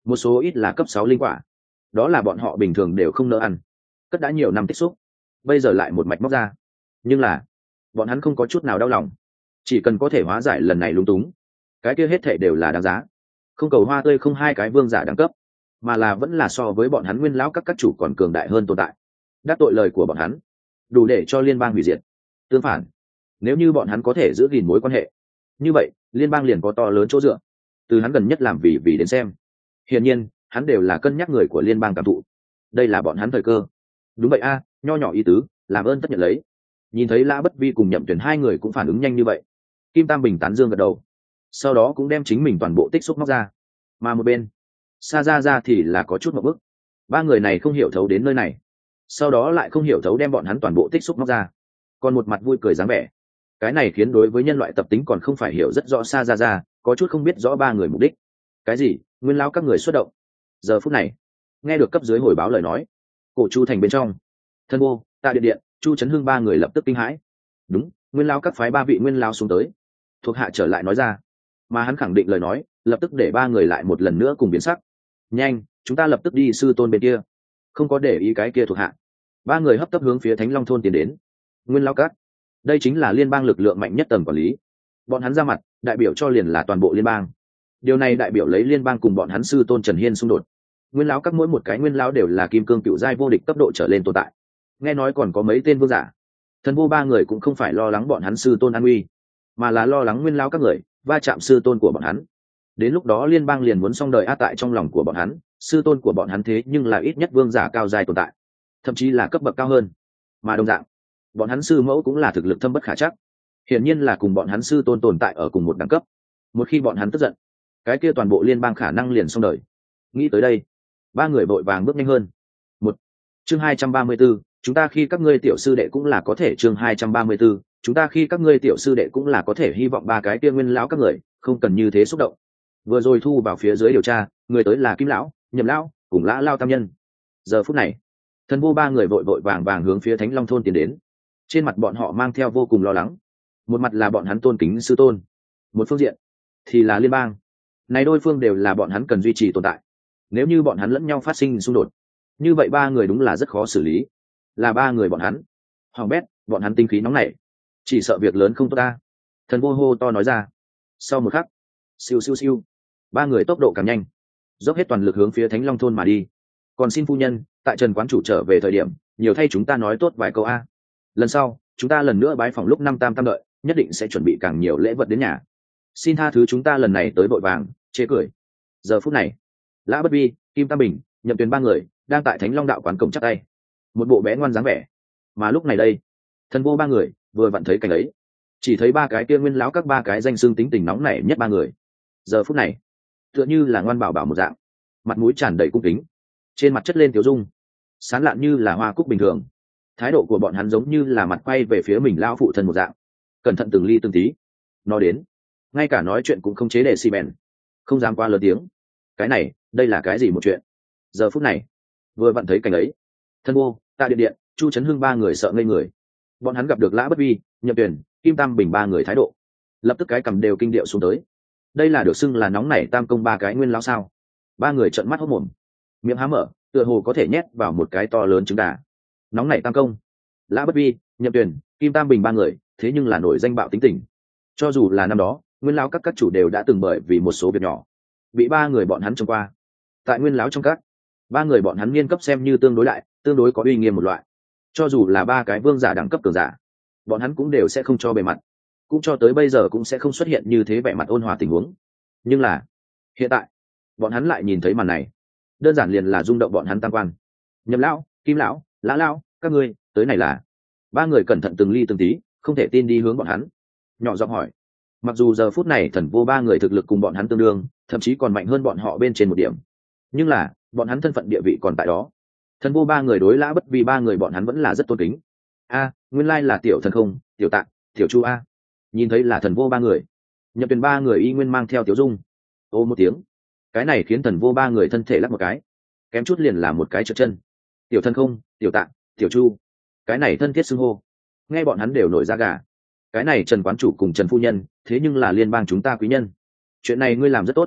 một số ít là cấp sáu linh quả, đó là bọn họ bình thường đều không nỡ ăn, cất đã nhiều năm tích xúc, bây giờ lại một mạch móc ra. Nhưng là bọn hắn không có chút nào đau lòng, chỉ cần có thể hóa giải lần này lúng túng, cái kia hết thể đều là đáng giá. Không cầu hoa tươi không hai cái vương giả đẳng cấp, mà là vẫn là so với bọn hắn nguyên lão các các chủ còn cường đại hơn tồn tại. Đắc tội lời của bọn hắn đủ để cho liên bang hủy diệt. Tương phản, nếu như bọn hắn có thể giữ gìn mối quan hệ, như vậy liên bang liền có to lớn chỗ dựa. Từ hắn gần nhất làm vì vì đến xem, hiển nhiên hắn đều là cân nhắc người của liên bang cảm thụ. Đây là bọn hắn thời cơ. Đúng vậy a, nho nhỏ ý tứ, làm ơn tất nhận lấy. Nhìn thấy Lã Bất Vi cùng Nhậm Tuyển hai người cũng phản ứng nhanh như vậy, Kim Tam Bình tán dương gật đầu, sau đó cũng đem chính mình toàn bộ tích xúc móc ra. Mà một bên Sa Ra Ra thì là có chút một bức, ba người này không hiểu thấu đến nơi này, sau đó lại không hiểu thấu đem bọn hắn toàn bộ tích xúc móc ra, còn một mặt vui cười dáng vẻ. Cái này khiến đối với nhân loại tập tính còn không phải hiểu rất rõ Sa Ra Ra có chút không biết rõ ba người mục đích. Cái gì? Nguyên lão các người xuất động? Giờ phút này nghe được cấp dưới hồi báo lời nói, Cổ Chu thành bên trong, Thân Vô, Tạ Điện Điện, Chu Trấn Hưng ba người lập tức kinh hãi. Đúng, nguyên lão các phái ba vị nguyên lão xuống tới. Thuộc hạ trở lại nói ra, mà hắn khẳng định lời nói lập tức để ba người lại một lần nữa cùng biến sắc. Nhanh, chúng ta lập tức đi sư tôn bên kia. Không có để ý cái kia thuộc hạ, ba người hấp tấp hướng phía Thánh Long thôn tiến đến. Nguyên lão các, đây chính là liên bang lực lượng mạnh nhất tầng quản lý, bọn hắn ra mặt đại biểu cho liền là toàn bộ liên bang. Điều này đại biểu lấy liên bang cùng bọn hắn sư tôn Trần Hiên xung đột. Nguyên lão các mỗi một cái nguyên lão đều là kim cương cựu giai vô địch cấp độ trở lên tồn tại, nghe nói còn có mấy tên vương giả. Thần Vô ba người cũng không phải lo lắng bọn hắn sư tôn an nguy, mà là lo lắng nguyên lão các người va chạm sư tôn của bọn hắn. Đến lúc đó liên bang liền muốn xong đời a tại trong lòng của bọn hắn, sư tôn của bọn hắn thế nhưng là ít nhất vương giả cao giai tồn tại, thậm chí là cấp bậc cao hơn. Mà đồng dạng, bọn hắn sư mẫu cũng là thực lực thâm bất khả chắc, hiển nhiên là cùng bọn hắn sư tôn tồn tại ở cùng một đẳng cấp. Một khi bọn hắn tức giận, cái kia toàn bộ liên bang khả năng liền xong đời. Nghĩ tới đây, ba người vội vàng bước nhanh hơn. Một chương hai trăm ba mươi 234, chúng ta khi các ngươi tiểu sư đệ cũng là có thể. Chương hai trăm ba mươi 234, chúng ta khi các ngươi tiểu sư đệ cũng là có thể. Hy vọng ba cái kia nguyên lão các người không cần như thế xúc động. Vừa rồi thu vào phía dưới điều tra, người tới là Kim lão, Nhậm lão cùng Lã Lao tam nhân. Giờ phút này, Thần Vô ba người vội vội vàng vàng hướng phía Thánh Long thôn tiến đến. Trên mặt bọn họ mang theo vô cùng lo lắng. Một mặt là bọn hắn tôn kính sư tôn, một phương diện thì là liên bang. Này đôi phương đều là bọn hắn cần duy trì tồn tại. Nếu như bọn hắn lẫn nhau phát sinh xung đột, như vậy ba người đúng là rất khó xử lý. Là ba người bọn hắn hoàng bét, bọn hắn tinh khí nóng nảy, chỉ sợ việc lớn không tốt ta. Thần Vô hô to nói ra. Sau một khắc, siêu siêu siêu, ba người tốc độ càng nhanh, dốc hết toàn lực hướng phía Thánh Long thôn mà đi. Còn xin phu nhân, tại Trần quán chủ trở về thời điểm, nhiều thay chúng ta nói tốt vài câu a. Lần sau chúng ta lần nữa bái phỏng lúc năm tam tam đợi, nhất định sẽ chuẩn bị càng nhiều lễ vật đến nhà. Xin tha thứ chúng ta lần này tới vội vàng, chê cười. Giờ phút này, Lã Bất Vi, Kim Tam Bình, Nhậm Tuyền ba người đang tại Thánh Long đạo quán cổng chắp tay, một bộ bé ngoan dáng vẻ. Mà lúc này đây, Thần Vô ba người vừa vặn thấy cảnh ấy, chỉ thấy ba cái kia nguyên lão các ba cái danh xưng tính tình nóng nảy nhất ba người, giờ phút này tựa như là ngoan bảo bảo một dạng, mặt mũi tràn đầy cung kính, trên mặt chất lên tiểu dung, sán lạn như là hoa cúc bình thường. Thái độ của bọn hắn giống như là mặt quay về phía mình lão phụ thân một dạng, cẩn thận từng ly từng tí. Nó đến, ngay cả nói chuyện cũng không chế đề xì bèn, không dám qua lớn tiếng. Cái này, đây là cái gì một chuyện? Giờ phút này, vừa vặn thấy cảnh ấy, Thân Vô, Tạ Điện Điện, Chu Trấn Hưng ba người sợ ngây người. Bọn hắn gặp được Lã Bất Vi, Nhậm Tuyển, Kim Tam Bình ba người thái độ, lập tức cái cầm đều kinh điệu xuống tới. Đây là được xưng là nóng nảy tam công ba cái nguyên lão sao? Ba người trợn mắt hốt mồm, miệng há mở, tựa hồ có thể nhét vào một cái to lớn trứng gà. Nóng nảy tam công, Lã Bất Vi, Nhậm Tuyển, Kim Tam Bình ba người, thế nhưng là nổi danh bạo tính tình. Cho dù là năm đó, nguyên lão các các chủ đều đã từng bởi vì một số việc nhỏ bị ba người bọn hắn trông qua. Tại nguyên lão trong các, ba người bọn hắn niên cấp xem như tương đối đại, tương đối có uy nghiêm một loại. Cho dù là ba cái vương giả đẳng cấp cường giả, bọn hắn cũng đều sẽ không cho bề mặt, cũng cho tới bây giờ cũng sẽ không xuất hiện như thế vẻ mặt ôn hòa tình huống. Nhưng là hiện tại, bọn hắn lại nhìn thấy màn này, đơn giản liền là rung động bọn hắn tam quan. Nhậm lão, Kim lão, Lã lão, các ngươi tới này là? Ba người cẩn thận từng ly từng tí, không thể tin đi hướng bọn hắn, nhỏ giọng hỏi. Mặc dù giờ phút này Thần Vô ba người thực lực cùng bọn hắn tương đương, thậm chí còn mạnh hơn bọn họ bên trên một điểm, nhưng là bọn hắn thân phận địa vị còn tại đó. Thần Vô ba người đối Lã Bất Vi ba người bọn hắn vẫn là rất tôn kính. A, nguyên lai là tiểu thần không, tiểu tạng, tiểu chu a. Nhìn thấy là Thần Vô ba người, Nhậm Tuyền ba người y nguyên mang theo tiểu dung. Ô một tiếng, cái này khiến Thần Vô ba người thân thể lắc một cái, kém chút liền là một cái trượt chân. Tiểu thần không, tiểu tạng, tiểu chu, cái này thân thiết xưng hô, nghe bọn hắn đều nổi da gà. Cái này Trần quán chủ cùng Trần phu nhân, thế nhưng là liên bang chúng ta quý nhân. Chuyện này ngươi làm rất tốt.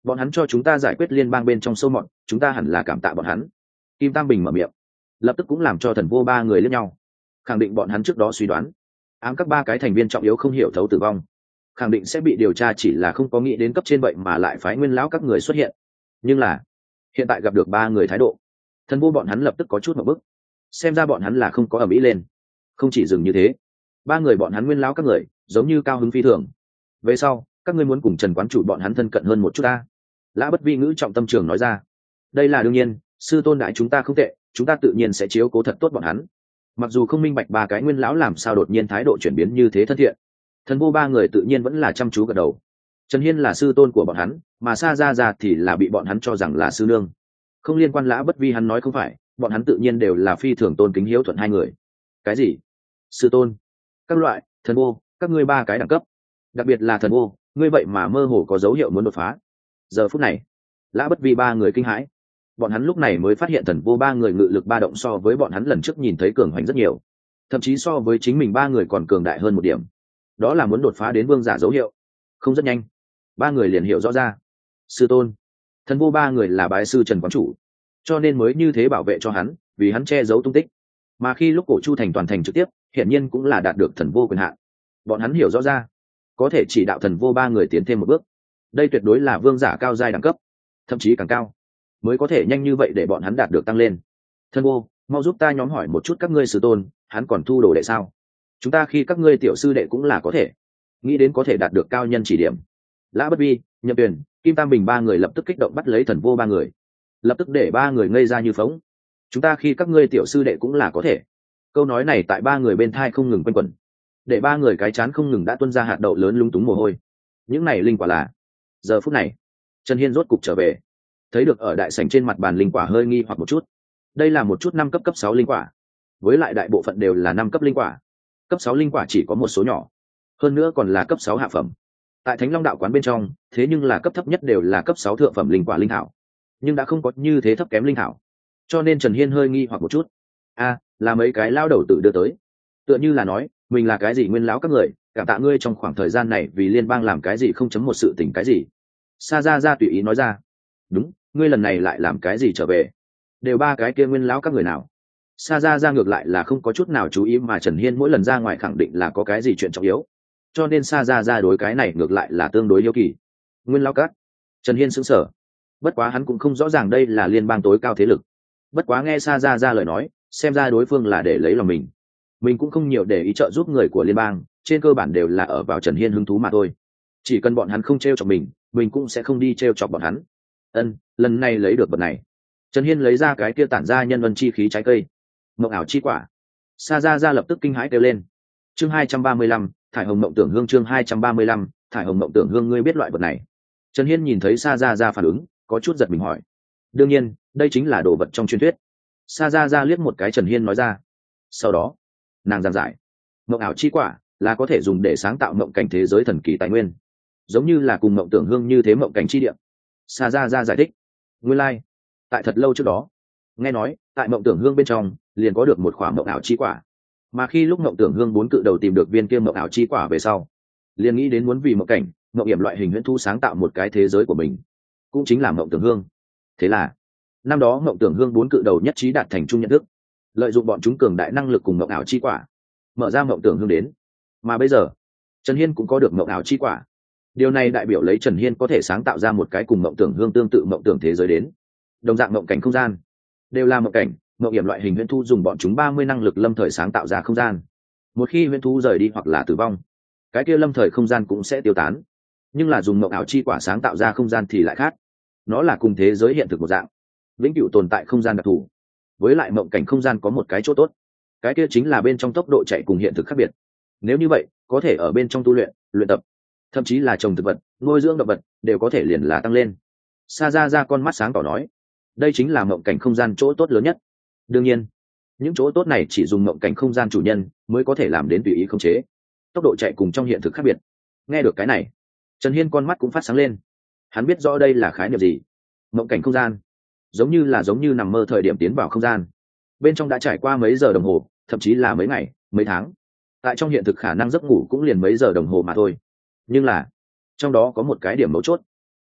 bọn hắn cho chúng ta giải quyết liên bang bên trong sâu mọt, chúng ta hẳn là cảm tạ bọn hắn. Kim Tam Bình mở miệng, lập tức cũng làm cho Thần Vô ba người liếc nhau, khẳng định bọn hắn trước đó suy đoán ám các ba cái thành viên trọng yếu không hiểu thấu tử vong, khẳng định sẽ bị điều tra, chỉ là không có nghĩ đến cấp trên vậy mà lại phái Nguyên lão các người xuất hiện. Nhưng là hiện tại gặp được ba người thái độ, Thần Vô bọn hắn lập tức có chút một bức, xem ra bọn hắn là không có ầm ĩ lên. Không chỉ dừng như thế, ba người bọn hắn Nguyên lão các người giống như cao hứng phi thường. Về sau các ngươi muốn cùng Trần quán chủ bọn hắn thân cận hơn một chút ta. Lã Bất Vi ngữ trọng tâm trường nói ra. Đây là đương nhiên, sư tôn đại chúng ta không tệ, chúng ta tự nhiên sẽ chiếu cố thật tốt bọn hắn. Mặc dù không minh bạch ba cái Nguyên lão làm sao đột nhiên thái độ chuyển biến như thế thân thiện, Thần Vô ba người tự nhiên vẫn là chăm chú gật đầu. Trần Hiên là sư tôn của bọn hắn, mà Sa Gia Gia thì là bị bọn hắn cho rằng là sư nương. Không liên quan Lã Bất Vi hắn nói không phải, bọn hắn tự nhiên đều là phi thường tôn kính hiếu thuận hai người. Cái gì? Sư tôn? Các loại, Thần Vô, các ngươi ba cái đẳng cấp. Đặc biệt là Thần Vô, ngươi vậy mà mơ hồ có dấu hiệu muốn đột phá. Giờ phút này, Lã Bất Vi ba người kinh hãi. Bọn hắn lúc này mới phát hiện Thần Vô ba người ngự lực ba động so với bọn hắn lần trước nhìn thấy cường hoành rất nhiều, thậm chí so với chính mình ba người còn cường đại hơn một điểm. Đó là muốn đột phá đến vương giả dấu hiệu. Không rất nhanh, ba người liền hiểu rõ ra. Sư tôn, Thần Vô ba người là bái sư Trần quán chủ, cho nên mới như thế bảo vệ cho hắn, vì hắn che giấu tung tích. Mà khi lúc Cổ Chu thành toàn thành trực tiếp, hiển nhiên cũng là đạt được Thần Vô quyền hạn. Bọn hắn hiểu rõ ra, có thể chỉ đạo Thần Vô ba người tiến thêm một bước. Đây tuyệt đối là vương giả cao giai đẳng cấp, thậm chí càng cao, mới có thể nhanh như vậy để bọn hắn đạt được tăng lên. Thần Vô, mau giúp ta nhóm hỏi một chút các ngươi sư tôn, hắn còn thu đồ đệ sao? Chúng ta khi các ngươi tiểu sư đệ cũng là có thể, nghĩ đến có thể đạt được cao nhân chỉ điểm. Lã Bất Vi, Nhậm Tuyền, Kim Tam Bình ba người lập tức kích động bắt lấy Thần Vô ba người, lập tức để ba người ngây ra như phóng. Chúng ta khi các ngươi tiểu sư đệ cũng là có thể. Câu nói này tại ba người bên thai không ngừng quanh quẩn, để ba người cái chán không ngừng đã tuôn ra hạt đậu lớn lung túng mồ hôi. Những này linh quả là. Giờ phút này, Trần Hiên rốt cục trở về, thấy được ở đại sảnh trên mặt bàn linh quả hơi nghi hoặc một chút. Đây là một chút năm cấp cấp sáu linh quả, với lại đại bộ phận đều là năm cấp linh quả. Cấp sáu linh quả chỉ có một số nhỏ, hơn nữa còn là cấp sáu hạ phẩm. Tại Thánh Long đạo quán bên trong, thế nhưng là cấp thấp nhất đều là cấp sáu thượng phẩm linh quả linh thảo, nhưng đã không có như thế thấp kém linh thảo. Cho nên Trần Hiên hơi nghi hoặc một chút. A, là mấy cái lao đầu tự đưa tới. Tựa như là nói, mình là cái gì Nguyên lão các người, cảm tạ ngươi trong khoảng thời gian này vì liên bang làm cái gì không chấm một sự tình cái gì. Sa Gia Gia tùy ý nói ra. Đúng, ngươi lần này lại làm cái gì trở về? Đều ba cái kia Nguyên lão các người nào? Sa Gia Gia ngược lại là không có chút nào chú ý, mà Trần Hiên mỗi lần ra ngoài khẳng định là có cái gì chuyện trọng yếu, cho nên Sa Gia Gia đối cái này ngược lại là tương đối yêu kỳ. Nguyên lão các? Trần Hiên sững sờ. Bất quá hắn cũng không rõ ràng đây là liên bang tối cao thế lực. Bất quá nghe Sa Gia Gia lời nói, xem ra đối phương là để lấy lòng mình. Mình cũng không nhiều để ý trợ giúp người của liên bang, trên cơ bản đều là ở vào Trần Hiên hứng thú mà thôi. Chỉ cần bọn hắn không trêu chọc mình, mình cũng sẽ không đi trêu chọc bọn hắn. Ân, lần này lấy được vật này. Trần Hiên lấy ra cái kia tản ra nhân vân chi khí trái cây, mộng ảo chi quả. Sa Gia Gia lập tức kinh hãi kêu lên. Chương hai trăm ba mươi lăm, thải hồng mộng tưởng hương. Chương hai trăm ba mươi lăm, thải hồng mộng tưởng hương. Ngươi biết loại vật này? Trần Hiên nhìn thấy Sa Gia Gia phản ứng, có chút giật mình hỏi. Đương nhiên, đây chính là đồ vật trong truyền thuyết. Sa Gia Gia liếc một cái Trần Hiên nói ra. Sau đó, nàng giảng giải, mộng ảo chi quả là có thể dùng để sáng tạo mộng cảnh thế giới thần kỳ tài nguyên, giống như là cùng mộng tưởng hương như thế mộng cảnh chi địa. Sa Gia Gia giải thích. Nguyên lai, tại thật lâu trước đó, nghe nói tại mộng tưởng hương bên trong liền có được một khoả mộng ảo chi quả, mà khi lúc mộng tưởng hương bốn cự đầu tìm được viên kia mộng ảo chi quả về sau, liền nghĩ đến muốn vì mộng cảnh mộng hiểm loại hình huyễn thu sáng tạo một cái thế giới của mình, cũng chính là mộng tưởng hương. Thế là năm đó mộng tưởng hương bốn cự đầu nhất trí đạt thành chung nhận thức, lợi dụng bọn chúng cường đại năng lực cùng mộng ảo chi quả, mở ra mộng tưởng hương đến. Mà bây giờ Trần Hiên cũng có được mộng ảo chi quả, điều này đại biểu lấy Trần Hiên có thể sáng tạo ra một cái cùng mộng tưởng hương tương tự mộng tưởng thế giới đến. Đồng dạng mộng cảnh không gian đều là mộng cảnh mộng hiểm loại hình huyễn thu, dùng bọn chúng ba mươi năng lực lâm thời sáng tạo ra không gian. Một khi huyễn thu rời đi hoặc là tử vong, cái kia lâm thời không gian cũng sẽ tiêu tán. Nhưng là dùng mộng ảo chi quả sáng tạo ra không gian thì lại khác, nó là cùng thế giới hiện thực một dạng, vĩnh cửu tồn tại không gian đặc thù. Với lại mộng cảnh không gian có một cái chỗ tốt, cái kia chính là bên trong tốc độ chạy cùng hiện thực khác biệt. Nếu như vậy, có thể ở bên trong tu luyện, luyện tập, thậm chí là trồng thực vật, nuôi dưỡng động vật đều có thể liền là tăng lên. Sa Gia Gia con mắt sáng tỏ nói, đây chính là mộng cảnh không gian chỗ tốt lớn nhất. Đương nhiên, những chỗ tốt này chỉ dùng mộng cảnh không gian chủ nhân mới có thể làm đến tùy ý khống chế, tốc độ chạy cùng trong hiện thực khác biệt. Nghe được cái này, Trần Hiên con mắt cũng phát sáng lên. Hắn biết rõ đây là khái niệm gì. Mộng cảnh không gian giống như là giống như nằm mơ thời điểm tiến vào không gian, bên trong đã trải qua mấy giờ đồng hồ, thậm chí là mấy ngày, mấy tháng. Tại trong hiện thực khả năng giấc ngủ cũng liền mấy giờ đồng hồ mà thôi. Nhưng là trong đó có một cái điểm mấu chốt,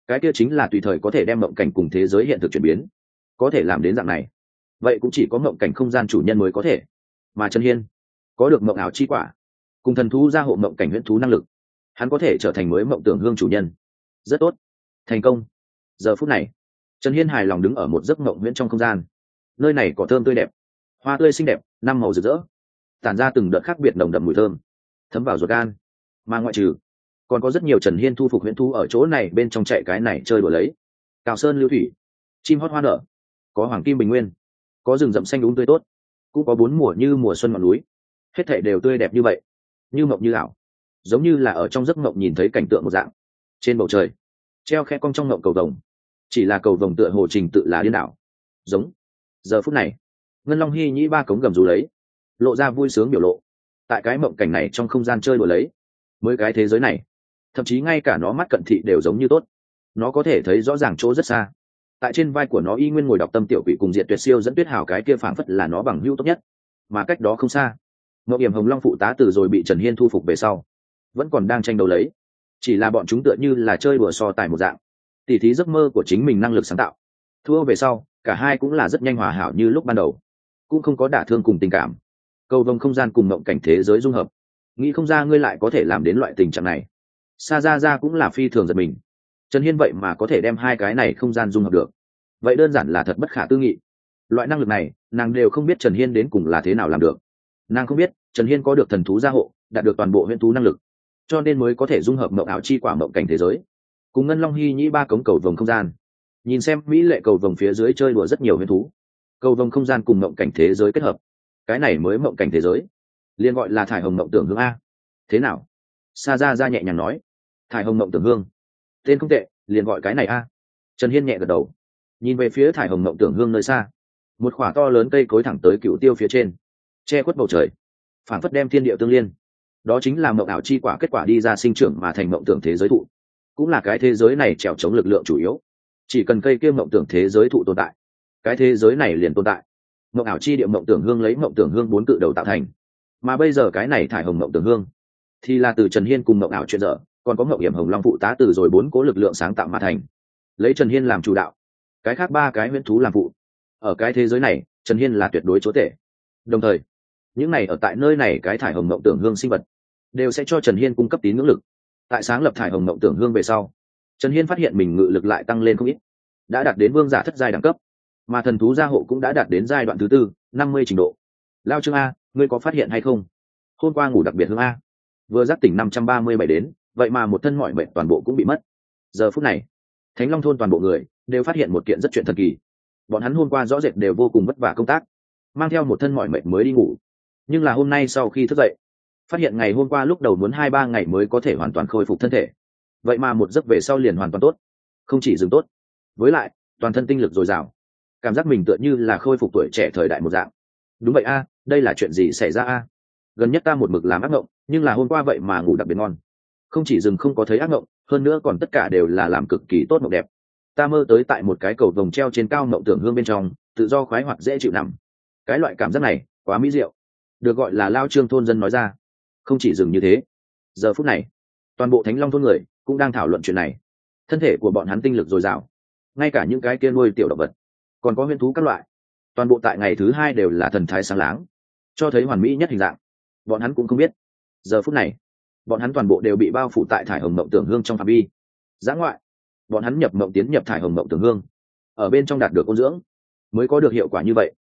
cái kia chính là tùy thời có thể đem mộng cảnh cùng thế giới hiện thực chuyển biến. Có thể làm đến dạng này, vậy cũng chỉ có mộng cảnh không gian chủ nhân mới có thể. Mà Trần Hiên có được mộng ảo chi quả cùng thần thú gia hộ mộng cảnh huyễn thú năng lực, hắn có thể trở thành mới mộng tưởng hương chủ nhân. Rất tốt, thành công. Giờ phút này Trần Hiên hài lòng đứng ở một giấc mộng huyễn trong không gian. Nơi này cỏ thơm tươi đẹp, hoa tươi xinh đẹp, năm màu rực rỡ, tản ra từng đợt khác biệt nồng đậm mùi thơm, thấm vào ruột gan. Mà ngoại trừ, còn có rất nhiều Trần Hiên thu phục huyễn thú ở chỗ này bên trong chạy cái này chơi đùa lấy. Cao sơn lưu thủy, chim hót hoa nở, có hoàng kim bình nguyên, có rừng rậm xanh đúng tươi tốt, cũng có bốn mùa như mùa xuân ngọn núi, hết thảy đều tươi đẹp như vậy, như mộng như ảo, giống như là ở trong giấc mộng nhìn thấy cảnh tượng một dạng. Trên bầu trời treo khe cong trong mộng cầu vồng, chỉ là cầu vồng tựa hồ trình tự là điên đảo. Giống. Giờ phút này Ngân Long Hy Nhĩ ba cống gầm rú lấy, lộ ra vui sướng biểu lộ. Tại cái mộng cảnh này trong không gian chơi đùa lấy, mới cái thế giới này, thậm chí ngay cả nó mắt cận thị đều giống như tốt. Nó có thể thấy rõ ràng chỗ rất xa. Tại trên vai của nó y nguyên ngồi đọc tâm tiểu quỷ cùng Diệt Tuyệt Siêu dẫn Tuyết Hào, cái kia phảng phất là nó bằng hữu tốt nhất. Mà cách đó không xa, Ngọc Hiểm Hồng Long phụ tá từ rồi bị Trần Hiên thu phục về sau, vẫn còn đang tranh đấu lấy. Chỉ là bọn chúng tựa như là chơi đùa so tài một dạng, tỉ thí giấc mơ của chính mình năng lực sáng tạo. Thua về sau, cả hai cũng là rất nhanh hòa hảo như lúc ban đầu, cũng không có đả thương cùng tình cảm. Cầu vồng không gian cùng mộng cảnh thế giới dung hợp, nghĩ không ra ngươi lại có thể làm đến loại tình trạng này. Sa Ra Ra cũng là phi thường giật mình. Trần Hiên vậy mà có thể đem hai cái này không gian dung hợp được, vậy đơn giản là thật bất khả tư nghị. Loại năng lực này nàng đều không biết Trần Hiên đến cùng là thế nào làm được. Nàng không biết Trần Hiên có được thần thú gia hộ, đạt được toàn bộ huyễn thú năng lực, cho nên mới có thể dung hợp mộng ảo chi quả mộng cảnh thế giới cùng Ngân Long Hy Nhĩ ba cống cầu vồng không gian. Nhìn xem mỹ lệ cầu vồng phía dưới chơi đùa rất nhiều huyễn thú, cầu vồng không gian cùng mộng cảnh thế giới kết hợp, cái này mới mộng cảnh thế giới, liền gọi là thải hồng mộng tưởng hương a. Thế nào? Sa Ra Ra nhẹ nhàng nói. Thải hồng mộng tưởng hương, tên không tệ, liền gọi cái này a. Trần Hiên nhẹ gật đầu, nhìn về phía thải hồng mộng tưởng hương nơi xa, một khỏa to lớn cây cối thẳng tới cựu tiêu phía trên, che khuất bầu trời, phản phất đem thiên địa tương liên. Đó chính là mộng ảo chi quả kết quả đi ra sinh trưởng mà thành mộng tưởng thế giới thụ, cũng là cái thế giới này trèo chống lực lượng chủ yếu. Chỉ cần cây kia mộng tưởng thế giới thụ tồn tại, cái thế giới này liền tồn tại. Mộng ảo chi địa mộng tưởng hương lấy mộng tưởng hương bốn cự đầu tạo thành, mà bây giờ cái này thải hồng mộng tưởng hương thì là từ Trần Hiên cùng mộng ảo chuyện dở, còn có mộng hiểm hồng long phụ tá từ rồi bốn cố lực lượng sáng tạo mà thành. Lấy Trần Hiên làm chủ đạo, cái khác ba cái huyễn thú làm phụ. Ở cái thế giới này, Trần Hiên là tuyệt đối chúa tể. Đồng thời, những này ở tại nơi này cái thải hồng mộng tưởng hương sinh vật đều sẽ cho Trần Hiên cung cấp tín ngưỡng lực. Tại sáng lập thải hồng mộng tưởng hương về sau, Trần Hiên phát hiện mình ngự lực lại tăng lên không ít, đã đạt đến vương giả thất giai đẳng cấp, mà thần thú gia hộ cũng đã đạt đến giai đoạn thứ tư, năm mươi trình độ. Lao Trương a, ngươi có phát hiện hay không? Hôm qua ngủ đặc biệt hương a, vừa giác tỉnh năm trăm ba mươi bảy đến, vậy mà một thân mọi mệnh toàn bộ cũng bị mất. Giờ phút này, Thánh Long thôn toàn bộ người đều phát hiện một kiện rất chuyện thần kỳ. Bọn hắn hôm qua rõ rệt đều vô cùng vất vả công tác, mang theo một thân mọi mệnh mới đi ngủ, nhưng là hôm nay sau khi thức dậy, phát hiện ngày hôm qua lúc đầu muốn hai ba ngày mới có thể hoàn toàn khôi phục thân thể, vậy mà một giấc về sau liền hoàn toàn tốt. Không chỉ dừng tốt, với lại toàn thân tinh lực dồi dào, cảm giác mình tựa như là khôi phục tuổi trẻ thời đại một dạng. Đúng vậy a, đây là chuyện gì xảy ra a? Gần nhất ta một mực làm ác mộng, nhưng là hôm qua vậy mà ngủ đặc biệt ngon. Không chỉ dừng không có thấy ác mộng, hơn nữa còn tất cả đều là làm cực kỳ tốt mộng đẹp. Ta mơ tới tại một cái cầu vồng treo trên cao mộng tưởng hương bên trong, tự do khoái hoạt dễ chịu nằm. Cái loại cảm giác này quá mỹ diệu, được gọi là Lao Trương thôn dân nói ra. Không chỉ dừng như thế, giờ phút này toàn bộ Thánh Long thôn người cũng đang thảo luận chuyện này. Thân thể của bọn hắn tinh lực dồi dào, ngay cả những cái kia nuôi tiểu động vật, còn có huyễn thú các loại, toàn bộ tại ngày thứ hai đều là thần thái sáng láng, cho thấy hoàn mỹ nhất hình dạng. Bọn hắn cũng không biết, giờ phút này bọn hắn toàn bộ đều bị bao phủ tại thải hồng mộng tưởng hương trong phạm vi dã ngoại. Bọn hắn nhập mộng tiến nhập thải hồng mộng tưởng hương, ở bên trong đạt được ôn dưỡng, mới có được hiệu quả như vậy.